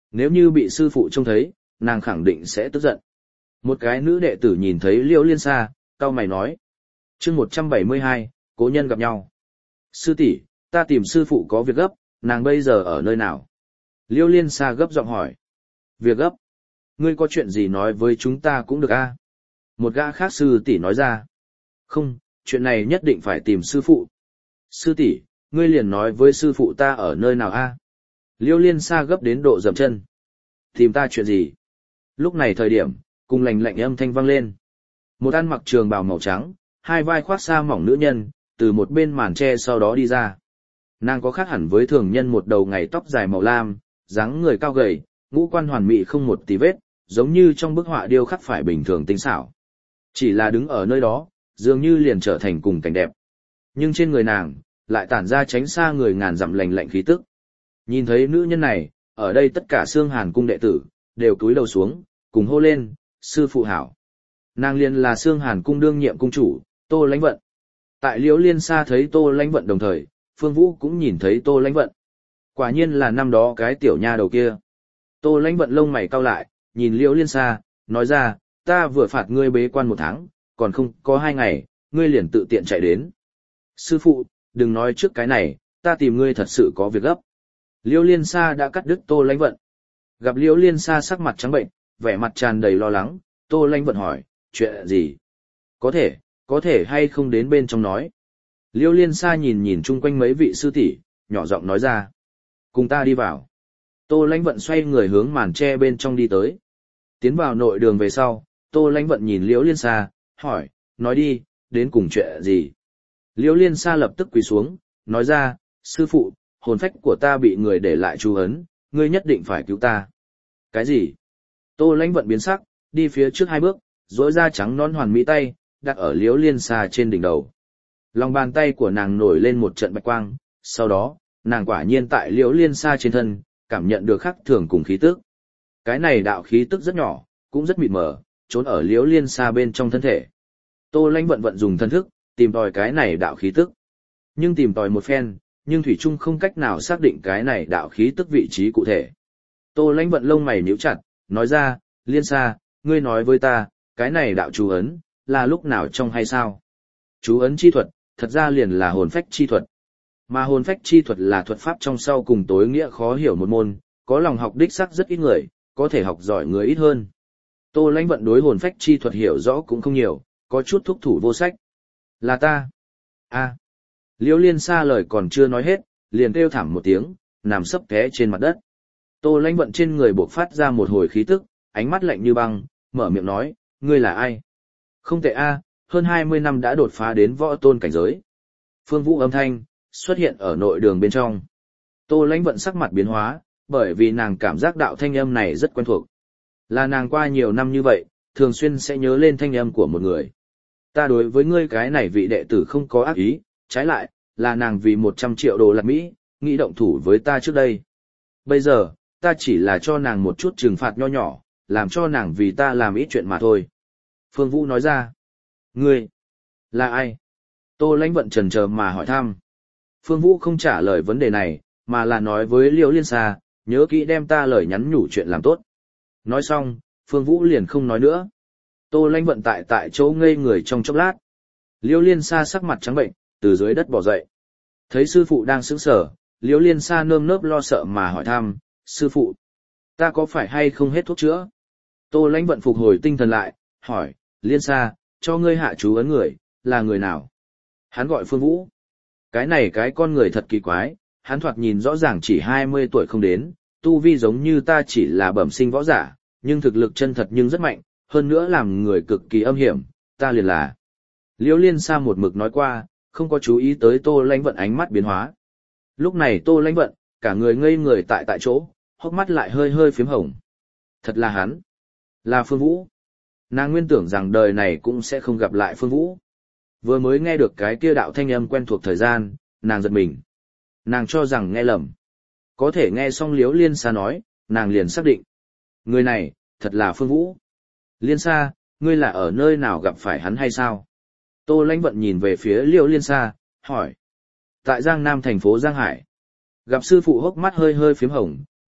Nếu như bị sư phụ trông thấy, nàng khẳng định sẽ tức giận. Một cái nữ đệ tử nhìn thấy Liễu Liên Sa, cau mày nói. chương một trăm bảy mươi hai, cố nhân gặp nhau. Sư tỷ, ta tìm sư phụ có việc gấp, nàng bây giờ ở nơi nào? Liễu Liên Sa gấp giọng hỏi. Việc gấp? Ngươi có chuyện gì nói với chúng ta cũng được a? Một gã khác sư tỷ nói ra. Không, chuyện này nhất định phải tìm sư phụ. Sư tỷ, ngươi liền nói với sư phụ ta ở nơi nào a? Liễu Liên Sa gấp đến độ dậm chân. Tìm ta chuyện gì? Lúc này thời điểm, cùng lạnh lạnh âm thanh vang lên. Một ăn mặc trường bào màu trắng, hai vai khoác sa mỏng nữ nhân, từ một bên màn tre sau đó đi ra. Nàng có khác hẳn với thường nhân một đầu ngày tóc dài màu lam, dáng người cao gầy, ngũ quan hoàn mỹ không một tí vết, giống như trong bức họa điêu khắc phải bình thường tinh xảo. Chỉ là đứng ở nơi đó, dường như liền trở thành cùng cảnh đẹp. Nhưng trên người nàng, lại tản ra tránh xa người ngàn dặm lạnh lạnh khí tức. Nhìn thấy nữ nhân này, ở đây tất cả Xương Hàn cung đệ tử, đều cúi đầu xuống, cùng hô lên, sư phụ hảo. Nàng liền là Xương Hàn cung đương nhiệm cung chủ, Tô Lãnh Vận. Tại Liễu Liên Sa thấy Tô Lãnh Vận đồng thời, Phương Vũ cũng nhìn thấy Tô Lãnh Vận. Quả nhiên là năm đó cái tiểu nha đầu kia. Tô Lãnh Vận lông mày cau lại, nhìn Liễu Liên Sa, nói ra, ta vừa phạt ngươi bế quan một tháng, còn không có hai ngày, ngươi liền tự tiện chạy đến. Sư phụ, đừng nói trước cái này, ta tìm ngươi thật sự có việc gấp. Liễu Liên Sa đã cắt đứt Tô Lãnh Vận. Gặp Liễu Liên Sa sắc mặt trắng bệnh, vẻ mặt tràn đầy lo lắng, Tô Lãnh Vận hỏi, chuyện gì? Có thể, có thể hay không đến bên trong nói. Liễu Liên Sa nhìn nhìn chung quanh mấy vị sư tỷ, nhỏ giọng nói ra. Cùng ta đi vào. Tô Lãnh Vận xoay người hướng màn tre bên trong đi tới. Tiến vào nội đường về sau, Tô Lãnh Vận nhìn Liễu Liên Sa, hỏi, nói đi, đến cùng chuyện gì? Liễu Liên Sa lập tức quỳ xuống, nói ra, sư phụ, hồn phách của ta bị người để lại chú ấn, ngươi nhất định phải cứu ta. Cái gì? Tô Lãnh Vận biến sắc, đi phía trước hai bước, duỗi ra trắng non hoàn mỹ tay, đặt ở Liễu Liên Sa trên đỉnh đầu. Lòng bàn tay của nàng nổi lên một trận bạch quang, sau đó, nàng quả nhiên tại Liễu Liên Sa trên thân, cảm nhận được khắc thường cùng khí tức. Cái này đạo khí tức rất nhỏ, cũng rất mịt mờ, trốn ở Liễu Liên Sa bên trong thân thể. Tô Lãnh Vận vận dùng thân thức, tìm tòi cái này đạo khí tức. Nhưng tìm tòi một phen, nhưng thủy chung không cách nào xác định cái này đạo khí tức vị trí cụ thể. Tô Lãnh Vận lông mày nhíu chặt, nói ra, Liên Sa, ngươi nói với ta, cái này đạo chú ấn, là lúc nào trong hay sao? Chú ấn chi thuật, thật ra liền là hồn phách chi thuật. Mà hồn phách chi thuật là thuật pháp trong sau cùng tối nghĩa khó hiểu một môn, có lòng học đích sắc rất ít người, có thể học giỏi người ít hơn. Tô Lãnh Vận đối hồn phách chi thuật hiểu rõ cũng không nhiều, có chút thúc thủ vô sách. Là ta. a à. Liễu Liên Sa lời còn chưa nói hết, liền kêu thảm một tiếng, nằm sấp té trên mặt đất. Tô Lãnh Vận trên người bộc phát ra một hồi khí tức, ánh mắt lạnh như băng, mở miệng nói, ngươi là ai? Không tệ a, hơn hai mươi năm đã đột phá đến võ tôn cảnh giới. Phương Vũ âm thanh xuất hiện ở nội đường bên trong. Tô Lãnh Vận sắc mặt biến hóa, bởi vì nàng cảm giác đạo thanh âm này rất quen thuộc. Là nàng qua nhiều năm như vậy, thường xuyên sẽ nhớ lên thanh âm của một người. Ta đối với ngươi cái này vị đệ tử không có ác ý, trái lại, là nàng vì một trăm triệu đô la Mỹ, nghĩ động thủ với ta trước đây. Bây giờ, ta chỉ là cho nàng một chút trừng phạt nho nhỏ, làm cho nàng vì ta làm ít chuyện mà thôi. Phương Vũ nói ra. Ngươi, là ai? Tô Lãnh Vận chần chờ mà hỏi thăm. Phương Vũ không trả lời vấn đề này, mà là nói với Liễu Liên Sa, nhớ kỹ đem ta lời nhắn nhủ chuyện làm tốt. Nói xong, Phương Vũ liền không nói nữa. Tô Lãnh Vận tại tại chỗ ngây người trong chốc lát. Liễu Liên Sa sắc mặt trắng bệnh, từ dưới đất bò dậy. Thấy sư phụ đang sững sờ, Liễu Liên Sa nơm nớp lo sợ mà hỏi thăm, sư phụ, ta có phải hay không hết thuốc chữa? Tô Lãnh Vận phục hồi tinh thần lại, hỏi, Liên Sa, cho ngươi hạ chú ấn người, là người nào? Hắn gọi Phương Vũ. Cái này cái con người thật kỳ quái, hắn thoạt nhìn rõ ràng chỉ hai mươi tuổi không đến, tu vi giống như ta chỉ là bẩm sinh võ giả, nhưng thực lực chân thật nhưng rất mạnh, hơn nữa làm người cực kỳ âm hiểm, ta liền là. Liễu Liên Sa một mực nói qua, không có chú ý tới Tô Lãnh Vận ánh mắt biến hóa. Lúc này Tô Lãnh Vận, cả người ngây người tại tại chỗ, hốc mắt lại hơi hơi phím hồng. Thật là hắn. Là Phương Vũ. Nàng nguyên tưởng rằng đời này cũng sẽ không gặp lại Phương Vũ. Vừa mới nghe được cái kia đạo thanh âm quen thuộc thời gian, nàng giật mình. Nàng cho rằng nghe lầm. Có thể nghe xong Liễu Liên Sa nói, nàng liền xác định. Người này, thật là Phương Vũ. Liên Sa, ngươi là ở nơi nào gặp phải hắn hay sao? Tô Lãnh Vận nhìn về phía Liễu Liên Sa, hỏi. Tại Giang Nam thành phố Giang Hải. Gặp sư phụ hốc mắt hơi hơi phím hồng,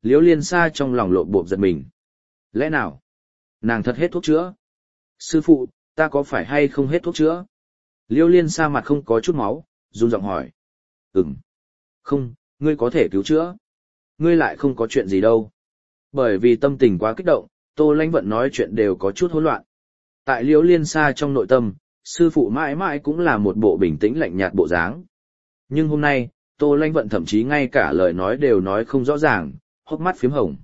Liễu Liên Sa trong lòng lộn bộp giật mình. Lẽ nào? Nàng thật hết thuốc chữa? Sư phụ, ta có phải hay không hết thuốc chữa? Liễu Liên Sa mặt không có chút máu, run giọng hỏi. Ừm. Không, ngươi có thể cứu chữa. Ngươi lại không có chuyện gì đâu. Bởi vì tâm tình quá kích động, Tô Lãnh Vận nói chuyện đều có chút hỗn loạn. Tại Liễu Liên Sa trong nội tâm, sư phụ mãi mãi cũng là một bộ bình tĩnh lạnh nhạt bộ dáng. Nhưng hôm nay, Tô Lãnh Vận thậm chí ngay cả lời nói đều nói không rõ ràng, hốc mắt phím hồng.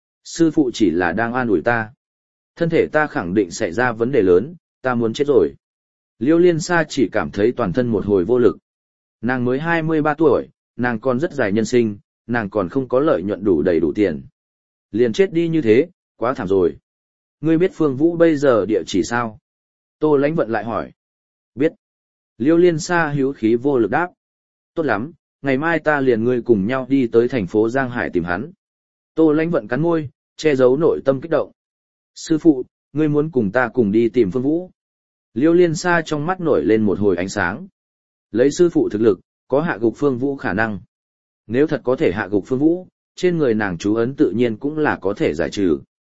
Sư phụ chỉ là đang an ủi ta. Thân thể ta khẳng định xảy ra vấn đề lớn, ta muốn chết rồi. Liễu Liên Sa chỉ cảm thấy toàn thân một hồi vô lực. Nàng mới hai mươi ba tuổi, nàng còn rất dài nhân sinh, nàng còn không có lợi nhuận đủ đầy đủ tiền. Liền chết đi như thế, quá thảm rồi. Ngươi biết Phương Vũ bây giờ địa chỉ sao? Tô Lãnh Vận lại hỏi. Biết. Liễu Liên Sa hữu khí vô lực đáp. Tốt lắm, ngày mai ta liền ngươi cùng nhau đi tới thành phố Giang Hải tìm hắn. Tô Lãnh Vận cắn môi, che giấu nội tâm kích động. Sư phụ, ngươi muốn cùng ta cùng đi tìm Phương Vũ. Liễu Liên Sa trong mắt nổi lên một hồi ánh sáng. Lấy sư phụ thực lực, có hạ gục Phương Vũ khả năng. Nếu thật có thể hạ gục Phương Vũ, trên người nàng chú ấn tự nhiên cũng là có thể giải trừ.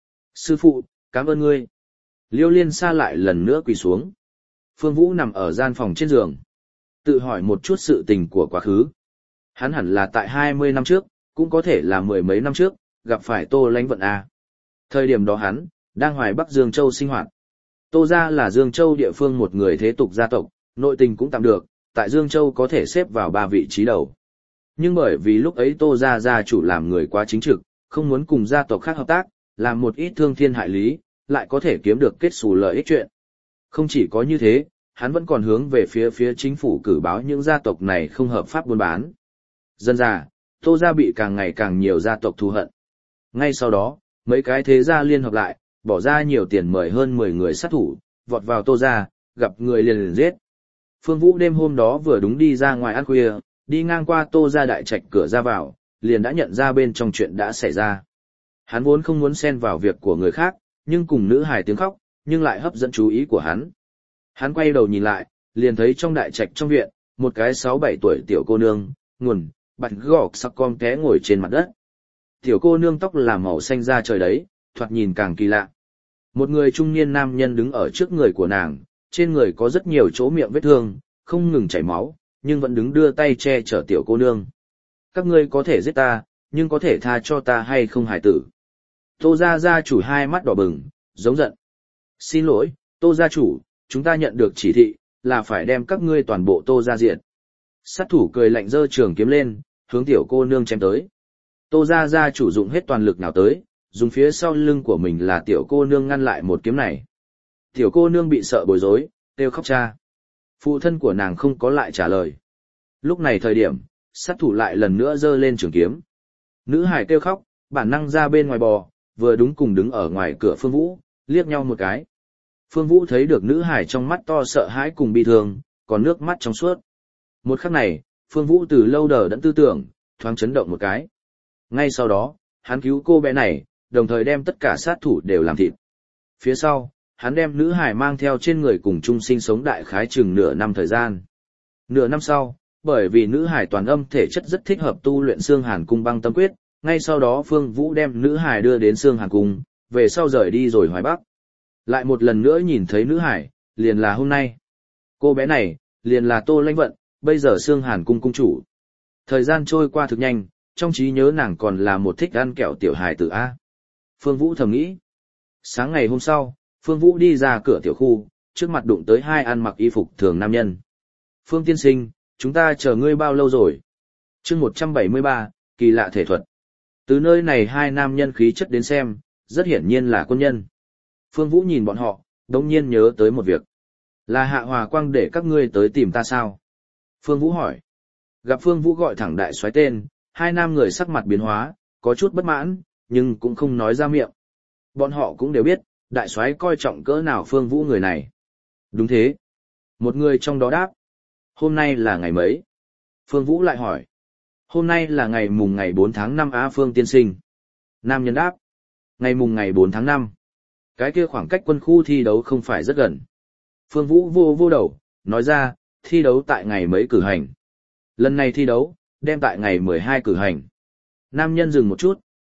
Sư phụ, cảm ơn ngươi. Liễu Liên Sa lại lần nữa quỳ xuống. Phương Vũ nằm ở gian phòng trên giường. Tự hỏi một chút sự tình của quá khứ. Hắn hẳn là tại hai mươi năm trước, cũng có thể là mười mấy năm trước, gặp phải Tô Lãnh Vận A. Thời điểm đó hắn, đang hoài Bắc Dương Châu sinh hoạt. Tô gia là Dương Châu địa phương một người thế tục gia tộc, nội tình cũng tạm được, tại Dương Châu có thể xếp vào ba vị trí đầu. Nhưng bởi vì lúc ấy Tô gia gia chủ làm người quá chính trực, không muốn cùng gia tộc khác hợp tác, làm một ít thương thiên hại lý, lại có thể kiếm được kết xù lợi ích chuyện. Không chỉ có như thế, hắn vẫn còn hướng về phía phía chính phủ cử báo những gia tộc này không hợp pháp buôn bán. Dần dà, Tô gia bị càng ngày càng nhiều gia tộc thù hận. Ngay sau đó, mấy cái thế gia liên hợp lại, bỏ ra nhiều tiền mời hơn mười người sát thủ, vọt vào Tô gia, gặp người liền liền giết. Phương Vũ đêm hôm đó vừa đúng đi ra ngoài ăn khuya, đi ngang qua Tô gia đại trạch cửa ra vào, liền đã nhận ra bên trong chuyện đã xảy ra. Hắn vốn không muốn xen vào việc của người khác, nhưng cùng nữ hài tiếng khóc, nhưng lại hấp dẫn chú ý của hắn. Hắn quay đầu nhìn lại, liền thấy trong đại trạch trong viện, một cái sáu bảy tuổi tiểu cô nương, nguồn, bạch gọc sắc con té ngồi trên mặt đất. Tiểu cô nương tóc là màu xanh da trời đấy, thoạt nhìn càng kỳ lạ. Một người trung niên nam nhân đứng ở trước người của nàng, trên người có rất nhiều chỗ miệng vết thương, không ngừng chảy máu, nhưng vẫn đứng đưa tay che chở tiểu cô nương. Các ngươi có thể giết ta, nhưng có thể tha cho ta hay không hải tử. Tô gia gia chủ hai mắt đỏ bừng, giống giận. Xin lỗi, Tô gia chủ, chúng ta nhận được chỉ thị, là phải đem các ngươi toàn bộ Tô gia diệt. Sát thủ cười lạnh giơ trường kiếm lên, hướng tiểu cô nương chém tới. Tô gia gia chủ dụng hết toàn lực nào tới, dùng phía sau lưng của mình là tiểu cô nương ngăn lại một kiếm này. Tiểu cô nương bị sợ bối rối, kêu khóc cha. Phụ thân của nàng không có lại trả lời. Lúc này thời điểm, sát thủ lại lần nữa giơ lên trường kiếm. Nữ hải kêu khóc, bản năng ra bên ngoài bò, vừa đúng cùng đứng ở ngoài cửa Phương Vũ, liếc nhau một cái. Phương Vũ thấy được nữ hải trong mắt to sợ hãi cùng bi thương, còn nước mắt trong suốt. Một khắc này, Phương Vũ từ lâu đờ đẫn tư tưởng, thoáng chấn động một cái. Ngay sau đó, hắn cứu cô bé này, đồng thời đem tất cả sát thủ đều làm thịt. Phía sau, hắn đem nữ hải mang theo trên người cùng chung sinh sống đại khái chừng nửa năm thời gian. Nửa năm sau, bởi vì nữ hải toàn âm thể chất rất thích hợp tu luyện xương hàn cung băng tâm quyết, ngay sau đó Phương Vũ đem nữ hải đưa đến xương hàn cung, về sau rời đi rồi hoài Bắc. Lại một lần nữa nhìn thấy nữ hải, liền là hôm nay. Cô bé này, liền là Tô Lãnh Vận, bây giờ xương hàn cung cung chủ. Thời gian trôi qua thực nhanh, trong trí nhớ nàng còn là một thích ăn kẹo tiểu hài tử A. Phương Vũ thầm nghĩ. Sáng ngày hôm sau, Phương Vũ đi ra cửa tiểu khu, trước mặt đụng tới hai ăn mặc y phục thường nam nhân. Phương tiên sinh, chúng ta chờ ngươi bao lâu rồi? chương một trăm bảy mươi ba, kỳ lạ thể thuật. Từ nơi này hai nam nhân khí chất đến xem, rất hiển nhiên là quân nhân. Phương Vũ nhìn bọn họ, đống nhiên nhớ tới một việc. Là Hạ Hòa Quang để các ngươi tới tìm ta sao? Phương Vũ hỏi. Gặp Phương Vũ gọi thẳng đại soái tên, hai nam người sắc mặt biến hóa, có chút bất mãn, nhưng cũng không nói ra miệng. Bọn họ cũng đều biết, đại soái coi trọng cỡ nào Phương Vũ người này. Đúng thế. Một người trong đó đáp. Hôm nay là ngày mấy? Phương Vũ lại hỏi. Hôm nay là ngày mùng ngày bốn tháng năm Á Phương tiên sinh. Nam nhân đáp. Ngày mùng ngày bốn tháng năm. Cái kia khoảng cách quân khu thi đấu không phải rất gần. Phương Vũ vô vô đầu, nói ra, thi đấu tại ngày mấy cử hành. Lần này thi đấu, đem tại ngày mười hai cử hành. Nam nhân dừng một chút,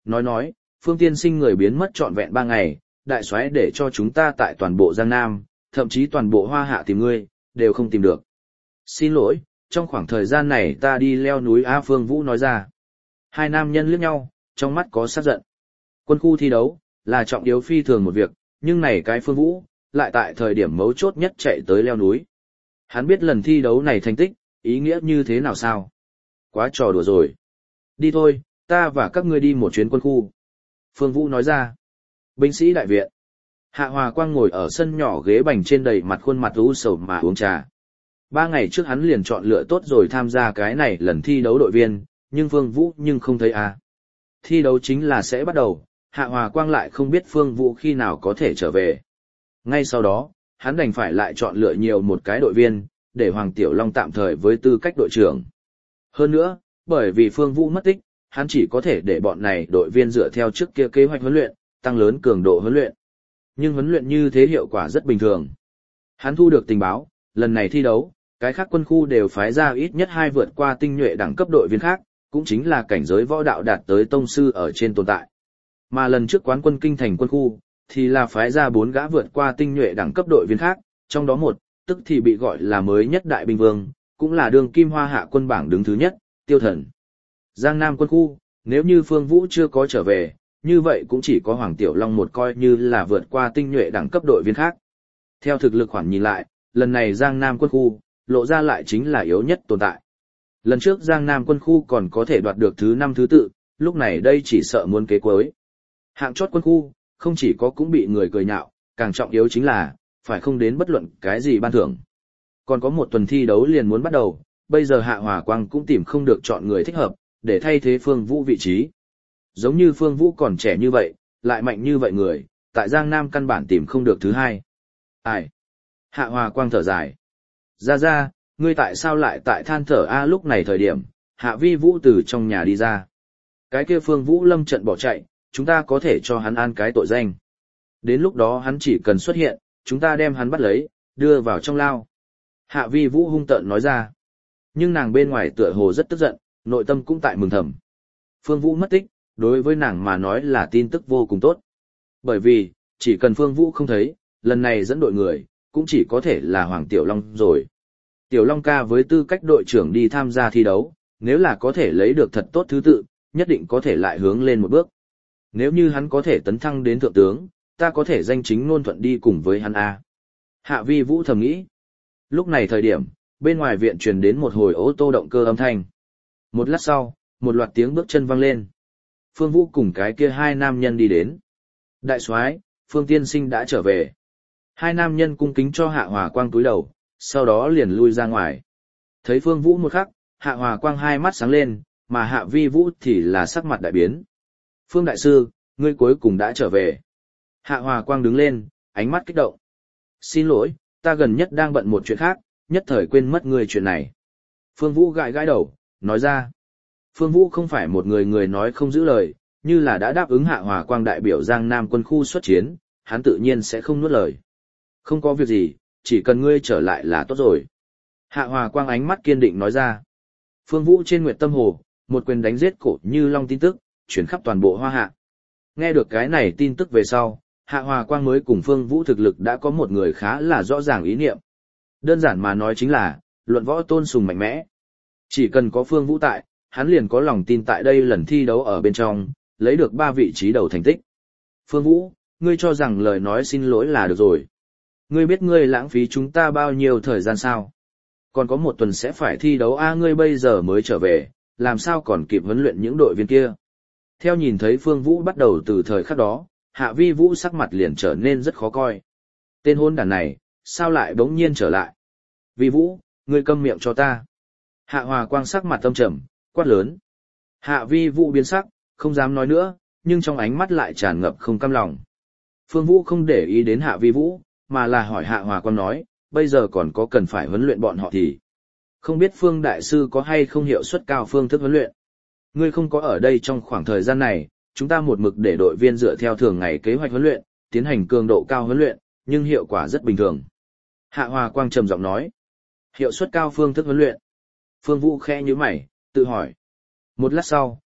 nói nói, Phương tiên sinh người biến mất trọn vẹn ba ngày, đại soái để cho chúng ta tại toàn bộ Giang Nam, thậm chí toàn bộ Hoa Hạ tìm ngươi, đều không tìm được. Xin lỗi, trong khoảng thời gian này ta đi leo núi A. Phương Vũ nói ra. Hai nam nhân liếc nhau, trong mắt có sát giận. Quân khu thi đấu, là trọng yếu phi thường một việc, nhưng này cái Phương Vũ, lại tại thời điểm mấu chốt nhất chạy tới leo núi. Hắn biết lần thi đấu này thành tích, ý nghĩa như thế nào sao? Quá trò đùa rồi. Đi thôi, ta và các ngươi đi một chuyến quân khu. Phương Vũ nói ra. Binh sĩ đại viện. Hạ Hòa Quang ngồi ở sân nhỏ ghế bành trên đầy mặt khuôn mặt u sầu mà uống trà. Ba ngày trước hắn liền chọn lựa tốt rồi tham gia cái này lần thi đấu đội viên, nhưng Phương Vũ nhưng không thấy à. Thi đấu chính là sẽ bắt đầu, Hạ Hòa Quang lại không biết Phương Vũ khi nào có thể trở về. Ngay sau đó, hắn đành phải lại chọn lựa nhiều một cái đội viên, để Hoàng Tiểu Long tạm thời với tư cách đội trưởng. Hơn nữa, bởi vì Phương Vũ mất tích, hắn chỉ có thể để bọn này đội viên dựa theo trước kia kế hoạch huấn luyện, tăng lớn cường độ huấn luyện. Nhưng huấn luyện như thế hiệu quả rất bình thường. Hắn thu được tình báo, lần này thi đấu, cái khác quân khu đều phái ra ít nhất hai vượt qua tinh nhuệ đẳng cấp đội viên khác, cũng chính là cảnh giới võ đạo đạt tới tông sư ở trên tồn tại. Mà lần trước quán quân kinh thành quân khu, thì là phái ra bốn gã vượt qua tinh nhuệ đẳng cấp đội viên khác, trong đó một, tức thì bị gọi là mới nhất đại binh vương, cũng là đường kim hoa hạ quân bảng đứng thứ nhất, Tiêu Thần. Giang Nam quân khu, nếu như Phương Vũ chưa có trở về, như vậy cũng chỉ có Hoàng Tiểu Long một coi như là vượt qua tinh nhuệ đẳng cấp đội viên khác. Theo thực lực khoản nhìn lại, lần này Giang Nam quân khu, lộ ra lại chính là yếu nhất tồn tại. Lần trước Giang Nam quân khu còn có thể đoạt được thứ năm thứ tự, lúc này đây chỉ sợ muốn kế cuối. Hạng chót quân khu, không chỉ có cũng bị người cười nhạo, càng trọng yếu chính là, phải không đến bất luận cái gì ban thưởng. Còn có một tuần thi đấu liền muốn bắt đầu, bây giờ Hạ Hòa Quang cũng tìm không được chọn người thích hợp, để thay thế Phương Vũ vị trí. Giống như Phương Vũ còn trẻ như vậy, lại mạnh như vậy người, tại Giang Nam căn bản tìm không được thứ hai. Ai? Hạ Hòa Quang thở dài. Ra ra, ngươi tại sao lại tại than thở a lúc này thời điểm, Hạ Vi Vũ từ trong nhà đi ra. Cái kia Phương Vũ lâm trận bỏ chạy, chúng ta có thể cho hắn an cái tội danh. Đến lúc đó hắn chỉ cần xuất hiện, chúng ta đem hắn bắt lấy, đưa vào trong lao. Hạ Vi Vũ hung tợn nói ra. Nhưng nàng bên ngoài tựa hồ rất tức giận, nội tâm cũng tại mừng thầm. Phương Vũ mất tích, đối với nàng mà nói là tin tức vô cùng tốt. Bởi vì, chỉ cần Phương Vũ không thấy, lần này dẫn đội người, cũng chỉ có thể là Hoàng Tiểu Long rồi. Tiểu Long ca với tư cách đội trưởng đi tham gia thi đấu, nếu là có thể lấy được thật tốt thứ tự, nhất định có thể lại hướng lên một bước. Nếu như hắn có thể tấn thăng đến thượng tướng, ta có thể danh chính ngôn thuận đi cùng với hắn A. Hạ Vi Vũ thầm nghĩ. Lúc này thời điểm, bên ngoài viện truyền đến một hồi ô tô động cơ âm thanh. Một lát sau, một loạt tiếng bước chân vang lên. Phương Vũ cùng cái kia hai nam nhân đi đến. Đại soái, Phương tiên sinh đã trở về. Hai nam nhân cung kính cho Hạ Hòa Quang túi đầu, sau đó liền lui ra ngoài. Thấy Phương Vũ một khắc, Hạ Hòa Quang hai mắt sáng lên, mà Hạ Vi Vũ thì là sắc mặt đại biến. Phương đại sư, ngươi cuối cùng đã trở về. Hạ Hòa Quang đứng lên, ánh mắt kích động. Xin lỗi, ta gần nhất đang bận một chuyện khác, nhất thời quên mất ngươi chuyện này. Phương Vũ gãi gãi đầu, nói ra. Phương Vũ không phải một người người nói không giữ lời, như là đã đáp ứng Hạ Hòa Quang đại biểu Giang Nam quân khu xuất chiến, hắn tự nhiên sẽ không nuốt lời. Không có việc gì, chỉ cần ngươi trở lại là tốt rồi. Hạ Hòa Quang ánh mắt kiên định nói ra. Phương Vũ trên Nguyệt Tâm Hồ, một quyền đánh giết Cổ Như Long tin tức, chuyển khắp toàn bộ Hoa Hạ. Nghe được cái này tin tức về sau, Hạ Hòa Quang mới cùng Phương Vũ thực lực đã có một người khá là rõ ràng ý niệm. Đơn giản mà nói chính là, luận võ tôn sùng mạnh mẽ. Chỉ cần có Phương Vũ tại, hắn liền có lòng tin tại đây lần thi đấu ở bên trong, lấy được ba vị trí đầu thành tích. Phương Vũ, ngươi cho rằng lời nói xin lỗi là được rồi. Ngươi biết ngươi lãng phí chúng ta bao nhiêu thời gian sao? Còn có một tuần sẽ phải thi đấu a, ngươi bây giờ mới trở về, làm sao còn kịp huấn luyện những đội viên kia? Theo nhìn thấy Phương Vũ bắt đầu từ thời khắc đó, Hạ Vi Vũ sắc mặt liền trở nên rất khó coi. Tên hôn đàn này, sao lại bỗng nhiên trở lại? Vi Vũ, ngươi câm miệng cho ta. Hạ Hòa Quang sắc mặt tâm trầm, quát lớn. Hạ Vi Vũ biến sắc, không dám nói nữa, nhưng trong ánh mắt lại tràn ngập không cam lòng. Phương Vũ không để ý đến Hạ Vi Vũ, mà là hỏi Hạ Hòa Quang nói, bây giờ còn có cần phải huấn luyện bọn họ thì. Không biết Phương Đại Sư có hay không hiệu suất cao phương thức huấn luyện. Ngươi không có ở đây trong khoảng thời gian này, chúng ta một mực để đội viên dựa theo thường ngày kế hoạch huấn luyện, tiến hành cường độ cao huấn luyện, nhưng hiệu quả rất bình thường. Hạ Hòa Quang trầm giọng nói, hiệu suất cao phương thức huấn luyện. Phương Vũ khẽ nhíu mày, tự hỏi. Một lát sau,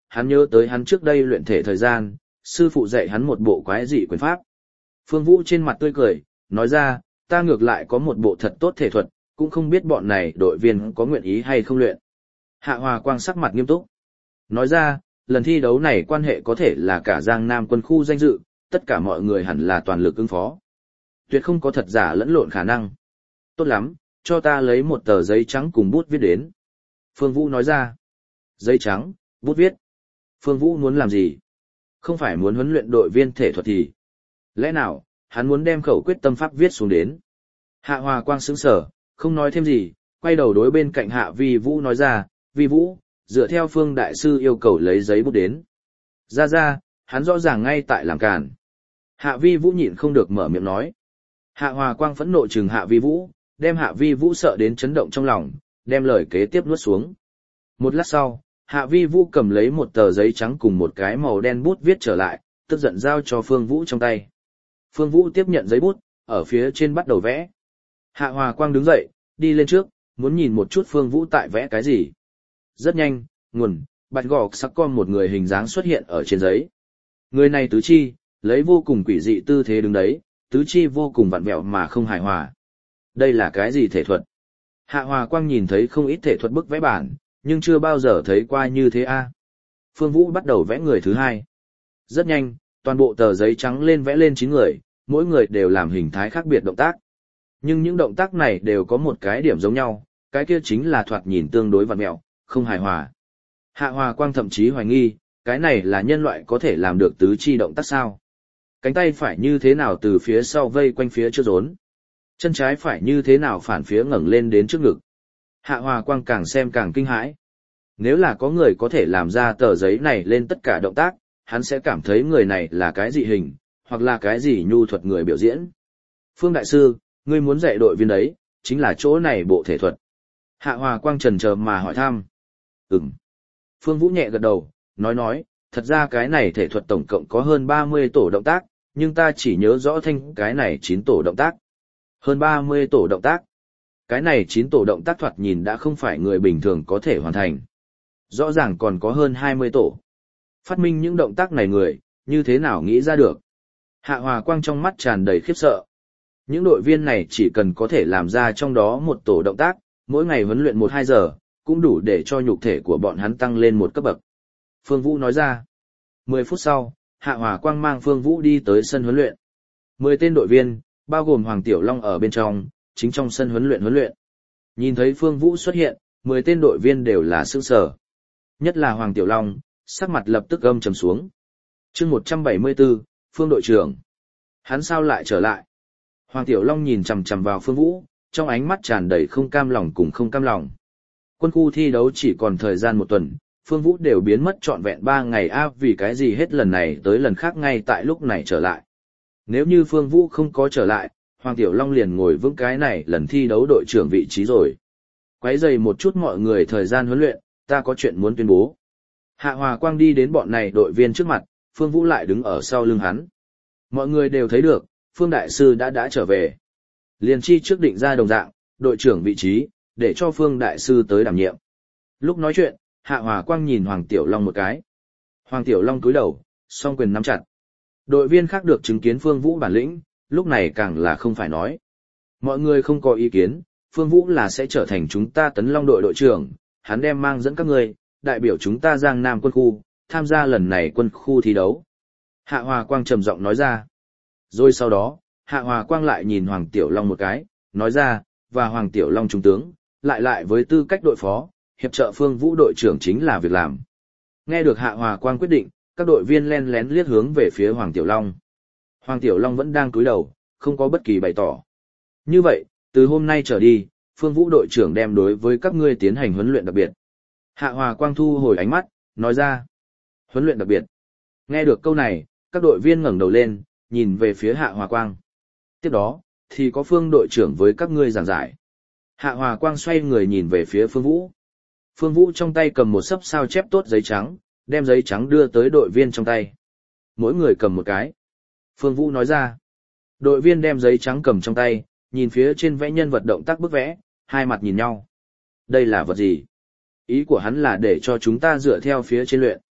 hắn nhớ tới hắn trước đây luyện thể thời gian, sư phụ dạy hắn một bộ quái dị quyền pháp. Phương Vũ trên mặt tươi cười, nói ra, ta ngược lại có một bộ thật tốt thể thuật, cũng không biết bọn này đội viên có nguyện ý hay không luyện. Hạ Hòa Quang sắc mặt nghiêm túc. Nói ra, lần thi đấu này quan hệ có thể là cả Giang Nam quân khu danh dự, tất cả mọi người hẳn là toàn lực ứng phó. Tuyệt không có thật giả lẫn lộn khả năng. Tốt lắm, cho ta lấy một tờ giấy trắng cùng bút viết đến. Phương Vũ nói ra. Giấy trắng, bút viết. Phương Vũ muốn làm gì? Không phải muốn huấn luyện đội viên thể thuật thì. Lẽ nào, hắn muốn đem khẩu quyết tâm pháp viết xuống đến. Hạ Hòa Quang sững sờ, không nói thêm gì, quay đầu đối bên cạnh Hạ Vi Vũ nói ra, Vi Vũ, dựa theo Phương Đại Sư yêu cầu lấy giấy bút đến. Ra ra, hắn rõ ràng ngay tại làm càn. Hạ Vi Vũ nhịn không được mở miệng nói. Hạ Hòa Quang phẫn nộ trừng Hạ Vi Vũ, đem Hạ Vi Vũ sợ đến chấn động trong lòng, đem lời kế tiếp nuốt xuống. Một lát sau, Hạ Vi Vũ cầm lấy một tờ giấy trắng cùng một cái màu đen bút viết trở lại, tức giận giao cho Phương Vũ trong tay. Phương Vũ tiếp nhận giấy bút, ở phía trên bắt đầu vẽ. Hạ Hòa Quang đứng dậy, đi lên trước, muốn nhìn một chút Phương Vũ tại vẽ cái gì. Rất nhanh, nguồn, bạch gọc sắc con một người hình dáng xuất hiện ở trên giấy. Người này tứ chi, lấy vô cùng quỷ dị tư thế đứng đấy, tứ chi vô cùng vặn vẹo mà không hài hòa. Đây là cái gì thể thuật? Hạ Hòa Quang nhìn thấy không ít thể thuật bức vẽ bản, nhưng chưa bao giờ thấy qua như thế a. Phương Vũ bắt đầu vẽ người thứ hai. Rất nhanh, toàn bộ tờ giấy trắng lên vẽ lên chín người, mỗi người đều làm hình thái khác biệt động tác. Nhưng những động tác này đều có một cái điểm giống nhau, cái kia chính là thoạt nhìn tương đối vặn mẹo, không hài hòa. Hạ Hòa Quang thậm chí hoài nghi, cái này là nhân loại có thể làm được tứ chi động tác sao? Cánh tay phải như thế nào từ phía sau vây quanh phía trước rốn? Chân trái phải như thế nào phản phía ngẩng lên đến trước ngực? Hạ Hòa Quang càng xem càng kinh hãi. Nếu là có người có thể làm ra tờ giấy này lên tất cả động tác, hắn sẽ cảm thấy người này là cái gì hình, hoặc là cái gì nhu thuật người biểu diễn. Phương Đại Sư, ngươi muốn dạy đội viên đấy, chính là chỗ này bộ thể thuật. Hạ Hòa Quang trần chờ mà hỏi thăm. Ừm. Phương Vũ nhẹ gật đầu, nói nói, thật ra cái này thể thuật tổng cộng có hơn ba mươi tổ động tác, nhưng ta chỉ nhớ rõ thanh cái này chín tổ động tác. Hơn ba mươi tổ động tác. Cái này chín tổ động tác thoạt nhìn đã không phải người bình thường có thể hoàn thành. Rõ ràng còn có hơn hai mươi tổ. Phát minh những động tác này người, như thế nào nghĩ ra được? Hạ Hòa Quang trong mắt tràn đầy khiếp sợ. Những đội viên này chỉ cần có thể làm ra trong đó một tổ động tác, mỗi ngày huấn luyện một hai giờ, cũng đủ để cho nhục thể của bọn hắn tăng lên một cấp bậc. Phương Vũ nói ra. Mười phút sau, Hạ Hòa Quang mang Phương Vũ đi tới sân huấn luyện. Mười tên đội viên, bao gồm Hoàng Tiểu Long ở bên trong, chính trong sân huấn luyện huấn luyện. Nhìn thấy Phương Vũ xuất hiện, mười tên đội viên đều là sững sờ. Nhất là Hoàng Tiểu Long, sắc mặt lập tức âm trầm xuống. Chương một trăm bảy mươi tư, Phương đội trưởng. Hắn sao lại trở lại? Hoàng Tiểu Long nhìn chằm chằm vào Phương Vũ, trong ánh mắt tràn đầy không cam lòng cùng không cam lòng. Quân khu thi đấu chỉ còn thời gian một tuần, Phương Vũ đều biến mất trọn vẹn ba ngày a, vì cái gì hết lần này tới lần khác ngay tại lúc này trở lại. Nếu như Phương Vũ không có trở lại, Hoàng Tiểu Long liền ngồi vững cái này lần thi đấu đội trưởng vị trí rồi. Quấy rầy một chút mọi người thời gian huấn luyện, ta có chuyện muốn tuyên bố. Hạ Hòa Quang đi đến bọn này đội viên trước mặt, Phương Vũ lại đứng ở sau lưng hắn. Mọi người đều thấy được, Phương Đại Sư đã đã trở về. Liền chi trước định ra đồng dạng, đội trưởng vị trí, để cho Phương Đại Sư tới đảm nhiệm. Lúc nói chuyện, Hạ Hòa Quang nhìn Hoàng Tiểu Long một cái. Hoàng Tiểu Long cúi đầu, song quyền nắm chặt. Đội viên khác được chứng kiến Phương Vũ bản lĩnh, lúc này càng là không phải nói. Mọi người không có ý kiến, Phương Vũ là sẽ trở thành chúng ta Tấn Long đội đội trưởng, hắn đem mang dẫn các người, đại biểu chúng ta Giang Nam quân khu, tham gia lần này quân khu thi đấu. Hạ Hòa Quang trầm giọng nói ra. Rồi sau đó, Hạ Hòa Quang lại nhìn Hoàng Tiểu Long một cái, nói ra, và Hoàng Tiểu Long trung tướng, lại lại với tư cách đội phó, hiệp trợ Phương Vũ đội trưởng chính là việc làm. Nghe được Hạ Hòa Quang quyết định, các đội viên len lén liếc hướng về phía Hoàng Tiểu Long. Hoàng Tiểu Long vẫn đang cúi đầu, không có bất kỳ bày tỏ. Như vậy, từ hôm nay trở đi, Phương Vũ đội trưởng đem đối với các ngươi tiến hành huấn luyện đặc biệt. Hạ Hòa Quang thu hồi ánh mắt, nói ra. Huấn luyện đặc biệt. Nghe được câu này, các đội viên ngẩng đầu lên, nhìn về phía Hạ Hòa Quang. Tiếp đó, thì có Phương đội trưởng với các ngươi giảng giải. Hạ Hòa Quang xoay người nhìn về phía Phương Vũ. Phương Vũ trong tay cầm một xấp sao chép tốt giấy trắng, đem giấy trắng đưa tới đội viên trong tay. Mỗi người cầm một cái. Phương Vũ nói ra. Đội viên đem giấy trắng cầm trong tay, nhìn phía trên vẽ nhân vật động tác bức vẽ, hai mặt nhìn nhau. Đây là vật gì? Ý của hắn là để cho chúng ta dựa theo phía trên luyện.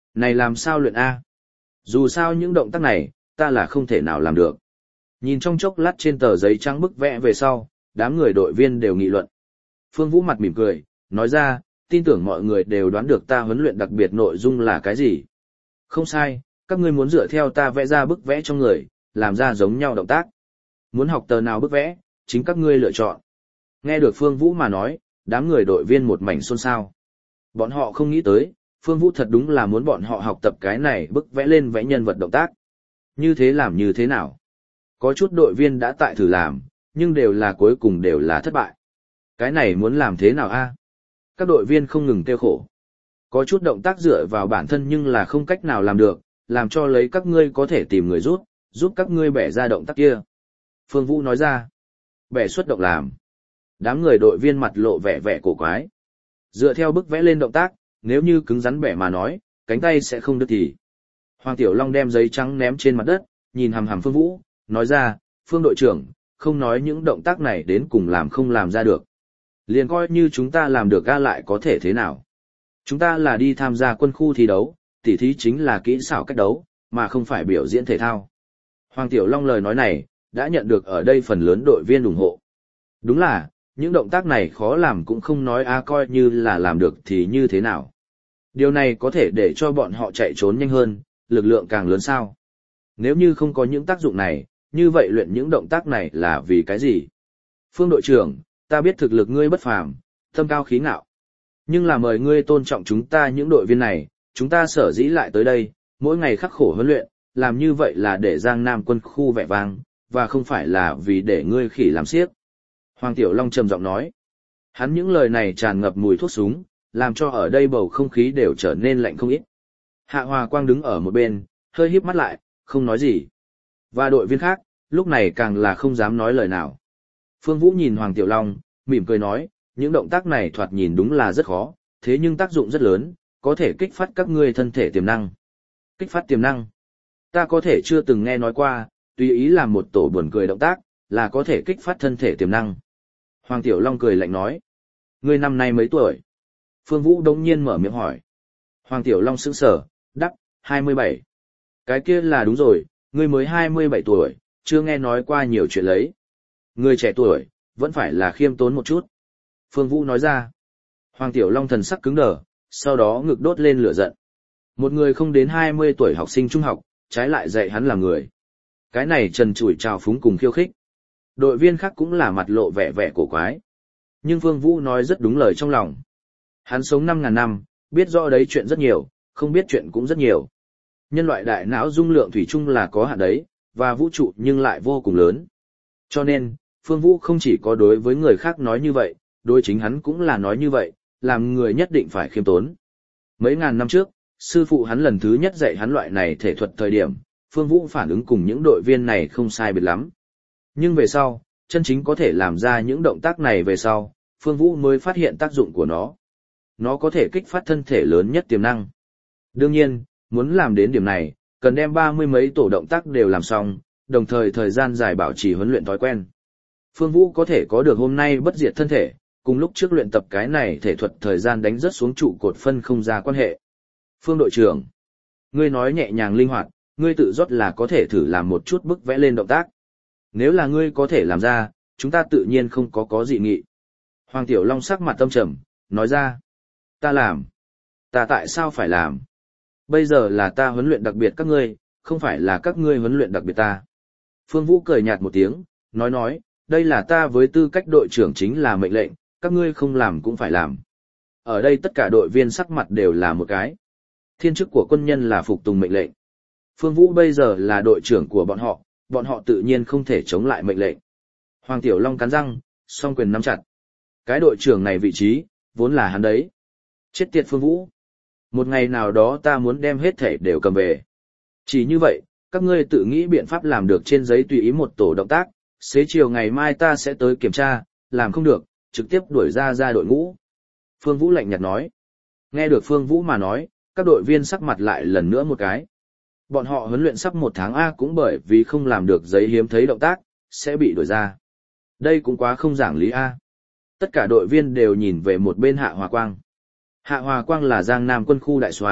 Này làm sao luyện A? Dù sao những động tác này, ta là không thể nào làm được. Nhìn trong chốc lát trên tờ giấy trắng bức vẽ về sau, đám người đội viên đều nghị luận. Phương Vũ mặt mỉm cười, nói ra, tin tưởng mọi người đều đoán được ta huấn luyện đặc biệt nội dung là cái gì. Không sai, các ngươi muốn dựa theo ta vẽ ra bức vẽ trong người, làm ra giống nhau động tác. Muốn học tờ nào bức vẽ, chính các ngươi lựa chọn. Nghe được Phương Vũ mà nói, đám người đội viên một mảnh xôn xao. Bọn họ không nghĩ tới, Phương Vũ thật đúng là muốn bọn họ học tập cái này bức vẽ lên vẽ nhân vật động tác. Như thế làm như thế nào? Có chút đội viên đã tại thử làm, nhưng đều là cuối cùng đều là thất bại. Cái này muốn làm thế nào a? Các đội viên không ngừng kêu khổ. Có chút động tác dựa vào bản thân nhưng là không cách nào làm được, làm cho lấy các ngươi có thể tìm người giúp, giúp các ngươi bẻ ra động tác kia. Phương Vũ nói ra, bẻ xuất động làm. Đám người đội viên mặt lộ vẻ vẻ cổ quái. Dựa theo bức vẽ lên động tác, nếu như cứng rắn bẻ mà nói, cánh tay sẽ không đứt thì. Hoàng Tiểu Long đem giấy trắng ném trên mặt đất, nhìn hằm hằm Phương Vũ, nói ra, Phương đội trưởng, không nói những động tác này đến cùng làm không làm ra được. Liền coi như chúng ta làm được ga lại có thể thế nào. Chúng ta là đi tham gia quân khu thi đấu, tỉ thí chính là kỹ xảo cách đấu, mà không phải biểu diễn thể thao. Hoàng Tiểu Long lời nói này, đã nhận được ở đây phần lớn đội viên ủng hộ. Đúng là, những động tác này khó làm cũng không nói a coi như là làm được thì như thế nào. Điều này có thể để cho bọn họ chạy trốn nhanh hơn, lực lượng càng lớn sao. Nếu như không có những tác dụng này, như vậy luyện những động tác này là vì cái gì? Phương đội trưởng, ta biết thực lực ngươi bất phàm, tâm cao khí ngạo. Nhưng là mời ngươi tôn trọng chúng ta những đội viên này, chúng ta sở dĩ lại tới đây, mỗi ngày khắc khổ huấn luyện, làm như vậy là để Giang Nam quân khu vẻ vang, và không phải là vì để ngươi khỉ làm xiếc. Hoàng Tiểu Long trầm giọng nói. Hắn những lời này tràn ngập mùi thuốc súng, làm cho ở đây bầu không khí đều trở nên lạnh không ít. Hạ Hòa Quang đứng ở một bên, hơi híp mắt lại, không nói gì. Và đội viên khác, lúc này càng là không dám nói lời nào. Phương Vũ nhìn Hoàng Tiểu Long, mỉm cười nói, những động tác này thoạt nhìn đúng là rất khó, thế nhưng tác dụng rất lớn, có thể kích phát các ngươi thân thể tiềm năng. Kích phát tiềm năng. Ta có thể chưa từng nghe nói qua, tùy ý làm một tổ buồn cười động tác, là có thể kích phát thân thể tiềm năng. Hoàng Tiểu Long cười lạnh nói, ngươi năm nay mấy tuổi? Phương Vũ đống nhiên mở miệng hỏi. Hoàng Tiểu Long sững sờ, đáp, hai mươi bảy. Cái kia là đúng rồi, ngươi mới hai mươi bảy tuổi, chưa nghe nói qua nhiều chuyện lấy. Người trẻ tuổi, vẫn phải là khiêm tốn một chút. Phương Vũ nói ra. Hoàng Tiểu Long thần sắc cứng đờ, sau đó ngực đốt lên lửa giận. Một người không đến hai mươi tuổi học sinh trung học, trái lại dạy hắn là người. Cái này trần trụi trào phúng cùng khiêu khích. Đội viên khác cũng là mặt lộ vẻ vẻ cổ quái. Nhưng Phương Vũ nói rất đúng lời trong lòng. Hắn sống năm ngàn năm, biết rõ đấy chuyện rất nhiều, không biết chuyện cũng rất nhiều. Nhân loại đại não dung lượng thủy chung là có hạn đấy, và vũ trụ nhưng lại vô cùng lớn. Cho nên, Phương Vũ không chỉ có đối với người khác nói như vậy, đối chính hắn cũng là nói như vậy, làm người nhất định phải khiêm tốn. Mấy ngàn năm trước, sư phụ hắn lần thứ nhất dạy hắn loại này thể thuật thời điểm, Phương Vũ phản ứng cùng những đội viên này không sai biệt lắm. Nhưng về sau, chân chính có thể làm ra những động tác này về sau, Phương Vũ mới phát hiện tác dụng của nó. Nó có thể kích phát thân thể lớn nhất tiềm năng. Đương nhiên, muốn làm đến điểm này, cần đem ba mươi mấy tổ động tác đều làm xong, đồng thời thời gian dài bảo trì huấn luyện thói quen. Phương Vũ có thể có được hôm nay bất diệt thân thể, cùng lúc trước luyện tập cái này thể thuật thời gian đánh rất xuống trụ cột phân không ra quan hệ. Phương đội trưởng, ngươi nói nhẹ nhàng linh hoạt, ngươi tự rót là có thể thử làm một chút bức vẽ lên động tác. Nếu là ngươi có thể làm ra, chúng ta tự nhiên không có có dị nghị. Hoàng Tiểu Long sắc mặt tâm trầm, nói ra. Ta làm. Ta tại sao phải làm? Bây giờ là ta huấn luyện đặc biệt các ngươi, không phải là các ngươi huấn luyện đặc biệt ta. Phương Vũ cười nhạt một tiếng, nói nói, đây là ta với tư cách đội trưởng chính là mệnh lệnh, các ngươi không làm cũng phải làm. Ở đây tất cả đội viên sắc mặt đều là một cái. Thiên chức của quân nhân là phục tùng mệnh lệnh. Phương Vũ bây giờ là đội trưởng của bọn họ, bọn họ tự nhiên không thể chống lại mệnh lệnh. Hoàng Tiểu Long cắn răng, song quyền nắm chặt. Cái đội trưởng này vị trí, vốn là hắn đấy. Chết tiệt Phương Vũ. Một ngày nào đó ta muốn đem hết thể đều cầm về. Chỉ như vậy, các ngươi tự nghĩ biện pháp làm được trên giấy tùy ý một tổ động tác, xế chiều ngày mai ta sẽ tới kiểm tra, làm không được, trực tiếp đuổi ra ra đội ngũ. Phương Vũ lạnh nhạt nói. Nghe được Phương Vũ mà nói, các đội viên sắc mặt lại lần nữa một cái. Bọn họ huấn luyện sắp một tháng A cũng bởi vì không làm được giấy hiếm thấy động tác, sẽ bị đuổi ra. Đây cũng quá không giảng lý A. Tất cả đội viên đều nhìn về một bên Hạ Hòa Quang. Hạ Hòa Quang là Giang Nam quân khu đại soái,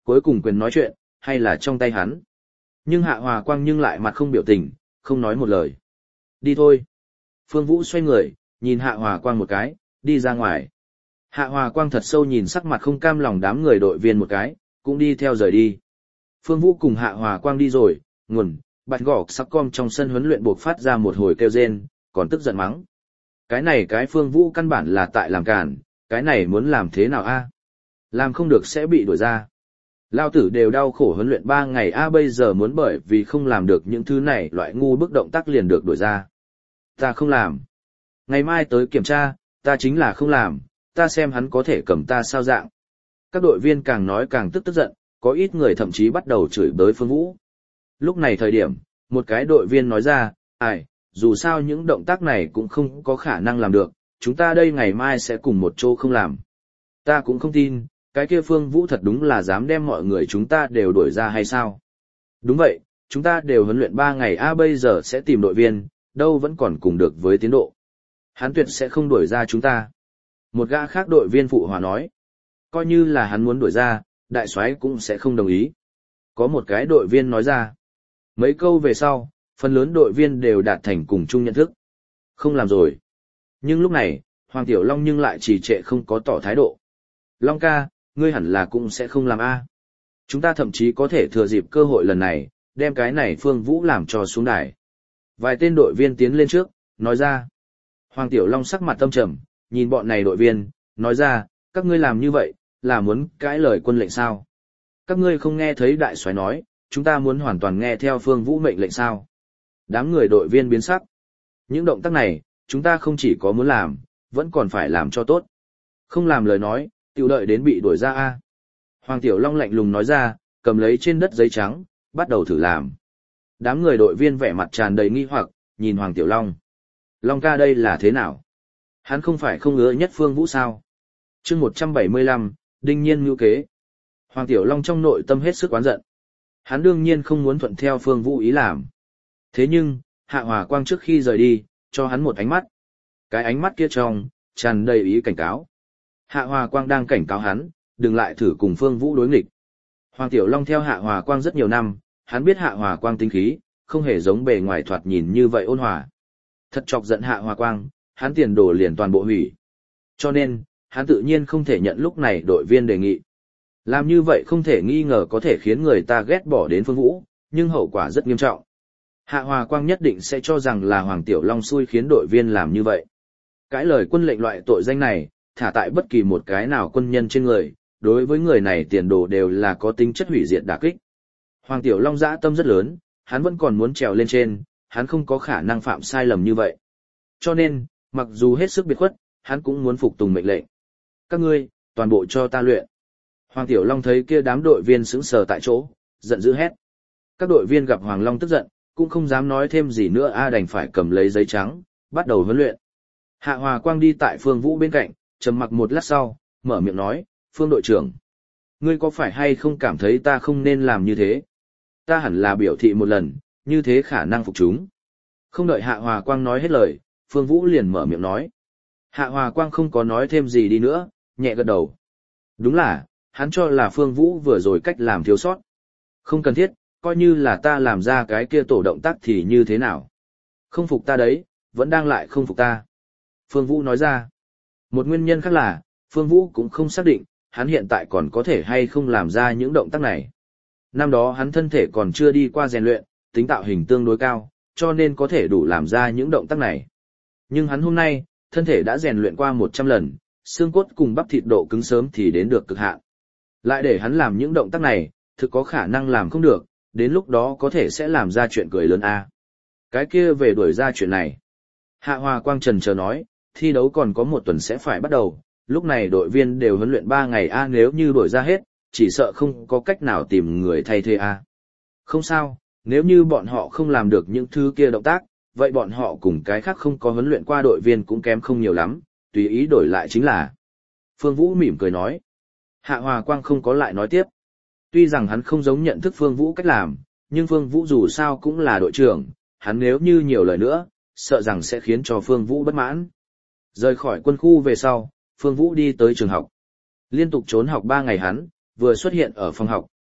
cuối cùng quyền nói chuyện, hay là trong tay hắn. Nhưng Hạ Hòa Quang nhưng lại mặt không biểu tình, không nói một lời. Đi thôi. Phương Vũ xoay người, nhìn Hạ Hòa Quang một cái, đi ra ngoài. Hạ Hòa Quang thật sâu nhìn sắc mặt không cam lòng đám người đội viên một cái, cũng đi theo rời đi. Phương Vũ cùng Hạ Hòa Quang đi rồi, nguồn, bạch gọc sắc com trong sân huấn luyện buộc phát ra một hồi kêu rên, còn tức giận mắng. Cái này cái Phương Vũ căn bản là tại làm cản, cái này muốn làm thế nào a? Làm không được sẽ bị đuổi ra. Lao tử đều đau khổ huấn luyện ba ngày a bây giờ muốn bởi vì không làm được những thứ này loại ngu bức động tác liền được đuổi ra. Ta không làm. Ngày mai tới kiểm tra, ta chính là không làm, ta xem hắn có thể cầm ta sao dạng. Các đội viên càng nói càng tức tức giận, có ít người thậm chí bắt đầu chửi bới Phương Vũ. Lúc này thời điểm, một cái đội viên nói ra, ai, dù sao những động tác này cũng không có khả năng làm được, chúng ta đây ngày mai sẽ cùng một chỗ không làm. Ta cũng không tin, cái kia Phương Vũ thật đúng là dám đem mọi người chúng ta đều đuổi ra hay sao? Đúng vậy, chúng ta đều huấn luyện ba ngày a bây giờ sẽ tìm đội viên, đâu vẫn còn cùng được với tiến độ. Hắn tuyệt sẽ không đuổi ra chúng ta. Một gã khác đội viên phụ hòa nói, coi như là hắn muốn đuổi ra, đại soái cũng sẽ không đồng ý. Có một cái đội viên nói ra. Mấy câu về sau, phần lớn đội viên đều đạt thành cùng chung nhận thức. Không làm rồi. Nhưng lúc này, Hoàng Tiểu Long nhưng lại trì trệ không có tỏ thái độ. Long ca, ngươi hẳn là cũng sẽ không làm a. Chúng ta thậm chí có thể thừa dịp cơ hội lần này, đem cái này Phương Vũ làm cho xuống đài. Vài tên đội viên tiến lên trước, nói ra. Hoàng Tiểu Long sắc mặt tâm trầm, nhìn bọn này đội viên, nói ra, các ngươi làm như vậy, là muốn cãi lời quân lệnh sao? Các ngươi không nghe thấy đại soái nói, chúng ta muốn hoàn toàn nghe theo Phương Vũ mệnh lệnh sao? Đám người đội viên biến sắc. Những động tác này, chúng ta không chỉ có muốn làm, vẫn còn phải làm cho tốt. Không làm lời nói, tiểu đợi đến bị đuổi ra a. Hoàng Tiểu Long lạnh lùng nói ra, cầm lấy trên đất giấy trắng, bắt đầu thử làm. Đám người đội viên vẻ mặt tràn đầy nghi hoặc, nhìn Hoàng Tiểu Long. Long ca đây là thế nào? Hắn không phải không ngứa nhất Phương Vũ sao? Chương một trăm bảy mươi lăm, đinh nhiên ngữ kế. Hoàng Tiểu Long trong nội tâm hết sức oán giận. Hắn đương nhiên không muốn thuận theo Phương Vũ ý làm. Thế nhưng, Hạ Hòa Quang trước khi rời đi, cho hắn một ánh mắt. Cái ánh mắt kia trong, tràn đầy ý cảnh cáo. Hạ Hòa Quang đang cảnh cáo hắn, đừng lại thử cùng Phương Vũ đối nghịch. Hoàng Tiểu Long theo Hạ Hòa Quang rất nhiều năm, hắn biết Hạ Hòa Quang tính khí, không hề giống bề ngoài thoạt nhìn như vậy ôn hòa. Thật chọc giận Hạ Hòa Quang, hắn tiền đồ liền toàn bộ hủy. Cho nên, hắn tự nhiên không thể nhận lúc này đội viên đề nghị. Làm như vậy không thể nghi ngờ có thể khiến người ta ghét bỏ đến Phương Vũ, nhưng hậu quả rất nghiêm trọng. Hạ Hòa Quang nhất định sẽ cho rằng là Hoàng Tiểu Long xui khiến đội viên làm như vậy. Cái lời quân lệnh loại tội danh này, thả tại bất kỳ một cái nào quân nhân trên người, đối với người này tiền đồ đều là có tính chất hủy diệt đả kích. Hoàng Tiểu Long dã tâm rất lớn, hắn vẫn còn muốn trèo lên trên, hắn không có khả năng phạm sai lầm như vậy. Cho nên, mặc dù hết sức biệt khuất, hắn cũng muốn phục tùng mệnh lệnh. Các ngươi, toàn bộ cho ta luyện. Hoàng Tiểu Long thấy kia đám đội viên sững sờ tại chỗ, giận dữ hét. Các đội viên gặp Hoàng Long tức giận, cũng không dám nói thêm gì nữa a đành phải cầm lấy giấy trắng, bắt đầu huấn luyện. Hạ Hòa Quang đi tại Phương Vũ bên cạnh, trầm mặc một lát sau, mở miệng nói, Phương đội trưởng. Ngươi có phải hay không cảm thấy ta không nên làm như thế? Ta hẳn là biểu thị một lần, như thế khả năng phục chúng. Không đợi Hạ Hòa Quang nói hết lời, Phương Vũ liền mở miệng nói. Hạ Hòa Quang không có nói thêm gì đi nữa, nhẹ gật đầu. Đúng là, hắn cho là Phương Vũ vừa rồi cách làm thiếu sót. Không cần thiết, coi như là ta làm ra cái kia tổ động tác thì như thế nào. Không phục ta đấy, vẫn đang lại không phục ta. Phương Vũ nói ra. Một nguyên nhân khác là, Phương Vũ cũng không xác định, hắn hiện tại còn có thể hay không làm ra những động tác này. Năm đó hắn thân thể còn chưa đi qua rèn luyện, tính tạo hình tương đối cao, cho nên có thể đủ làm ra những động tác này. Nhưng hắn hôm nay, thân thể đã rèn luyện qua một trăm lần, xương cốt cùng bắp thịt độ cứng sớm thì đến được cực hạn. Lại để hắn làm những động tác này, thực có khả năng làm không được, đến lúc đó có thể sẽ làm ra chuyện cười lớn a. Cái kia về đuổi ra chuyện này. Hạ Hòa Quang trần chờ nói, thi đấu còn có một tuần sẽ phải bắt đầu, lúc này đội viên đều huấn luyện ba ngày a nếu như đuổi ra hết, chỉ sợ không có cách nào tìm người thay thế a. Không sao, nếu như bọn họ không làm được những thứ kia động tác, vậy bọn họ cùng cái khác không có huấn luyện qua đội viên cũng kém không nhiều lắm, tùy ý đổi lại chính là. Phương Vũ mỉm cười nói. Hạ Hòa Quang không có lại nói tiếp. Tuy rằng hắn không giống nhận thức Phương Vũ cách làm, nhưng Phương Vũ dù sao cũng là đội trưởng, hắn nếu như nhiều lời nữa, sợ rằng sẽ khiến cho Phương Vũ bất mãn. Rời khỏi quân khu về sau, Phương Vũ đi tới trường học. Liên tục trốn học ba ngày hắn, vừa xuất hiện ở phòng học,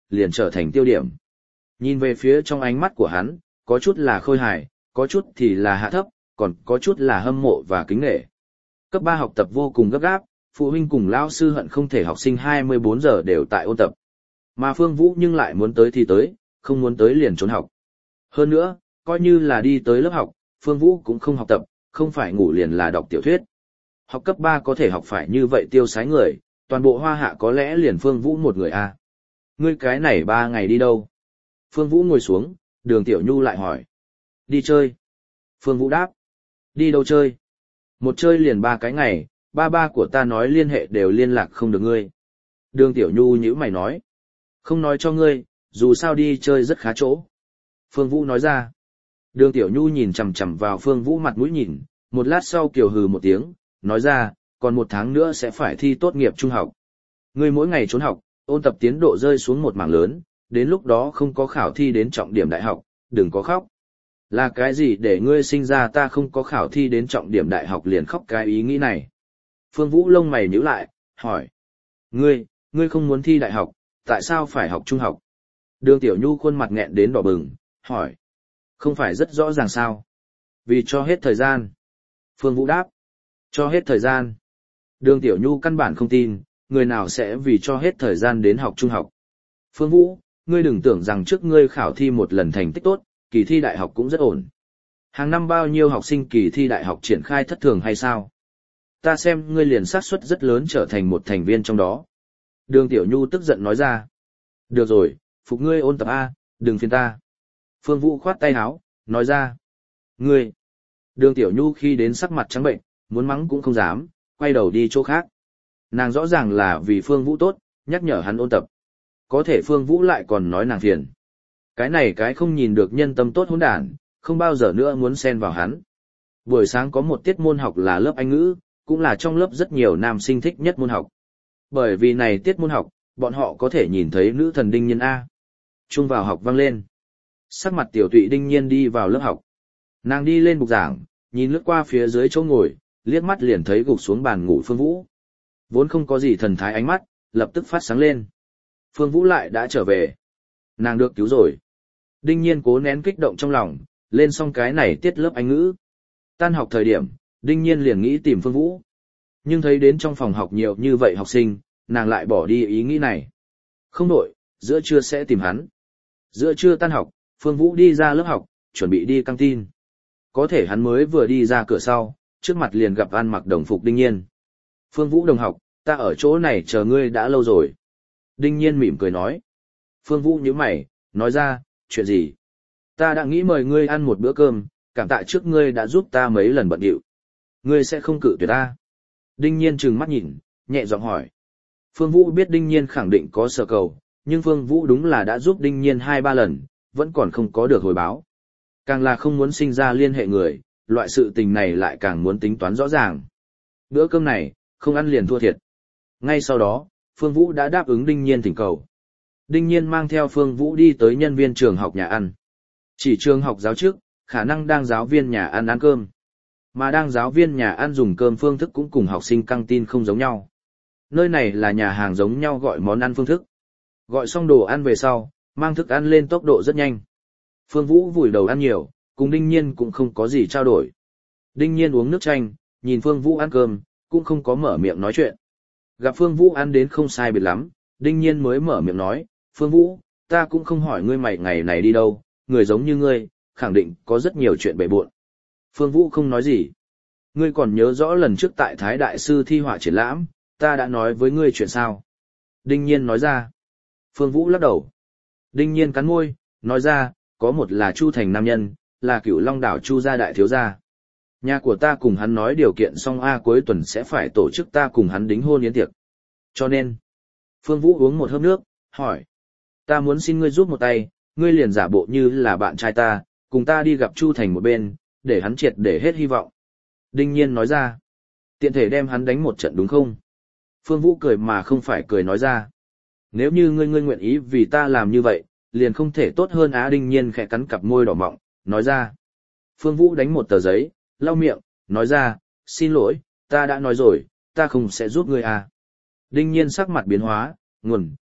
liền trở thành tiêu điểm. Nhìn về phía trong ánh mắt của hắn, có chút là khôi hài, có chút thì là hạ thấp, còn có chút là hâm mộ và kính nể. Cấp ba học tập vô cùng gấp gáp, phụ huynh cùng lão sư hận không thể học sinh hai mươi bốn giờ đều tại ôn tập. Mà Phương Vũ nhưng lại muốn tới thì tới, không muốn tới liền trốn học. Hơn nữa, coi như là đi tới lớp học, Phương Vũ cũng không học tập, không phải ngủ liền là đọc tiểu thuyết. Học cấp ba có thể học phải như vậy tiêu sái người, toàn bộ Hoa Hạ có lẽ liền Phương Vũ một người à. Ngươi cái này ba ngày đi đâu? Phương Vũ ngồi xuống, Đường Tiểu Nhu lại hỏi. Đi chơi. Phương Vũ đáp. Đi đâu chơi? Một chơi liền ba cái ngày, ba ba của ta nói liên hệ đều liên lạc không được ngươi. Đường Tiểu Nhu nhíu mày nói. Không nói cho ngươi, dù sao đi chơi rất khá chỗ. Phương Vũ nói ra. Đường Tiểu Nhu nhìn chằm chằm vào Phương Vũ mặt mũi nhìn, một lát sau kiều hừ một tiếng, nói ra, còn một tháng nữa sẽ phải thi tốt nghiệp trung học. Ngươi mỗi ngày trốn học, ôn tập tiến độ rơi xuống một mảng lớn, đến lúc đó không có khảo thi đến trọng điểm đại học, đừng có khóc. Là cái gì để ngươi sinh ra ta không có khảo thi đến trọng điểm đại học liền khóc cái ý nghĩ này? Phương Vũ lông mày nhíu lại, hỏi. Ngươi, ngươi không muốn thi đại học, tại sao phải học trung học? Đường Tiểu Nhu khuôn mặt nghẹn đến đỏ bừng, hỏi. Không phải rất rõ ràng sao? Vì cho hết thời gian. Phương Vũ đáp. Cho hết thời gian. Đường Tiểu Nhu căn bản không tin, người nào sẽ vì cho hết thời gian đến học trung học. Phương Vũ, ngươi đừng tưởng rằng trước ngươi khảo thi một lần thành tích tốt, kỳ thi đại học cũng rất ổn. Hàng năm bao nhiêu học sinh kỳ thi đại học triển khai thất thường hay sao? Ta xem ngươi liền xác suất rất lớn trở thành một thành viên trong đó. Đường Tiểu Nhu tức giận nói ra. Được rồi, phục ngươi ôn tập A, đừng phiền ta. Phương Vũ khoát tay áo, nói ra. Ngươi. Đường Tiểu Nhu khi đến sắc mặt trắng bệnh, muốn mắng cũng không dám, quay đầu đi chỗ khác. Nàng rõ ràng là vì Phương Vũ tốt, nhắc nhở hắn ôn tập. Có thể Phương Vũ lại còn nói nàng phiền. Cái này cái không nhìn được nhân tâm tốt hỗn đản, không bao giờ nữa muốn xen vào hắn. Buổi sáng có một tiết môn học là lớp Anh ngữ, cũng là trong lớp rất nhiều nam sinh thích nhất môn học. Bởi vì này tiết môn học, bọn họ có thể nhìn thấy nữ thần Đinh Nhiên A. Trung vào học vang lên. Sắc mặt tiểu tụy Đinh Nhiên đi vào lớp học. Nàng đi lên bục giảng, nhìn lướt qua phía dưới chỗ ngồi, liếc mắt liền thấy gục xuống bàn ngủ Phương Vũ. Vốn không có gì thần thái ánh mắt, lập tức phát sáng lên. Phương Vũ lại đã trở về. Nàng được cứu rồi. Đinh Nhiên cố nén kích động trong lòng, lên xong cái này tiết lớp Anh ngữ. Tan học thời điểm, Đinh Nhiên liền nghĩ tìm Phương Vũ. Nhưng thấy đến trong phòng học nhiều như vậy học sinh, nàng lại bỏ đi ý nghĩ này. Không đổi, giữa trưa sẽ tìm hắn. Giữa trưa tan học, Phương Vũ đi ra lớp học, chuẩn bị đi căng tin. Có thể hắn mới vừa đi ra cửa sau, trước mặt liền gặp ăn mặc đồng phục Đinh Nhiên. Phương Vũ đồng học, ta ở chỗ này chờ ngươi đã lâu rồi. Đinh Nhiên mỉm cười nói. Phương Vũ nhíu mày, nói ra, chuyện gì? Ta đã nghĩ mời ngươi ăn một bữa cơm, cảm tạ trước ngươi đã giúp ta mấy lần bận điệu. Ngươi sẽ không cự tuyệt ta. Đinh Nhiên trừng mắt nhìn, nhẹ giọng hỏi. Phương Vũ biết Đinh Nhiên khẳng định có sở cầu, nhưng Phương Vũ đúng là đã giúp Đinh Nhiên hai ba lần, vẫn còn không có được hồi báo. Càng là không muốn sinh ra liên hệ người, loại sự tình này lại càng muốn tính toán rõ ràng. Bữa cơm này, không ăn liền thua thiệt. Ngay sau đó, Phương Vũ đã đáp ứng Đinh Nhiên thỉnh cầu. Đinh Nhiên mang theo Phương Vũ đi tới nhân viên trường học nhà ăn. Chỉ trường học giáo trước, khả năng đang giáo viên nhà ăn ăn cơm. Mà đang giáo viên nhà ăn dùng cơm phương thức cũng cùng học sinh căng tin không giống nhau. Nơi này là nhà hàng giống nhau gọi món ăn phương thức. Gọi xong đồ ăn về sau, mang thức ăn lên tốc độ rất nhanh. Phương Vũ vùi đầu ăn nhiều, cùng Đinh Nhiên cũng không có gì trao đổi. Đinh Nhiên uống nước chanh, nhìn Phương Vũ ăn cơm, cũng không có mở miệng nói chuyện. Gặp Phương Vũ ăn đến không sai biệt lắm, Đinh Nhiên mới mở miệng nói, Phương Vũ, ta cũng không hỏi ngươi mày ngày này đi đâu, người giống như ngươi, khẳng định có rất nhiều chuyện bể bộn. Phương Vũ không nói gì. Ngươi còn nhớ rõ lần trước tại Thái Đại Sư thi họa triển lãm, ta đã nói với ngươi chuyện sao? Đinh Nhiên nói ra. Phương Vũ lắc đầu. Đinh Nhiên cắn môi, nói ra, có một là Chu Thành nam nhân, là Cửu Long đảo Chu gia đại thiếu gia. Nhà của ta cùng hắn nói điều kiện xong A cuối tuần sẽ phải tổ chức ta cùng hắn đính hôn yến tiệc. Cho nên, Phương Vũ uống một hớp nước, hỏi. Ta muốn xin ngươi giúp một tay, ngươi liền giả bộ như là bạn trai ta, cùng ta đi gặp Chu Thành một bên, để hắn triệt để hết hy vọng. Đinh Nhiên nói ra. Tiện thể đem hắn đánh một trận đúng không? Phương Vũ cười mà không phải cười nói ra. Nếu như ngươi ngươi nguyện ý vì ta làm như vậy, liền không thể tốt hơn Á. Đinh Nhiên khẽ cắn cặp môi đỏ mọng, nói ra. Phương Vũ đánh một tờ giấy, lau miệng, nói ra, xin lỗi, ta đã nói rồi, ta không sẽ giúp ngươi à. Đinh Nhiên sắc mặt biến hóa, nguồn,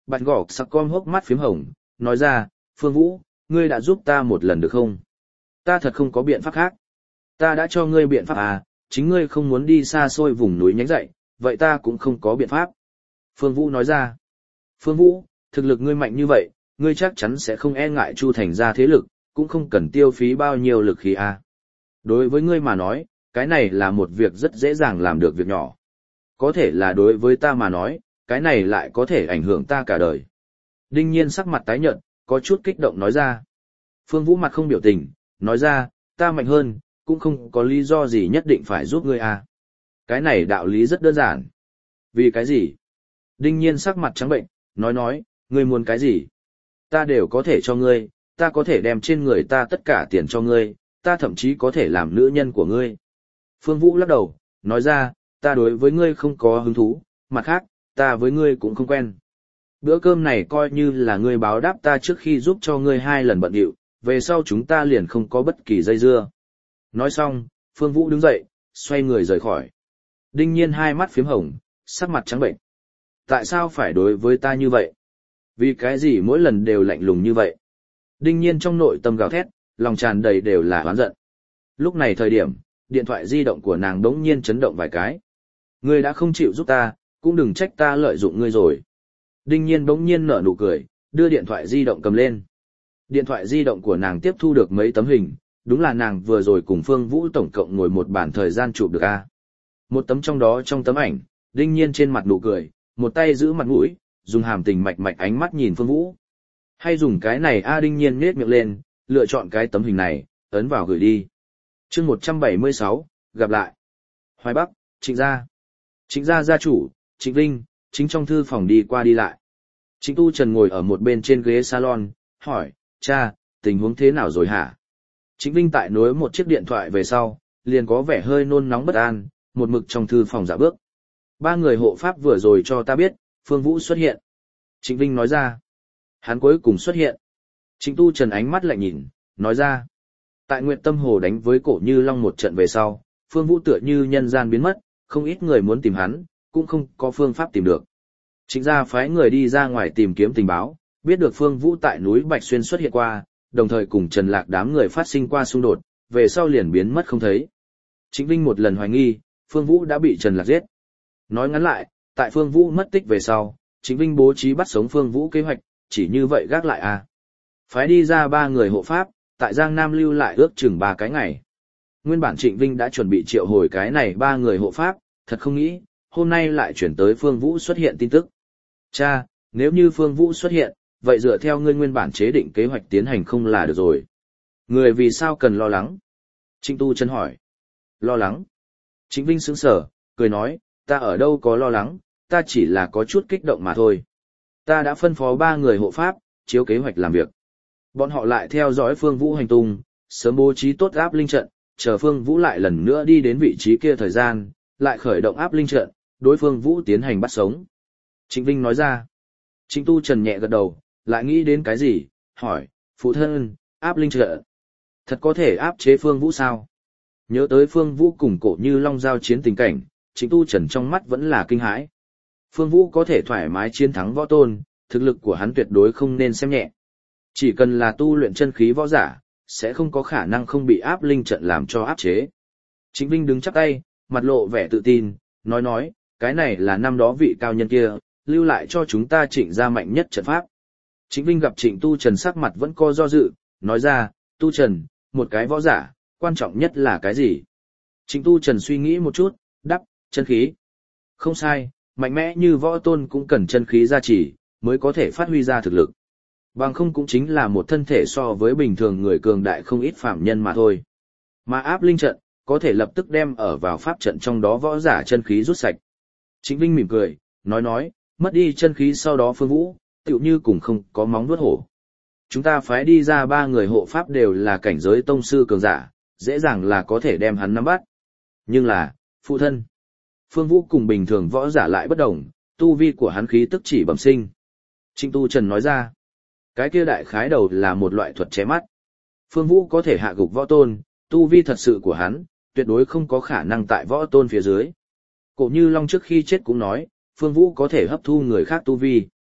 Bạch Gọc sắc com hốc mắt phím hồng, nói ra, Phương Vũ, ngươi đã giúp ta một lần được không? Ta thật không có biện pháp khác. Ta đã cho ngươi biện pháp à, chính ngươi không muốn đi xa xôi vùng núi nhánh dậy, vậy ta cũng không có biện pháp. Phương Vũ nói ra, Phương Vũ, thực lực ngươi mạnh như vậy, ngươi chắc chắn sẽ không e ngại Chu Thành ra thế lực, cũng không cần tiêu phí bao nhiêu lực khí à. Đối với ngươi mà nói, cái này là một việc rất dễ dàng làm được việc nhỏ. Có thể là đối với ta mà nói, cái này lại có thể ảnh hưởng ta cả đời. Đinh Nhiên sắc mặt tái nhợt, có chút kích động nói ra. Phương Vũ mặt không biểu tình, nói ra, ta mạnh hơn, cũng không có lý do gì nhất định phải giúp ngươi à. Cái này đạo lý rất đơn giản. Vì cái gì? Đinh Nhiên sắc mặt trắng bệnh, nói nói, ngươi muốn cái gì? Ta đều có thể cho ngươi, ta có thể đem trên người ta tất cả tiền cho ngươi, ta thậm chí có thể làm nữ nhân của ngươi. Phương Vũ lắc đầu, nói ra, ta đối với ngươi không có hứng thú, mặt khác, ta với ngươi cũng không quen. Bữa cơm này coi như là ngươi báo đáp ta trước khi giúp cho ngươi hai lần bận điệu, về sau chúng ta liền không có bất kỳ dây dưa. Nói xong, Phương Vũ đứng dậy, xoay người rời khỏi. Đinh Nhiên hai mắt phím hồng, sắc mặt trắng bệnh. Tại sao phải đối với ta như vậy? Vì cái gì mỗi lần đều lạnh lùng như vậy? Đinh Nhiên trong nội tâm gào thét, lòng tràn đầy đều là oán giận. Lúc này thời điểm, điện thoại di động của nàng đống nhiên chấn động vài cái. Ngươi đã không chịu giúp ta, cũng đừng trách ta lợi dụng ngươi rồi. Đinh Nhiên bỗng nhiên nở nụ cười, đưa điện thoại di động cầm lên. Điện thoại di động của nàng tiếp thu được mấy tấm hình, đúng là nàng vừa rồi cùng Phương Vũ tổng cộng ngồi một bản thời gian chụp được a. Một tấm trong đó trong tấm ảnh, Đinh Nhiên trên mặt nụ cười, một tay giữ mặt mũi, dùng hàm tình mạch mạch ánh mắt nhìn Phương Vũ. Hay dùng cái này a Đinh Nhiên nhếch miệng lên, lựa chọn cái tấm hình này, ấn vào gửi đi. Chương một trăm bảy mươi sáu, gặp lại. Hoài Bắc, Trịnh gia. Trịnh gia gia chủ, Trịnh Vinh, chính trong thư phòng đi qua đi lại. Trịnh Tu Trần ngồi ở một bên trên ghế salon, hỏi, cha, tình huống thế nào rồi hả? Trịnh Vinh tại nối một chiếc điện thoại về sau, liền có vẻ hơi nôn nóng bất an, một mực trong thư phòng dạo bước. Ba người hộ pháp vừa rồi cho ta biết, Phương Vũ xuất hiện. Trịnh Vinh nói ra. Hắn cuối cùng xuất hiện. Trịnh Tu Trần ánh mắt lạnh nhìn, nói ra. Tại Nguyệt Tâm Hồ đánh với Cổ Như Long một trận về sau, Phương Vũ tựa như nhân gian biến mất, không ít người muốn tìm hắn, cũng không có phương pháp tìm được. Trịnh gia phái người đi ra ngoài tìm kiếm tình báo, biết được Phương Vũ tại núi Bạch Xuyên xuất hiện qua, đồng thời cùng Trần Lạc đám người phát sinh qua xung đột, về sau liền biến mất không thấy. Trịnh Vinh một lần hoài nghi, Phương Vũ đã bị Trần Lạc giết. Nói ngắn lại, tại Phương Vũ mất tích về sau, Trịnh Vinh bố trí bắt sống Phương Vũ kế hoạch, chỉ như vậy gác lại à. Phái đi ra ba người hộ pháp, tại Giang Nam lưu lại ước chừng ba cái ngày. Nguyên bản Trịnh Vinh đã chuẩn bị triệu hồi cái này ba người hộ pháp, thật không nghĩ, hôm nay lại chuyển tới Phương Vũ xuất hiện tin tức. Cha, nếu như Phương Vũ xuất hiện, vậy dựa theo ngươi nguyên bản chế định kế hoạch tiến hành không là được rồi. Người vì sao cần lo lắng? Trịnh Tu Trần hỏi. Lo lắng? Trịnh Vinh sững sờ, cười nói, ta ở đâu có lo lắng, ta chỉ là có chút kích động mà thôi. Ta đã phân phó ba người hộ pháp, chiếu kế hoạch làm việc. Bọn họ lại theo dõi Phương Vũ hành tung, sớm bố trí tốt áp linh trận, chờ Phương Vũ lại lần nữa đi đến vị trí kia thời gian, lại khởi động áp linh trận, đối Phương Vũ tiến hành bắt sống. Trịnh Vinh nói ra. Trịnh Tu Trần nhẹ gật đầu, lại nghĩ đến cái gì, hỏi, phụ thân, áp linh trận. Thật có thể áp chế Phương Vũ sao? Nhớ tới Phương Vũ cùng Cổ Như Long giao chiến tình cảnh, Trịnh Tu Trần trong mắt vẫn là kinh hãi. Phương Vũ có thể thoải mái chiến thắng võ tôn, thực lực của hắn tuyệt đối không nên xem nhẹ. Chỉ cần là tu luyện chân khí võ giả, sẽ không có khả năng không bị áp linh trận làm cho áp chế. Trịnh Vinh đứng chắp tay, mặt lộ vẻ tự tin, nói nói, cái này là năm đó vị cao nhân kia, lưu lại cho chúng ta Trịnh gia mạnh nhất trận pháp. Trịnh Vinh gặp Trịnh Tu Trần sắc mặt vẫn có do dự, nói ra, Tu Trần, một cái võ giả, quan trọng nhất là cái gì? Trịnh Tu Trần suy nghĩ một chút, đáp, chân khí. Không sai, mạnh mẽ như võ tôn cũng cần chân khí gia trì, mới có thể phát huy ra thực lực. Bằng không cũng chính là một thân thể so với bình thường người cường đại không ít phạm nhân mà thôi. Mà áp linh trận, có thể lập tức đem ở vào pháp trận trong đó võ giả chân khí rút sạch. Trịnh Vinh mỉm cười, nói nói, mất đi chân khí sau đó Phương Vũ, tựu như cùng không có móng vuốt hổ. Chúng ta phái đi ra ba người hộ pháp đều là cảnh giới tông sư cường giả, dễ dàng là có thể đem hắn nắm bắt. Nhưng là, phụ thân. Phương Vũ cùng bình thường võ giả lại bất đồng, tu vi của hắn khí tức chỉ bẩm sinh. Trịnh Tu Trần nói ra, cái kia đại khái đầu là một loại thuật che mắt. Phương Vũ có thể hạ gục võ tôn, tu vi thật sự của hắn, tuyệt đối không có khả năng tại võ tôn phía dưới. Cổ Như Long trước khi chết cũng nói, Phương Vũ có thể hấp thu người khác tu vi.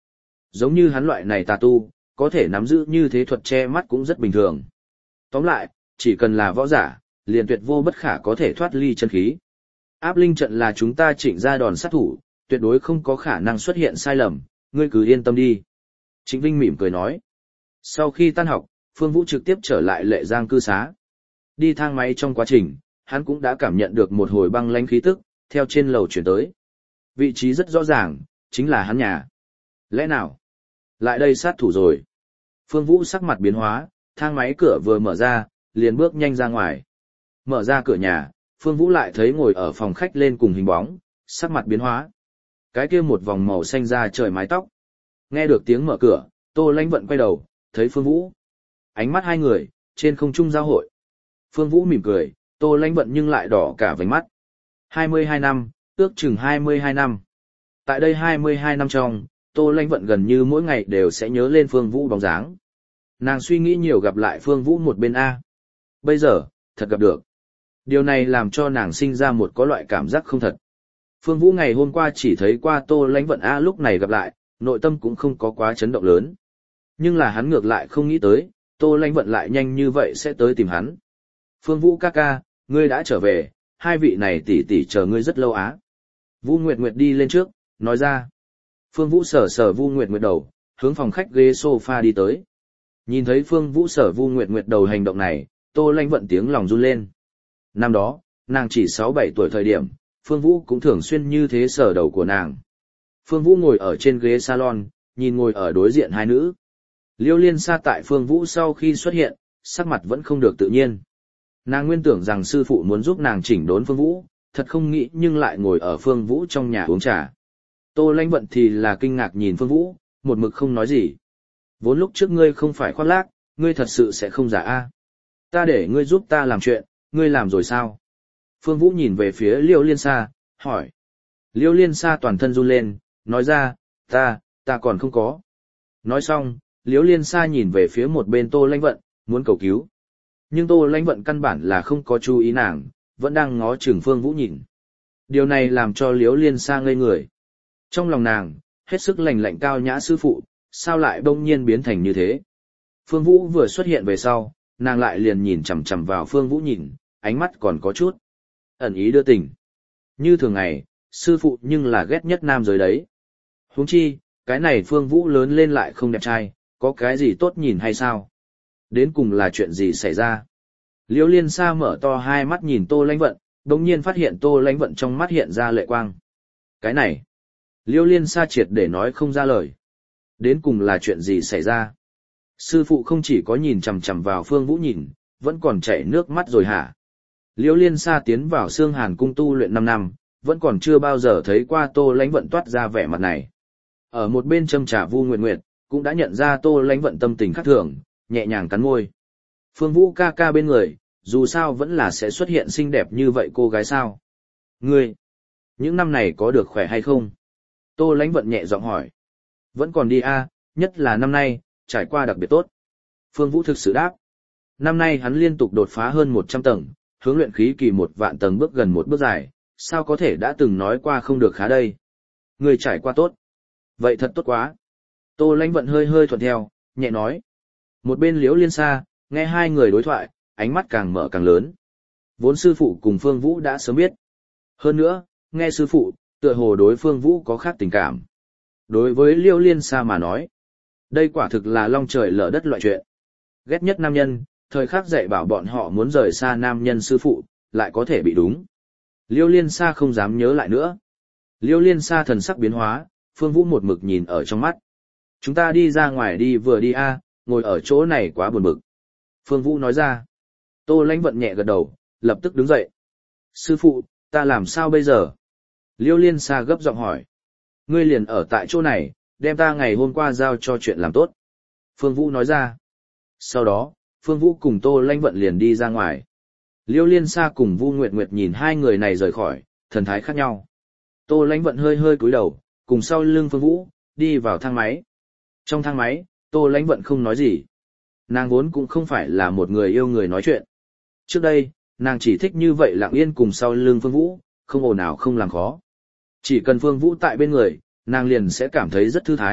Giống như hắn loại này tà tu, có thể nắm giữ như thế thuật che mắt cũng rất bình thường. Tóm lại, chỉ cần là võ giả, liền tuyệt vô bất khả có thể thoát ly chân khí. Áp linh trận là chúng ta chỉnh ra đòn sát thủ, tuyệt đối không có khả năng xuất hiện sai lầm, ngươi cứ yên tâm đi. Trịnh Vinh mỉm cười nói. Sau khi tan học, Phương Vũ trực tiếp trở lại Lệ Giang cư xá. Đi thang máy trong quá trình, hắn cũng đã cảm nhận được một hồi băng lãnh khí tức, theo trên lầu chuyển tới. Vị trí rất rõ ràng, chính là hắn nhà. Lẽ nào? Lại đây sát thủ rồi. Phương Vũ sắc mặt biến hóa, thang máy cửa vừa mở ra, liền bước nhanh ra ngoài. Mở ra cửa nhà, Phương Vũ lại thấy ngồi ở phòng khách lên cùng hình bóng, sắc mặt biến hóa. Cái kia một vòng màu xanh da trời mái tóc. Nghe được tiếng mở cửa, Tô Lãnh Vận quay đầu, thấy Phương Vũ. Ánh mắt hai người, trên không trung giao hội. Phương Vũ mỉm cười, Tô Lãnh Vận nhưng lại đỏ cả vành mắt. hai mươi hai năm, ước chừng hai mươi hai năm. Tại đây hai mươi hai năm trong, Tô Lãnh Vận gần như mỗi ngày đều sẽ nhớ lên Phương Vũ bóng dáng. Nàng suy nghĩ nhiều gặp lại Phương Vũ một bên A. Bây giờ, thật gặp được. Điều này làm cho nàng sinh ra một có loại cảm giác không thật. Phương Vũ ngày hôm qua chỉ thấy qua Tô Lãnh Vận A, lúc này gặp lại, nội tâm cũng không có quá chấn động lớn. Nhưng là hắn ngược lại không nghĩ tới, Tô Lãnh Vận lại nhanh như vậy sẽ tới tìm hắn. Phương Vũ ca ca, ngươi đã trở về, hai vị này tỷ tỷ chờ ngươi rất lâu á. Vu Nguyệt Nguyệt đi lên trước, nói ra. Phương Vũ sờ sờ Vu Nguyệt Nguyệt đầu, hướng phòng khách ghế sofa đi tới. Nhìn thấy Phương Vũ sờ Vu Nguyệt Nguyệt đầu hành động này, Tô Lãnh Vận tiếng lòng run lên. Năm đó, nàng chỉ sáu bảy tuổi thời điểm, Phương Vũ cũng thường xuyên như thế sờ đầu của nàng. Phương Vũ ngồi ở trên ghế salon, nhìn ngồi ở đối diện hai nữ. Liêu Liên Sa tại Phương Vũ sau khi xuất hiện, sắc mặt vẫn không được tự nhiên. Nàng nguyên tưởng rằng sư phụ muốn giúp nàng chỉnh đốn Phương Vũ, thật không nghĩ nhưng lại ngồi ở Phương Vũ trong nhà uống trà. Tô Lãnh Vận thì là kinh ngạc nhìn Phương Vũ, một mực không nói gì. Vốn lúc trước ngươi không phải khoác lác, ngươi thật sự sẽ không giả a. Ta để ngươi giúp ta làm chuyện, ngươi làm rồi sao? Phương Vũ nhìn về phía Liêu Liên Sa, hỏi. Liêu Liên Sa toàn thân run lên, nói ra, ta, ta còn không có. Nói xong, Liêu Liên Sa nhìn về phía một bên Tô Lãnh Vận, muốn cầu cứu. Nhưng Tô Lãnh Vận căn bản là không có chú ý nàng, vẫn đang ngó chừng Phương Vũ nhìn. Điều này làm cho Liêu Liên Sa ngây người. Trong lòng nàng, hết sức lành lạnh cao nhã sư phụ, sao lại bỗng nhiên biến thành như thế? Phương Vũ vừa xuất hiện về sau, nàng lại liền nhìn chằm chằm vào Phương Vũ nhìn, ánh mắt còn có chút ẩn ý đưa tình. Như thường ngày, sư phụ nhưng là ghét nhất nam giới đấy. Huống chi, cái này Phương Vũ lớn lên lại không đẹp trai, có cái gì tốt nhìn hay sao? Đến cùng là chuyện gì xảy ra? Liêu Liên Sa mở to hai mắt nhìn Tô Lãnh Vận, đột nhiên phát hiện Tô Lãnh Vận trong mắt hiện ra lệ quang. Cái này, Liêu Liên Sa triệt để nói không ra lời. Đến cùng là chuyện gì xảy ra? Sư phụ không chỉ có nhìn chằm chằm vào Phương Vũ nhìn, vẫn còn chảy nước mắt rồi hả? Liêu Liên Sa tiến vào Xương Hàn cung tu luyện năm năm, vẫn còn chưa bao giờ thấy qua Tô Lãnh Vận toát ra vẻ mặt này. Ở một bên châm trà Vu Nguyệt Nguyệt, cũng đã nhận ra Tô Lãnh Vận tâm tình khác thường, nhẹ nhàng cắn môi. Phương Vũ ca ca bên người, dù sao vẫn là sẽ xuất hiện xinh đẹp như vậy cô gái sao? Ngươi, những năm này có được khỏe hay không? Tô Lãnh Vận nhẹ giọng hỏi. Vẫn còn đi a, nhất là năm nay, trải qua đặc biệt tốt. Phương Vũ thực sự đáp. Năm nay hắn liên tục đột phá hơn một trăm tầng, hướng luyện khí kỳ một vạn tầng bước gần một bước dài, sao có thể đã từng nói qua không được khá đây? Người trải qua tốt. Vậy thật tốt quá. Tô Lãnh Vận hơi hơi thuận theo, nhẹ nói. Một bên Liễu Liên Sa, nghe hai người đối thoại, ánh mắt càng mở càng lớn. Vốn sư phụ cùng Phương Vũ đã sớm biết. Hơn nữa, nghe sư phụ, tựa hồ đối Phương Vũ có khác tình cảm. Đối với Liễu Liên Sa mà nói, đây quả thực là long trời lở đất loại chuyện. Ghét nhất nam nhân, thời khắc dạy bảo bọn họ muốn rời xa nam nhân sư phụ, lại có thể bị đúng. Liêu Liên Sa không dám nhớ lại nữa. Liêu Liên Sa thần sắc biến hóa, Phương Vũ một mực nhìn ở trong mắt. Chúng ta đi ra ngoài đi vừa đi a, ngồi ở chỗ này quá buồn bực. Phương Vũ nói ra. Tô Lãnh Vận nhẹ gật đầu, lập tức đứng dậy. Sư phụ, ta làm sao bây giờ? Liêu Liên Sa gấp giọng hỏi. Ngươi liền ở tại chỗ này, đem ta ngày hôm qua giao cho chuyện làm tốt. Phương Vũ nói ra. Sau đó, Phương Vũ cùng Tô Lãnh Vận liền đi ra ngoài. Liêu Liên Sa cùng Vu Nguyệt Nguyệt nhìn hai người này rời khỏi, thần thái khác nhau. Tô Lãnh Vận hơi hơi cúi đầu, cùng sau lưng Phương Vũ, đi vào thang máy. Trong thang máy, Tô Lãnh Vận không nói gì. Nàng vốn cũng không phải là một người yêu người nói chuyện. Trước đây, nàng chỉ thích như vậy lặng yên cùng sau lưng Phương Vũ, không ồn ào không làm khó. Chỉ cần Phương Vũ tại bên người, nàng liền sẽ cảm thấy rất thư thái,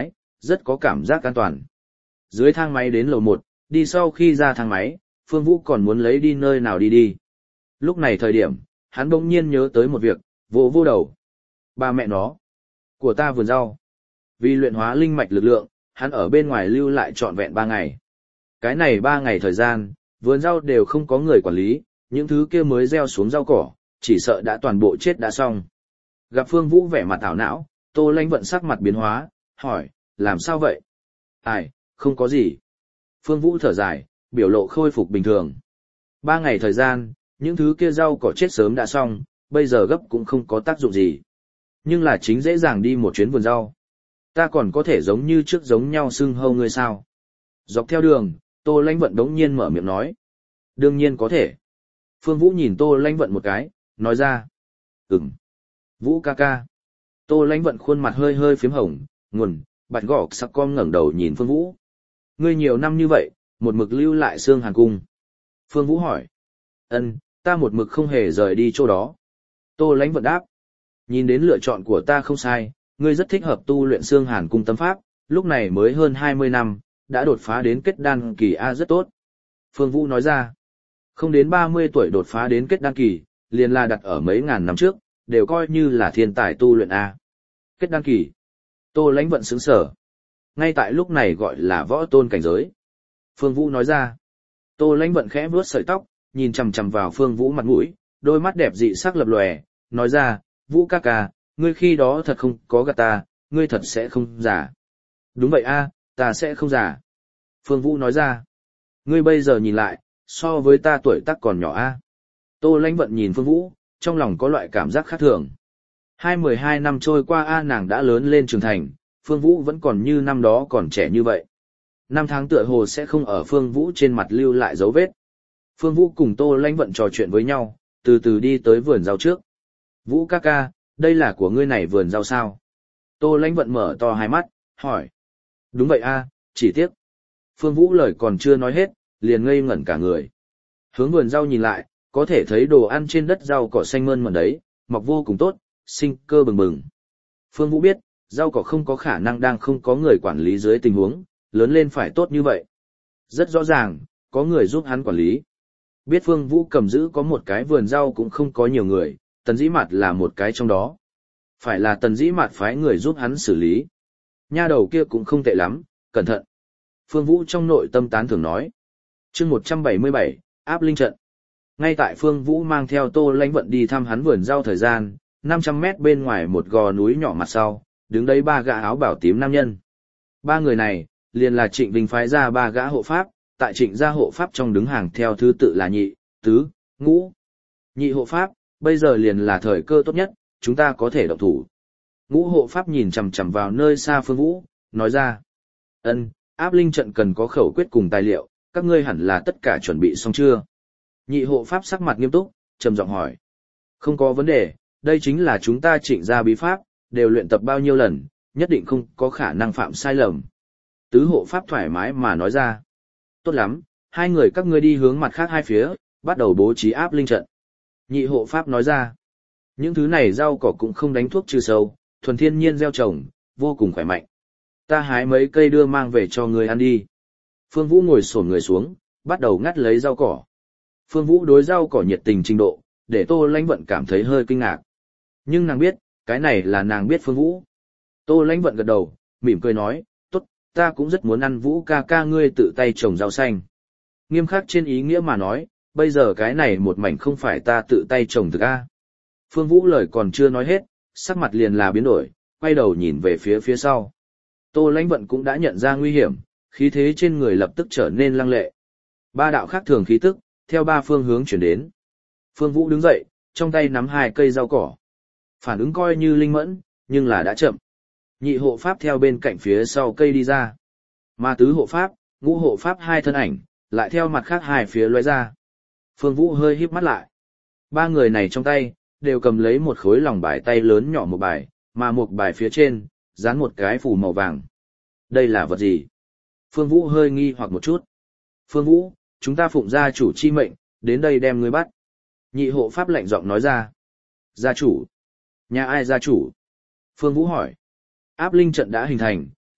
rất có cảm giác an toàn. Dưới thang máy đến lầu một, đi sau khi ra thang máy, Phương Vũ còn muốn lấy đi nơi nào đi đi. Lúc này thời điểm, hắn bỗng nhiên nhớ tới một việc, vỗ vô đầu. Ba mẹ nó, của ta vườn rau. Vì luyện hóa linh mạch lực lượng, hắn ở bên ngoài lưu lại trọn vẹn ba ngày. Cái này ba ngày thời gian, vườn rau đều không có người quản lý, những thứ kia mới gieo xuống rau cỏ, chỉ sợ đã toàn bộ chết đã xong. Gặp Phương Vũ vẻ mặt ảo não, Tô Lanh Vận sắc mặt biến hóa, hỏi, làm sao vậy? Ai, không có gì. Phương Vũ thở dài, biểu lộ khôi phục bình thường. Ba ngày thời gian, những thứ kia rau cỏ chết sớm đã xong, bây giờ gấp cũng không có tác dụng gì. Nhưng là chính dễ dàng đi một chuyến vườn rau. Ta còn có thể giống như trước giống nhau xưng hâu ngươi sao? Dọc theo đường, Tô Lanh Vận đống nhiên mở miệng nói. Đương nhiên có thể. Phương Vũ nhìn Tô Lanh Vận một cái, nói ra. Ừm. Vũ ca ca. Tô Lanh Vận khuôn mặt hơi hơi phím hồng, nguồn, bạch gọc sắc con ngẩng đầu nhìn Phương Vũ. Ngươi nhiều năm như vậy, một mực lưu lại Sương Hàn Cung. Phương Vũ hỏi. Ân, ta một mực không hề rời đi chỗ đó. Tô Lanh Vận đáp. Nhìn đến lựa chọn của ta không sai, ngươi rất thích hợp tu luyện Sương Hàn Cung tâm pháp, lúc này mới hơn hai mươi năm, đã đột phá đến kết đan kỳ A rất tốt. Phương Vũ nói ra. Không đến ba mươi tuổi đột phá đến kết đan kỳ, liền là đặt ở mấy ngàn năm trước, đều coi như là thiên tài tu luyện A. Kết đan kỳ. Tô Lanh Vận sững sở. Ngay tại lúc này gọi là võ tôn cảnh giới. Phương Vũ nói ra. Tô Lanh Vận khẽ vuốt sợi tóc, nhìn chằm chằm vào Phương Vũ mặt mũi, đôi mắt đẹp dị sắc lập lòe, nói ra, Vũ ca ca, ngươi khi đó thật không có gạt ta, ngươi thật sẽ không giả. Đúng vậy a, ta sẽ không giả. Phương Vũ nói ra. Ngươi bây giờ nhìn lại, so với ta tuổi tác còn nhỏ a. Tô Lanh Vận nhìn Phương Vũ, trong lòng có loại cảm giác khác thường. Hai mười hai năm trôi qua a nàng đã lớn lên trưởng thành, Phương Vũ vẫn còn như năm đó còn trẻ như vậy. Năm tháng tựa hồ sẽ không ở Phương Vũ trên mặt lưu lại dấu vết. Phương Vũ cùng Tô Lanh Vận trò chuyện với nhau, từ từ đi tới vườn rau trước. Vũ ca ca, đây là của ngươi này vườn rau sao? Tô Lanh Vận mở to hai mắt, hỏi. Đúng vậy a, chỉ tiếc. Phương Vũ lời còn chưa nói hết, liền ngây ngẩn cả người. Hướng vườn rau nhìn lại, có thể thấy đồ ăn trên đất rau cỏ xanh mơn mởn đấy, mọc vô cùng tốt, sinh cơ bừng bừng. Phương Vũ biết, rau cỏ không có khả năng đang không có người quản lý dưới tình huống, lớn lên phải tốt như vậy. Rất rõ ràng, có người giúp hắn quản lý. Biết Phương Vũ cầm giữ có một cái vườn rau cũng không có nhiều người, Tần Dĩ Mạt là một cái trong đó. Phải là Tần Dĩ Mạt phái người giúp hắn xử lý. Nha đầu kia cũng không tệ lắm, cẩn thận. Phương Vũ trong nội tâm tán thưởng nói. Chương một trăm bảy mươi bảy, áp linh trận. Ngay tại Phương Vũ mang theo Tô Lanh Vận đi thăm hắn vườn rau thời gian, năm trăm mét bên ngoài một gò núi nhỏ mặt sau, đứng đấy ba gã áo bảo tím nam nhân. Ba người này, liền là Trịnh Vinh phái ra ba gã hộ pháp, tại Trịnh gia hộ pháp trong đứng hàng theo thứ tự là nhị, tứ, ngũ. Nhị hộ pháp, bây giờ liền là thời cơ tốt nhất, chúng ta có thể động thủ. Ngũ hộ pháp nhìn chằm chằm vào nơi xa Phương Vũ, nói ra. Ân, áp linh trận cần có khẩu quyết cùng tài liệu, các ngươi hẳn là tất cả chuẩn bị xong chưa? Nhị hộ pháp sắc mặt nghiêm túc, trầm giọng hỏi. Không có vấn đề, đây chính là chúng ta Trịnh gia bí pháp, đều luyện tập bao nhiêu lần, nhất định không có khả năng phạm sai lầm. Tứ hộ pháp thoải mái mà nói ra. Tốt lắm, hai người các ngươi đi hướng mặt khác hai phía, bắt đầu bố trí áp linh trận. Nhị hộ pháp nói ra. Những thứ này rau cỏ cũng không đánh thuốc trừ sâu, thuần thiên nhiên gieo trồng, vô cùng khỏe mạnh. Ta hái mấy cây đưa mang về cho người ăn đi. Phương Vũ ngồi xổm người xuống, bắt đầu ngắt lấy rau cỏ. Phương Vũ đối rau cỏ nhiệt tình trình độ, để Tô Lanh Vận cảm thấy hơi kinh ngạc. Nhưng nàng biết, cái này là nàng biết Phương Vũ. Tô Lanh Vận gật đầu, mỉm cười nói, tốt, ta cũng rất muốn ăn Vũ ca ca ngươi tự tay trồng rau xanh. Nghiêm khắc trên ý nghĩa mà nói, bây giờ cái này một mảnh không phải ta tự tay trồng thực a. Phương Vũ lời còn chưa nói hết, sắc mặt liền là biến đổi, quay đầu nhìn về phía phía sau. Tô Lanh Vận cũng đã nhận ra nguy hiểm, khí thế trên người lập tức trở nên lăng lệ. Ba đạo khác thường khí tức, theo ba phương hướng chuyển đến. Phương Vũ đứng dậy, trong tay nắm hai cây rau cỏ. Phản ứng coi như linh mẫn, nhưng là đã chậm. Nhị hộ pháp theo bên cạnh phía sau cây đi ra. Mà tứ hộ pháp, ngũ hộ pháp hai thân ảnh, lại theo mặt khác hai phía lóe ra. Phương Vũ hơi híp mắt lại. Ba người này trong tay, đều cầm lấy một khối lòng bài tay lớn nhỏ một bài, mà một bài phía trên, dán một cái phù màu vàng. Đây là vật gì? Phương Vũ hơi nghi hoặc một chút. Phương Vũ, chúng ta phụng gia chủ chi mệnh, đến đây đem ngươi bắt. Nhị hộ pháp lạnh giọng nói ra. Gia chủ? Nhà ai gia chủ? Phương Vũ hỏi. Áp linh trận đã hình thành,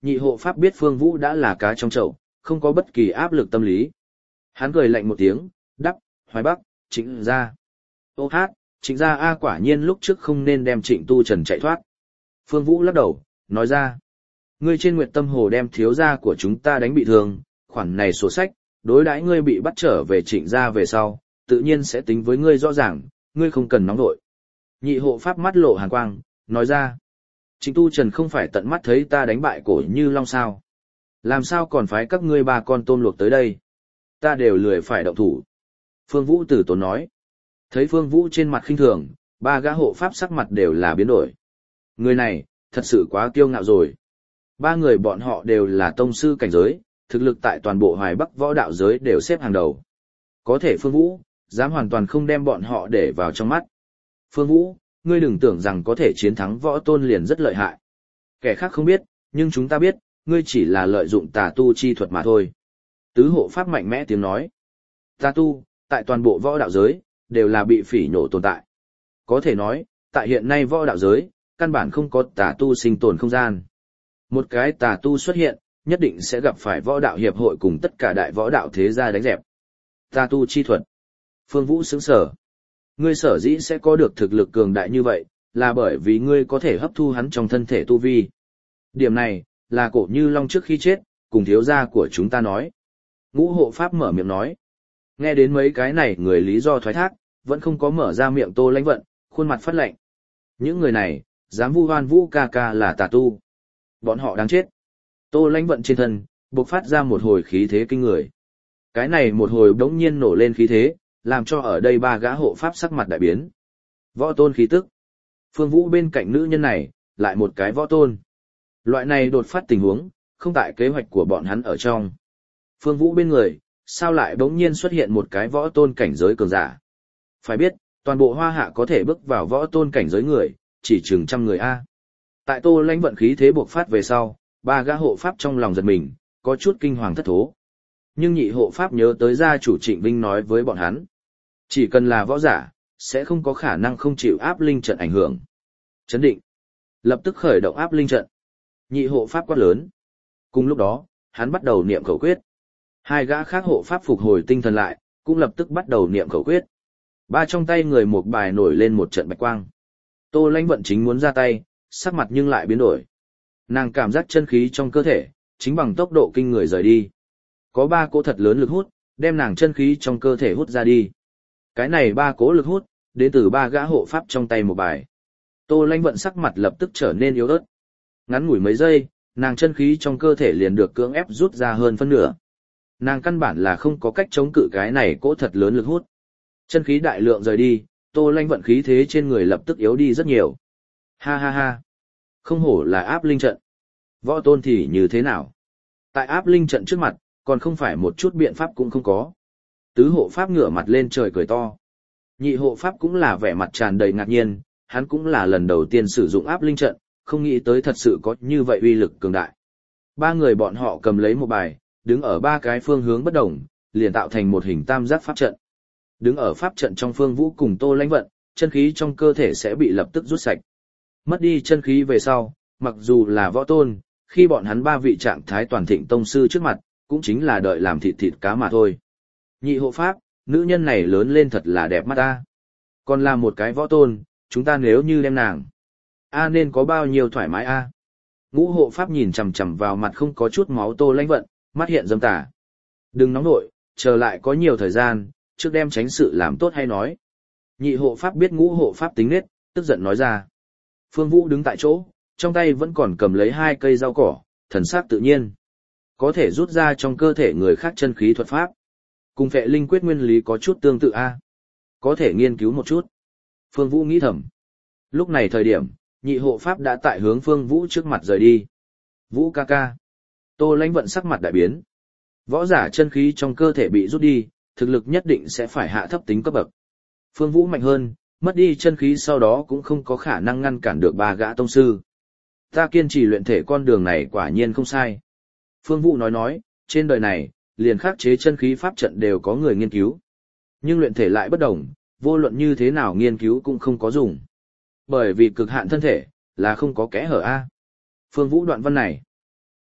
Nhị hộ pháp biết Phương Vũ đã là cá trong chậu, không có bất kỳ áp lực tâm lý. Hắn cười lạnh một tiếng, đắp, Hoài Bắc, Trịnh gia. Ô hát, Trịnh gia A quả nhiên lúc trước không nên đem Trịnh Tu Trần chạy thoát. Phương Vũ lắc đầu, nói ra. Ngươi trên Nguyệt Tâm Hồ đem thiếu gia của chúng ta đánh bị thương, khoản này sổ sách, đối đãi ngươi bị bắt trở về Trịnh gia về sau, tự nhiên sẽ tính với ngươi rõ ràng, ngươi không cần nóng nội. Nhị hộ pháp mắt lộ hàn quang, nói ra. Trịnh Tu Trần không phải tận mắt thấy ta đánh bại Cổ Như Long sao? Làm sao còn phái các ngươi ba con tôm luộc tới đây? Ta đều lười phải động thủ. Phương Vũ tử tốn nói. Thấy Phương Vũ trên mặt khinh thường, ba gã hộ pháp sắc mặt đều là biến đổi. Người này, thật sự quá kiêu ngạo rồi. Ba người bọn họ đều là tông sư cảnh giới, thực lực tại toàn bộ Hoài Bắc võ đạo giới đều xếp hàng đầu. Có thể Phương Vũ, dám hoàn toàn không đem bọn họ để vào trong mắt. Phương Vũ, ngươi đừng tưởng rằng có thể chiến thắng võ tôn liền rất lợi hại. Kẻ khác không biết, nhưng chúng ta biết, ngươi chỉ là lợi dụng tà tu chi thuật mà thôi. Tứ hộ pháp mạnh mẽ tiếng nói. Tà tu, tại toàn bộ võ đạo giới, đều là bị phỉ nhổ tồn tại. Có thể nói, tại hiện nay võ đạo giới, căn bản không có tà tu sinh tồn không gian. Một cái tà tu xuất hiện, nhất định sẽ gặp phải võ đạo hiệp hội cùng tất cả đại võ đạo thế gia đánh dẹp. Tà tu chi thuật. Phương Vũ sững sờ. Ngươi sở dĩ sẽ có được thực lực cường đại như vậy, là bởi vì ngươi có thể hấp thu hắn trong thân thể tu vi. Điểm này, là Cổ Như Long trước khi chết, cùng thiếu gia của chúng ta nói. Ngũ hộ pháp mở miệng nói. Nghe đến mấy cái này người lý do thoái thác, vẫn không có mở ra miệng Tô Lãnh Vận, khuôn mặt phát lạnh. Những người này, dám vu oan Vũ ca ca là tà tu. Bọn họ đáng chết. Tô Lãnh Vận trên thân, bộc phát ra một hồi khí thế kinh người. Cái này một hồi đống nhiên nổ lên khí thế, làm cho ở đây ba gã hộ pháp sắc mặt đại biến. Võ tôn khí tức. Phương Vũ bên cạnh nữ nhân này, lại một cái võ tôn. Loại này đột phát tình huống, không tại kế hoạch của bọn hắn ở trong. Phương Vũ bên người, sao lại bỗng nhiên xuất hiện một cái võ tôn cảnh giới cường giả. Phải biết, toàn bộ Hoa Hạ có thể bước vào võ tôn cảnh giới người, chỉ chừng trăm người A. Tại Tô Lãnh Vận khí thế buộc phát về sau, ba gã hộ pháp trong lòng giật mình, có chút kinh hoàng thất thố. Nhưng nhị hộ pháp nhớ tới gia chủ Trịnh Vinh nói với bọn hắn. Chỉ cần là võ giả, sẽ không có khả năng không chịu áp linh trận ảnh hưởng. Chấn định. Lập tức khởi động áp linh trận. Nhị hộ pháp quát lớn. Cùng lúc đó, hắn bắt đầu niệm khẩu quyết. Hai gã khác hộ pháp phục hồi tinh thần lại, cũng lập tức bắt đầu niệm khẩu quyết. Ba trong tay người một bài nổi lên một trận bạch quang. Tô Lãnh Vận chính muốn ra tay, sắc mặt nhưng lại biến đổi. Nàng cảm giác chân khí trong cơ thể, chính bằng tốc độ kinh người rời đi. Có ba cỗ thật lớn lực hút, đem nàng chân khí trong cơ thể hút ra đi. Cái này ba cỗ lực hút, đến từ ba gã hộ pháp trong tay một bài. Tô Lãnh Vận sắc mặt lập tức trở nên yếu ớt. Ngắn ngủi mấy giây, nàng chân khí trong cơ thể liền được cưỡng ép rút ra hơn phân nửa. Nàng căn bản là không có cách chống cự cái này cỗ thật lớn lực hút. Chân khí đại lượng rời đi, Tô Lãnh Vận khí thế trên người lập tức yếu đi rất nhiều. Ha ha ha. Không hổ là áp linh trận. Võ tôn thì như thế nào? Tại áp linh trận trước mặt, còn không phải một chút biện pháp cũng không có. Tứ hộ pháp ngửa mặt lên trời cười to. Nhị hộ pháp cũng là vẻ mặt tràn đầy ngạc nhiên, hắn cũng là lần đầu tiên sử dụng áp linh trận, không nghĩ tới thật sự có như vậy uy lực cường đại. Ba người bọn họ cầm lấy một bài, đứng ở ba cái phương hướng bất đồng, liền tạo thành một hình tam giác pháp trận. Đứng ở pháp trận trong Phương Vũ cùng Tô Lãnh Vận, chân khí trong cơ thể sẽ bị lập tức rút sạch. Mất đi chân khí về sau, mặc dù là võ tôn, khi bọn hắn ba vị trạng thái toàn thịnh tông sư trước mặt, cũng chính là đợi làm thịt thịt cá mà thôi. Nhị hộ pháp, nữ nhân này lớn lên thật là đẹp mắt ta. Còn là một cái võ tôn, chúng ta nếu như đem nàng, a nên có bao nhiêu thoải mái a. Ngũ hộ pháp nhìn chằm chằm vào mặt không có chút máu Tô Lãnh Vận, mắt hiện dâm tà. Đừng nóng nội, chờ lại có nhiều thời gian, trước đem tránh sự làm tốt hay nói. Nhị hộ pháp biết ngũ hộ pháp tính nết, tức giận nói ra. Phương Vũ đứng tại chỗ, trong tay vẫn còn cầm lấy hai cây rau cỏ, thần sắc tự nhiên. Có thể rút ra trong cơ thể người khác chân khí thuật pháp. Cùng Phệ Linh Quyết nguyên lý có chút tương tự a. Có thể nghiên cứu một chút. Phương Vũ nghĩ thầm. Lúc này thời điểm, nhị hộ pháp đã tại hướng Phương Vũ trước mặt rời đi. Vũ ca ca. Tô Lãnh Vận sắc mặt đại biến. Võ giả chân khí trong cơ thể bị rút đi, thực lực nhất định sẽ phải hạ thấp tính cấp bậc. Phương Vũ mạnh hơn, mất đi chân khí sau đó cũng không có khả năng ngăn cản được ba gã tông sư. Ta kiên trì luyện thể con đường này quả nhiên không sai. Phương Vũ nói nói, trên đời này, liền khắc chế chân khí pháp trận đều có người nghiên cứu. Nhưng luyện thể lại bất đồng, vô luận như thế nào nghiên cứu cũng không có dùng. Bởi vì cực hạn thân thể, là không có kẽ hở A. Phương Vũ đoạn văn này.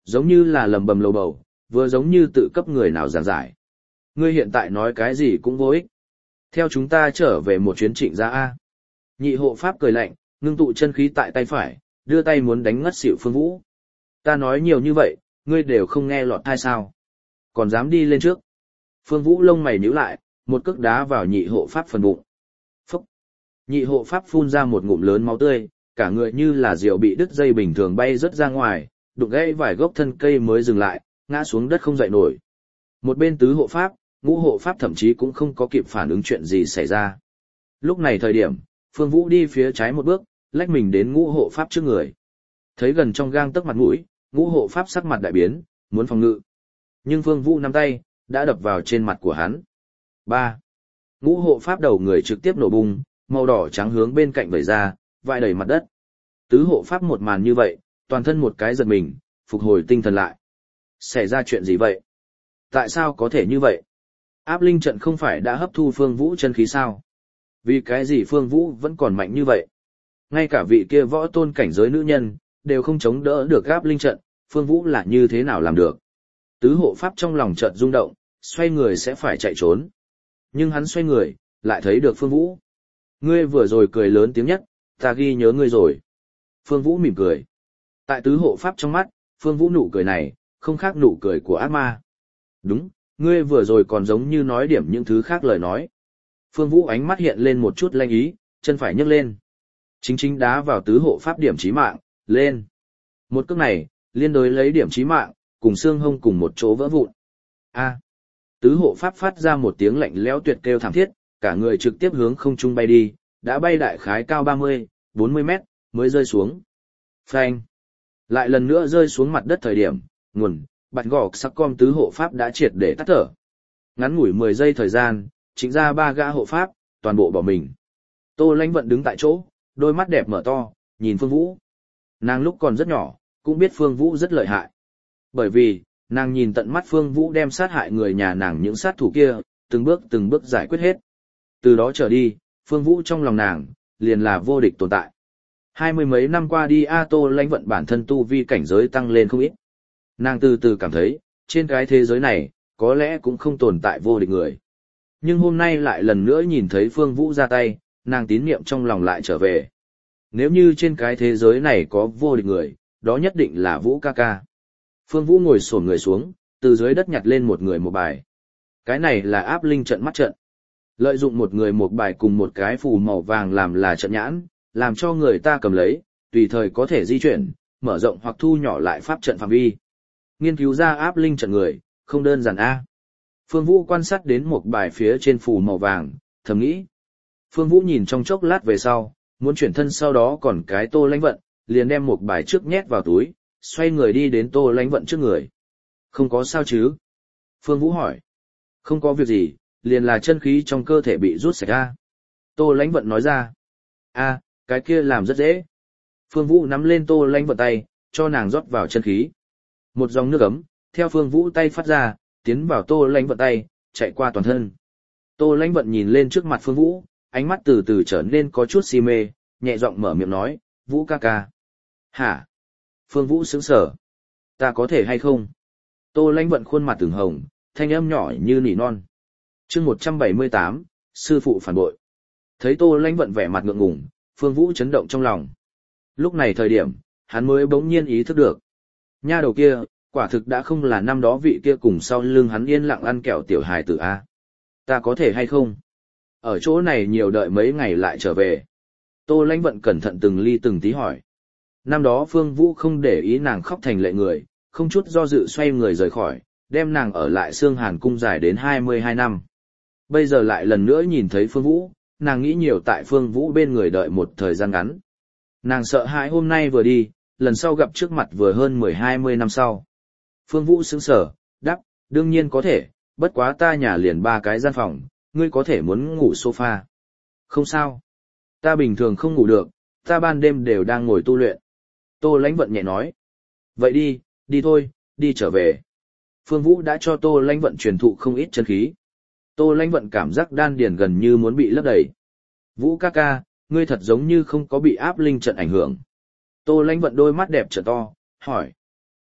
giống như là lầm bầm lầu bầu, vừa giống như tự cấp người nào giảng giải. Ngươi hiện tại nói cái gì cũng vô ích. Theo chúng ta trở về một chuyến Trịnh gia A. Nhị hộ pháp cười lạnh, ngưng tụ chân khí tại tay phải, đưa tay muốn đánh ngất xỉu Phương Vũ. Ta nói nhiều như vậy, ngươi đều không nghe lọt tai sao. Còn dám đi lên trước. Phương Vũ lông mày nhíu lại, một cước đá vào nhị hộ pháp phần bụng. Phúc! Nhị hộ pháp phun ra một ngụm lớn máu tươi, cả người như là diều bị đứt dây bình thường bay rớt ra ngoài, đụng gãy vài gốc thân cây mới dừng lại, ngã xuống đất không dậy nổi. Một bên tứ hộ pháp, ngũ hộ pháp thậm chí cũng không có kịp phản ứng chuyện gì xảy ra. Lúc này thời điểm, Phương Vũ đi phía trái một bước, lách mình đến ngũ hộ pháp trước người. Thấy gần trong gang tấc mặt mũi, ngũ hộ pháp sắc mặt đại biến, muốn phòng ngự. Nhưng Phương Vũ nắm tay, đã đập vào trên mặt của hắn. Ba. Ngũ hộ pháp đầu người trực tiếp nổ bung, màu đỏ trắng hướng bên cạnh vẩy ra, vãi đầy mặt đất. Tứ hộ pháp một màn như vậy, toàn thân một cái giật mình, phục hồi tinh thần lại. Xảy ra chuyện gì vậy? Tại sao có thể như vậy? Áp linh trận không phải đã hấp thu Phương Vũ chân khí sao? Vì cái gì Phương Vũ vẫn còn mạnh như vậy? Ngay cả vị kia võ tôn cảnh giới nữ nhân, đều không chống đỡ được áp linh trận, Phương Vũ là như thế nào làm được? Tứ hộ pháp trong lòng chợt rung động, xoay người sẽ phải chạy trốn. Nhưng hắn xoay người, lại thấy được Phương Vũ. Ngươi vừa rồi cười lớn tiếng nhất, ta ghi nhớ ngươi rồi. Phương Vũ mỉm cười. Tại tứ hộ pháp trong mắt, Phương Vũ nụ cười này, không khác nụ cười của ác ma. Đúng, ngươi vừa rồi còn giống như nói điểm những thứ khác lời nói. Phương Vũ ánh mắt hiện lên một chút lanh ý, chân phải nhấc lên. Chính chính đá vào tứ hộ pháp điểm chí mạng, lên. Một cước này, liên đối lấy điểm chí mạng, cùng xương hông cùng một chỗ vỡ vụn. A. Tứ hộ pháp phát ra một tiếng lạnh lẽo tuyệt kêu thảm thiết, cả người trực tiếp hướng không trung bay đi, đã bay đại khái cao ba mươi, bốn mươi mét, mới rơi xuống. Phanh. Lại lần nữa rơi xuống mặt đất thời điểm, nguồn, bạch gọc sắc com tứ hộ pháp đã triệt để tắt thở. Ngắn ngủi mười giây thời gian, chính ra ba gã hộ pháp, toàn bộ bỏ mình. Tô Lãnh Vận đứng tại chỗ, đôi mắt đẹp mở to, nhìn Phương Vũ. Nàng lúc còn rất nhỏ, cũng biết Phương Vũ rất lợi hại. Bởi vì, nàng nhìn tận mắt Phương Vũ đem sát hại người nhà nàng những sát thủ kia, từng bước từng bước giải quyết hết. Từ đó trở đi, Phương Vũ trong lòng nàng, liền là vô địch tồn tại. Hai mươi mấy năm qua đi A Tô Lãnh Vận bản thân tu vi cảnh giới tăng lên không ít. Nàng từ từ cảm thấy, trên cái thế giới này, có lẽ cũng không tồn tại vô địch người. Nhưng hôm nay lại lần nữa nhìn thấy Phương Vũ ra tay, nàng tín niệm trong lòng lại trở về. Nếu như trên cái thế giới này có vô địch người, đó nhất định là Vũ ca ca. Phương Vũ ngồi xổm người xuống, từ dưới đất nhặt lên một người một bài. Cái này là áp linh trận mắt trận. Lợi dụng một người một bài cùng một cái phù màu vàng làm là trận nhãn, làm cho người ta cầm lấy, tùy thời có thể di chuyển, mở rộng hoặc thu nhỏ lại pháp trận phạm vi. Nghiên cứu ra áp linh trận người, không đơn giản a. Phương Vũ quan sát đến một bài phía trên phù màu vàng, thầm nghĩ. Phương Vũ nhìn trong chốc lát về sau, muốn chuyển thân sau đó còn cái Tô Lãnh Vận, liền đem một bài trước nhét vào túi, xoay người đi đến Tô Lãnh Vận trước người. Không có sao chứ? Phương Vũ hỏi. Không có việc gì, liền là chân khí trong cơ thể bị rút sạch ra. Tô Lãnh Vận nói ra. A, cái kia làm rất dễ. Phương Vũ nắm lên Tô Lãnh Vận tay, cho nàng rót vào chân khí. Một dòng nước ấm, theo Phương Vũ tay phát ra, tiến vào Tô Lãnh Vận tay, chạy qua toàn thân. Tô Lãnh Vận nhìn lên trước mặt Phương Vũ, ánh mắt từ từ trở nên có chút si mê, nhẹ giọng mở miệng nói, Vũ ca ca. Hả? Phương Vũ sững sờ. Ta có thể hay không? Tô Lãnh Vận khuôn mặt từng hồng, thanh âm nhỏ như nỉ non. Chương một trăm bảy mươi tám, sư phụ phản bội. Thấy Tô Lãnh Vận vẻ mặt ngượng ngùng, Phương Vũ chấn động trong lòng. Lúc này thời điểm, hắn mới bỗng nhiên ý thức được. Nha đầu kia, quả thực đã không là năm đó vị kia cùng sau lưng hắn yên lặng ăn kẹo tiểu hài tử A. Ta có thể hay không? Ở chỗ này nhiều đợi mấy ngày lại trở về. Tô Lãnh Vận cẩn thận từng ly từng tí hỏi. Năm đó Phương Vũ không để ý nàng khóc thành lệ người, không chút do dự xoay người rời khỏi, đem nàng ở lại Xương Hàn Cung dài đến hai mươi hai năm. Bây giờ lại lần nữa nhìn thấy Phương Vũ, nàng nghĩ nhiều tại Phương Vũ bên người đợi một thời gian ngắn. Nàng sợ hãi hôm nay vừa đi, lần sau gặp trước mặt vừa hơn mười hai mươi năm sau. Phương Vũ sững sờ, đáp, đương nhiên có thể, bất quá ta nhà liền ba cái gian phòng, ngươi có thể muốn ngủ sofa. Không sao. Ta bình thường không ngủ được, ta ban đêm đều đang ngồi tu luyện. Tô Lãnh Vận nhẹ nói. Vậy đi, đi thôi, đi trở về. Phương Vũ đã cho Tô Lãnh Vận truyền thụ không ít chân khí. Tô Lãnh Vận cảm giác đan điền gần như muốn bị lấp đầy. Vũ ca ca, ngươi thật giống như không có bị áp linh trận ảnh hưởng. Tô Lãnh Vận đôi mắt đẹp trở to, hỏi. Ân,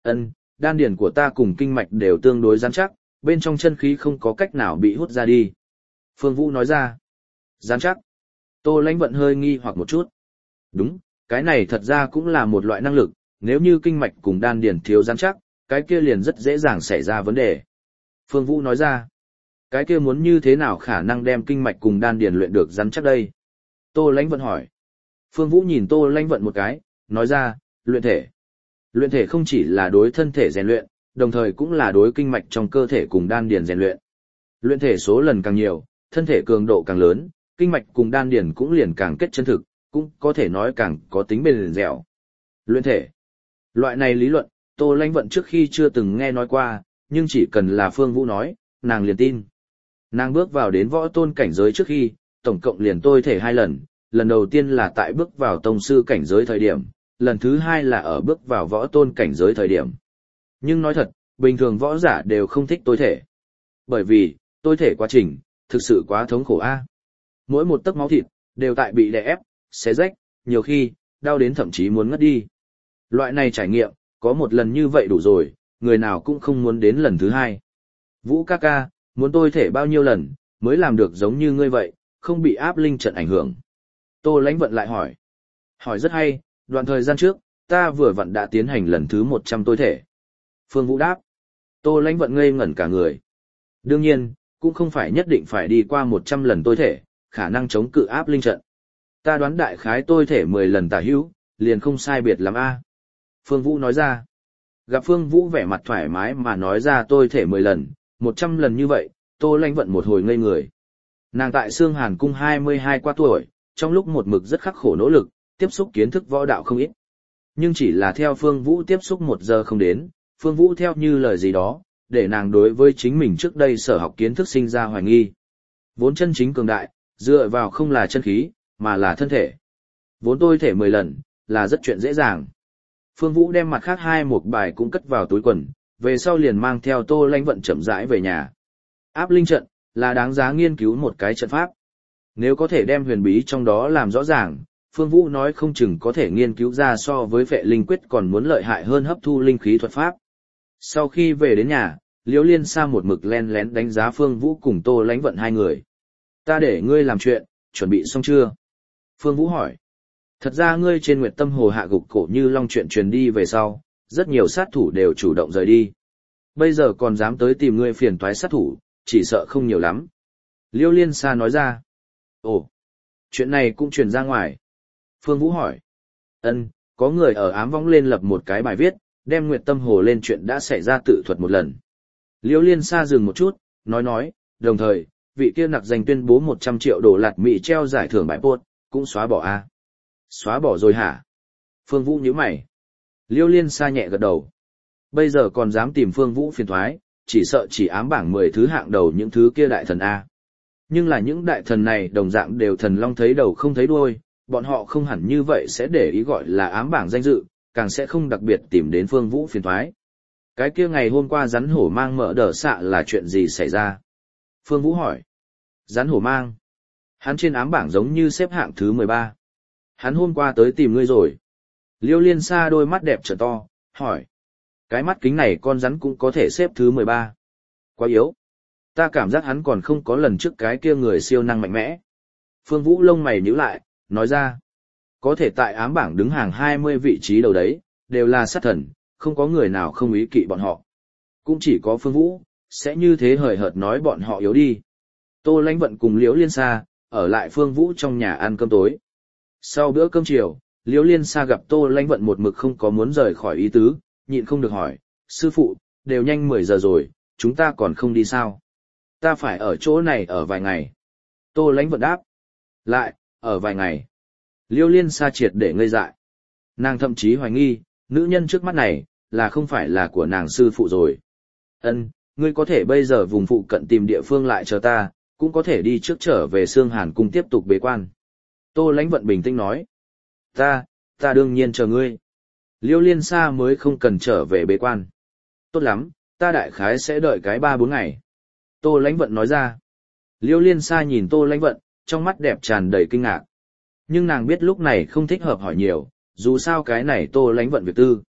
đan điền của ta cùng kinh mạch đều tương đối rắn chắc, bên trong chân khí không có cách nào bị hút ra đi. Phương Vũ nói ra. Rắn chắc. Tô Lãnh Vận hơi nghi hoặc một chút. Đúng, cái này thật ra cũng là một loại năng lực, nếu như kinh mạch cùng đan điền thiếu rắn chắc, cái kia liền rất dễ dàng xảy ra vấn đề. Phương Vũ nói ra. Cái kia muốn như thế nào khả năng đem kinh mạch cùng đan điền luyện được rắn chắc đây? Tô Lãnh Vận hỏi. Phương Vũ nhìn Tô Lãnh Vận một cái, nói ra, luyện thể. Luyện thể không chỉ là đối thân thể rèn luyện, đồng thời cũng là đối kinh mạch trong cơ thể cùng đan điền rèn luyện. Luyện thể số lần càng nhiều, thân thể cường độ càng lớn, kinh mạch cùng đan điền cũng liền càng kết chân thực, cũng có thể nói càng có tính bền dẻo. Luyện thể. Loại này lý luận, Tô Lãnh Vận trước khi chưa từng nghe nói qua, nhưng chỉ cần là Phương Vũ nói, nàng liền tin. Nàng bước vào đến võ tôn cảnh giới trước khi, tổng cộng liền tôi thể hai lần, lần đầu tiên là tại bước vào tông sư cảnh giới thời điểm, lần thứ hai là ở bước vào võ tôn cảnh giới thời điểm. Nhưng nói thật, bình thường võ giả đều không thích tôi thể. Bởi vì, tôi thể quá trình, thực sự quá thống khổ a. Mỗi một tấc máu thịt, đều tại bị đè ép, xé rách, nhiều khi, đau đến thậm chí muốn ngất đi. Loại này trải nghiệm, có một lần như vậy đủ rồi, người nào cũng không muốn đến lần thứ hai. Vũ ca ca, muốn tôi thể bao nhiêu lần, mới làm được giống như ngươi vậy, không bị áp linh trận ảnh hưởng. Tô Lãnh Vận lại hỏi. Hỏi rất hay, đoạn thời gian trước, ta vừa vặn đã tiến hành lần thứ một trăm tôi thể. Phương Vũ đáp. Tô Lãnh Vận ngây ngẩn cả người. Đương nhiên, cũng không phải nhất định phải đi qua một trăm lần tôi thể, khả năng chống cự áp linh trận. Ta đoán đại khái tôi thể mười lần tả hữu, liền không sai biệt lắm a. Phương Vũ nói ra. Gặp Phương Vũ vẻ mặt thoải mái mà nói ra tôi thể mười lần, một trăm lần như vậy, Tô Lãnh Vận một hồi ngây người. Nàng tại Xương Hàn Cung hai mươi hai qua tuổi, trong lúc một mực rất khắc khổ nỗ lực, tiếp xúc kiến thức võ đạo không ít. Nhưng chỉ là theo Phương Vũ tiếp xúc một giờ không đến, Phương Vũ theo như lời gì đó, để nàng đối với chính mình trước đây sở học kiến thức sinh ra hoài nghi. Vốn chân chính cường đại, dựa vào không là chân khí, mà là thân thể. Vốn tôi thể mười lần, là rất chuyện dễ dàng. Phương Vũ đem mặt khác hai một bài cũng cất vào túi quần, về sau liền mang theo Tô Lãnh Vận chậm rãi về nhà. Áp linh trận, là đáng giá nghiên cứu một cái trận pháp. Nếu có thể đem huyền bí trong đó làm rõ ràng, Phương Vũ nói không chừng có thể nghiên cứu ra so với Phệ Linh Quyết còn muốn lợi hại hơn hấp thu linh khí thuật pháp. Sau khi về đến nhà, Liễu Liên Sa một mực len lén đánh giá Phương Vũ cùng Tô Lãnh Vận hai người. Ta để ngươi làm chuyện, chuẩn bị xong chưa? Phương Vũ hỏi. Thật ra ngươi trên Nguyệt Tâm Hồ hạ gục cổ như long chuyện truyền đi về sau, rất nhiều sát thủ đều chủ động rời đi. Bây giờ còn dám tới tìm ngươi phiền toái sát thủ, chỉ sợ không nhiều lắm. Liễu Liên Sa nói ra. Ồ, chuyện này cũng truyền ra ngoài. Phương Vũ hỏi. Ân, có người ở ám võng lên lập một cái bài viết, đem Nguyệt Tâm Hồ lên chuyện đã xảy ra tự thuật một lần. Liễu Liên Sa dừng một chút, nói nói, đồng thời, vị kia nặc danh tuyên bố một trăm triệu đô lạt Mỹ treo giải thưởng bài post, cũng xóa bỏ a. Xóa bỏ rồi hả? Phương Vũ nhíu mày. Liễu Liên Sa nhẹ gật đầu. Bây giờ còn dám tìm Phương Vũ phiền toái, chỉ sợ chỉ ám bảng mười thứ hạng đầu những thứ kia đại thần A. Nhưng là những đại thần này đồng dạng đều thần long thấy đầu không thấy đuôi, bọn họ không hẳn như vậy sẽ để ý gọi là ám bảng danh dự, càng sẽ không đặc biệt tìm đến Phương Vũ phiền toái. Cái kia ngày hôm qua rắn hổ mang mở đờ xạ là chuyện gì xảy ra? Phương Vũ hỏi. Rắn hổ mang? Hắn trên ám bảng giống như xếp hạng thứ mười ba. Hắn hôm qua tới tìm ngươi rồi. Liễu Liên Sa đôi mắt đẹp trợn to, hỏi. Cái mắt kính này con rắn cũng có thể xếp thứ mười ba. Quá yếu. Ta cảm giác hắn còn không có lần trước cái kia người siêu năng mạnh mẽ. Phương Vũ lông mày nhíu lại, nói ra. Có thể tại ám bảng đứng hàng hai mươi vị trí đầu đấy, đều là sát thần, không có người nào không ý kỵ bọn họ. Cũng chỉ có Phương Vũ, sẽ như thế hời hợt nói bọn họ yếu đi. Tô Lãnh Vận cùng Liễu Liên Sa, ở lại Phương Vũ trong nhà ăn cơm tối. Sau bữa cơm chiều, Liễu Liên Sa gặp Tô Lãnh Vận một mực không có muốn rời khỏi ý tứ, nhịn không được hỏi, sư phụ, đều nhanh mười giờ rồi, chúng ta còn không đi sao? Ta phải ở chỗ này ở vài ngày. Tô Lãnh Vận đáp. Lại, ở vài ngày. Liễu Liên Sa triệt để ngây dại. Nàng thậm chí hoài nghi, nữ nhân trước mắt này, là không phải là của nàng sư phụ rồi. Ân, ngươi có thể bây giờ vùng phụ cận tìm địa phương lại chờ ta, cũng có thể đi trước trở về Xương Hàn Cung tiếp tục bế quan. Tô Lãnh Vận bình tĩnh nói. Ta, ta đương nhiên chờ ngươi. Liễu Liên Sa mới không cần trở về bế quan. Tốt lắm, ta đại khái sẽ đợi cái ba bốn ngày. Tô Lãnh Vận nói ra. Liễu Liên Sa nhìn Tô Lãnh Vận, trong mắt đẹp tràn đầy kinh ngạc. Nhưng nàng biết lúc này không thích hợp hỏi nhiều, dù sao cái này Tô Lãnh Vận việc tư.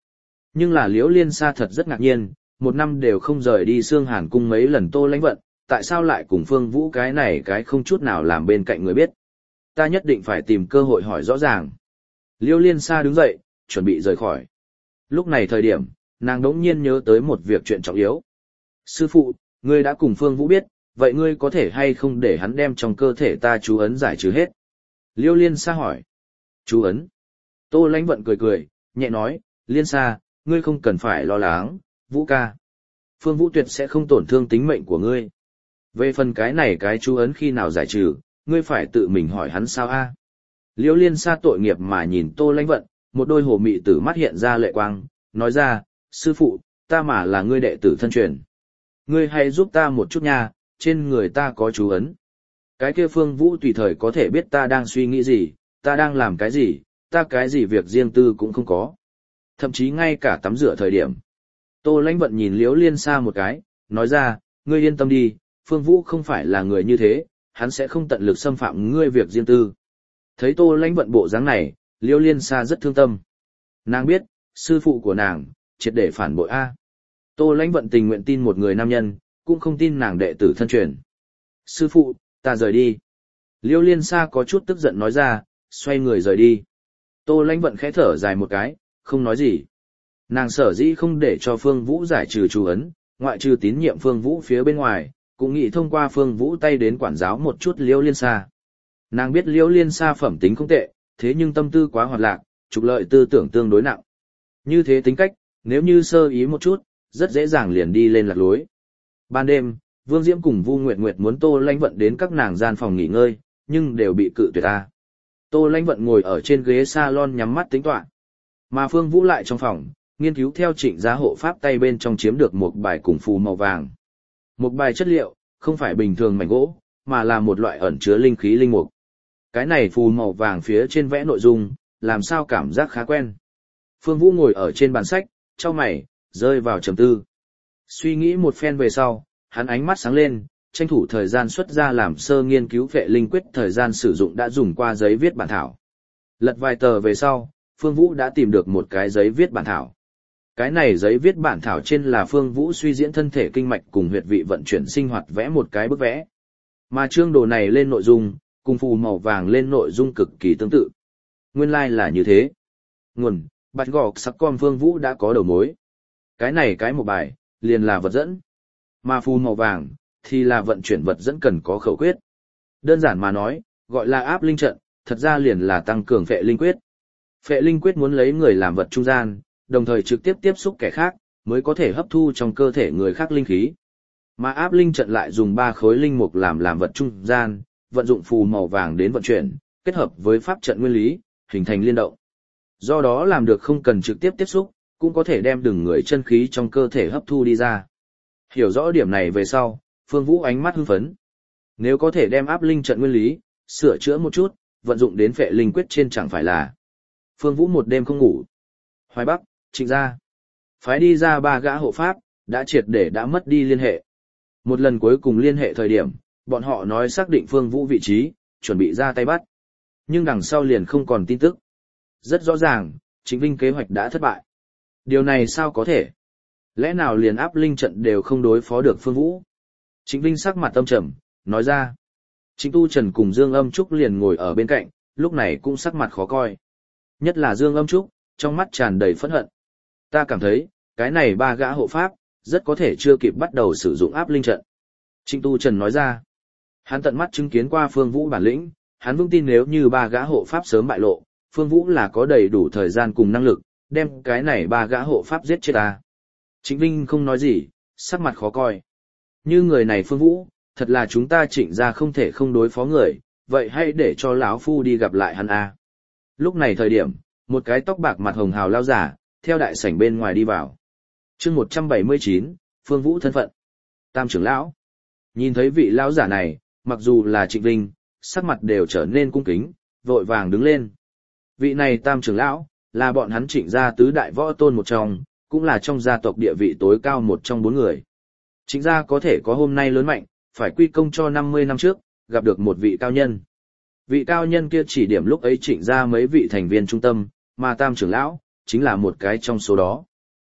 Nhưng là Liễu Liên Sa thật rất ngạc nhiên, một năm đều không rời đi Xương Hàn cung mấy lần Tô Lãnh Vận, tại sao lại cùng Phương Vũ cái này cái không chút nào làm bên cạnh người biết. Ta nhất định phải tìm cơ hội hỏi rõ ràng. Liễu Liên Sa đứng dậy, chuẩn bị rời khỏi. Lúc này thời điểm, nàng đống nhiên nhớ tới một việc chuyện trọng yếu. Sư phụ, ngươi đã cùng Phương Vũ biết, vậy ngươi có thể hay không để hắn đem trong cơ thể ta chú ấn giải trừ hết? Liễu Liên Sa hỏi. Chú ấn? Tô Lãnh Vận cười cười, nhẹ nói, Liên Sa, ngươi không cần phải lo lắng, Vũ ca. Phương Vũ tuyệt sẽ không tổn thương tính mệnh của ngươi. Về phần cái này cái chú ấn khi nào giải trừ, ngươi phải tự mình hỏi hắn sao a? Liễu Liên Sa tội nghiệp mà nhìn Tô Lãnh Vận, một đôi hồ mị tử mắt hiện ra lệ quang, nói ra, sư phụ, ta mà là ngươi đệ tử thân truyền. Ngươi hãy giúp ta một chút nha, trên người ta có chú ấn. Cái kia Phương Vũ tùy thời có thể biết ta đang suy nghĩ gì, ta đang làm cái gì, ta cái gì việc riêng tư cũng không có. Thậm chí ngay cả tắm rửa thời điểm. Tô Lãnh Vận nhìn Liễu Liên Sa một cái, nói ra, ngươi yên tâm đi, Phương Vũ không phải là người như thế, hắn sẽ không tận lực xâm phạm ngươi việc riêng tư. Thấy Tô Lãnh Vận bộ dáng này, Liễu Liên Sa rất thương tâm. Nàng biết, sư phụ của nàng, triệt để phản bội A. Tô Lãnh Vận tình nguyện tin một người nam nhân, cũng không tin nàng đệ tử thân truyền. Sư phụ, ta rời đi. Liễu Liên Sa có chút tức giận nói ra, xoay người rời đi. Tô Lãnh Vận khẽ thở dài một cái, không nói gì. Nàng sở dĩ không để cho Phương Vũ giải trừ chú ấn, ngoại trừ tín nhiệm Phương Vũ phía bên ngoài, cũng nghĩ thông qua Phương Vũ tay đến quản giáo một chút Liễu Liên Sa. Nàng biết Liễu Liên Sa phẩm tính không tệ, thế nhưng tâm tư quá hoạt lạc, trục lợi tư tưởng tương đối nặng. Như thế tính cách, nếu như sơ ý một chút, rất dễ dàng liền đi lên lạc lối. Ban đêm, Vương Diễm cùng Vu Nguyệt Nguyệt muốn Tô Lãnh Vận đến các nàng gian phòng nghỉ ngơi, nhưng đều bị cự tuyệt ta. Tô Lãnh Vận ngồi ở trên ghế salon nhắm mắt tính toán. Mà Phương Vũ lại trong phòng, nghiên cứu theo Trịnh Gia hộ pháp tay bên trong chiếm được một bài cùng phù màu vàng. Một bài chất liệu, không phải bình thường mảnh gỗ, mà là một loại ẩn chứa linh khí linh mục. Cái này phù màu vàng phía trên vẽ nội dung, làm sao cảm giác khá quen. Phương Vũ ngồi ở trên bàn sách, chau mày, rơi vào trầm tư. Suy nghĩ một phen về sau, hắn ánh mắt sáng lên, tranh thủ thời gian xuất ra làm sơ nghiên cứu vệ linh quyết thời gian sử dụng đã dùng qua giấy viết bản thảo. Lật vài tờ về sau, Phương Vũ đã tìm được một cái giấy viết bản thảo. Cái này giấy viết bản thảo trên là Phương Vũ suy diễn thân thể kinh mạch cùng huyệt vị vận chuyển sinh hoạt vẽ một cái bức vẽ. Mà chương đồ này lên nội dung, cùng phù màu vàng lên nội dung cực kỳ tương tự. Nguyên lai like là như thế. Nguồn, bạch gọc sắc con Phương Vũ đã có đầu mối. Cái này cái một bài, liền là vật dẫn. Mà phù màu vàng, thì là vận chuyển vật dẫn cần có khẩu quyết. Đơn giản mà nói, gọi là áp linh trận, thật ra liền là tăng cường phệ linh quyết. Phệ linh quyết muốn lấy người làm vật trung gian, đồng thời trực tiếp tiếp xúc kẻ khác, mới có thể hấp thu trong cơ thể người khác linh khí. Mà áp linh trận lại dùng ba khối linh mục làm làm vật trung gian, vận dụng phù màu vàng đến vận chuyển, kết hợp với pháp trận nguyên lý, hình thành liên động. Do đó làm được không cần trực tiếp tiếp xúc, cũng có thể đem từng người chân khí trong cơ thể hấp thu đi ra. Hiểu rõ điểm này về sau, Phương Vũ ánh mắt hưng phấn. Nếu có thể đem áp linh trận nguyên lý, sửa chữa một chút, vận dụng đến phệ linh quyết trên chẳng phải là. Phương Vũ một đêm không ngủ. Hoài Bắc, Trịnh Gia. Phái đi ra ba gã hộ pháp, đã triệt để đã mất đi liên hệ. Một lần cuối cùng liên hệ thời điểm, bọn họ nói xác định Phương Vũ vị trí, chuẩn bị ra tay bắt. Nhưng đằng sau liền không còn tin tức. Rất rõ ràng, Trịnh Vinh kế hoạch đã thất bại. Điều này sao có thể? Lẽ nào liền áp linh trận đều không đối phó được Phương Vũ? Trịnh Vinh sắc mặt âm trầm, nói ra. Trịnh Tu Trần cùng Dương Âm Trúc liền ngồi ở bên cạnh, lúc này cũng sắc mặt khó coi. Nhất là Dương Âm Trúc, trong mắt tràn đầy phẫn hận. Ta cảm thấy, cái này ba gã hộ pháp, rất có thể chưa kịp bắt đầu sử dụng áp linh trận. Trịnh Tu Trần nói ra. Hắn tận mắt chứng kiến qua Phương Vũ bản lĩnh, hắn vững tin nếu như ba gã hộ pháp sớm bại lộ, Phương Vũ là có đầy đủ thời gian cùng năng lực, đem cái này ba gã hộ pháp giết chết ta. Trịnh Vinh không nói gì, sắc mặt khó coi. Như người này Phương Vũ, thật là chúng ta Trịnh Gia không thể không đối phó người, vậy hãy để cho lão phu đi gặp lại hắn a. Lúc này thời điểm, một cái tóc bạc mặt hồng hào lao giả, theo đại sảnh bên ngoài đi vào. Chương một trăm bảy mươi chín, Phương Vũ thân phận. Tam trưởng lão. Nhìn thấy vị lão giả này, mặc dù là Trịnh Vinh, sắc mặt đều trở nên cung kính, vội vàng đứng lên. Vị này Tam trưởng lão, là bọn hắn Trịnh Gia tứ đại võ tôn một trong, cũng là trong gia tộc địa vị tối cao một trong bốn người. Trịnh Gia có thể có hôm nay lớn mạnh, phải quy công cho năm mươi năm trước, gặp được một vị cao nhân. Vị cao nhân kia chỉ điểm lúc ấy Trịnh Gia mấy vị thành viên trung tâm, mà Tam trưởng lão, chính là một cái trong số đó.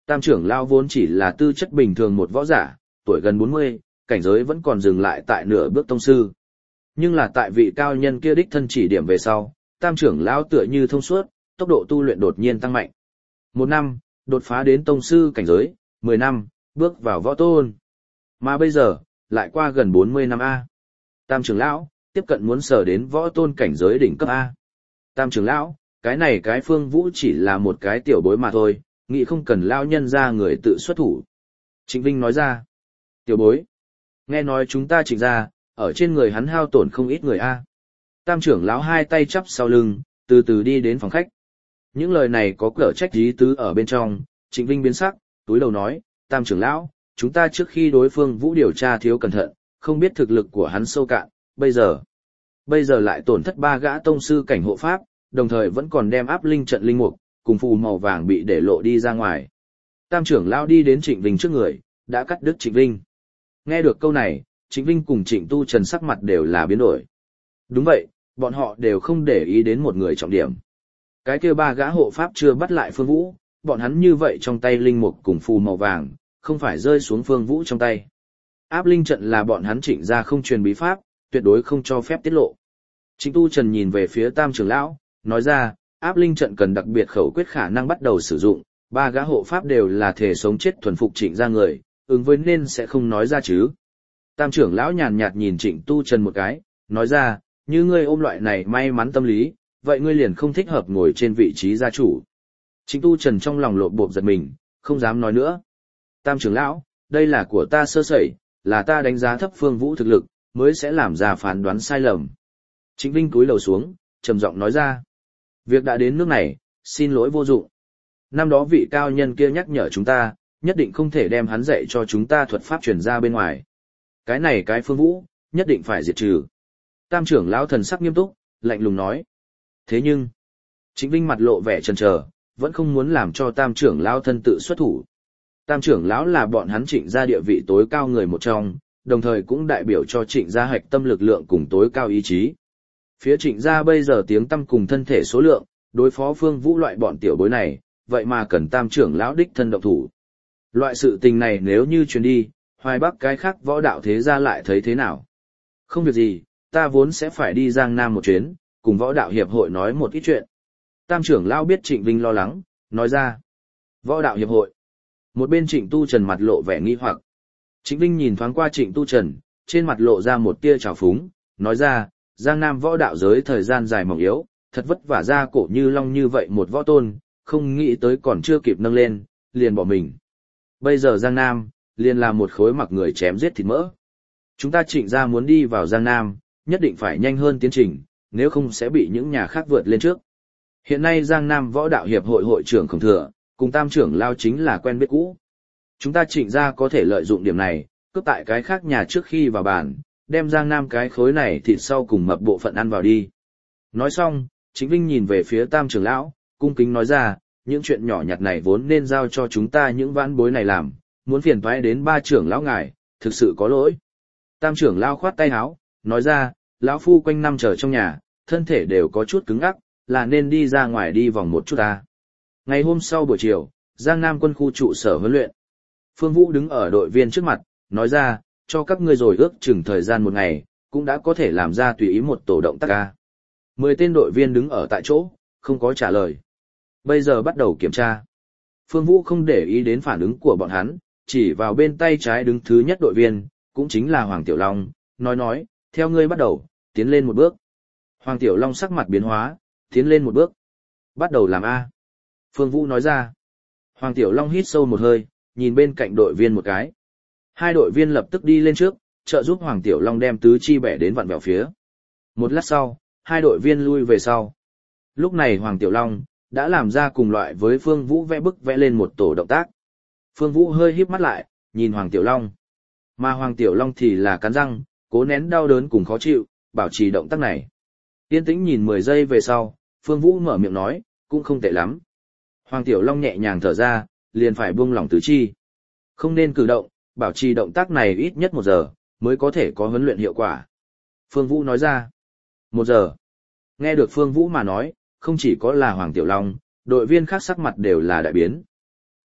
Tam trưởng lão vốn chỉ là tư chất bình thường một võ giả, tuổi gần bốn mươi, cảnh giới vẫn còn dừng lại tại nửa bước tông sư. Nhưng là tại vị cao nhân kia đích thân chỉ điểm về sau, tam trưởng lão tựa như thông suốt, tốc độ tu luyện đột nhiên tăng mạnh. Một năm, đột phá đến tông sư cảnh giới, mười năm, bước vào võ tôn. Mà bây giờ, lại qua gần bốn mươi năm A. Tam trưởng lão, tiếp cận muốn sở đến võ tôn cảnh giới đỉnh cấp A. Tam trưởng lão, cái này cái Phương Vũ chỉ là một cái tiểu bối mà thôi, nghĩ không cần lão nhân ra người tự xuất thủ. Trịnh Vinh nói ra, tiểu bối, nghe nói chúng ta Trịnh ra, ở trên người hắn hao tổn không ít người A. Tam trưởng lão hai tay chắp sau lưng, từ từ đi đến phòng khách. Những lời này có cỡ trách ý tứ ở bên trong, Trịnh Vinh biến sắc, túi đầu nói, Tam trưởng lão, chúng ta trước khi đối phương Vũ điều tra thiếu cẩn thận, không biết thực lực của hắn sâu cạn, bây giờ. Bây giờ lại tổn thất ba gã tông sư cảnh hộ pháp, đồng thời vẫn còn đem áp linh trận linh mục, cùng phù màu vàng bị để lộ đi ra ngoài. Tam trưởng lão đi đến Trịnh Vinh trước người, đã cắt đứt Trịnh Vinh. Nghe được câu này, Trịnh Vinh cùng Trịnh Tu Trần sắc mặt đều là biến đổi. Đúng vậy, bọn họ đều không để ý đến một người trọng điểm. Cái kia ba gã hộ pháp chưa bắt lại Phương Vũ, bọn hắn như vậy trong tay linh mục cùng phù màu vàng, không phải rơi xuống Phương Vũ trong tay. Áp linh trận là bọn hắn Trịnh ra không truyền bí pháp, tuyệt đối không cho phép tiết lộ. Trịnh Tu Trần nhìn về phía Tam trưởng lão, nói ra, áp linh trận cần đặc biệt khẩu quyết khả năng bắt đầu sử dụng, ba gã hộ pháp đều là thể sống chết thuần phục Trịnh ra người, ứng với nên sẽ không nói ra chứ. Tam trưởng lão nhàn nhạt nhìn Trịnh Tu Trần một cái, nói ra, như ngươi ôm loại này may mắn tâm lý, vậy ngươi liền không thích hợp ngồi trên vị trí gia chủ. Trịnh Tu Trần trong lòng lộp bộp giật mình, không dám nói nữa. Tam trưởng lão, đây là của ta sơ sẩy, là ta đánh giá thấp Phương Vũ thực lực, mới sẽ làm ra phán đoán sai lầm. Trịnh Vinh cúi đầu xuống, trầm giọng nói ra. Việc đã đến nước này, xin lỗi vô dụng. Năm đó vị cao nhân kia nhắc nhở chúng ta, nhất định không thể đem hắn dạy cho chúng ta thuật pháp truyền ra bên ngoài. Cái này cái Phương Vũ, nhất định phải diệt trừ. Tam trưởng lão thần sắc nghiêm túc, lạnh lùng nói. Thế nhưng, Trịnh Vinh mặt lộ vẻ chần chờ, vẫn không muốn làm cho tam trưởng lão thân tự xuất thủ. Tam trưởng lão là bọn hắn Trịnh gia địa vị tối cao người một trong, đồng thời cũng đại biểu cho Trịnh gia hạch tâm lực lượng cùng tối cao ý chí. Phía Trịnh gia bây giờ tiếng tăm cùng thân thể số lượng, đối phó Phương Vũ loại bọn tiểu bối này, vậy mà cần tam trưởng lão đích thân động thủ. Loại sự tình này nếu như truyền đi, Hoài Bắc cái khác võ đạo thế gia lại thấy thế nào? Không việc gì, ta vốn sẽ phải đi Giang Nam một chuyến, cùng võ đạo hiệp hội nói một ít chuyện. Tam trưởng lão biết Trịnh Vinh lo lắng, nói ra. Võ đạo hiệp hội. Một bên Trịnh Tu Trần mặt lộ vẻ nghi hoặc. Trịnh Vinh nhìn thoáng qua Trịnh Tu Trần, trên mặt lộ ra một tia trào phúng, nói ra, Giang Nam võ đạo giới thời gian dài mỏng yếu, thật vất vả ra cổ như long như vậy một võ tôn, không nghĩ tới còn chưa kịp nâng lên, liền bỏ mình. Bây giờ Giang Nam, liền là một khối mặc người chém giết thịt mỡ. Chúng ta Trịnh gia muốn đi vào Giang Nam, nhất định phải nhanh hơn tiến trình, nếu không sẽ bị những nhà khác vượt lên trước. Hiện nay Giang Nam Võ Đạo Hiệp hội hội trưởng Khổng Thừa, cùng tam trưởng lao chính là quen biết cũ. Chúng ta Trịnh gia có thể lợi dụng điểm này, cướp tại cái khác nhà trước khi vào bàn, đem Giang Nam cái khối này thịt sau cùng mập bộ phận ăn vào đi. Nói xong, Trịnh Vinh nhìn về phía tam trưởng lão, cung kính nói ra, những chuyện nhỏ nhặt này vốn nên giao cho chúng ta những vãn bối này làm, muốn phiền toái đến ba trưởng lão ngài, thực sự có lỗi. Tam trưởng lão khoát tay áo, nói ra, lão phu quanh năm chờ trong nhà, thân thể đều có chút cứng ngắc, là nên đi ra ngoài đi vòng một chút ta. Ngày hôm sau buổi chiều, Giang Nam quân khu trụ sở huấn luyện. Phương Vũ đứng ở đội viên trước mặt, nói ra, cho các ngươi rồi ước chừng thời gian một ngày, cũng đã có thể làm ra tùy ý một tổ động tác ca. Mười tên đội viên đứng ở tại chỗ, không có trả lời. Bây giờ bắt đầu kiểm tra. Phương Vũ không để ý đến phản ứng của bọn hắn, chỉ vào bên tay trái đứng thứ nhất đội viên, cũng chính là Hoàng Tiểu Long, nói nói, theo ngươi bắt đầu, tiến lên một bước. Hoàng Tiểu Long sắc mặt biến hóa, tiến lên một bước. Bắt đầu làm A. Phương Vũ nói ra. Hoàng Tiểu Long hít sâu một hơi, nhìn bên cạnh đội viên một cái. Hai đội viên lập tức đi lên trước, trợ giúp Hoàng Tiểu Long đem tứ chi bẻ đến vặn vẹo phía. Một lát sau, hai đội viên lui về sau. Lúc này Hoàng Tiểu Long đã làm ra cùng loại với Phương Vũ vẽ bức vẽ lên một tổ động tác. Phương Vũ hơi híp mắt lại, nhìn Hoàng Tiểu Long. Mà Hoàng Tiểu Long thì là cắn răng, cố nén đau đớn cùng khó chịu, bảo trì động tác này. Yên tĩnh nhìn mười giây về sau, Phương Vũ mở miệng nói, cũng không tệ lắm. Hoàng Tiểu Long nhẹ nhàng thở ra, liền phải buông lỏng tứ chi. Không nên cử động, bảo trì động tác này ít nhất một giờ, mới có thể có huấn luyện hiệu quả. Phương Vũ nói ra. Một giờ. Nghe được Phương Vũ mà nói, không chỉ có là Hoàng Tiểu Long, đội viên khác sắc mặt đều là đại biến.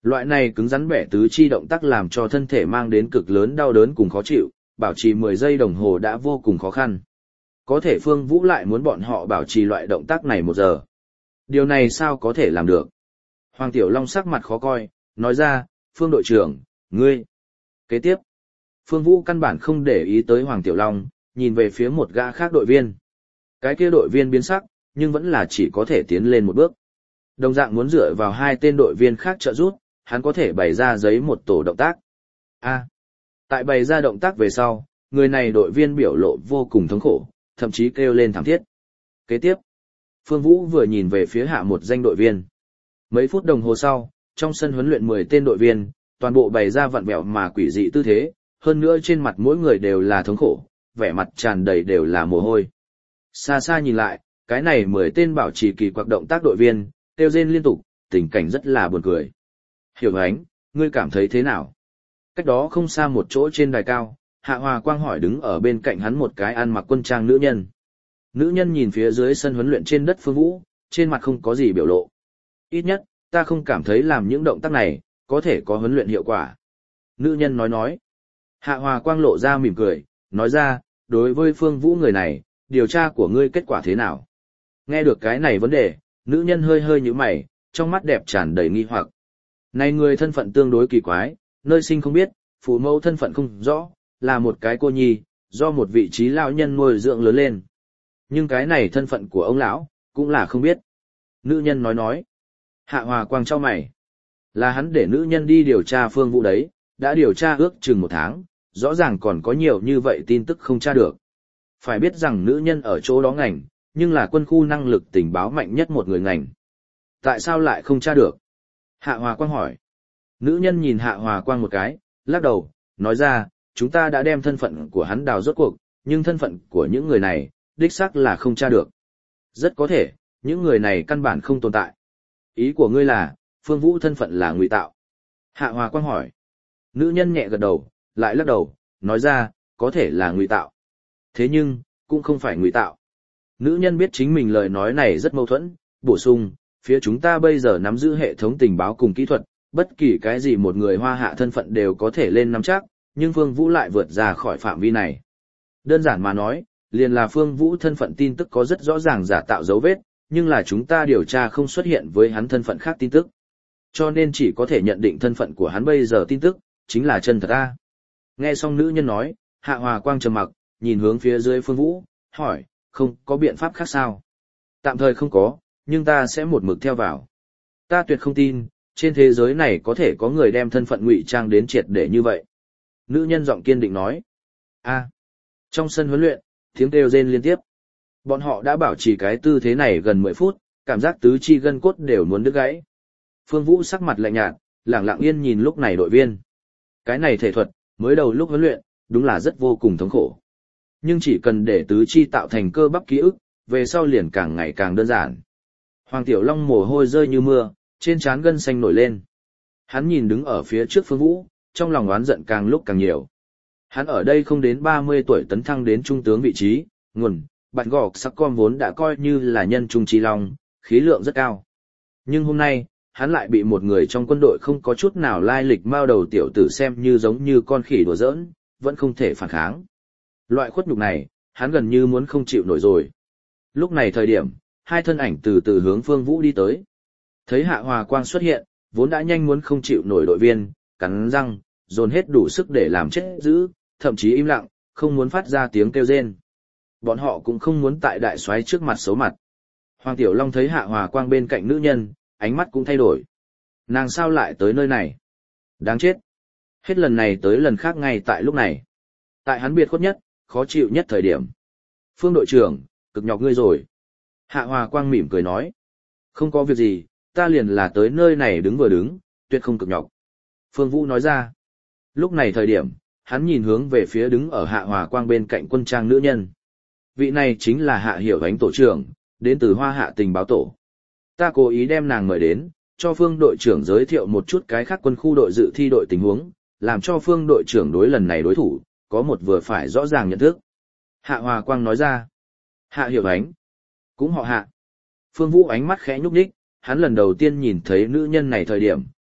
Loại này cứng rắn bẻ tứ chi động tác làm cho thân thể mang đến cực lớn đau đớn cùng khó chịu, bảo trì mười giây đồng hồ đã vô cùng khó khăn. Có thể Phương Vũ lại muốn bọn họ bảo trì loại động tác này một giờ. Điều này sao có thể làm được? Hoàng Tiểu Long sắc mặt khó coi, nói ra, Phương đội trưởng, ngươi. Kế tiếp, Phương Vũ căn bản không để ý tới Hoàng Tiểu Long, nhìn về phía một gã khác đội viên. Cái kia đội viên biến sắc, nhưng vẫn là chỉ có thể tiến lên một bước. Đồng dạng muốn dựa vào hai tên đội viên khác trợ giúp, hắn có thể bày ra giấy một tổ động tác. A. Tại bày ra động tác về sau, người này đội viên biểu lộ vô cùng thống khổ, thậm chí kêu lên thảm thiết. Kế tiếp, Phương Vũ vừa nhìn về phía hạ một danh đội viên. Mấy phút đồng hồ sau, trong sân huấn luyện mười tên đội viên, toàn bộ bày ra vặn vẹo mà quỷ dị tư thế, hơn nữa trên mặt mỗi người đều là thống khổ, vẻ mặt tràn đầy đều là mồ hôi. Xa xa nhìn lại, cái này mười tên bảo trì kỳ quặc động tác đội viên, kêu rên liên tục, tình cảnh rất là buồn cười. Hiểu Ánh, ngươi cảm thấy thế nào? Cách đó không xa một chỗ trên đài cao, Hạ Hòa Quang hỏi đứng ở bên cạnh hắn một cái ăn mặc quân trang nữ nhân. Nữ nhân nhìn phía dưới sân huấn luyện trên đất Phương Vũ, trên mặt không có gì biểu lộ. Ít nhất, ta không cảm thấy làm những động tác này, có thể có huấn luyện hiệu quả. Nữ nhân nói nói. Hạ Hòa Quang lộ ra mỉm cười, nói ra, đối với Phương Vũ người này, điều tra của ngươi kết quả thế nào? Nghe được cái này vấn đề, nữ nhân hơi hơi nhíu mày, trong mắt đẹp tràn đầy nghi hoặc. Này người thân phận tương đối kỳ quái, nơi sinh không biết, phụ mẫu thân phận không rõ, là một cái cô nhi, do một vị trí lão nhân nuôi dưỡng lớn lên. Nhưng cái này thân phận của ông lão, cũng là không biết. Nữ nhân nói nói. Hạ Hòa Quang trao mày. Là hắn để nữ nhân đi điều tra Phương Vũ đấy, đã điều tra ước chừng một tháng, rõ ràng còn có nhiều như vậy tin tức không tra được. Phải biết rằng nữ nhân ở chỗ đó ngành, nhưng là quân khu năng lực tình báo mạnh nhất một người ngành. Tại sao lại không tra được? Hạ Hòa Quang hỏi. Nữ nhân nhìn Hạ Hòa Quang một cái, lắc đầu, nói ra, chúng ta đã đem thân phận của hắn đào rốt cuộc, nhưng thân phận của những người này, đích xác là không tra được. Rất có thể, những người này căn bản không tồn tại. Ý của ngươi là, Phương Vũ thân phận là ngụy tạo. Hạ Hòa Quang hỏi. Nữ nhân nhẹ gật đầu, lại lắc đầu, nói ra, có thể là ngụy tạo. Thế nhưng, cũng không phải ngụy tạo. Nữ nhân biết chính mình lời nói này rất mâu thuẫn, bổ sung, phía chúng ta bây giờ nắm giữ hệ thống tình báo cùng kỹ thuật, bất kỳ cái gì một người hoa hạ thân phận đều có thể lên nắm chắc, nhưng Phương Vũ lại vượt ra khỏi phạm vi này. Đơn giản mà nói, liền là Phương Vũ thân phận tin tức có rất rõ ràng giả tạo dấu vết, nhưng là chúng ta điều tra không xuất hiện với hắn thân phận khác tin tức. Cho nên chỉ có thể nhận định thân phận của hắn bây giờ tin tức, chính là chân thật a. Nghe xong nữ nhân nói, Hạ Hòa Quang trầm mặc, nhìn hướng phía dưới Phương Vũ, hỏi, không có biện pháp khác sao? Tạm thời không có, nhưng ta sẽ một mực theo vào. Ta tuyệt không tin, trên thế giới này có thể có người đem thân phận ngụy trang đến triệt để như vậy. Nữ nhân giọng kiên định nói. A. Trong sân huấn luyện, tiếng kêu rên liên tiếp. Bọn họ đã bảo trì cái tư thế này gần mười phút, cảm giác tứ chi gân cốt đều muốn đứt gãy. Phương Vũ sắc mặt lạnh nhạt, lẳng lặng yên nhìn lúc này đội viên. Cái này thể thuật, mới đầu lúc huấn luyện, đúng là rất vô cùng thống khổ. Nhưng chỉ cần để tứ chi tạo thành cơ bắp ký ức, về sau liền càng ngày càng đơn giản. Hoàng Tiểu Long mồ hôi rơi như mưa, trên trán gân xanh nổi lên. Hắn nhìn đứng ở phía trước Phương Vũ, trong lòng oán giận càng lúc càng nhiều. Hắn ở đây không đến ba mươi tuổi tấn thăng đến trung tướng vị trí, nguồn, bạch gọc sắc con vốn đã coi như là nhân trung trí long, khí lượng rất cao. Nhưng hôm nay, hắn lại bị một người trong quân đội không có chút nào lai lịch mao đầu tiểu tử xem như giống như con khỉ đùa giỡn, vẫn không thể phản kháng. Loại khuất nhục này, hắn gần như muốn không chịu nổi rồi. Lúc này thời điểm, hai thân ảnh từ từ hướng Phương Vũ đi tới. Thấy Hạ Hòa Quang xuất hiện, vốn đã nhanh muốn không chịu nổi đội viên, cắn răng, dồn hết đủ sức để làm chết giữ, thậm chí im lặng, không muốn phát ra tiếng kêu rên. Bọn họ cũng không muốn tại đại soái trước mặt xấu mặt. Hoàng Tiểu Long thấy Hạ Hòa Quang bên cạnh nữ nhân, ánh mắt cũng thay đổi. Nàng sao lại tới nơi này? Đáng chết. Hết lần này tới lần khác ngay tại lúc này. Tại hắn biệt khuất nhất, khó chịu nhất thời điểm. Phương đội trưởng, cực nhọc ngươi rồi. Hạ Hòa Quang mỉm cười nói. Không có việc gì, ta liền là tới nơi này đứng vừa đứng, tuyệt không cực nhọc. Phương Vũ nói ra. Lúc này thời điểm, hắn nhìn hướng về phía đứng ở Hạ Hòa Quang bên cạnh quân trang nữ nhân. Vị này chính là Hạ Hiểu Ánh tổ trưởng, đến từ Hoa Hạ tình báo tổ. Ta cố ý đem nàng mời đến, cho Phương đội trưởng giới thiệu một chút cái khác quân khu đội dự thi đội tình huống, làm cho Phương đội trưởng đối lần này đối thủ, có một vừa phải rõ ràng nhận thức. Hạ Hòa Quang nói ra. Hạ Hiểu Ánh. Cũng họ Hạ. Phương Vũ ánh mắt khẽ nhúc nhích, hắn lần đầu tiên nhìn thấy nữ nhân này thời điểm,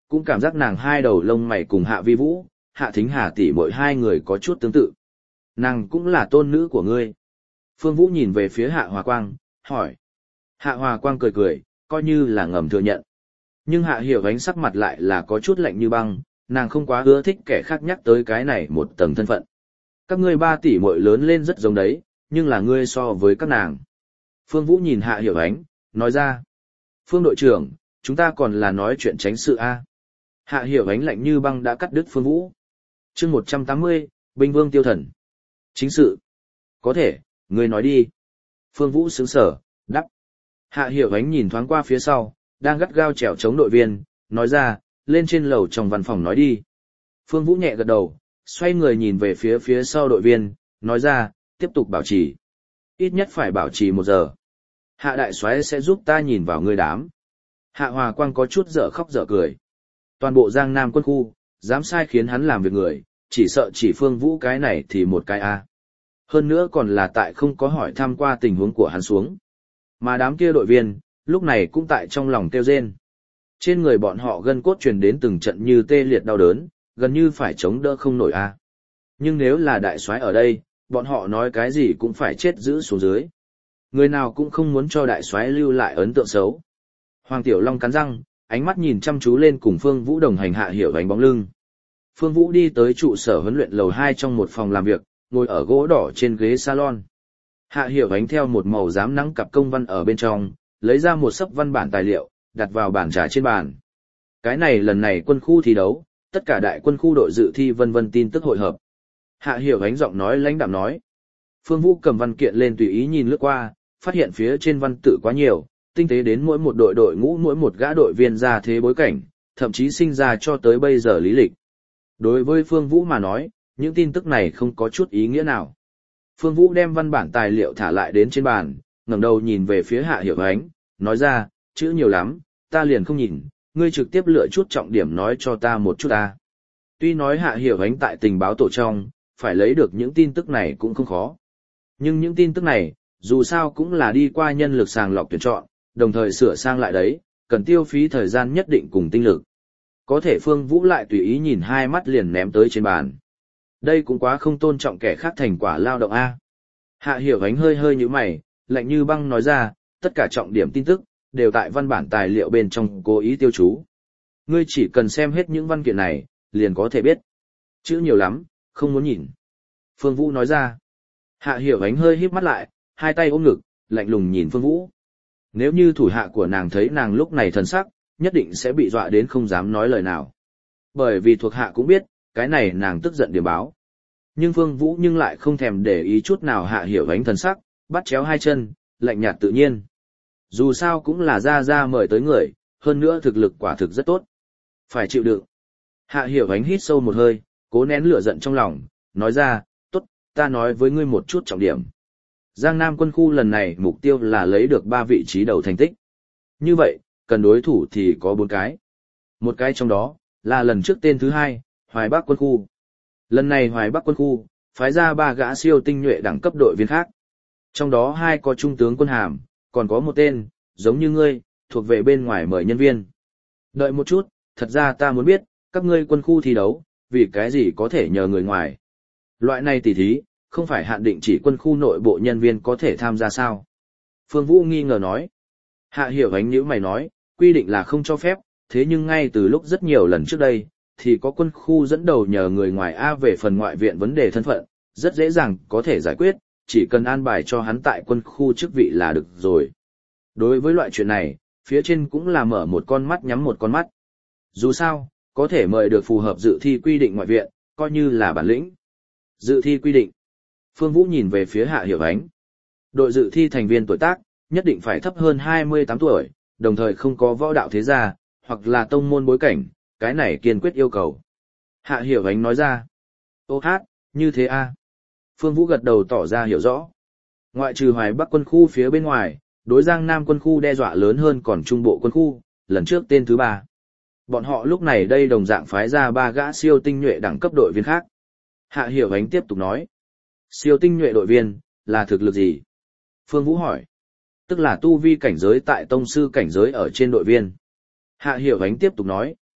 cũng cảm giác nàng hai đầu lông mày cùng Hạ Vi Vũ, Hạ Thính Hà tỷ mỗi hai người có chút tương tự. Nàng cũng là tôn nữ của ngươi. Phương Vũ nhìn về phía Hạ Hòa Quang, hỏi. Hạ Hòa Quang cười cười, coi như là ngầm thừa nhận. Nhưng Hạ Hiểu Ánh sắc mặt lại là có chút lạnh như băng, nàng không quá ưa thích kẻ khác nhắc tới cái này một tầng thân phận. Các ngươi ba tỷ muội lớn lên rất giống đấy, nhưng là ngươi so với các nàng. Phương Vũ nhìn Hạ Hiểu Ánh, nói ra. Phương đội trưởng, chúng ta còn là nói chuyện tránh sự A. Hạ Hiểu Ánh lạnh như băng đã cắt đứt Phương Vũ. chương một trăm tám mươi, Binh Vương Tiêu Thần. Chính sự. Có thể, ngươi nói đi. Phương Vũ sướng sở, đắp. Hạ Hiểu Ánh nhìn thoáng qua phía sau, đang gắt gao trèo chống đội viên, nói ra, lên trên lầu trong văn phòng nói đi. Phương Vũ nhẹ gật đầu, xoay người nhìn về phía phía sau đội viên, nói ra, tiếp tục bảo trì. Ít nhất phải bảo trì một giờ. Hạ đại soái sẽ giúp ta nhìn vào ngươi đám. Hạ Hòa Quang có chút dở khóc dở cười. Toàn bộ Giang Nam quân khu, dám sai khiến hắn làm việc người, chỉ sợ chỉ Phương Vũ cái này thì một cái A. Hơn nữa còn là tại không có hỏi thăm qua tình huống của hắn xuống. Mà đám kia đội viên, lúc này cũng tại trong lòng kêu rên. Trên người bọn họ gân cốt truyền đến từng trận như tê liệt đau đớn, gần như phải chống đỡ không nổi A. Nhưng nếu là đại soái ở đây, bọn họ nói cái gì cũng phải chết giữ xuống dưới. Người nào cũng không muốn cho đại soái lưu lại ấn tượng xấu. Hoàng Tiểu Long cắn răng, ánh mắt nhìn chăm chú lên cùng Phương Vũ đồng hành Hạ Hiểu Ánh bóng lưng. Phương Vũ đi tới trụ sở huấn luyện lầu hai trong một phòng làm việc, ngồi ở gỗ đỏ trên ghế salon. Hạ Hiểu Ánh theo một màu giám nắng cặp công văn ở bên trong, lấy ra một sấp văn bản tài liệu, đặt vào bàn trà trên bàn. Cái này lần này quân khu thi đấu, tất cả đại quân khu đội dự thi vân vân tin tức hội hợp. Hạ Hiểu Ánh giọng nói lãnh đạm nói. Phương Vũ cầm văn kiện lên tùy ý nhìn lướt qua, phát hiện phía trên văn tự quá nhiều, tinh tế đến mỗi một đội đội ngũ mỗi một gã đội viên ra thế bối cảnh, thậm chí sinh ra cho tới bây giờ lý lịch. Đối với Phương Vũ mà nói, những tin tức này không có chút ý nghĩa nào. Phương Vũ đem văn bản tài liệu thả lại đến trên bàn, ngẩng đầu nhìn về phía Hạ Hiểu Ánh, nói ra, chữ nhiều lắm, ta liền không nhìn, ngươi trực tiếp lựa chút trọng điểm nói cho ta một chút ta. Tuy nói Hạ Hiểu Ánh tại tình báo tổ trong, phải lấy được những tin tức này cũng không khó. Nhưng những tin tức này, dù sao cũng là đi qua nhân lực sàng lọc tuyển chọn, đồng thời sửa sang lại đấy, cần tiêu phí thời gian nhất định cùng tinh lực. Có thể Phương Vũ lại tùy ý nhìn hai mắt liền ném tới trên bàn. Đây cũng quá không tôn trọng kẻ khác thành quả lao động A. Hạ Hiểu Ánh hơi hơi như mày, lạnh như băng nói ra, tất cả trọng điểm tin tức, đều tại văn bản tài liệu bên trong cố ý tiêu chú. Ngươi chỉ cần xem hết những văn kiện này, liền có thể biết. Chữ nhiều lắm, không muốn nhìn. Phương Vũ nói ra. Hạ Hiểu Ánh hơi híp mắt lại, hai tay ôm ngực, lạnh lùng nhìn Phương Vũ. Nếu như thủ hạ của nàng thấy nàng lúc này thần sắc, nhất định sẽ bị dọa đến không dám nói lời nào. Bởi vì thuộc hạ cũng biết, cái này nàng tức giận điểm báo. Nhưng Phương Vũ nhưng lại không thèm để ý chút nào Hạ Hiểu Ánh thần sắc, bắt chéo hai chân, lạnh nhạt tự nhiên. Dù sao cũng là ra ra mời tới người, hơn nữa thực lực quả thực rất tốt. Phải chịu đựng. Hạ Hiểu Ánh hít sâu một hơi, cố nén lửa giận trong lòng, nói ra, tốt, ta nói với ngươi một chút trọng điểm. Giang Nam quân khu lần này mục tiêu là lấy được ba vị trí đầu thành tích. Như vậy, cần đối thủ thì có bốn cái. Một cái trong đó, là lần trước tên thứ hai, Hoài Bắc quân khu. Lần này Hoài Bắc quân khu, phái ra ba gã siêu tinh nhuệ đẳng cấp đội viên khác. Trong đó hai có trung tướng quân hàm, còn có một tên, giống như ngươi, thuộc về bên ngoài mời nhân viên. Đợi một chút, thật ra ta muốn biết, các ngươi quân khu thi đấu, vì cái gì có thể nhờ người ngoài. Loại này tỉ thí, không phải hạn định chỉ quân khu nội bộ nhân viên có thể tham gia sao? Phương Vũ nghi ngờ nói. Hạ Hiểu Ánh nhíu mày nói, quy định là không cho phép, thế nhưng ngay từ lúc rất nhiều lần trước đây, thì có quân khu dẫn đầu nhờ người ngoài A về phần ngoại viện vấn đề thân phận, rất dễ dàng có thể giải quyết, chỉ cần an bài cho hắn tại quân khu chức vị là được rồi. Đối với loại chuyện này, phía trên cũng là mở một con mắt nhắm một con mắt. Dù sao, có thể mời được phù hợp dự thi quy định ngoại viện, coi như là bản lĩnh. Dự thi quy định. Phương Vũ nhìn về phía Hạ Hiểu Ánh. Đội dự thi thành viên tuổi tác, nhất định phải thấp hơn hai mươi tám tuổi, đồng thời không có võ đạo thế gia, hoặc là tông môn bối cảnh, cái này kiên quyết yêu cầu. Hạ Hiểu Ánh nói ra. Ô hát, như thế a. Phương Vũ gật đầu tỏ ra hiểu rõ. Ngoại trừ Hoài Bắc quân khu phía bên ngoài, đối Giang Nam quân khu đe dọa lớn hơn còn Trung Bộ quân khu, lần trước tên thứ ba. Bọn họ lúc này đây đồng dạng phái ra ba gã siêu tinh nhuệ đẳng cấp đội viên khác. Hạ Hiểu Ánh tiếp tục nói. Siêu tinh nhuệ đội viên, là thực lực gì? Phương Vũ hỏi. Tức là tu vi cảnh giới tại tông sư cảnh giới ở trên đội viên. Hạ Hiểu Ánh tiếp tục nói,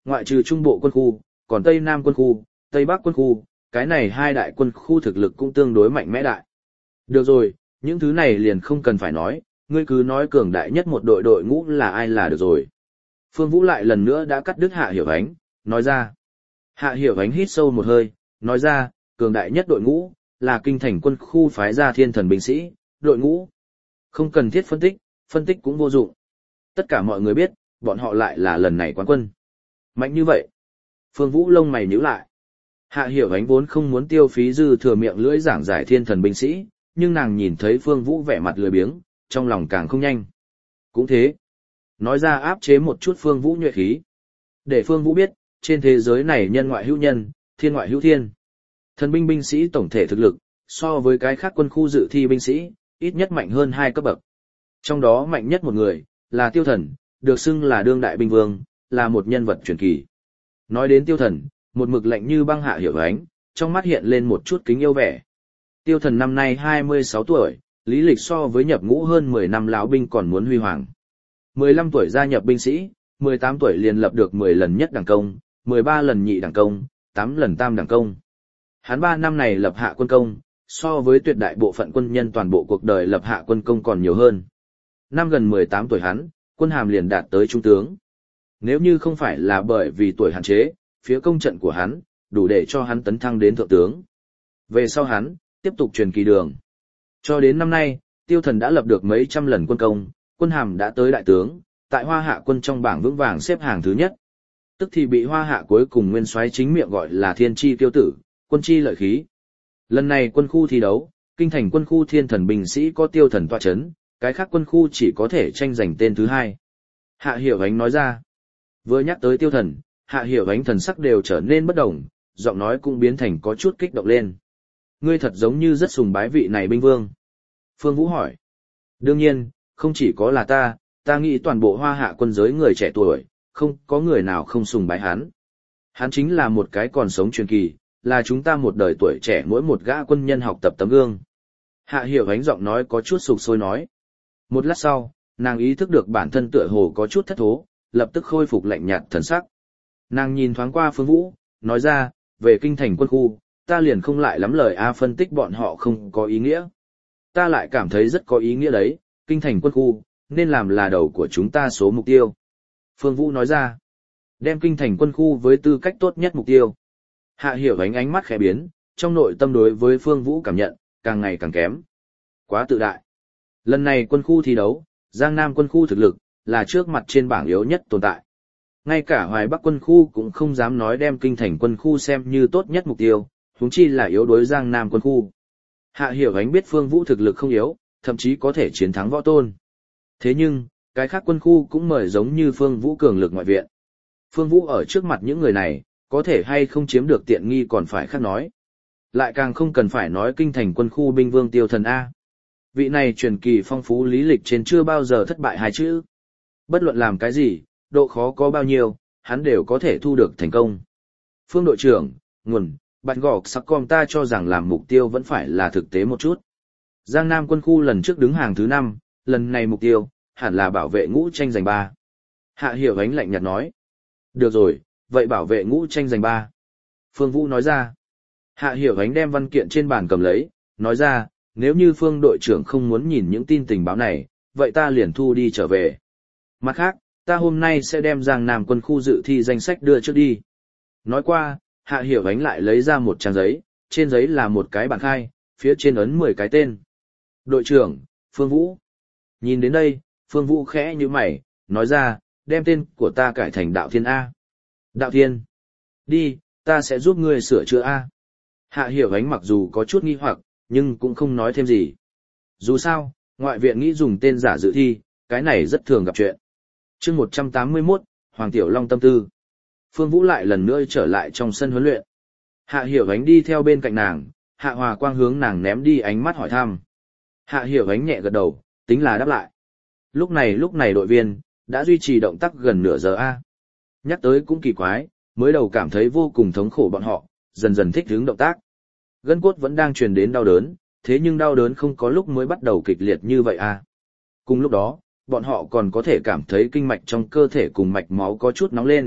Ngoại trừ Trung Bộ quân khu, còn Tây Nam quân khu, Tây Bắc quân khu, cái này hai đại quân khu thực lực cũng tương đối mạnh mẽ đại. Được rồi, những thứ này liền không cần phải nói, ngươi cứ nói cường đại nhất một đội đội ngũ là ai là được rồi. Phương Vũ lại lần nữa đã cắt đứt Hạ Hiểu Ánh, nói ra. Hạ Hiểu Ánh hít sâu một hơi, nói ra, cường đại nhất đội ngũ, là kinh thành quân khu phái ra thiên thần binh sĩ, đội ngũ. Không cần thiết phân tích, phân tích cũng vô dụng. Tất cả mọi người biết, bọn họ lại là lần này quán quân. Mạnh như vậy. Phương Vũ lông mày nhíu lại. Hạ Hiểu Ánh vốn không muốn tiêu phí dư thừa miệng lưỡi giảng giải thiên thần binh sĩ, nhưng nàng nhìn thấy Phương Vũ vẻ mặt lười biếng, trong lòng càng không nhanh. Cũng thế. Nói ra áp chế một chút Phương Vũ nhuệ khí. Để Phương Vũ biết, trên thế giới này nhân ngoại hữu nhân, thiên ngoại hữu thiên. Thần binh binh sĩ tổng thể thực lực, so với cái khác quân khu dự thi binh sĩ, ít nhất mạnh hơn hai cấp bậc. Trong đó mạnh nhất một người, là Tiêu Thần, được xưng là đương đại binh vương, là một nhân vật truyền kỳ. Nói đến Tiêu Thần, một mực lạnh như băng Hạ Hiểu Ánh, trong mắt hiện lên một chút kính yêu vẻ. Tiêu Thần năm nay hai mươi sáu tuổi, lý lịch so với nhập ngũ hơn mười năm lão binh còn muốn huy hoàng. mười lăm tuổi gia nhập binh sĩ, mười tám tuổi liền lập được mười lần nhất đẳng công, mười ba lần nhị đẳng công, tám lần tam đẳng công. Hắn ba năm này lập hạ quân công, so với tuyệt đại bộ phận quân nhân toàn bộ cuộc đời lập hạ quân công còn nhiều hơn. Năm gần mười tám tuổi hắn, quân hàm liền đạt tới trung tướng. Nếu như không phải là bởi vì tuổi hạn chế, phía công trận của hắn, đủ để cho hắn tấn thăng đến thượng tướng. Về sau hắn, tiếp tục truyền kỳ đường. Cho đến năm nay, Tiêu Thần đã lập được mấy trăm lần quân công, quân hàm đã tới đại tướng, tại Hoa Hạ quân trong bảng vững vàng xếp hàng thứ nhất. Tức thì bị Hoa Hạ cuối cùng nguyên soái chính miệng gọi là thiên chi tiêu tử, quân chi lợi khí. Lần này quân khu thi đấu, kinh thành quân khu thiên thần binh sĩ có Tiêu Thần tọa chấn, cái khác quân khu chỉ có thể tranh giành tên thứ hai. Hạ Hiểu Ánh nói ra. Vừa nhắc tới Tiêu Thần, Hạ Hiểu Ánh thần sắc đều trở nên bất động, giọng nói cũng biến thành có chút kích động lên. Ngươi thật giống như rất sùng bái vị này binh vương. Phương Vũ hỏi. Đương nhiên, không chỉ có là ta, ta nghĩ toàn bộ Hoa Hạ quân giới người trẻ tuổi, không có người nào không sùng bái hắn. Hắn chính là một cái còn sống truyền kỳ, là chúng ta một đời tuổi trẻ mỗi một gã quân nhân học tập tấm gương. Hạ Hiểu Ánh giọng nói có chút sục sôi nói. Một lát sau, nàng ý thức được bản thân tựa hồ có chút thất thố, lập tức khôi phục lạnh nhạt thần sắc. Nàng nhìn thoáng qua Phương Vũ, nói ra, về kinh thành quân khu, ta liền không lại lắm lời A phân tích bọn họ không có ý nghĩa. Ta lại cảm thấy rất có ý nghĩa đấy, kinh thành quân khu, nên làm là đầu của chúng ta số mục tiêu. Phương Vũ nói ra, đem kinh thành quân khu với tư cách tốt nhất mục tiêu. Hạ Hiểu Ánh ánh mắt khẽ biến, trong nội tâm đối với Phương Vũ cảm nhận, càng ngày càng kém. Quá tự đại. Lần này quân khu thi đấu, Giang Nam quân khu thực lực, là trước mặt trên bảng yếu nhất tồn tại. Ngay cả Hoài Bắc quân khu cũng không dám nói đem kinh thành quân khu xem như tốt nhất mục tiêu, huống chi là yếu đối Giang Nam quân khu. Hạ Hiểu Ánh biết Phương Vũ thực lực không yếu, thậm chí có thể chiến thắng Võ Tôn. Thế nhưng, cái khác quân khu cũng mời giống như Phương Vũ cường lực ngoại viện. Phương Vũ ở trước mặt những người này, có thể hay không chiếm được tiện nghi còn phải khác nói. Lại càng không cần phải nói kinh thành quân khu binh vương Tiêu Thần A. Vị này truyền kỳ phong phú lý lịch trên chưa bao giờ thất bại hai chữ. Bất luận làm cái gì, độ khó có bao nhiêu, hắn đều có thể thu được thành công. Phương đội trưởng, nguồn, bạn gọc sắc com ta cho rằng làm mục tiêu vẫn phải là thực tế một chút. Giang Nam quân khu lần trước đứng hàng thứ năm, lần này mục tiêu, hẳn là bảo vệ ngũ tranh giành ba. Hạ Hiểu Ánh lạnh nhạt nói. Được rồi, vậy bảo vệ ngũ tranh giành ba. Phương Vũ nói ra. Hạ Hiểu Ánh đem văn kiện trên bàn cầm lấy, nói ra, nếu như Phương đội trưởng không muốn nhìn những tin tình báo này, vậy ta liền thu đi trở về. Mặt khác, ta hôm nay sẽ đem Giang Nam quân khu dự thi danh sách đưa trước đi. Nói qua, Hạ Hiểu Ánh lại lấy ra một trang giấy, trên giấy là một cái bảng khai, phía trên ấn mười cái tên. Đội trưởng, Phương Vũ. Nhìn đến đây, Phương Vũ khẽ như mày, nói ra, đem tên của ta cải thành Đạo Thiên A. Đạo Thiên. Đi, ta sẽ giúp ngươi sửa chữa A. Hạ Hiểu Ánh mặc dù có chút nghi hoặc, nhưng cũng không nói thêm gì. Dù sao, ngoại viện nghĩ dùng tên giả dự thi, cái này rất thường gặp chuyện. Chương một trăm tám mươi mốt, Hoàng Tiểu Long tâm tư. Phương Vũ lại lần nữa trở lại trong sân huấn luyện. Hạ Hiểu Ánh đi theo bên cạnh nàng, Hạ Hòa Quang hướng nàng ném đi ánh mắt hỏi thăm. Hạ Hiểu Ánh nhẹ gật đầu, tính là đáp lại. Lúc này lúc này đội viên, đã duy trì động tác gần nửa giờ A. Nhắc tới cũng kỳ quái, mới đầu cảm thấy vô cùng thống khổ bọn họ, dần dần thích hướng động tác. Gân cốt vẫn đang truyền đến đau đớn, thế nhưng đau đớn không có lúc mới bắt đầu kịch liệt như vậy A. Cùng lúc đó, bọn họ còn có thể cảm thấy kinh mạch trong cơ thể cùng mạch máu có chút nóng lên,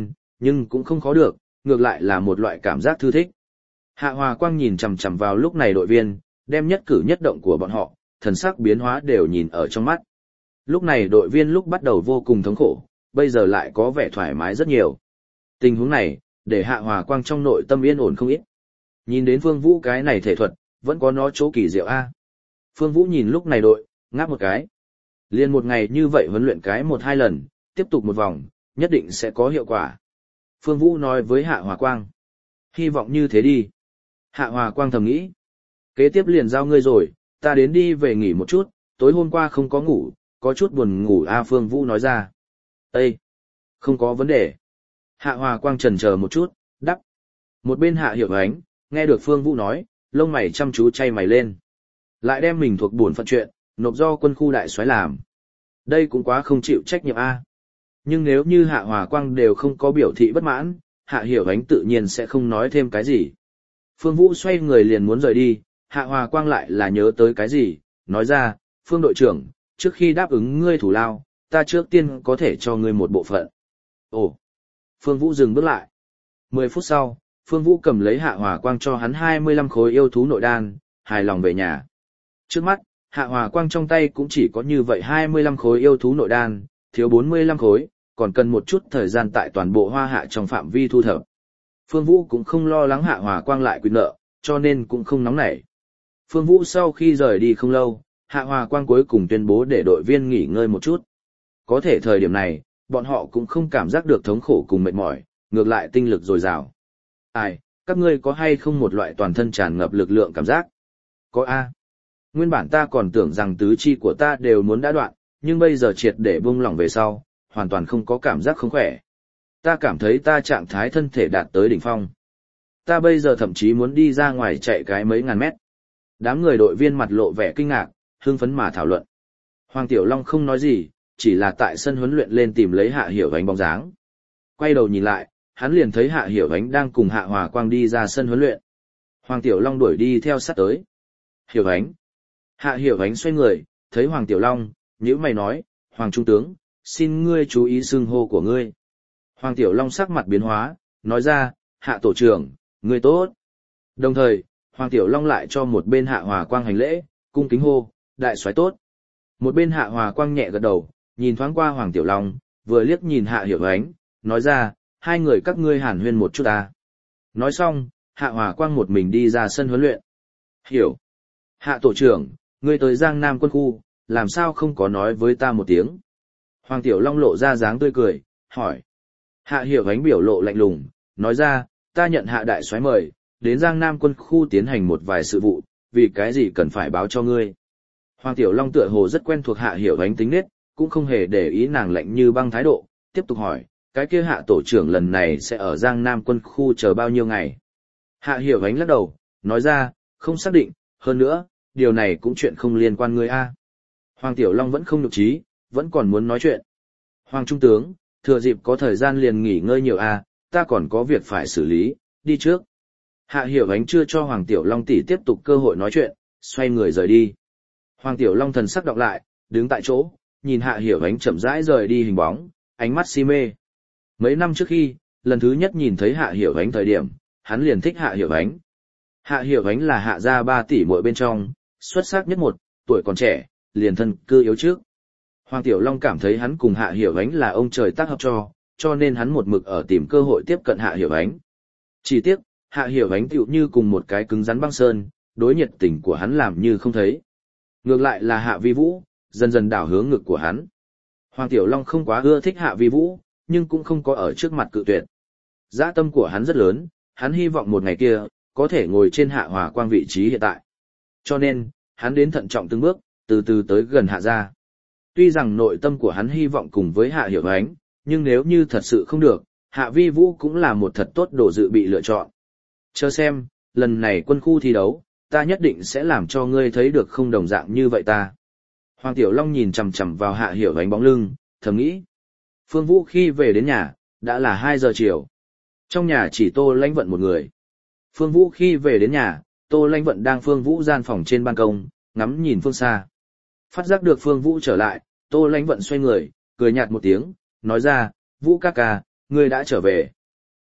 nhưng cũng không khó được, ngược lại là một loại cảm giác thư thích. Hạ Hòa Quang nhìn chằm chằm vào lúc này đội viên, đem nhất cử nhất động của bọn họ, thần sắc biến hóa đều nhìn ở trong mắt. Lúc này đội viên lúc bắt đầu vô cùng thống khổ, bây giờ lại có vẻ thoải mái rất nhiều. Tình huống này, để Hạ Hòa Quang trong nội tâm yên ổn không ít. Nhìn đến Phương Vũ cái này thể thuật, vẫn có nó chỗ kỳ diệu a. Phương Vũ nhìn lúc này đội, ngáp một cái. Liên một ngày như vậy huấn luyện cái một hai lần, tiếp tục một vòng, nhất định sẽ có hiệu quả. Phương Vũ nói với Hạ Hòa Quang. Hy vọng như thế đi. Hạ Hòa Quang thầm nghĩ. Kế tiếp liền giao ngươi rồi, ta đến đi về nghỉ một chút, tối hôm qua không có ngủ, có chút buồn ngủ a. Phương Vũ nói ra. Ê! Không có vấn đề. Hạ Hòa Quang chần chờ một chút, đắp. Một bên Hạ Hiểu Ánh, nghe được Phương Vũ nói, lông mày chăm chú chay mày lên. Lại đem mình thuộc buồn phận chuyện, nộp do quân khu đại soái làm. Đây cũng quá không chịu trách nhiệm a. Nhưng nếu như Hạ Hòa Quang đều không có biểu thị bất mãn, Hạ Hiểu Ánh tự nhiên sẽ không nói thêm cái gì. Phương Vũ xoay người liền muốn rời đi, Hạ Hòa Quang lại là nhớ tới cái gì, nói ra, Phương đội trưởng, trước khi đáp ứng ngươi thủ lao, ta trước tiên có thể cho ngươi một bộ phận. Ồ! Phương Vũ dừng bước lại. Mười phút sau, Phương Vũ cầm lấy Hạ Hòa Quang cho hắn hai mươi lăm khối yêu thú nội đan, hài lòng về nhà. Trước mắt, Hạ Hòa Quang trong tay cũng chỉ có như vậy hai mươi lăm khối yêu thú nội đan, thiếu bốn mươi lăm khối, còn cần một chút thời gian tại toàn bộ Hoa Hạ trong phạm vi thu thập. Phương Vũ cũng không lo lắng Hạ Hòa Quang lại quyền nợ, cho nên cũng không nóng nảy. Phương Vũ sau khi rời đi không lâu, Hạ Hòa Quang cuối cùng tuyên bố để đội viên nghỉ ngơi một chút. Có thể thời điểm này, bọn họ cũng không cảm giác được thống khổ cùng mệt mỏi, ngược lại tinh lực dồi dào. Ai, các ngươi có hay không một loại toàn thân tràn ngập lực lượng cảm giác? Có a. Nguyên bản ta còn tưởng rằng tứ chi của ta đều muốn đã đoạn, nhưng bây giờ triệt để buông lỏng về sau, hoàn toàn không có cảm giác không khỏe. Ta cảm thấy ta trạng thái thân thể đạt tới đỉnh phong. Ta bây giờ thậm chí muốn đi ra ngoài chạy cái mấy ngàn mét. Đám người đội viên mặt lộ vẻ kinh ngạc, hưng phấn mà thảo luận. Hoàng Tiểu Long không nói gì, chỉ là tại sân huấn luyện lên tìm lấy Hạ Hiểu Ánh bóng dáng. Quay đầu nhìn lại, hắn liền thấy Hạ Hiểu Ánh đang cùng Hạ Hòa Quang đi ra sân huấn luyện. Hoàng Tiểu Long đuổi đi theo sát tới. Hiểu Ánh. Hạ Hiểu Ánh xoay người, thấy Hoàng Tiểu Long, nhíu mày nói, Hoàng Trung tướng, xin ngươi chú ý xưng hô của ngươi. Hoàng Tiểu Long sắc mặt biến hóa, nói ra, Hạ tổ trưởng, ngươi tốt. Đồng thời, Hoàng Tiểu Long lại cho một bên Hạ Hòa Quang hành lễ, cung kính hô, đại soái tốt. Một bên Hạ Hòa Quang nhẹ gật đầu, nhìn thoáng qua Hoàng Tiểu Long, vừa liếc nhìn Hạ Hiểu Ánh, nói ra, hai người các ngươi hàn huyên một chút ta. Nói xong, Hạ Hòa Quang một mình đi ra sân huấn luyện. Hiểu. Hạ tổ trưởng, ngươi tới Giang Nam quân khu, làm sao không có nói với ta một tiếng? Hoàng Tiểu Long lộ ra dáng tươi cười, hỏi. Hạ Hiểu Ánh biểu lộ lạnh lùng, nói ra, ta nhận Hạ đại soái mời, đến Giang Nam quân khu tiến hành một vài sự vụ, vì cái gì cần phải báo cho ngươi. Hoàng Tiểu Long tựa hồ rất quen thuộc Hạ Hiểu Ánh tính nết, cũng không hề để ý nàng lạnh như băng thái độ, tiếp tục hỏi, cái kia Hạ tổ trưởng lần này sẽ ở Giang Nam quân khu chờ bao nhiêu ngày? Hạ Hiểu Ánh lắc đầu, nói ra, không xác định, hơn nữa, điều này cũng chuyện không liên quan ngươi a. Hoàng Tiểu Long vẫn không nhục trí, vẫn còn muốn nói chuyện. Hoàng Trung tướng, thừa dịp có thời gian liền nghỉ ngơi nhiều a, ta còn có việc phải xử lý, đi trước. Hạ Hiểu Ánh chưa cho Hoàng Tiểu Long tỷ tiếp tục cơ hội nói chuyện, xoay người rời đi. Hoàng Tiểu Long thần sắc đọc lại, đứng tại chỗ, nhìn Hạ Hiểu Ánh chậm rãi rời đi hình bóng, ánh mắt si mê. Mấy năm trước khi, lần thứ nhất nhìn thấy Hạ Hiểu Ánh thời điểm, hắn liền thích Hạ Hiểu Ánh. Hạ Hiểu Ánh là Hạ gia ba tỷ muội bên trong, xuất sắc nhất một, tuổi còn trẻ, liền thân cư yếu trước. Hoàng Tiểu Long cảm thấy hắn cùng Hạ Hiểu Ánh là ông trời tác hợp cho, cho nên hắn một mực ở tìm cơ hội tiếp cận Hạ Hiểu Ánh. Chỉ tiếc, Hạ Hiểu Ánh tựu như cùng một cái cứng rắn băng sơn, đối nhiệt tình của hắn làm như không thấy. Ngược lại là Hạ Vi Vũ, dần dần đảo hướng ngực của hắn. Hoàng Tiểu Long không quá ưa thích Hạ Vi Vũ, nhưng cũng không có ở trước mặt cự tuyệt. Dã tâm của hắn rất lớn, hắn hy vọng một ngày kia, có thể ngồi trên Hạ Hòa Quang vị trí hiện tại. Cho nên, hắn đến thận trọng từng bước, từ từ tới gần Hạ gia. Tuy rằng nội tâm của hắn hy vọng cùng với Hạ Hiểu Ánh, nhưng nếu như thật sự không được, Hạ Vi Vũ cũng là một thật tốt đồ dự bị lựa chọn. Chờ xem, lần này quân khu thi đấu, ta nhất định sẽ làm cho ngươi thấy được không đồng dạng như vậy ta. Hoàng Tiểu Long nhìn chằm chằm vào Hạ Hiểu Ánh bóng lưng, thầm nghĩ. Phương Vũ khi về đến nhà, đã là hai giờ chiều. Trong nhà chỉ Tô Lãnh Vận một người. Phương Vũ khi về đến nhà, Tô Lãnh Vận đang Phương Vũ gian phòng trên ban công, ngắm nhìn phương xa. Phát giác được Phương Vũ trở lại, Tô Lãnh Vận xoay người, cười nhạt một tiếng, nói ra, Vũ ca ca, ngươi đã trở về.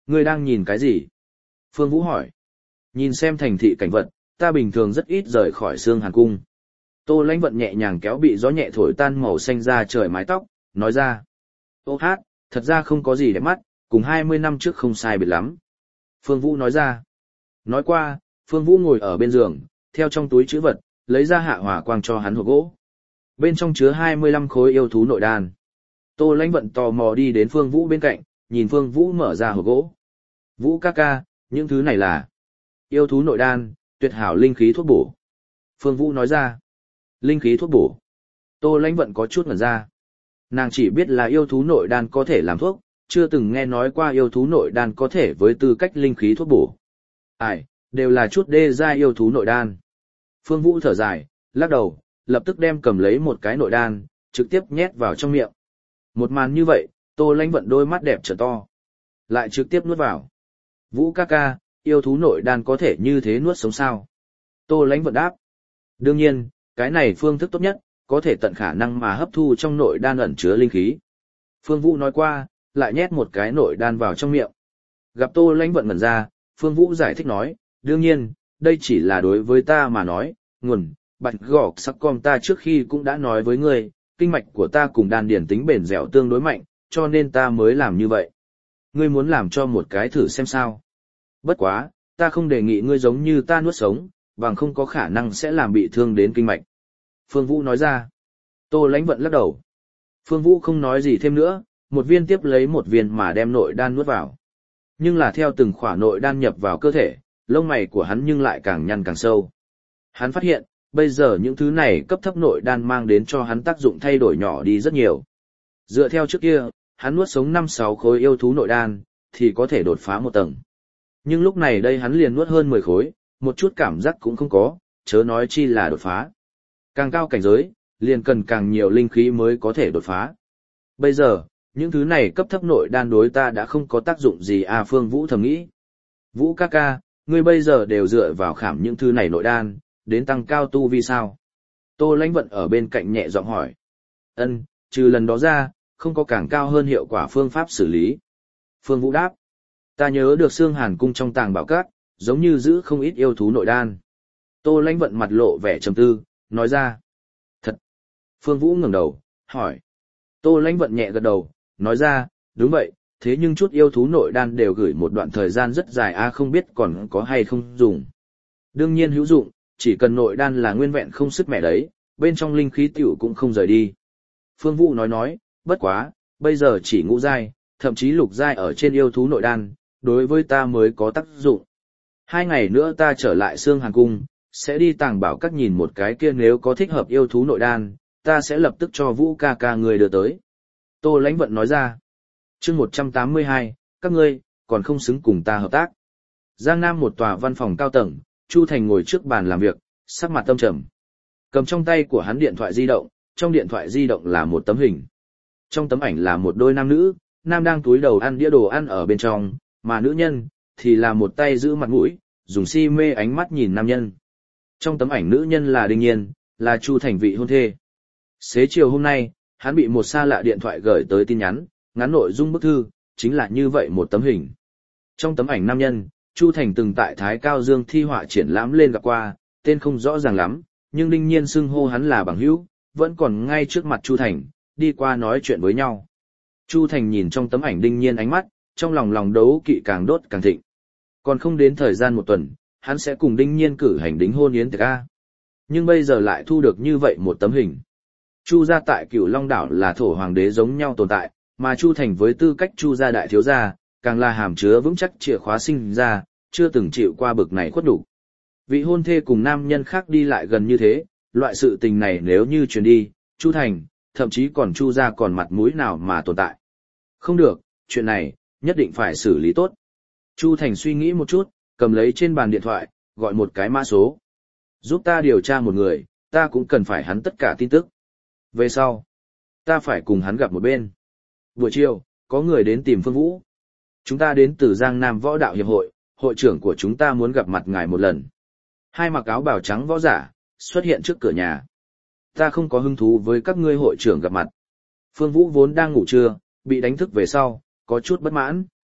Ngươi đang nhìn cái gì? Phương Vũ hỏi. Nhìn xem thành thị cảnh vật, ta bình thường rất ít rời khỏi Sương Hàn Cung. Tô Lãnh Vận nhẹ nhàng kéo bị gió nhẹ thổi tan màu xanh ra trời mái tóc, nói ra. Ô hát, thật ra không có gì đẹp mắt, cùng hai mươi năm trước không sai biệt lắm. Phương Vũ nói ra. Nói qua, Phương Vũ ngồi ở bên giường, theo trong túi trữ vật, lấy ra hạ hỏa quang cho hắn hộp gỗ. Bên trong chứa hai mươi lăm khối yêu thú nội đan. Tô Lãnh Vận tò mò đi đến Phương Vũ bên cạnh, nhìn Phương Vũ mở ra hộp gỗ. Vũ ca ca, những thứ này là yêu thú nội đan, tuyệt hảo linh khí thuốc bổ. Phương Vũ nói ra. Linh khí thuốc bổ. Tô Lãnh Vận có chút ngẩn ra. Nàng chỉ biết là yêu thú nội đan có thể làm thuốc, chưa từng nghe nói qua yêu thú nội đan có thể với tư cách linh khí thuốc bổ. Ai, đều là chút đê gia yêu thú nội đan. Phương Vũ thở dài, lắc đầu, lập tức đem cầm lấy một cái nội đan, trực tiếp nhét vào trong miệng. Một màn như vậy, Tô Lãnh Vận đôi mắt đẹp trở to. Lại trực tiếp nuốt vào. Vũ ca ca, yêu thú nội đan có thể như thế nuốt sống sao? Tô Lãnh Vận đáp. Đương nhiên, cái này phương thức tốt nhất, có thể tận khả năng mà hấp thu trong nội đan ẩn chứa linh khí. Phương Vũ nói qua, lại nhét một cái nội đan vào trong miệng. Gặp Tô Lãnh Vận ngẩn ra, Phương Vũ giải thích nói, đương nhiên, đây chỉ là đối với ta mà nói, nguồn, bạch gọc sắc com ta trước khi cũng đã nói với ngươi, kinh mạch của ta cùng đan điển tính bền dẻo tương đối mạnh, cho nên ta mới làm như vậy. Ngươi muốn làm cho một cái thử xem sao. Bất quá, ta không đề nghị ngươi giống như ta nuốt sống, bằng không có khả năng sẽ làm bị thương đến kinh mạch. Phương Vũ nói ra. Tô Lãnh Vận lắc đầu. Phương Vũ không nói gì thêm nữa, một viên tiếp lấy một viên mà đem nội đan nuốt vào. Nhưng là theo từng khỏa nội đan nhập vào cơ thể, lông mày của hắn nhưng lại càng nhăn càng sâu. Hắn phát hiện, bây giờ những thứ này cấp thấp nội đan mang đến cho hắn tác dụng thay đổi nhỏ đi rất nhiều. Dựa theo trước kia, hắn nuốt sống năm sáu khối yêu thú nội đan, thì có thể đột phá một tầng. Nhưng lúc này đây hắn liền nuốt hơn mười khối, một chút cảm giác cũng không có, chớ nói chi là đột phá. Càng cao cảnh giới, liền cần càng nhiều linh khí mới có thể đột phá. Bây giờ, những thứ này cấp thấp nội đan đối ta đã không có tác dụng gì à, Phương Vũ thầm nghĩ. Vũ ca ca, ngươi bây giờ đều dựa vào khảm những thứ này nội đan, đến tăng cao tu vi sao? Tô Lãnh Vận ở bên cạnh nhẹ giọng hỏi. Ân, trừ lần đó ra, không có càng cao hơn hiệu quả phương pháp xử lý. Phương Vũ đáp. Ta nhớ được Sương Hàn Cung trong tàng bảo các, giống như giữ không ít yêu thú nội đan. Tô Lãnh Vận mặt lộ vẻ trầm tư, nói ra. Thật. Phương Vũ ngẩng đầu, hỏi. Tô Lãnh Vận nhẹ gật đầu, nói ra, đúng vậy, thế nhưng chút yêu thú nội đan đều gửi một đoạn thời gian rất dài a, không biết còn có hay không dùng. Đương nhiên hữu dụng, chỉ cần nội đan là nguyên vẹn không sức mẻ đấy, bên trong linh khí tiểu cũng không rời đi. Phương Vũ nói nói, bất quá, bây giờ chỉ ngũ giai, thậm chí lục giai ở trên yêu thú nội đan, đối với ta mới có tác dụng. Hai ngày nữa ta trở lại Sương Hàn Cung, sẽ đi tàng bảo các nhìn một cái kia, nếu có thích hợp yêu thú nội đan, ta sẽ lập tức cho Vũ ca ca người đưa tới. Tô Lãnh Vận nói ra. Chương một trăm tám mươi hai, các ngươi, còn không xứng cùng ta hợp tác. Giang Nam một tòa văn phòng cao tầng, Chu Thành ngồi trước bàn làm việc, sắc mặt tâm trầm. Cầm trong tay của hắn điện thoại di động, trong điện thoại di động là một tấm hình. Trong tấm ảnh là một đôi nam nữ, nam đang cúi đầu ăn đĩa đồ ăn ở bên trong, mà nữ nhân, thì là một tay giữ mặt mũi, dùng si mê ánh mắt nhìn nam nhân. Trong tấm ảnh nữ nhân là Đinh Nhiên, là Chu Thành vị hôn thê. Xế chiều hôm nay, hắn bị một xa lạ điện thoại gửi tới tin nhắn, ngắn nội dung bức thư, chính là như vậy một tấm hình. Trong tấm ảnh nam nhân, Chu Thành từng tại Thái Cao Dương thi họa triển lãm lên gặp qua, tên không rõ ràng lắm, nhưng Đinh Nhiên xưng hô hắn là bằng hữu, vẫn còn ngay trước mặt Chu Thành, đi qua nói chuyện với nhau. Chu Thành nhìn trong tấm ảnh Đinh Nhiên ánh mắt, trong lòng lòng đấu kỵ càng đốt càng thịnh. Còn không đến thời gian một tuần, hắn sẽ cùng Đinh Nhiên cử hành đính hôn yến tiệc a. Nhưng bây giờ lại thu được như vậy một tấm hình. Chu gia tại Cửu Long đảo là thổ hoàng đế giống nhau tồn tại, mà Chu Thành với tư cách Chu gia đại thiếu gia, càng là hàm chứa vững chắc chìa khóa sinh ra, chưa từng chịu qua bực này khuất đủ. Vị hôn thê cùng nam nhân khác đi lại gần như thế, loại sự tình này nếu như truyền đi, Chu Thành, thậm chí còn Chu gia còn mặt mũi nào mà tồn tại. Không được, chuyện này, nhất định phải xử lý tốt. Chu Thành suy nghĩ một chút, cầm lấy trên bàn điện thoại, gọi một cái mã số. Giúp ta điều tra một người, ta cũng cần phải hắn tất cả tin tức. Về sau, ta phải cùng hắn gặp một bên. Buổi chiều, có người đến tìm Phương Vũ. Chúng ta đến từ Giang Nam Võ Đạo Hiệp hội, hội trưởng của chúng ta muốn gặp mặt ngài một lần. Hai mặc áo bào trắng võ giả, xuất hiện trước cửa nhà. Ta không có hứng thú với các ngươi hội trưởng gặp mặt. Phương Vũ vốn đang ngủ trưa, bị đánh thức về sau, có chút bất mãn.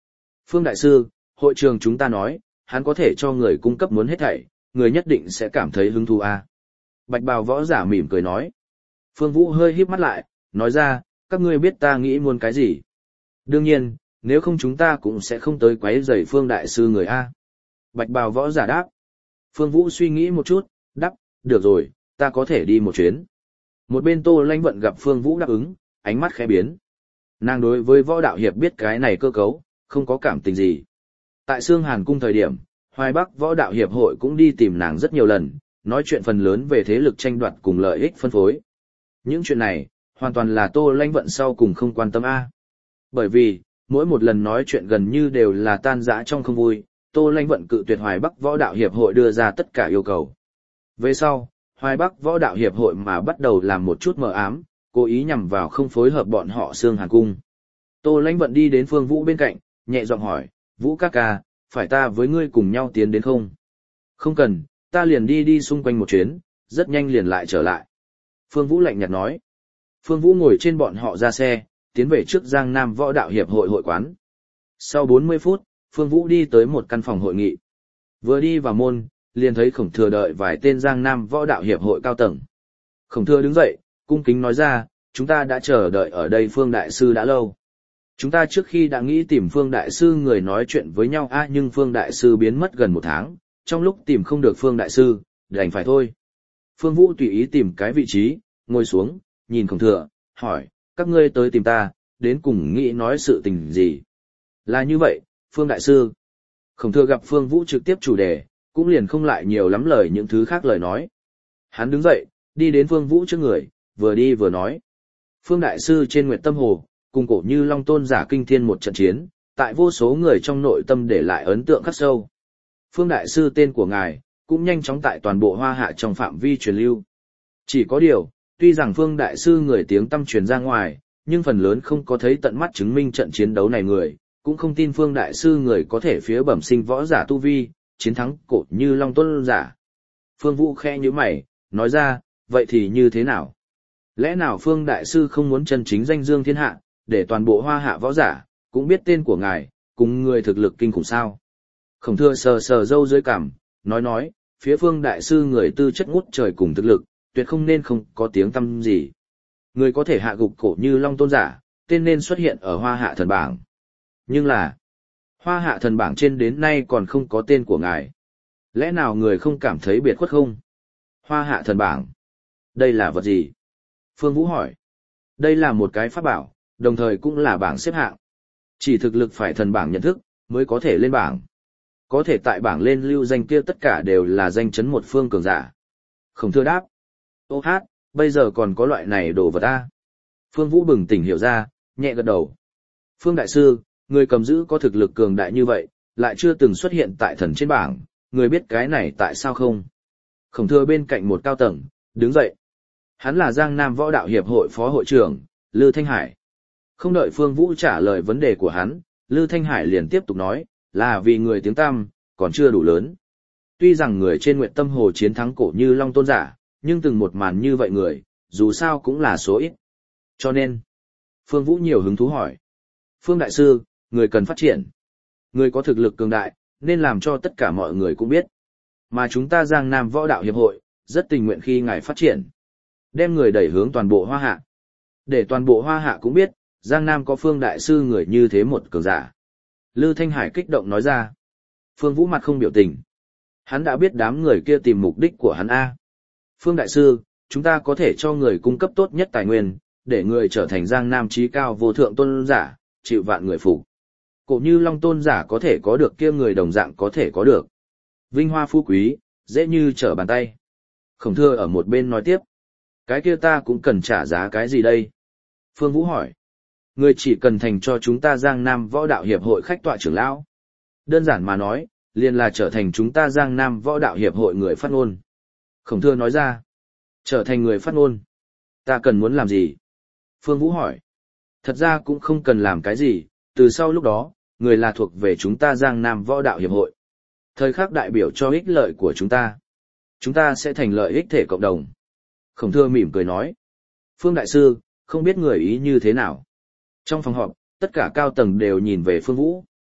Phương Đại Sư, hội trường chúng ta nói, hắn có thể cho người cung cấp muốn hết thảy, người nhất định sẽ cảm thấy hứng thú a. Bạch bào võ giả mỉm cười nói. Phương Vũ hơi híp mắt lại, nói ra, các ngươi biết ta nghĩ muốn cái gì. Đương nhiên, nếu không chúng ta cũng sẽ không tới quấy rầy Phương Đại Sư người A. Bạch bào võ giả đáp. Phương Vũ suy nghĩ một chút, đáp, được rồi, ta có thể đi một chuyến. Một bên Tô Lanh Vận gặp Phương Vũ đáp ứng, ánh mắt khẽ biến. Nàng đối với võ đạo hiệp biết cái này cơ cấu, không có cảm tình gì. Tại Sương Hàn Cung thời điểm, Hoài Bắc Võ Đạo Hiệp hội cũng đi tìm nàng rất nhiều lần, nói chuyện phần lớn về thế lực tranh đoạt cùng lợi ích phân phối. Những chuyện này, hoàn toàn là Tô Lanh Vận sau cùng không quan tâm A. Bởi vì, mỗi một lần nói chuyện gần như đều là tan rã trong không vui, Tô Lanh Vận cự tuyệt Hoài Bắc Võ Đạo Hiệp hội đưa ra tất cả yêu cầu. Về sau, Hoài Bắc Võ Đạo Hiệp hội mà bắt đầu làm một chút mờ ám, cố ý nhằm vào không phối hợp bọn họ Sương Hàn Cung. Tô Lanh Vận đi đến Phương Vũ bên cạnh, nhẹ giọng hỏi, Vũ ca ca, phải ta với ngươi cùng nhau tiến đến không? Không cần, ta liền đi đi xung quanh một chuyến, rất nhanh liền lại trở lại. Phương Vũ lạnh nhạt nói. Phương Vũ ngồi trên bọn họ ra xe, tiến về trước Giang Nam Võ Đạo Hiệp hội hội quán. Sau bốn mươi phút, Phương Vũ đi tới một căn phòng hội nghị. Vừa đi vào môn, liền thấy Khổng Thừa đợi vài tên Giang Nam Võ Đạo Hiệp hội cao tầng. Khổng Thừa đứng dậy, cung kính nói ra, chúng ta đã chờ đợi ở đây Phương Đại Sư đã lâu. Chúng ta trước khi đã nghĩ tìm Phương Đại Sư người nói chuyện với nhau a nhưng Phương Đại Sư biến mất gần một tháng, trong lúc tìm không được Phương Đại Sư, đành phải thôi. Phương Vũ tùy ý tìm cái vị trí, ngồi xuống, nhìn Khổng Thừa, hỏi, các ngươi tới tìm ta, đến cùng nghĩ nói sự tình gì? Là như vậy, Phương Đại Sư. Khổng Thừa gặp Phương Vũ trực tiếp chủ đề, cũng liền không lại nhiều lắm lời những thứ khác lời nói. Hắn đứng dậy, đi đến Phương Vũ trước người, vừa đi vừa nói. Phương Đại Sư trên Nguyệt Tâm Hồ, cùng Cổ Như Long tôn giả kinh thiên một trận chiến, tại vô số người trong nội tâm để lại ấn tượng khắc sâu. Phương Đại Sư tên của ngài, cũng nhanh chóng tại toàn bộ Hoa Hạ trong phạm vi truyền lưu. Chỉ có điều, tuy rằng Phương Đại Sư người tiếng tăm truyền ra ngoài, nhưng phần lớn không có thấy tận mắt chứng minh trận chiến đấu này người, cũng không tin Phương Đại Sư người có thể phía bẩm sinh võ giả tu vi, chiến thắng Cổ Như Long tôn giả. Phương Vũ khẽ nhíu mày, nói ra, vậy thì như thế nào? Lẽ nào Phương Đại Sư không muốn chân chính danh dương thiên hạ, để toàn bộ Hoa Hạ võ giả cũng biết tên của ngài, cùng người thực lực kinh khủng sao? Khổng Thừa sờ sờ râu dưới cằm, nói nói, phía Phương Đại Sư người tư chất ngút trời cùng thực lực, tuyệt không nên không có tiếng tăm gì. Người có thể hạ gục Cổ Như Long tôn giả, tên nên xuất hiện ở Hoa Hạ thần bảng. Nhưng là, Hoa Hạ thần bảng trên đến nay còn không có tên của ngài. Lẽ nào người không cảm thấy biệt khuất không? Hoa Hạ thần bảng. Đây là vật gì? Phương Vũ hỏi. Đây là một cái pháp bảo, đồng thời cũng là bảng xếp hạng. Chỉ thực lực phải thần bảng nhận thức, mới có thể lên bảng. Có thể tại bảng lên lưu danh kia tất cả đều là danh chấn một phương cường giả. Khổng Thừa đáp. Ô hát, bây giờ còn có loại này đồ vật a. Phương Vũ bừng tỉnh hiểu ra, nhẹ gật đầu. Phương Đại Sư, người cầm giữ có thực lực cường đại như vậy, lại chưa từng xuất hiện tại thần trên bảng, người biết cái này tại sao không? Khổng Thừa bên cạnh một cao tầng, đứng dậy. Hắn là Giang Nam Võ Đạo Hiệp hội phó hội trưởng, Lư Thanh Hải. Không đợi Phương Vũ trả lời vấn đề của hắn, Lư Thanh Hải liền tiếp tục nói, là vì người tiếng tăm, còn chưa đủ lớn. Tuy rằng người trên Nguyệt Tâm Hồ chiến thắng Cổ Như Long tôn giả, nhưng từng một màn như vậy người, dù sao cũng là số ít. Cho nên, Phương Vũ nhiều hứng thú hỏi. Phương Đại Sư, người cần phát triển. Người có thực lực cường đại, nên làm cho tất cả mọi người cũng biết. Mà chúng ta Giang Nam Võ Đạo Hiệp hội, rất tình nguyện khi ngài phát triển. Đem người đẩy hướng toàn bộ Hoa Hạ. Để toàn bộ Hoa Hạ cũng biết, Giang Nam có Phương Đại Sư người như thế một cường giả. Lư Thanh Hải kích động nói ra. Phương Vũ mặt không biểu tình. Hắn đã biết đám người kia tìm mục đích của hắn A. Phương Đại Sư, chúng ta có thể cho người cung cấp tốt nhất tài nguyên, để người trở thành Giang Nam trí cao vô thượng tôn giả, chịu vạn người phục. Cổ Như Long tôn giả có thể có được kia người đồng dạng có thể có được. Vinh hoa phú quý, dễ như trở bàn tay. Khổng Thừa ở một bên nói tiếp. Cái kia ta cũng cần trả giá cái gì đây? Phương Vũ hỏi. Người chỉ cần thành cho chúng ta Giang Nam Võ Đạo Hiệp hội khách tọa trưởng lão. Đơn giản mà nói, liền là trở thành chúng ta Giang Nam Võ Đạo Hiệp hội người phát ngôn. Khổng Thừa nói ra. Trở thành người phát ngôn. Ta cần muốn làm gì? Phương Vũ hỏi. Thật ra cũng không cần làm cái gì, từ sau lúc đó, người là thuộc về chúng ta Giang Nam Võ Đạo Hiệp hội. Thời khắc đại biểu cho ích lợi của chúng ta. Chúng ta sẽ thành lợi ích thể cộng đồng. Khổng Thừa mỉm cười nói. Phương Đại Sư, không biết người ý như thế nào. Trong phòng họp, tất cả cao tầng đều nhìn về Phương Vũ.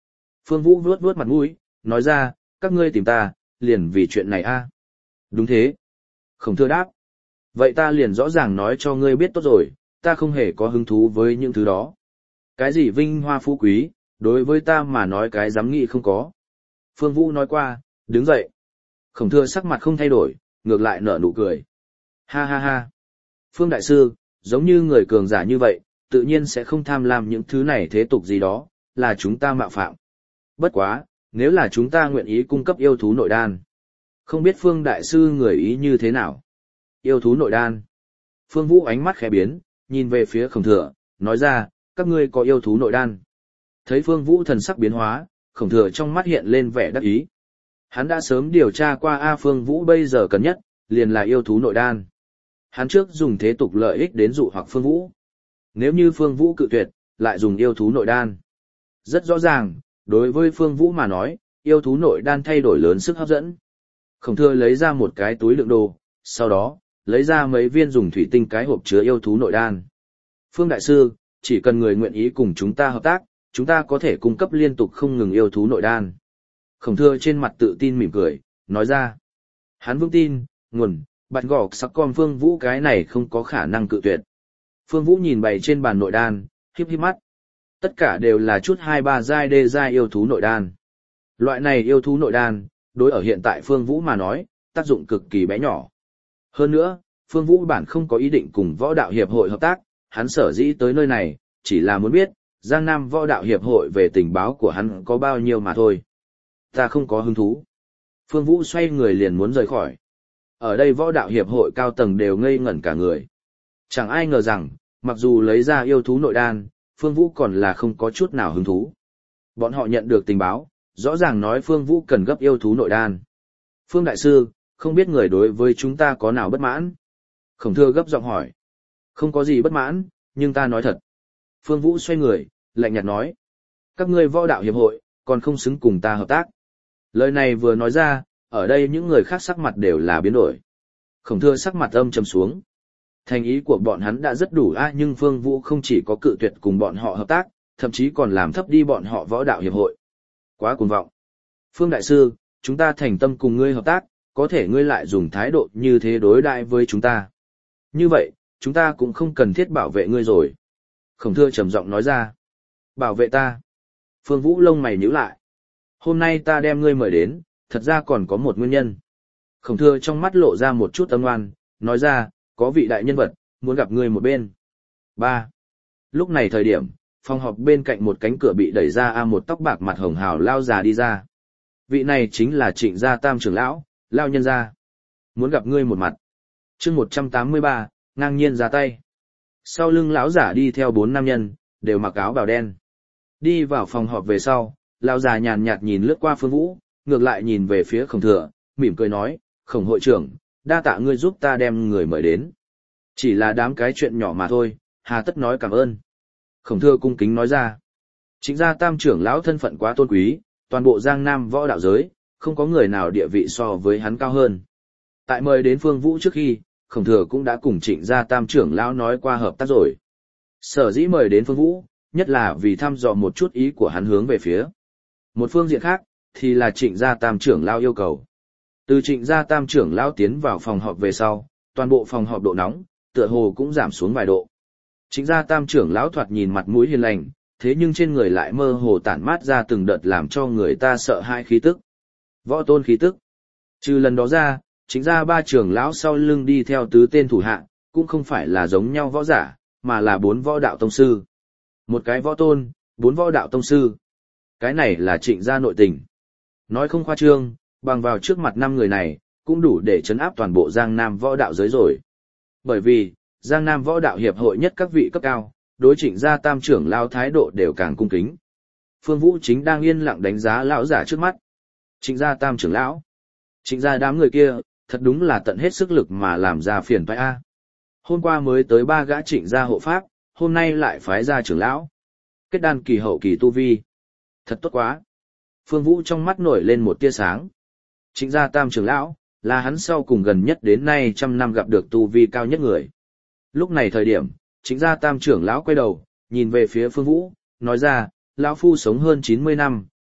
Phương Vũ vuốt vuốt mặt mũi, nói ra, các ngươi tìm ta, liền vì chuyện này a? Đúng thế. Khổng Thừa đáp. Vậy ta liền rõ ràng nói cho ngươi biết tốt rồi, ta không hề có hứng thú với những thứ đó. Cái gì vinh hoa phú quý, đối với ta mà nói cái dám nghĩ không có. Phương Vũ nói qua, đứng dậy. Khổng Thừa sắc mặt không thay đổi, ngược lại nở nụ cười. Ha ha ha. Phương Đại Sư, giống như người cường giả như vậy, tự nhiên sẽ không tham lam những thứ này thế tục gì đó, là chúng ta mạo phạm. Bất quá, nếu là chúng ta nguyện ý cung cấp yêu thú nội đan. Không biết Phương Đại Sư người ý như thế nào? Yêu thú nội đan. Phương Vũ ánh mắt khẽ biến, nhìn về phía Khổng Thừa, nói ra, các ngươi có yêu thú nội đan. Thấy Phương Vũ thần sắc biến hóa, Khổng Thừa trong mắt hiện lên vẻ đắc ý. Hắn đã sớm điều tra qua A Phương Vũ bây giờ cần nhất, liền là yêu thú nội đan. Hắn trước dùng thế tục lợi ích đến dụ hoặc Phương Vũ. Nếu như Phương Vũ cự tuyệt, lại dùng yêu thú nội đan. Rất rõ ràng, đối với Phương Vũ mà nói, yêu thú nội đan thay đổi lớn sức hấp dẫn. Khổng Thừa lấy ra một cái túi đựng đồ, sau đó, lấy ra mấy viên dùng thủy tinh cái hộp chứa yêu thú nội đan. Phương Đại Sư, chỉ cần người nguyện ý cùng chúng ta hợp tác, chúng ta có thể cung cấp liên tục không ngừng yêu thú nội đan. Khổng Thừa trên mặt tự tin mỉm cười, nói ra. Hắn vững tin, nguồn, bạch gọc sắc con Phương Vũ cái này không có khả năng cự tuyệt. Phương Vũ nhìn bày trên bàn nội đan, híp híp mắt. Tất cả đều là chút hai ba giai đê giai yêu thú nội đan. Loại này yêu thú nội đan, đối ở hiện tại Phương Vũ mà nói, tác dụng cực kỳ bé nhỏ. Hơn nữa, Phương Vũ bản không có ý định cùng võ đạo hiệp hội hợp tác, hắn sở dĩ tới nơi này, chỉ là muốn biết, Giang Nam võ đạo hiệp hội về tình báo của hắn có bao nhiêu mà thôi. Ta không có hứng thú. Phương Vũ xoay người liền muốn rời khỏi. Ở đây võ đạo hiệp hội cao tầng đều ngây ngẩn cả người. Chẳng ai ngờ rằng, mặc dù lấy ra yêu thú nội đan, Phương Vũ còn là không có chút nào hứng thú. Bọn họ nhận được tình báo, rõ ràng nói Phương Vũ cần gấp yêu thú nội đan. Phương Đại Sư, không biết người đối với chúng ta có nào bất mãn? Khổng Thừa gấp giọng hỏi. Không có gì bất mãn, nhưng ta nói thật. Phương Vũ xoay người, lạnh nhạt nói. Các ngươi võ đạo hiệp hội, còn không xứng cùng ta hợp tác. Lời này vừa nói ra, ở đây những người khác sắc mặt đều là biến đổi. Khổng Thừa sắc mặt âm trầm xuống. Thành ý của bọn hắn đã rất đủ a, nhưng Phương Vũ không chỉ có cự tuyệt cùng bọn họ hợp tác, thậm chí còn làm thấp đi bọn họ võ đạo hiệp hội. Quá cuồng vọng. Phương Đại Sư, chúng ta thành tâm cùng ngươi hợp tác, có thể ngươi lại dùng thái độ như thế đối đãi với chúng ta. Như vậy, chúng ta cũng không cần thiết bảo vệ ngươi rồi. Khổng Thừa trầm giọng nói ra. Bảo vệ ta. Phương Vũ lông mày nhíu lại. Hôm nay ta đem ngươi mời đến, thật ra còn có một nguyên nhân. Khổng Thừa trong mắt lộ ra một chút âm oan, nói ra, có vị đại nhân vật, muốn gặp ngươi một bên. ba. Lúc này thời điểm, phòng họp bên cạnh một cánh cửa bị đẩy ra, a một tóc bạc mặt hồng hào lao già đi ra. Vị này chính là Trịnh Gia Tam trưởng lão, lao nhân gia. Muốn gặp ngươi một mặt. Chương một trăm tám mươi ba, ngang nhiên ra tay. Sau lưng lão giả đi theo bốn nam nhân, đều mặc áo bào đen. Đi vào phòng họp về sau, lão già nhàn nhạt nhìn lướt qua Phương Vũ, ngược lại nhìn về phía Khổng Thừa, mỉm cười nói, Khổng hội trưởng, đa tạ ngươi giúp ta đem người mời đến. Chỉ là đám cái chuyện nhỏ mà thôi, hà tất nói cảm ơn. Khổng Thừa cung kính nói ra. Trịnh Gia Tam trưởng lão thân phận quá tôn quý, toàn bộ Giang Nam võ đạo giới, không có người nào địa vị so với hắn cao hơn. Tại mời đến Phương Vũ trước khi, Khổng Thừa cũng đã cùng Trịnh Gia Tam trưởng lão nói qua hợp tác rồi. Sở dĩ mời đến Phương Vũ, nhất là vì thăm dò một chút ý của hắn hướng về phía. Một phương diện khác, thì là Trịnh Gia Tam trưởng lão yêu cầu. Từ Trịnh Gia Tam trưởng lão tiến vào phòng họp về sau, toàn bộ phòng họp độ nóng, tựa hồ cũng giảm xuống vài độ. Trịnh Gia Tam trưởng lão thoạt nhìn mặt mũi hiền lành, thế nhưng trên người lại mơ hồ tản mát ra từng đợt làm cho người ta sợ hãi khí tức. Võ tôn khí tức. Trừ lần đó ra, Trịnh Gia ba trưởng lão sau lưng đi theo tứ tên thủ hạ, cũng không phải là giống nhau võ giả, mà là bốn võ đạo tông sư. Một cái võ tôn, bốn võ đạo tông sư. Cái này là Trịnh Gia nội tình. Nói không khoa trương, bằng vào trước mặt năm người này, cũng đủ để chấn áp toàn bộ Giang Nam võ đạo giới rồi. Bởi vì, Giang Nam võ đạo hiệp hội nhất các vị cấp cao, đối Trịnh Gia Tam trưởng lão thái độ đều càng cung kính. Phương Vũ chính đang yên lặng đánh giá lão giả trước mắt. Trịnh Gia Tam trưởng lão. Trịnh Gia đám người kia, thật đúng là tận hết sức lực mà làm ra phiền toái a. Hôm qua mới tới ba gã Trịnh Gia hộ pháp, hôm nay lại phái ra trưởng lão. Kết đan kỳ hậu kỳ tu vi. Thật tốt quá. Phương Vũ trong mắt nổi lên một tia sáng. Trịnh Gia Tam trưởng lão, là hắn sau cùng gần nhất đến nay trăm năm gặp được tu vi cao nhất người. Lúc này thời điểm, Trịnh Gia Tam trưởng lão quay đầu, nhìn về phía Phương Vũ, nói ra, lão phu sống hơn chín mươi năm,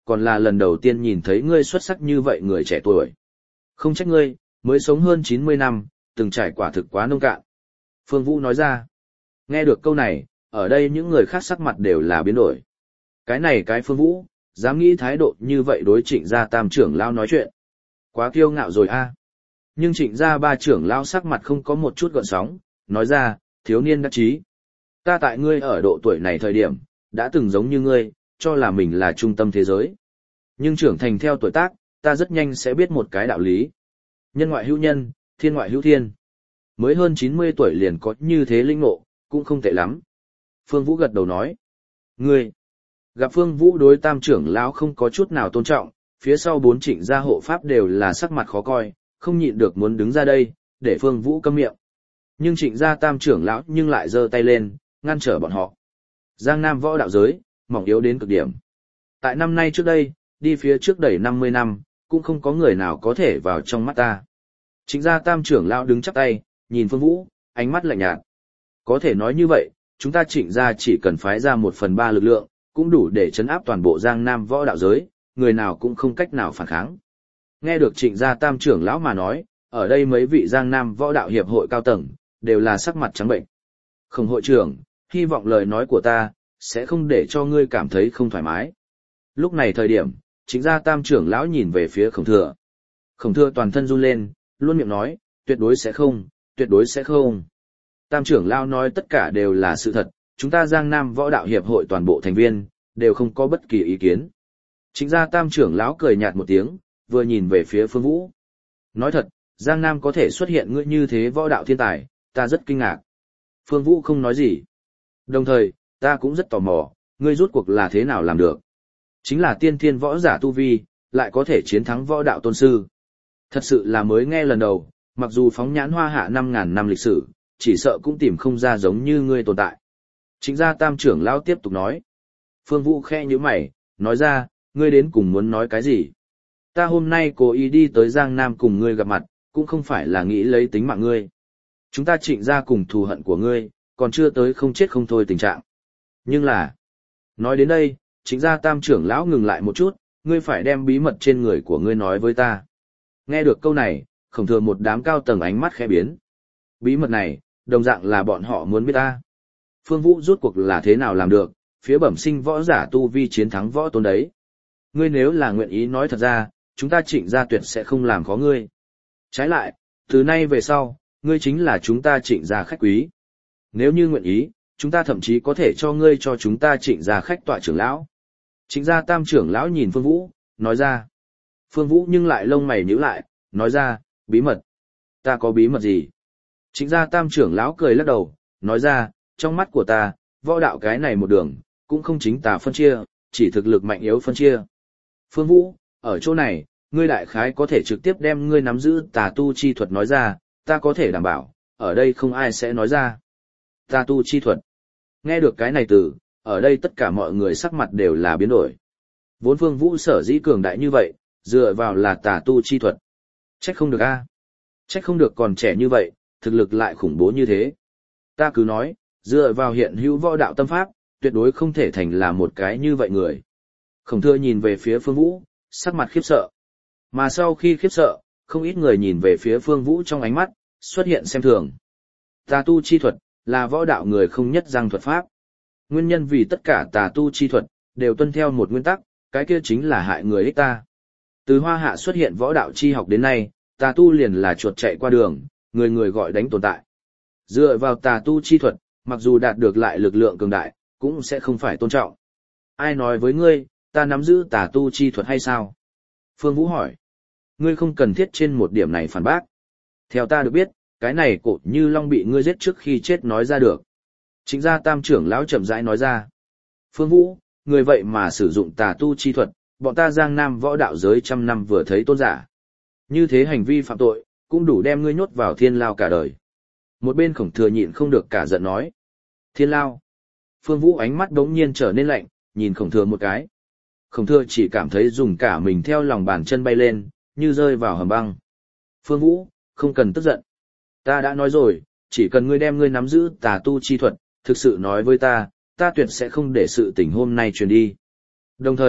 còn là lần đầu tiên nhìn thấy ngươi xuất sắc như vậy người trẻ tuổi. Không trách ngươi, mới sống hơn chín mươi năm, từng trải quả thực quá nông cạn. Phương Vũ nói ra. Nghe được câu này, ở đây những người khác sắc mặt đều là biến đổi. Cái này cái Phương Vũ, dám nghĩ thái độ như vậy đối Trịnh gia tam trưởng lão nói chuyện. Quá kiêu ngạo rồi a. Nhưng Trịnh gia ba trưởng lão sắc mặt không có một chút gợn sóng, nói ra, thiếu niên đắc chí. Ta tại ngươi ở độ tuổi này thời điểm, đã từng giống như ngươi, cho là mình là trung tâm thế giới. Nhưng trưởng thành theo tuổi tác, ta rất nhanh sẽ biết một cái đạo lý. Nhân ngoại hữu nhân, thiên ngoại hữu thiên. Mới hơn chín mươi tuổi liền có như thế linh ngộ, cũng không tệ lắm. Phương Vũ gật đầu nói. Ngươi, gặp Phương Vũ đối tam trưởng lão không có chút nào tôn trọng, phía sau bốn Trịnh gia hộ pháp đều là sắc mặt khó coi, không nhịn được muốn đứng ra đây, để Phương Vũ câm miệng. Nhưng Trịnh gia tam trưởng lão nhưng lại giơ tay lên, ngăn trở bọn họ. Giang Nam võ đạo giới, mỏng yếu đến cực điểm. Tại năm nay trước đây, đi phía trước đầy năm mươi năm, cũng không có người nào có thể vào trong mắt ta. Trịnh gia tam trưởng lão đứng chắp tay, nhìn Phương Vũ, ánh mắt lạnh nhạt. Có thể nói như vậy, chúng ta Trịnh gia chỉ cần phái ra một phần ba lực lượng, cũng đủ để chấn áp toàn bộ Giang Nam võ đạo giới, người nào cũng không cách nào phản kháng. Nghe được Trịnh gia tam trưởng lão mà nói, ở đây mấy vị Giang Nam võ đạo hiệp hội cao tầng, đều là sắc mặt trắng bệnh. Khổng hội trưởng, hy vọng lời nói của ta, sẽ không để cho ngươi cảm thấy không thoải mái. Lúc này thời điểm, Trịnh gia tam trưởng lão nhìn về phía Khổng Thừa. Khổng Thừa toàn thân run lên, luôn miệng nói, tuyệt đối sẽ không, tuyệt đối sẽ không. Tam trưởng lão nói tất cả đều là sự thật, chúng ta Giang Nam võ đạo hiệp hội toàn bộ thành viên, đều không có bất kỳ ý kiến. Trịnh gia tam trưởng lão cười nhạt một tiếng, vừa nhìn về phía Phương Vũ. Nói thật, Giang Nam có thể xuất hiện ngươi như thế võ đạo thiên tài, ta rất kinh ngạc. Phương Vũ không nói gì. Đồng thời, ta cũng rất tò mò, ngươi rút cuộc là thế nào làm được. Chính là tiên thiên võ giả tu vi, lại có thể chiến thắng võ đạo tôn sư. Thật sự là mới nghe lần đầu, mặc dù phóng nhãn hoa hạ năm ngàn năm lịch sử, chỉ sợ cũng tìm không ra giống như ngươi tồn tại. Trịnh gia tam trưởng lão tiếp tục nói. Phương Vũ khe như mày, nói ra, ngươi đến cùng muốn nói cái gì? Ta hôm nay cố ý đi tới Giang Nam cùng ngươi gặp mặt, cũng không phải là nghĩ lấy tính mạng ngươi. Chúng ta Trịnh gia cùng thù hận của ngươi, còn chưa tới không chết không thôi tình trạng. Nhưng là, nói đến đây, Trịnh gia tam trưởng lão ngừng lại một chút, ngươi phải đem bí mật trên người của ngươi nói với ta. Nghe được câu này, Khổng Thừa một đám cao tầng ánh mắt khẽ biến. Bí mật này, đồng dạng là bọn họ muốn biết ta. Phương Vũ rút cuộc là thế nào làm được, phía bẩm sinh võ giả tu vi chiến thắng võ tôn đấy. Ngươi nếu là nguyện ý nói thật ra, chúng ta Trịnh gia tuyệt sẽ không làm khó ngươi. Trái lại, từ nay về sau, ngươi chính là chúng ta Trịnh gia khách quý. Nếu như nguyện ý, chúng ta thậm chí có thể cho ngươi cho chúng ta Trịnh gia khách tọa trưởng lão. Trịnh gia tam trưởng lão nhìn Phương Vũ, nói ra. Phương Vũ nhưng lại lông mày nhíu lại, nói ra, bí mật. Ta có bí mật gì? Trịnh gia tam trưởng lão cười lắc đầu, nói ra, trong mắt của ta, võ đạo cái này một đường, cũng không chính tà phân chia, chỉ thực lực mạnh yếu phân chia. Phương Vũ, ở chỗ này, ngươi đại khái có thể trực tiếp đem ngươi nắm giữ tà tu chi thuật nói ra, ta có thể đảm bảo, ở đây không ai sẽ nói ra. Tà tu chi thuật. Nghe được cái này từ, ở đây tất cả mọi người sắc mặt đều là biến đổi. Vốn Phương Vũ sở dĩ cường đại như vậy, dựa vào là tà tu chi thuật. Trách không được a, Trách không được còn trẻ như vậy, thực lực lại khủng bố như thế. Ta cứ nói, dựa vào hiện hữu võ đạo tâm pháp, tuyệt đối không thể thành là một cái như vậy người. Khổng Thừa nhìn về phía Phương Vũ, sắc mặt khiếp sợ. Mà sau khi khiếp sợ, không ít người nhìn về phía Phương Vũ trong ánh mắt, xuất hiện xem thường. Tà tu chi thuật, là võ đạo người không nhất răng thuật pháp. Nguyên nhân vì tất cả tà tu chi thuật, đều tuân theo một nguyên tắc, cái kia chính là hại người ích ta. Từ Hoa Hạ xuất hiện võ đạo chi học đến nay, tà tu liền là chuột chạy qua đường, người người gọi đánh tồn tại. Dựa vào tà tu chi thuật, mặc dù đạt được lại lực lượng cường đại, cũng sẽ không phải tôn trọng. Ai nói với ngươi, ta nắm giữ tà tu chi thuật hay sao? Phương Vũ hỏi. Ngươi không cần thiết trên một điểm này phản bác. Theo ta được biết, cái này Cổ Như Long bị ngươi giết trước khi chết nói ra được. Trịnh gia tam trưởng lão chậm rãi nói ra. Phương Vũ, người vậy mà sử dụng tà tu chi thuật, bọn ta Giang Nam võ đạo giới trăm năm vừa thấy tôn giả. Như thế hành vi phạm tội, cũng đủ đem ngươi nhốt vào thiên lao cả đời. Một bên Khổng Thừa nhịn không được cả giận nói. Thiên lao. Phương Vũ ánh mắt đống nhiên trở nên lạnh, nhìn Khổng Thừa một cái. Khổng Thừa chỉ cảm thấy dùng cả mình theo lòng bàn chân bay lên, như rơi vào hầm băng. Phương Vũ, không cần tức giận. Ta đã nói rồi, chỉ cần ngươi đem ngươi nắm giữ tà tu chi thuật, thực sự nói với ta, ta tuyệt sẽ không để sự tình hôm nay truyền đi. Đồng thời,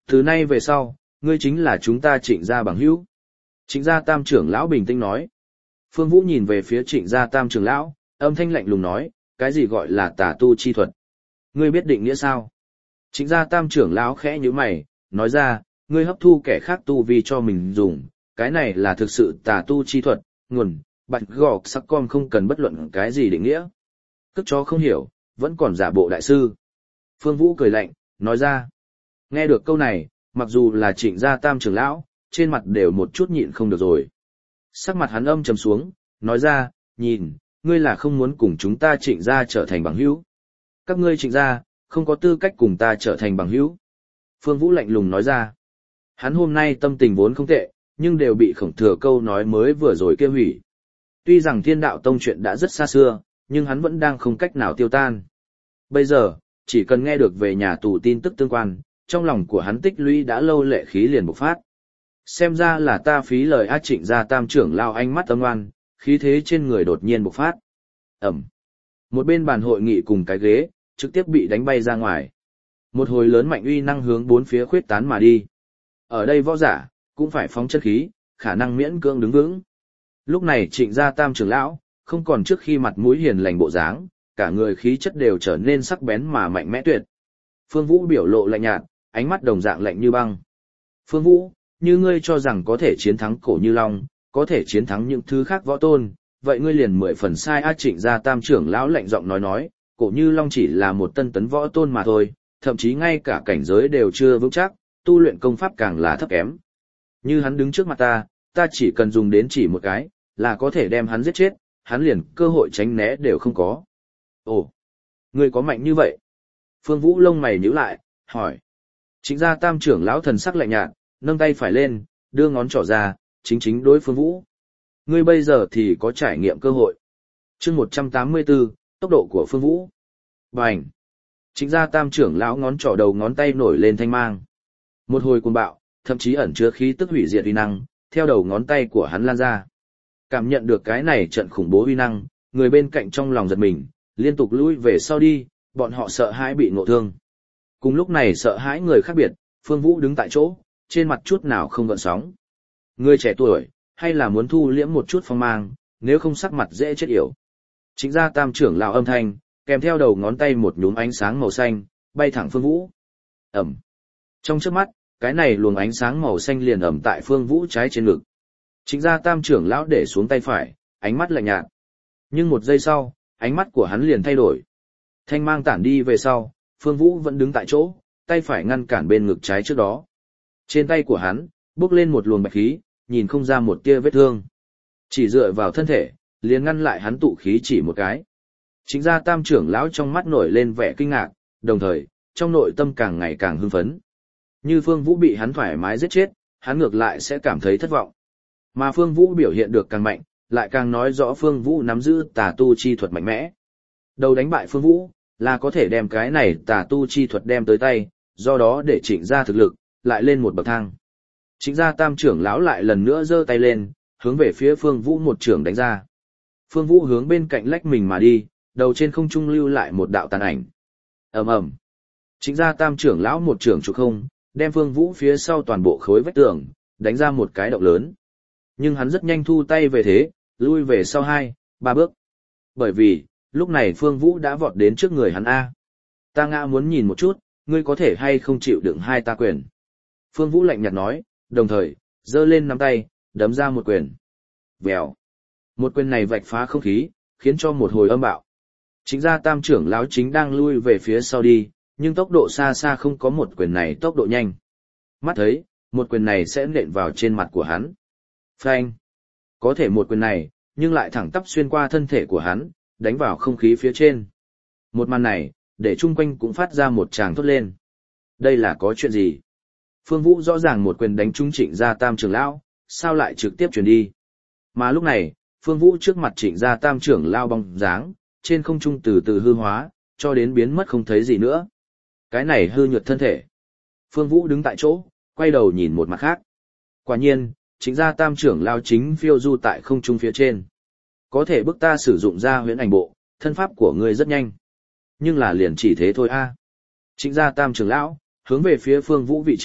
Từ nay về sau, ngươi chính là chúng ta Trịnh gia bằng hữu. Trịnh gia tam trưởng lão bình tĩnh nói. Phương Vũ nhìn về phía Trịnh gia tam trưởng lão, âm thanh lạnh lùng nói, cái gì gọi là tà tu chi thuật? Ngươi biết định nghĩa sao? Trịnh gia tam trưởng lão khẽ nhíu mày, nói ra, ngươi hấp thu kẻ khác tu vi cho mình dùng, cái này là thực sự tà tu chi thuật, nguồn, bạch gọc sắc con không cần bất luận cái gì định nghĩa. Cất chó không hiểu, vẫn còn giả bộ đại sư. Phương Vũ cười lạnh, nói ra. Nghe được câu này, mặc dù là Trịnh gia tam trưởng lão, trên mặt đều một chút nhịn không được rồi. Sắc mặt hắn âm trầm xuống, nói ra, nhìn, ngươi là không muốn cùng chúng ta Trịnh gia trở thành bằng hữu. Các ngươi Trịnh gia, không có tư cách cùng ta trở thành bằng hữu. Phương Vũ lạnh lùng nói ra. Hắn hôm nay tâm tình vốn không tệ, nhưng đều bị Khổng Thừa câu nói mới vừa rồi kêu hủy. Tuy rằng Thiên Đạo Tông chuyện đã rất xa xưa, nhưng hắn vẫn đang không cách nào tiêu tan. Bây giờ, chỉ cần nghe được về nhà tù tin tức tương quan, trong lòng của hắn tích lũy đã lâu lệ khí liền bộc phát. Xem ra là ta phí lời ác Trịnh gia tam trưởng lao ánh mắt âm oan, khí thế trên người đột nhiên bộc phát. Ẩm. Một bên bàn hội nghị cùng cái ghế, trực tiếp bị đánh bay ra ngoài. Một hồi lớn mạnh uy năng hướng bốn phía khuyết tán mà đi. Ở đây võ giả, cũng phải phóng chân khí, khả năng miễn cưỡng đứng vững. Lúc này Trịnh gia tam trưởng lão, không còn trước khi mặt mũi hiền lành bộ dáng, cả người khí chất đều trở nên sắc bén mà mạnh mẽ tuyệt. Phương Vũ biểu lộ lạnh nhạt, ánh mắt đồng dạng lạnh như băng. Phương Vũ, như ngươi cho rằng có thể chiến thắng Cổ Như Long, có thể chiến thắng những thứ khác võ tôn, vậy ngươi liền mười phần sai á. Trịnh gia tam trưởng lão lạnh giọng nói nói, Cổ Như Long chỉ là một tân tấn võ tôn mà thôi, thậm chí ngay cả cảnh giới đều chưa vững chắc, tu luyện công pháp càng là thấp kém. Như hắn đứng trước mặt ta, ta chỉ cần dùng đến chỉ một cái, là có thể đem hắn giết chết, hắn liền cơ hội tránh né đều không có. Ồ, ngươi có mạnh như vậy? Phương Vũ lông mày nhíu lại, hỏi. Trịnh gia tam trưởng lão thần sắc lạnh nhạt, nâng tay phải lên, đưa ngón trỏ ra, chính chính đối Phương Vũ. Ngươi bây giờ thì có trải nghiệm cơ hội. Chương một trăm tám mươi tư, tốc độ của Phương Vũ. Bành. Trịnh gia tam trưởng lão ngón trỏ đầu ngón tay nổi lên thanh mang. Một hồi cuồng bạo, thậm chí ẩn chứa khí tức hủy diệt uy năng, theo đầu ngón tay của hắn lan ra. Cảm nhận được cái này trận khủng bố uy năng, người bên cạnh trong lòng giật mình, liên tục lùi về sau đi, bọn họ sợ hãi bị ngộ thương. Cùng lúc này sợ hãi người khác biệt, Phương Vũ đứng tại chỗ, trên mặt chút nào không gợn sóng. Người trẻ tuổi, hay là muốn thu liễm một chút phong mang, nếu không sắc mặt dễ chết yểu. Chính ra tam trưởng lão âm thanh, kèm theo đầu ngón tay một nhúm ánh sáng màu xanh, bay thẳng Phương Vũ. Ẩm. Trong chớp mắt, cái này luồng ánh sáng màu xanh liền ẩm tại Phương Vũ trái trên ngực. Chính ra tam trưởng lão để xuống tay phải, ánh mắt lạnh nhạt. Nhưng một giây sau, ánh mắt của hắn liền thay đổi. Thanh mang tản đi về sau, Phương Vũ vẫn đứng tại chỗ, tay phải ngăn cản bên ngực trái trước đó. Trên tay của hắn, bốc lên một luồng bạch khí, nhìn không ra một tia vết thương. Chỉ dựa vào thân thể, liền ngăn lại hắn tụ khí chỉ một cái. Chính ra tam trưởng lão trong mắt nổi lên vẻ kinh ngạc, đồng thời, trong nội tâm càng ngày càng hưng phấn. Như Phương Vũ bị hắn thoải mái giết chết, hắn ngược lại sẽ cảm thấy thất vọng. Mà Phương Vũ biểu hiện được càng mạnh, lại càng nói rõ Phương Vũ nắm giữ tà tu chi thuật mạnh mẽ. Đầu đánh bại Phương Vũ, là có thể đem cái này tà tu chi thuật đem tới tay, do đó để Trịnh gia thực lực, lại lên một bậc thang. Trịnh gia tam trưởng lão lại lần nữa giơ tay lên, hướng về phía Phương Vũ một trưởng đánh ra. Phương Vũ hướng bên cạnh lách mình mà đi, đầu trên không trung lưu lại một đạo tàn ảnh. Ầm ầm. Trịnh gia tam trưởng lão một trưởng trụ không, đem Phương Vũ phía sau toàn bộ khối vách tường, đánh ra một cái động lớn. Nhưng hắn rất nhanh thu tay về thế, lui về sau hai, ba bước. Bởi vì, lúc này Phương Vũ đã vọt đến trước người hắn A. Ta ngã muốn nhìn một chút, ngươi có thể hay không chịu đựng hai ta quyền. Phương Vũ lạnh nhạt nói, đồng thời, giơ lên nắm tay, đấm ra một quyền. Vèo. Một quyền này vạch phá không khí, khiến cho một hồi âm bạo. Chính ra tam trưởng lão chính đang lui về phía sau đi, nhưng tốc độ xa xa không có một quyền này tốc độ nhanh. Mắt thấy, một quyền này sẽ nện vào trên mặt của hắn. Phanh. Có thể một quyền này, nhưng lại thẳng tắp xuyên qua thân thể của hắn, đánh vào không khí phía trên. Một màn này, để chung quanh cũng phát ra một tràng thốt lên. Đây là có chuyện gì? Phương Vũ rõ ràng một quyền đánh trúng Trịnh gia tam trưởng lão, sao lại trực tiếp chuyển đi? Mà lúc này, Phương Vũ trước mặt Trịnh gia tam trưởng lão bóng dáng, trên không trung từ từ hư hóa, cho đến biến mất không thấy gì nữa. Cái này hư nhược thân thể. Phương Vũ đứng tại chỗ, quay đầu nhìn một mặt khác. Quả nhiên, Trịnh gia tam trưởng lão chính phiêu du tại không trung phía trên. Có thể bức ta sử dụng ra huyễn ảnh bộ, thân pháp của ngươi rất nhanh. Nhưng là liền chỉ thế thôi a. Trịnh gia tam trưởng lão, hướng về phía Phương Vũ vị trí,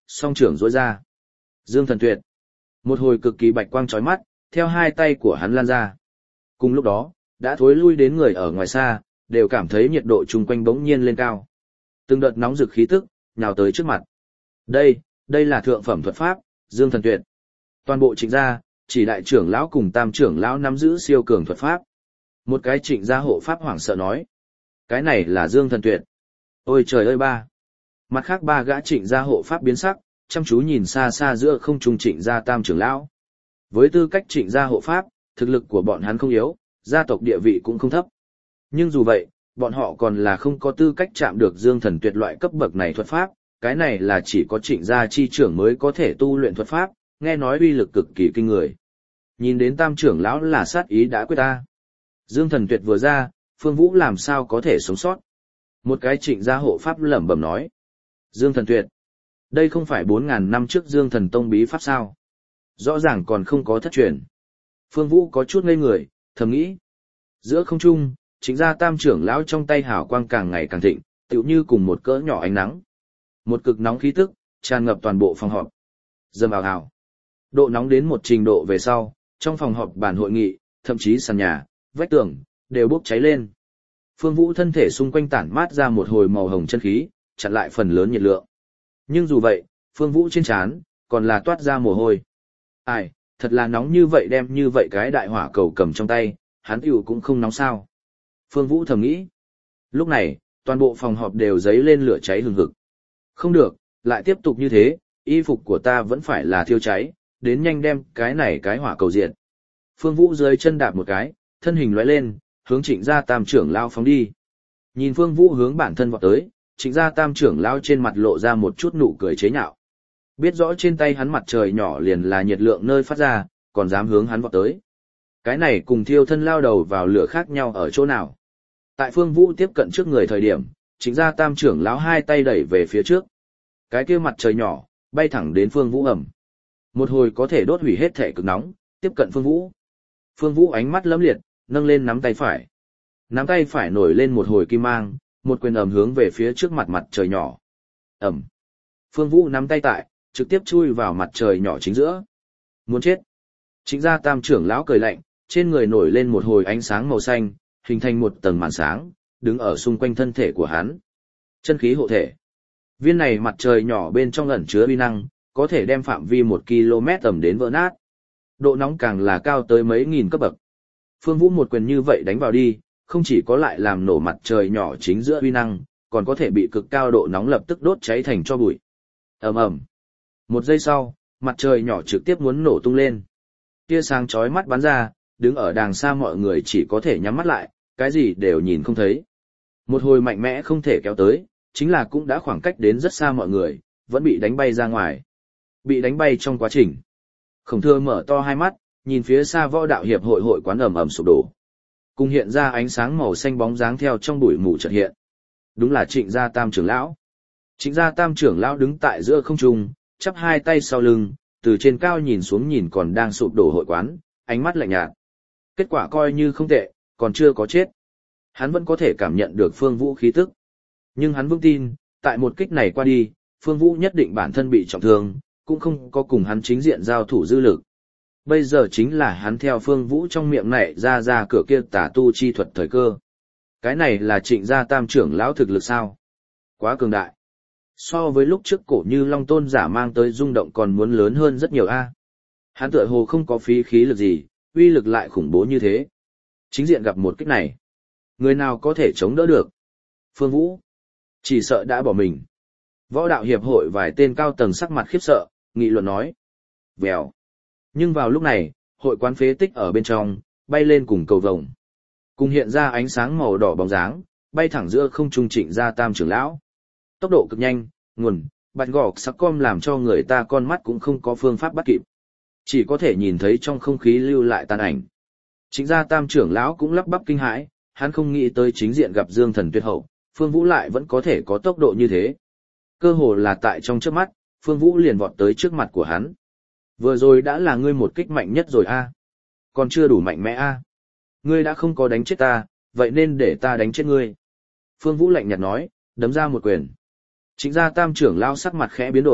song trưởng duỗi ra. Dương Thần Tuyệt. Một hồi cực kỳ bạch quang chói mắt, theo hai tay của hắn lan ra. Cùng lúc đó, đã thối lui đến người ở ngoài xa, đều cảm thấy nhiệt độ chung quanh bỗng nhiên lên cao. Từng đợt nóng rực khí tức, nhào tới trước mặt. Đây, đây là thượng phẩm thuật pháp, Dương Thần Tuyệt. Toàn bộ Trịnh gia, chỉ đại trưởng lão cùng tam trưởng lão nắm giữ siêu cường thuật pháp. Một cái Trịnh gia hộ pháp hoảng sợ nói. Cái này là Dương Thần Tuyệt. Ôi trời ơi ba. Mặt khác ba gã Trịnh gia hộ pháp biến sắc, chăm chú nhìn xa xa giữa không trung Trịnh gia tam trưởng lão. Với tư cách Trịnh gia hộ pháp, thực lực của bọn hắn không yếu, gia tộc địa vị cũng không thấp. Nhưng dù vậy, bọn họ còn là không có tư cách chạm được Dương Thần Tuyệt loại cấp bậc này thuật pháp, cái này là chỉ có Trịnh gia chi trưởng mới có thể tu luyện thuật pháp, nghe nói uy lực cực kỳ kinh người. Nhìn đến tam trưởng lão là sát ý đã quyết ta. Dương Thần Tuyệt vừa ra, Phương Vũ làm sao có thể sống sót. Một cái Trịnh gia hộ pháp lẩm bẩm nói. Dương Thần Tuyệt. Đây không phải bốn ngàn năm trước Dương Thần Tông bí pháp sao? Rõ ràng còn không có thất truyền. Phương Vũ có chút ngây người, thầm nghĩ. Giữa không trung, Trịnh gia tam trưởng lão trong tay hào quang càng ngày càng thịnh, tựu như cùng một cỡ nhỏ ánh nắng. Một cực nóng khí tức, tràn ngập toàn bộ phòng họp. Dầm ào ào. Độ nóng đến một trình độ về sau, trong phòng họp bàn hội nghị, thậm chí sàn nhà, vách tường, đều bốc cháy lên. Phương Vũ thân thể xung quanh tản mát ra một hồi màu hồng chân khí, chặn lại phần lớn nhiệt lượng. Nhưng dù vậy, Phương Vũ trên trán còn là toát ra mồ hôi. Ai, thật là nóng như vậy, đem như vậy cái đại hỏa cầu cầm trong tay, hắn tiểu cũng không nóng sao. Phương Vũ thầm nghĩ. Lúc này, toàn bộ phòng họp đều dấy lên lửa cháy hừng hực. Không được, lại tiếp tục như thế, y phục của ta vẫn phải là thiêu cháy, đến nhanh đem cái này cái hỏa cầu diệt. Phương Vũ dưới chân đạp một cái, thân hình lóe lên, hướng Trịnh gia tam trưởng lao phóng đi. Nhìn Phương Vũ hướng bản thân vọt tới, Trịnh gia tam trưởng lao trên mặt lộ ra một chút nụ cười chế nhạo. Biết rõ trên tay hắn mặt trời nhỏ liền là nhiệt lượng nơi phát ra, còn dám hướng hắn vọt tới. Cái này cùng thiêu thân lao đầu vào lửa khác nhau ở chỗ nào? Tại Phương Vũ tiếp cận trước người thời điểm, Trịnh gia tam trưởng lão hai tay đẩy về phía trước. Cái kia mặt trời nhỏ, bay thẳng đến Phương Vũ ẩm. Một hồi có thể đốt hủy hết thể cực nóng, tiếp cận Phương Vũ. Phương Vũ ánh mắt lấm liệt, nâng lên nắm tay phải. Nắm tay phải nổi lên một hồi kim mang, một quyền ầm hướng về phía trước mặt mặt trời nhỏ. Ẩm. Phương Vũ nắm tay tại, trực tiếp chui vào mặt trời nhỏ chính giữa. Muốn chết. Trịnh gia tam trưởng lão cười lạnh, trên người nổi lên một hồi ánh sáng màu xanh, hình thành một tầng màn sáng, đứng ở xung quanh thân thể của hắn. Chân khí hộ thể. Viên này mặt trời nhỏ bên trong ẩn chứa uy năng, có thể đem phạm vi một ki lô mét tầm đến vỡ nát. Độ nóng càng là cao tới mấy nghìn cấp bậc. Phương Vũ một quyền như vậy đánh vào đi, không chỉ có lại làm nổ mặt trời nhỏ chính giữa uy năng, còn có thể bị cực cao độ nóng lập tức đốt cháy thành tro bụi. Ầm ầm. Một giây sau, mặt trời nhỏ trực tiếp muốn nổ tung lên. Tia sáng chói mắt bắn ra, đứng ở đàng xa mọi người chỉ có thể nhắm mắt lại, cái gì đều nhìn không thấy. Một hồi mạnh mẽ không thể kéo tới, chính là cũng đã khoảng cách đến rất xa mọi người, vẫn bị đánh bay ra ngoài. Bị đánh bay trong quá trình. Khổng Thừa mở to hai mắt, nhìn phía xa Võ Đạo Hiệp hội hội quán ầm ầm sụp đổ. Cùng hiện ra ánh sáng màu xanh bóng dáng theo trong bụi mù chợt hiện. Đúng là Trịnh gia tam trưởng lão. Trịnh gia tam trưởng lão đứng tại giữa không trung, chắp hai tay sau lưng, từ trên cao nhìn xuống nhìn còn đang sụp đổ hội quán, ánh mắt lạnh nhạt. Kết quả coi như không tệ, còn chưa có chết. Hắn vẫn có thể cảm nhận được Phương Vũ khí tức. Nhưng hắn vững tin, tại một kích này qua đi, Phương Vũ nhất định bản thân bị trọng thương, cũng không có cùng hắn chính diện giao thủ dư lực. Bây giờ chính là hắn theo Phương Vũ trong miệng này ra ra cửa kia tả tu chi thuật thời cơ. Cái này là Trịnh gia tam trưởng lão thực lực sao? Quá cường đại. So với lúc trước Cổ Như Long tôn giả mang tới rung động còn muốn lớn hơn rất nhiều a. Hắn tựa hồ không có phí khí lực gì, uy lực lại khủng bố như thế. Chính diện gặp một kích này, người nào có thể chống đỡ được? Phương Vũ chỉ sợ đã bỏ mình. Võ đạo hiệp hội vài tên cao tầng sắc mặt khiếp sợ, nghị luận nói. Vèo. Nhưng vào lúc này, hội quán phế tích ở bên trong, bay lên cùng cầu vồng. Cùng hiện ra ánh sáng màu đỏ bóng dáng, bay thẳng giữa không trung Trịnh gia tam trưởng lão. Tốc độ cực nhanh, nguồn, bạch gọc sắc com làm cho người ta con mắt cũng không có phương pháp bắt kịp. Chỉ có thể nhìn thấy trong không khí lưu lại tàn ảnh. Trịnh gia tam trưởng lão cũng lắp bắp kinh hãi, hắn không nghĩ tới chính diện gặp Dương Thần tuyệt hậu, Phương Vũ lại vẫn có thể có tốc độ như thế. Cơ hồ là tại trong trước mắt, Phương Vũ liền vọt tới trước mặt của hắn. Vừa rồi đã là ngươi một kích mạnh nhất rồi a, còn chưa đủ mạnh mẽ a. Ngươi đã không có đánh chết ta, vậy nên để ta đánh chết ngươi. Phương Vũ lạnh nhạt nói, đấm ra một quyền. Trịnh gia tam trưởng lão sắc mặt khẽ biến đổi,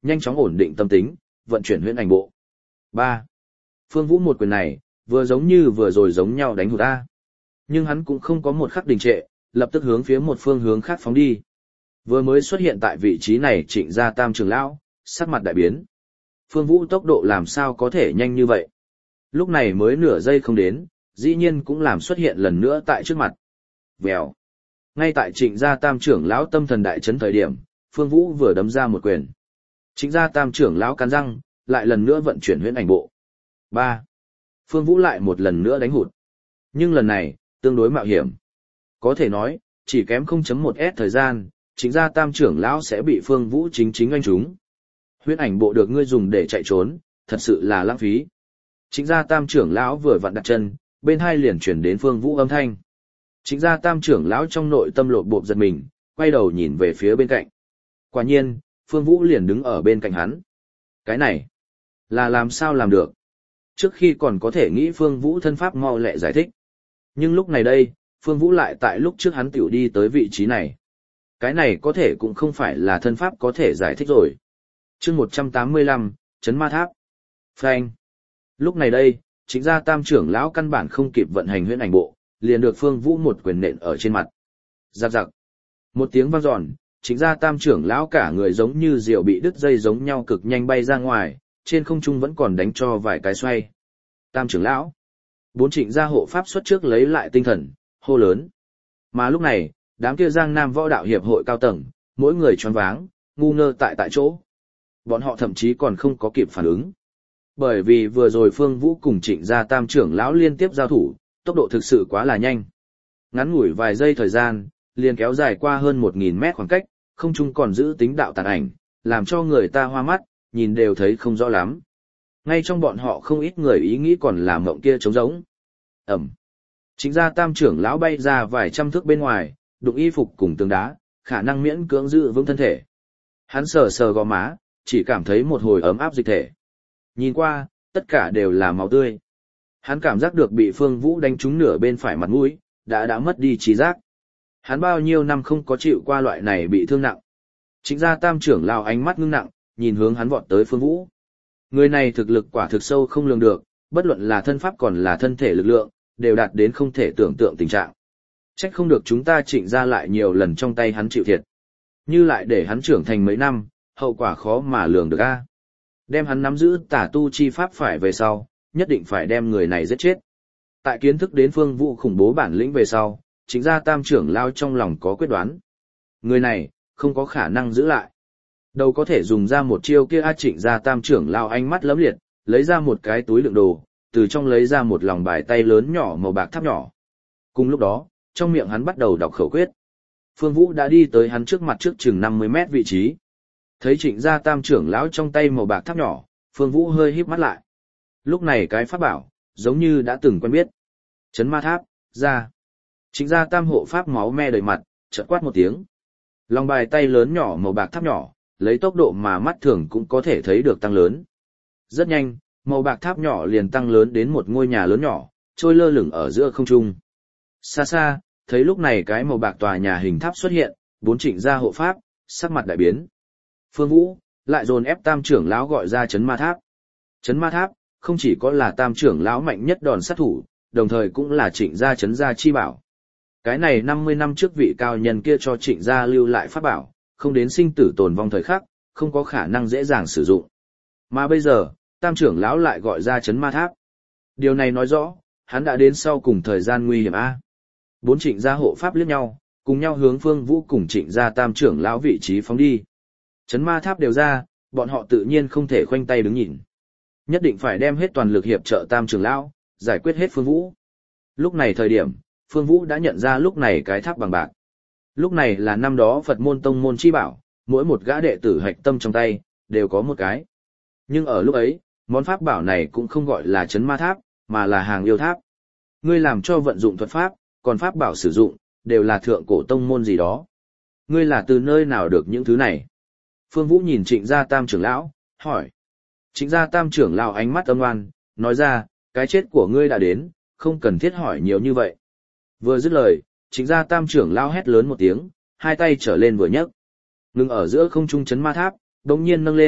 nhanh chóng ổn định tâm tính, vận chuyển huyễn ảnh bộ. ba. Phương Vũ một quyền này, vừa giống như vừa rồi giống nhau đánh hụt ta. Nhưng hắn cũng không có một khắc đình trệ, lập tức hướng phía một phương hướng khác phóng đi. Vừa mới xuất hiện tại vị trí này Trịnh Gia Tam trưởng lão, sắc mặt đại biến. Phương Vũ tốc độ làm sao có thể nhanh như vậy? Lúc này mới nửa giây không đến, dĩ nhiên cũng làm xuất hiện lần nữa tại trước mặt. Vèo. Ngay tại Trịnh Gia Tam trưởng lão tâm thần đại chấn thời điểm, Phương Vũ vừa đấm ra một quyền. Trịnh Gia Tam trưởng lão cắn răng, lại lần nữa vận chuyển huyễn ảnh bộ. ba. Phương Vũ lại một lần nữa đánh hụt. Nhưng lần này, tương đối mạo hiểm. Có thể nói, chỉ kém không chấm một s thời gian, Trịnh Gia Tam trưởng lão sẽ bị Phương Vũ chính chính anh trúng. Huyễn ảnh bộ được ngươi dùng để chạy trốn, thật sự là lãng phí. Trịnh Gia Tam trưởng lão vừa vặn đặt chân, bên hai liền chuyển đến Phương Vũ âm thanh. Trịnh Gia Tam trưởng lão trong nội tâm lột bộp giật mình, quay đầu nhìn về phía bên cạnh. Quả nhiên, Phương Vũ liền đứng ở bên cạnh hắn. Cái này, là làm sao làm được? Trước khi còn có thể nghĩ Phương Vũ thân pháp mau lẹ giải thích. Nhưng lúc này đây, Phương Vũ lại tại lúc trước hắn tiểu đi tới vị trí này. Cái này có thể cũng không phải là thân pháp có thể giải thích rồi. Chương một trăm tám mươi lăm, Chấn Ma Tháp. Phanh. Lúc này đây, Trịnh Gia Tam trưởng lão căn bản không kịp vận hành huyễn ảnh bộ, liền được Phương Vũ một quyền nện ở trên mặt. Rạc rạc. Một tiếng vang dọn, Trịnh Gia Tam trưởng lão cả người giống như diều bị đứt dây giống nhau cực nhanh bay ra ngoài, trên không trung vẫn còn đánh cho vài cái xoay. Tam trưởng lão. Bốn Trịnh Gia hộ pháp xuất trước lấy lại tinh thần, hô lớn. Mà lúc này, đám kia Giang Nam Võ Đạo Hiệp hội cao tầng, mỗi người choáng váng, ngu ngơ tại tại chỗ. Bọn họ thậm chí còn không có kịp phản ứng. Bởi vì vừa rồi Phương Vũ cùng Trịnh Gia Tam trưởng lão liên tiếp giao thủ, tốc độ thực sự quá là nhanh. Ngắn ngủi vài giây thời gian, liền kéo dài qua hơn một nghìn mét khoảng cách, không trung còn giữ tính đạo tàn ảnh, làm cho người ta hoa mắt, nhìn đều thấy không rõ lắm. Ngay trong bọn họ không ít người ý nghĩ còn là mộng kia trống rỗng. Ẩm. Trịnh Gia Tam trưởng lão bay ra vài trăm thước bên ngoài, đụng y phục cùng tường đá, khả năng miễn cưỡng giữ vững thân thể. Hắn sờ sờ gò má, chỉ cảm thấy một hồi ấm áp dịch thể. Nhìn qua, tất cả đều là máu tươi. Hắn cảm giác được bị Phương Vũ đánh trúng nửa bên phải mặt mũi, đã đã mất đi trí giác. Hắn bao nhiêu năm không có chịu qua loại này bị thương nặng. Trịnh Gia Tam trưởng lão ánh mắt ngưng nặng, nhìn hướng hắn vọt tới Phương Vũ. Người này thực lực quả thực sâu không lường được, bất luận là thân pháp còn là thân thể lực lượng, đều đạt đến không thể tưởng tượng tình trạng. Trách không được chúng ta Trịnh Gia lại nhiều lần trong tay hắn chịu thiệt. Như lại để hắn trưởng thành mấy năm, hậu quả khó mà lường được a. Đem hắn nắm giữ tả tu chi pháp phải về sau, nhất định phải đem người này giết chết. Tại kiến thức đến Phương Vũ khủng bố bản lĩnh về sau, Trịnh Gia Tam trưởng lão trong lòng có quyết đoán. Người này, không có khả năng giữ lại. Đâu có thể dùng ra một chiêu kia. A Trịnh Gia Tam trưởng lão ánh mắt lấm liệt, lấy ra một cái túi đựng đồ, từ trong lấy ra một lòng bài tay lớn nhỏ màu bạc tháp nhỏ. Cùng lúc đó, trong miệng hắn bắt đầu đọc khẩu quyết. Phương Vũ đã đi tới hắn trước mặt trước chừng năm mươi mét vị trí. Thấy Trịnh Gia Tam trưởng lão trong tay màu bạc tháp nhỏ, Phương Vũ hơi híp mắt lại. Lúc này cái pháp bảo, giống như đã từng quen biết. Chấn Ma Tháp, ra. Trịnh Gia Tam hộ pháp máu me đầy mặt, chợt quát một tiếng. Lòng bài tay lớn nhỏ màu bạc tháp nhỏ, lấy tốc độ mà mắt thường cũng có thể thấy được tăng lớn. Rất nhanh, màu bạc tháp nhỏ liền tăng lớn đến một ngôi nhà lớn nhỏ, trôi lơ lửng ở giữa không trung. Xa xa, thấy lúc này cái màu bạc tòa nhà hình tháp xuất hiện, bốn Trịnh Gia hộ pháp, sắc mặt đại biến. Phương Vũ, lại dồn ép Tam trưởng lão gọi ra Chấn Ma Tháp. Chấn Ma Tháp, không chỉ có là Tam trưởng lão mạnh nhất đòn sát thủ, đồng thời cũng là Trịnh Gia Chấn Gia chi bảo. Cái này năm mươi năm trước vị cao nhân kia cho Trịnh Gia lưu lại pháp bảo, không đến sinh tử tồn vong thời khắc, không có khả năng dễ dàng sử dụng. Mà bây giờ, Tam trưởng lão lại gọi ra Chấn Ma Tháp. Điều này nói rõ, hắn đã đến sau cùng thời gian nguy hiểm a. Bốn Trịnh Gia hộ pháp liếc nhau, cùng nhau hướng Phương Vũ cùng Trịnh Gia Tam trưởng lão vị trí phóng đi. Chấn Ma Tháp đều ra, bọn họ tự nhiên không thể khoanh tay đứng nhìn. Nhất định phải đem hết toàn lực hiệp trợ Tam trưởng lão, giải quyết hết Phương Vũ. Lúc này thời điểm, Phương Vũ đã nhận ra lúc này cái tháp bằng bạc. Lúc này là năm đó Phật môn tông môn chi bảo, mỗi một gã đệ tử hạch tâm trong tay, đều có một cái. Nhưng ở lúc ấy, món pháp bảo này cũng không gọi là Chấn Ma Tháp, mà là hàng yêu tháp. Ngươi làm cho vận dụng thuật pháp, còn pháp bảo sử dụng, đều là thượng cổ tông môn gì đó. Ngươi là từ nơi nào được những thứ này? Phương Vũ nhìn Trịnh Gia Tam trưởng lão, hỏi. Trịnh Gia Tam trưởng lão ánh mắt âm oan, nói ra, cái chết của ngươi đã đến, không cần thiết hỏi nhiều như vậy. Vừa dứt lời, Trịnh Gia Tam trưởng lão hét lớn một tiếng, hai tay trở lên vừa nhấc. Ngừng ở giữa không trung Chấn Ma Tháp, đột nhiên nâng lên,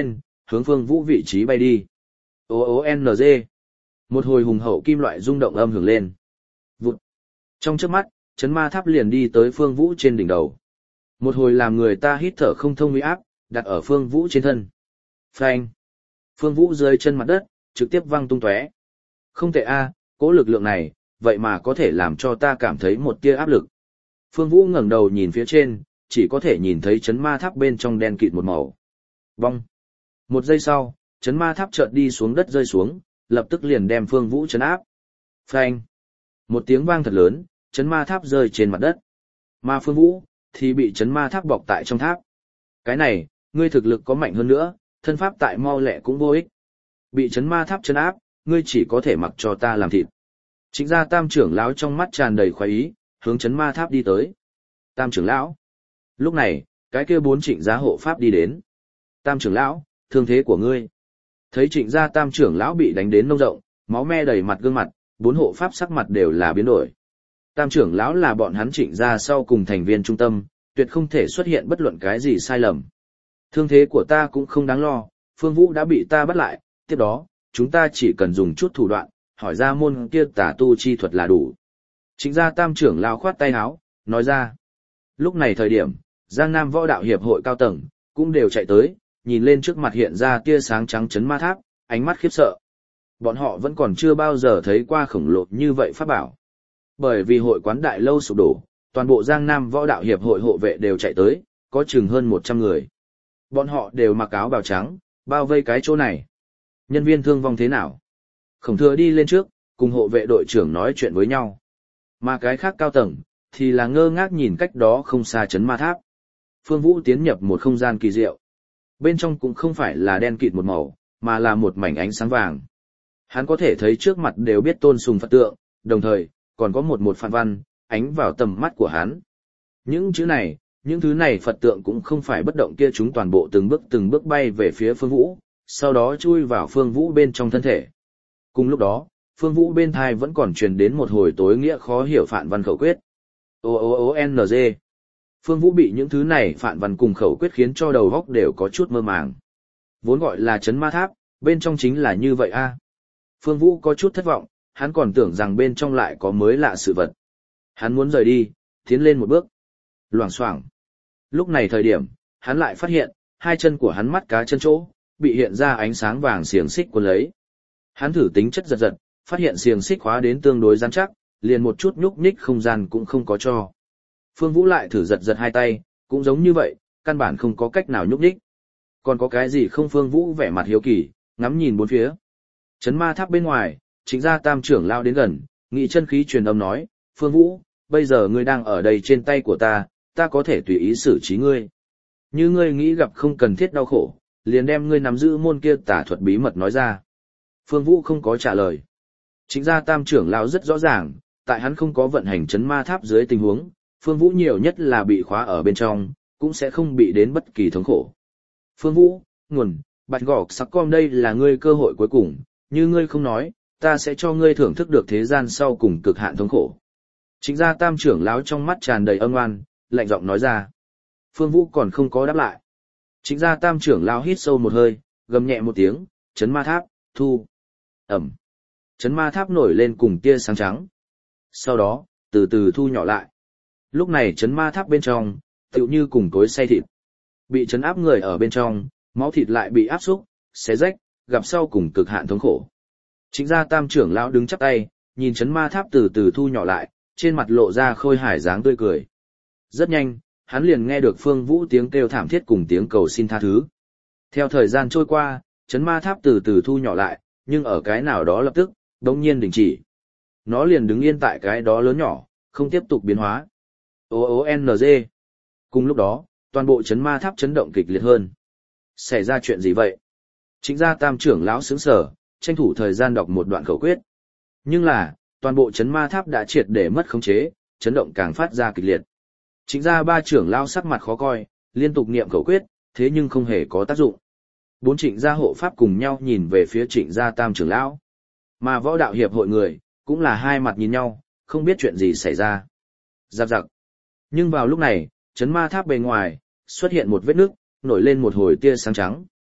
hướng Phương Vũ vị trí bay đi. O O N G. Một hồi hùng hậu kim loại rung động âm hưởng lên. Vụt. Trong chớp mắt, chấn ma tháp liền đi tới Phương Vũ trên đỉnh đầu. Một hồi làm người ta hít thở không thông uy áp, đặt ở Phương Vũ trên thân. Phanh. Phương Vũ rơi chân mặt đất, trực tiếp văng tung tóe. Không tệ a, cỗ lực lượng này, vậy mà có thể làm cho ta cảm thấy một tia áp lực. Phương Vũ ngẩng đầu nhìn phía trên, chỉ có thể nhìn thấy chấn ma tháp bên trong đen kịt một màu. Bong. Một giây sau, chấn ma tháp chợt đi xuống đất rơi xuống, lập tức liền đem Phương Vũ chấn áp. Phanh. Một tiếng vang thật lớn, chấn ma tháp rơi trên mặt đất. Mà Phương Vũ thì bị chấn ma tháp bọc tại trong tháp. Cái này, ngươi thực lực có mạnh hơn nữa, thân pháp tại mau lẹ cũng vô ích. Bị chấn ma tháp chấn áp, ngươi chỉ có thể mặc cho ta làm thịt. Trịnh gia Tam trưởng lão trong mắt tràn đầy khoái ý, hướng chấn ma tháp đi tới. Tam trưởng lão. Lúc này, cái kia bốn trịnh gia hộ pháp đi đến. Tam trưởng lão, thương thế của ngươi. Thấy trịnh gia Tam trưởng lão bị đánh đến nông rộng, máu me đầy mặt gương mặt, bốn hộ pháp sắc mặt đều là biến đổi. Tam trưởng lão là bọn hắn trịnh gia sau cùng thành viên trung tâm, tuyệt không thể xuất hiện bất luận cái gì sai lầm. Thương thế của ta cũng không đáng lo, Phương Vũ đã bị ta bắt lại, tiếp đó, chúng ta chỉ cần dùng chút thủ đoạn, hỏi ra môn kia tà tu chi thuật là đủ. Trịnh gia Tam trưởng lão khoát tay áo, nói ra. Lúc này thời điểm, Giang Nam Võ Đạo Hiệp hội cao tầng, cũng đều chạy tới, nhìn lên trước mặt hiện ra tia sáng trắng chấn ma tháp, ánh mắt khiếp sợ. Bọn họ vẫn còn chưa bao giờ thấy qua khổng lồ như vậy pháp bảo. Bởi vì hội quán đại lâu sụp đổ, toàn bộ Giang Nam Võ Đạo Hiệp hội hộ vệ đều chạy tới, có chừng hơn một trăm người. Bọn họ đều mặc áo bào trắng, bao vây cái chỗ này. Nhân viên thương vong thế nào? Khổng Thừa đi lên trước, cùng hộ vệ đội trưởng nói chuyện với nhau. Mà cái khác cao tầng, thì là ngơ ngác nhìn cách đó không xa chấn ma tháp. Phương Vũ tiến nhập một không gian kỳ diệu. Bên trong cũng không phải là đen kịt một màu, mà là một mảnh ánh sáng vàng. Hắn có thể thấy trước mặt đều biết tôn sùng Phật tượng, đồng thời, còn có một một phản văn, ánh vào tầm mắt của hắn. Những chữ này, những thứ này Phật tượng cũng không phải bất động kia, chúng toàn bộ từng bước từng bước bay về phía Phương Vũ, sau đó chui vào Phương Vũ bên trong thân thể. Cùng lúc đó, Phương Vũ bên thai vẫn còn truyền đến một hồi tối nghĩa khó hiểu phản văn khẩu quyết. O O O N G. Phương Vũ bị những thứ này phản văn cùng khẩu quyết khiến cho đầu óc đều có chút mơ màng. Vốn gọi là chấn ma tháp, bên trong chính là như vậy a. Phương Vũ có chút thất vọng, hắn còn tưởng rằng bên trong lại có mới lạ sự vật. Hắn muốn rời đi, tiến lên một bước. Loảng xoảng. Lúc này thời điểm, hắn lại phát hiện, hai chân của hắn mắt cá chân chỗ, bị hiện ra ánh sáng vàng xiềng xích cuốn lấy. Hắn thử tính chất giật giật, phát hiện xiềng xích khóa đến tương đối rắn chắc, liền một chút nhúc nhích không gian cũng không có cho. Phương Vũ lại thử giật giật hai tay, cũng giống như vậy, căn bản không có cách nào nhúc nhích. Còn có cái gì không? Phương Vũ vẻ mặt hiếu kỳ, ngắm nhìn bốn phía. Chấn ma tháp bên ngoài, Trịnh gia Tam trưởng lao đến gần, nghị chân khí truyền âm nói, Phương Vũ, bây giờ ngươi đang ở đây trên tay của ta, ta có thể tùy ý xử trí ngươi. Như ngươi nghĩ gặp không cần thiết đau khổ, liền đem ngươi nắm giữ môn kia tà thuật bí mật nói ra. Phương Vũ không có trả lời. Trịnh gia Tam trưởng lao rất rõ ràng, tại hắn không có vận hành chấn ma tháp dưới tình huống, Phương Vũ nhiều nhất là bị khóa ở bên trong, cũng sẽ không bị đến bất kỳ thống khổ. Phương Vũ, nguồn, bạch gọc sắc com đây là ngươi cơ hội cuối cùng, như ngươi không nói, ta sẽ cho ngươi thưởng thức được thế gian sau cùng cực hạn thống khổ. Trịnh gia Tam trưởng lão trong mắt tràn đầy âm oan, lạnh giọng nói ra. Phương Vũ còn không có đáp lại. Trịnh gia Tam trưởng lão hít sâu một hơi, gầm nhẹ một tiếng, chấn ma tháp, thu. Ẩm. Chấn ma tháp nổi lên cùng tia sáng trắng. Sau đó, từ từ thu nhỏ lại. Lúc này chấn ma tháp bên trong, tựu như cùng cối xay thịt. Bị chấn áp người ở bên trong, máu thịt lại bị áp xúc, xé rách, gặp sau cùng cực hạn thống khổ. Trịnh gia Tam trưởng lão đứng chắp tay, nhìn chấn ma tháp từ từ thu nhỏ lại, trên mặt lộ ra khôi hài dáng tươi cười. Rất nhanh, hắn liền nghe được Phương Vũ tiếng kêu thảm thiết cùng tiếng cầu xin tha thứ. Theo thời gian trôi qua, chấn ma tháp từ từ thu nhỏ lại, nhưng ở cái nào đó lập tức, đống nhiên đình chỉ. Nó liền đứng yên tại cái đó lớn nhỏ, không tiếp tục biến hóa. O O N G. Cùng lúc đó, toàn bộ chấn ma tháp chấn động kịch liệt hơn. Xảy ra chuyện gì vậy? Trịnh gia Tam trưởng lão sững sờ, tranh thủ thời gian đọc một đoạn khẩu quyết. Nhưng là, toàn bộ chấn ma tháp đã triệt để mất khống chế, chấn động càng phát ra kịch liệt. Trịnh gia ba trưởng lão sắc mặt khó coi, liên tục niệm khẩu quyết, thế nhưng không hề có tác dụng. Bốn trịnh gia hộ pháp cùng nhau nhìn về phía trịnh gia Tam trưởng lão. Mà võ đạo hiệp hội người, cũng là hai mặt nhìn nhau, không biết chuyện gì xảy ra. Giặc giặc. Nhưng vào lúc này, chấn ma tháp bề ngoài, xuất hiện một vết nước, nổi lên một hồi tia sáng trắng.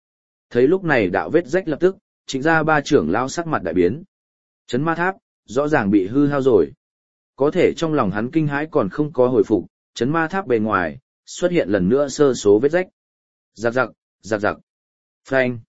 Thấy lúc này đạo vết rách lập tức, Trịnh gia ba trưởng lão sắc mặt đại biến. Chấn ma tháp, rõ ràng bị hư hao rồi. Có thể trong lòng hắn kinh hãi còn không có hồi phục, chấn ma tháp bề ngoài, xuất hiện lần nữa sơ số vết rách. Giặc giặc, giặc giặc. Phanh.